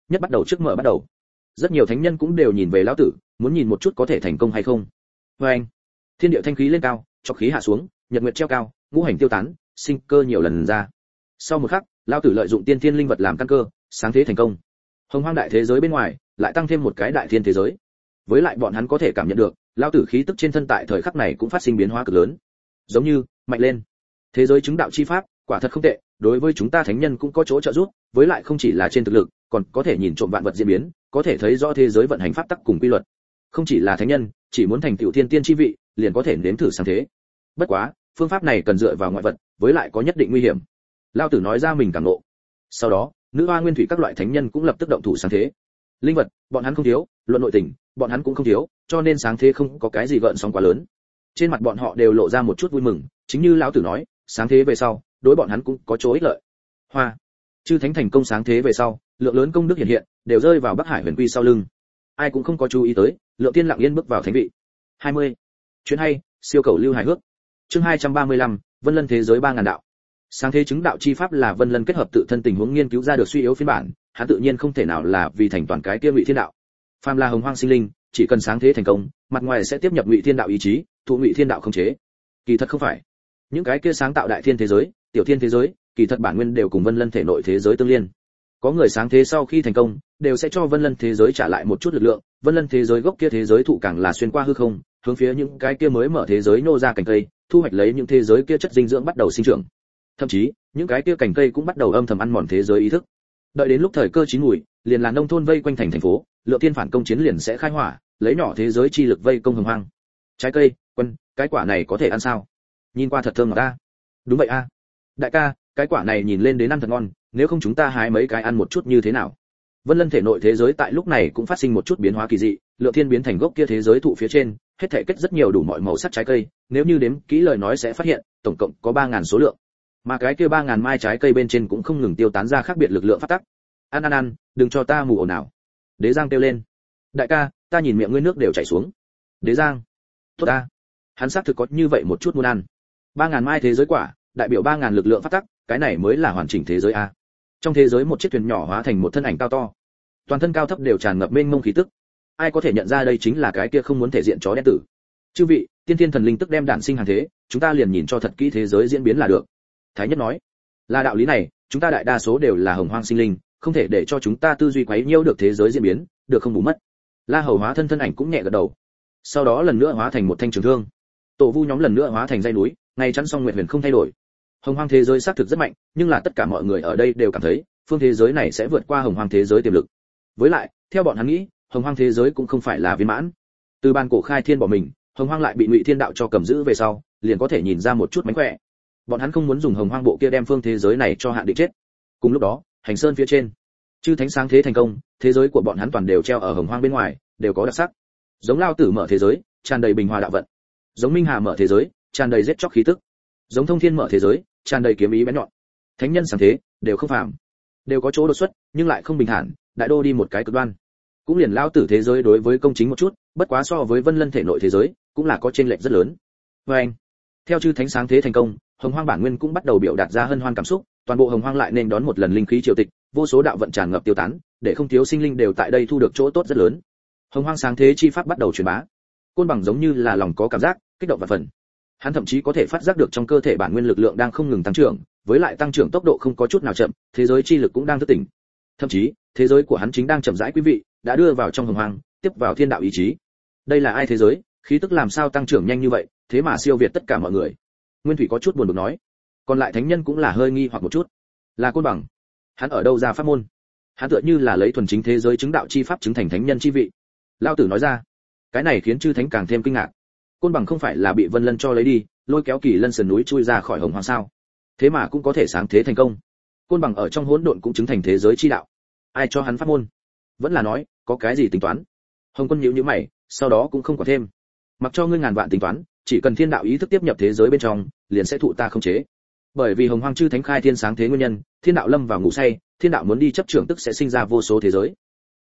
nhất bắt đầu trước mở bắt đầu. Rất nhiều thánh nhân cũng đều nhìn về lão tử, muốn nhìn một chút có thể thành công hay không. Và anh, thiên địa thanh khí lên cao, cho khí hạ xuống, nhật nguyệt treo cao, ngũ hành tiêu tán, sinh cơ nhiều lần ra. Sau một khắc, lão tử lợi dụng tiên thiên linh vật làm căn cơ, sáng thế thành công. Hồng hoang đại thế giới bên ngoài lại tăng thêm một cái đại thiên thế giới. Với lại bọn hắn có thể cảm nhận được, lão tử khí tức trên thân tại thời khắc này cũng phát sinh biến hóa cực lớn. Giống như mạnh lên. Thế giới chứng đạo chi pháp, quả thật không tệ, đối với chúng ta thánh nhân cũng có chỗ trợ giúp, với lại không chỉ là trên thực lực, còn có thể nhìn trộm vạn vật diễn biến, có thể thấy rõ thế giới vận hành pháp tắc cùng quy luật. Không chỉ là thánh nhân, chỉ muốn thành tựu thiên tiên chi vị, liền có thể nếm thử sáng thế. Bất quá, phương pháp này cần dựa vào ngoại vật, với lại có nhất định nguy hiểm. Lão tử nói ra mình cảm ngộ. Sau đó, nữ hoa nguyên thủy các loại thánh nhân cũng lập tức động thủ sáng thế. Linh vật, bọn hắn không thiếu, luận nội tình, bọn hắn cũng không thiếu, cho nên sáng thế không có cái gì gợn sóng quá lớn. Trên mặt bọn họ đều lộ ra một chút vui mừng, chính như lão tử nói, sáng thế về sau, đối bọn hắn cũng có chỗ ích lợi. Hoa, chư thánh thành công sáng thế về sau, lượng lớn công đức hiện hiện, đều rơi vào Bắc Hải Huyền Quy sau lưng. Ai cũng không có chú ý tới, Lượng Tiên lặng yên bước vào thánh vị. 20. Chuyện hay, siêu cầu lưu hài hước. Chương 235, Vân Lân thế giới 3000 đạo. Sáng thế chứng đạo chi pháp là Vân Lân kết hợp tự thân tình huống nghiên cứu ra được suy yếu phiên bản, hắn tự nhiên không thể nào là vì thành toàn cái kia Ngụy Thiên đạo. Phàm là hồng hoang sinh linh, chỉ cần sáng thế thành công, mặt ngoài sẽ tiếp nhập Ngụy Thiên đạo ý chí, thụ Ngụy Thiên đạo khống chế. Kỳ thật không phải. Những cái kia sáng tạo đại thiên thế giới, tiểu thiên thế giới, kỳ thật bản nguyên đều cùng Vân Lân thể nội thế giới tương liên. Có người sáng thế sau khi thành công, đều sẽ cho Vân Lân thế giới trả lại một chút lực lượng, Vân Lân thế giới gốc kia thế giới thụ càng là xuyên qua hư không, hướng phía những cái kia mới mở thế giới nô ra cành cây, thu hoạch lấy những thế giới kia chất dinh dưỡng bắt đầu sinh trưởng. Thậm chí, những cái kia cành cây cũng bắt đầu âm thầm ăn mòn thế giới ý thức. Đợi đến lúc thời cơ chín muồi, liền là nông thôn vây quanh thành phố, Lượng Tiên phản công chiến liền sẽ khai hỏa, lấy nhỏ thế giới chi lực vây công hồng hoang. Trái cây, quân, cái quả này có thể ăn sao? Nhìn qua thật thơm ngọt a. Đúng vậy a. Đại ca, cái quả này nhìn lên đến ăn thật ngon, nếu không chúng ta hái mấy cái ăn một chút như thế nào? Vân Lân thể nội thế giới tại lúc này cũng phát sinh một chút biến hóa kỳ dị, Lượng Thiên biến thành gốc kia thế giới thụ phía trên, hết thảy kết rất nhiều đủ mọi màu sắc trái cây, nếu như đếm kỹ lời nói sẽ phát hiện, tổng cộng có 3000 số lượng. Mà cái kia 3000 mai trái cây bên trên cũng không ngừng tiêu tán ra khác biệt lực lượng phát tắc. Ăn, đừng cho ta mù ồn nào. Đế Giang kêu lên. Đại ca, ta nhìn miệng ngươi nước đều chảy xuống. Đế Giang, tốt ta. Hắn xác thực có như vậy một chút muốn ăn. 3000 mai thế giới quả, đại biểu 3000 lực lượng phát tắc, cái này mới là hoàn chỉnh thế giới a. Trong thế giới một chiếc thuyền nhỏ hóa thành một thân ảnh cao to, toàn thân cao thấp đều tràn ngập mênh mông khí tức. Ai có thể nhận ra đây chính là cái kia không muốn thể diện chó đen tử. Chư vị, tiên thiên thần linh tức đem đản sinh hàng thế, chúng ta liền nhìn cho thật kỹ thế giới diễn biến là được. Thái Nhất nói, là đạo lý này, chúng ta đại đa số đều là hồng hoang sinh linh, không thể để cho chúng ta tư duy quấy nhiễu được thế giới diễn biến, được không bù mất. La Hầu hóa thân ảnh cũng nhẹ gật đầu. Sau đó lần nữa hóa thành một thanh trường thương. Tổ Vu nhóm lần nữa hóa thành dãy núi, ngay chắn song nguyệt huyền không thay đổi. Hồng hoang thế giới xác thực rất mạnh, nhưng là tất cả mọi người ở đây đều cảm thấy, phương thế giới này sẽ vượt qua hồng hoang thế giới tiềm lực. Với lại, theo bọn hắn nghĩ, hồng hoang thế giới cũng không phải là viên mãn. Từ ban cổ khai thiên bỏ mình, hồng hoang lại bị Ngụy Thiên đạo cho cầm giữ về sau, liền có thể nhìn ra một chút mánh khỏe. Bọn hắn không muốn dùng hồng hoang bộ kia đem phương thế giới này cho hạn định chết. Cùng lúc đó, hành sơn phía trên, chư thánh sáng thế thành công, thế giới của bọn hắn toàn đều treo ở hồng hoang bên ngoài, đều có đặc sắc. Giống Lao Tử mở thế giới, tràn đầy bình hòa đạo vận. Giống Minh Hà mở thế giới, tràn đầy giết chóc khí tức. Giống Thông Thiên mở thế giới, tràn đầy kiếm ý bén nhọn. Thánh nhân sáng thế, đều không phàm, đều có chỗ đột xuất, nhưng lại không bình thản, đại đô đi một cái cực đoan. Cũng liền Lao Tử thế giới đối với công chính một chút, bất quá so với Vân Lân thể nội thế giới, cũng là có chênh lệch rất lớn. Anh, theo chư thánh sáng thế thành công, hồng hoang bản nguyên cũng bắt đầu biểu đạt ra hân hoan cảm xúc, toàn bộ hồng hoang lại nên đón một lần linh khí triều tịch, vô số đạo vận tràn ngập tiêu tán, để không thiếu sinh linh đều tại đây thu được chỗ tốt rất lớn. Hồng hoang sáng thế chi pháp bắt đầu truyền bá. Côn Bằng giống như là lòng có cảm giác, kích động và phần. Hắn thậm chí có thể phát giác được trong cơ thể bản nguyên lực lượng đang không ngừng tăng trưởng, với lại tăng trưởng tốc độ không có chút nào chậm, thế giới chi lực cũng đang thức tỉnh. Thậm chí, thế giới của hắn chính đang chậm rãi quý vị, đã đưa vào trong hồng hoang, tiếp vào thiên đạo ý chí. Đây là ai thế giới, khí tức làm sao tăng trưởng nhanh như vậy, thế mà siêu việt tất cả mọi người. Nguyên Thủy có chút buồn bực nói. Còn lại thánh nhân cũng là hơi nghi hoặc một chút. Là Côn Bằng, hắn ở đâu ra pháp môn? Hắn tựa như là lấy thuần chính thế giới chứng đạo chi pháp chứng thành thánh nhân chi vị. Lão Tử nói ra. Cái này khiến chư thánh càng thêm kinh ngạc. Côn Bằng không phải là bị Vân Lân cho lấy đi, lôi kéo Kỳ Lân sườn núi chui ra khỏi hồng hoang sao? Thế mà cũng có thể sáng thế thành công. Côn Bằng ở trong hỗn độn cũng chứng thành thế giới chi đạo. Ai cho hắn pháp môn? Vẫn là nói, có cái gì tính toán? Hồng Quân nhíu nhíu mày, sau đó cũng không có thêm. Mặc cho ngươi ngàn vạn tính toán, chỉ cần thiên đạo ý thức tiếp nhập thế giới bên trong, liền sẽ thụ ta khống chế. Bởi vì hồng hoang chư thánh khai thiên sáng thế nguyên nhân, thiên đạo lâm vào ngủ say, thiên đạo muốn đi chấp trưởng tức sẽ sinh ra vô số thế giới.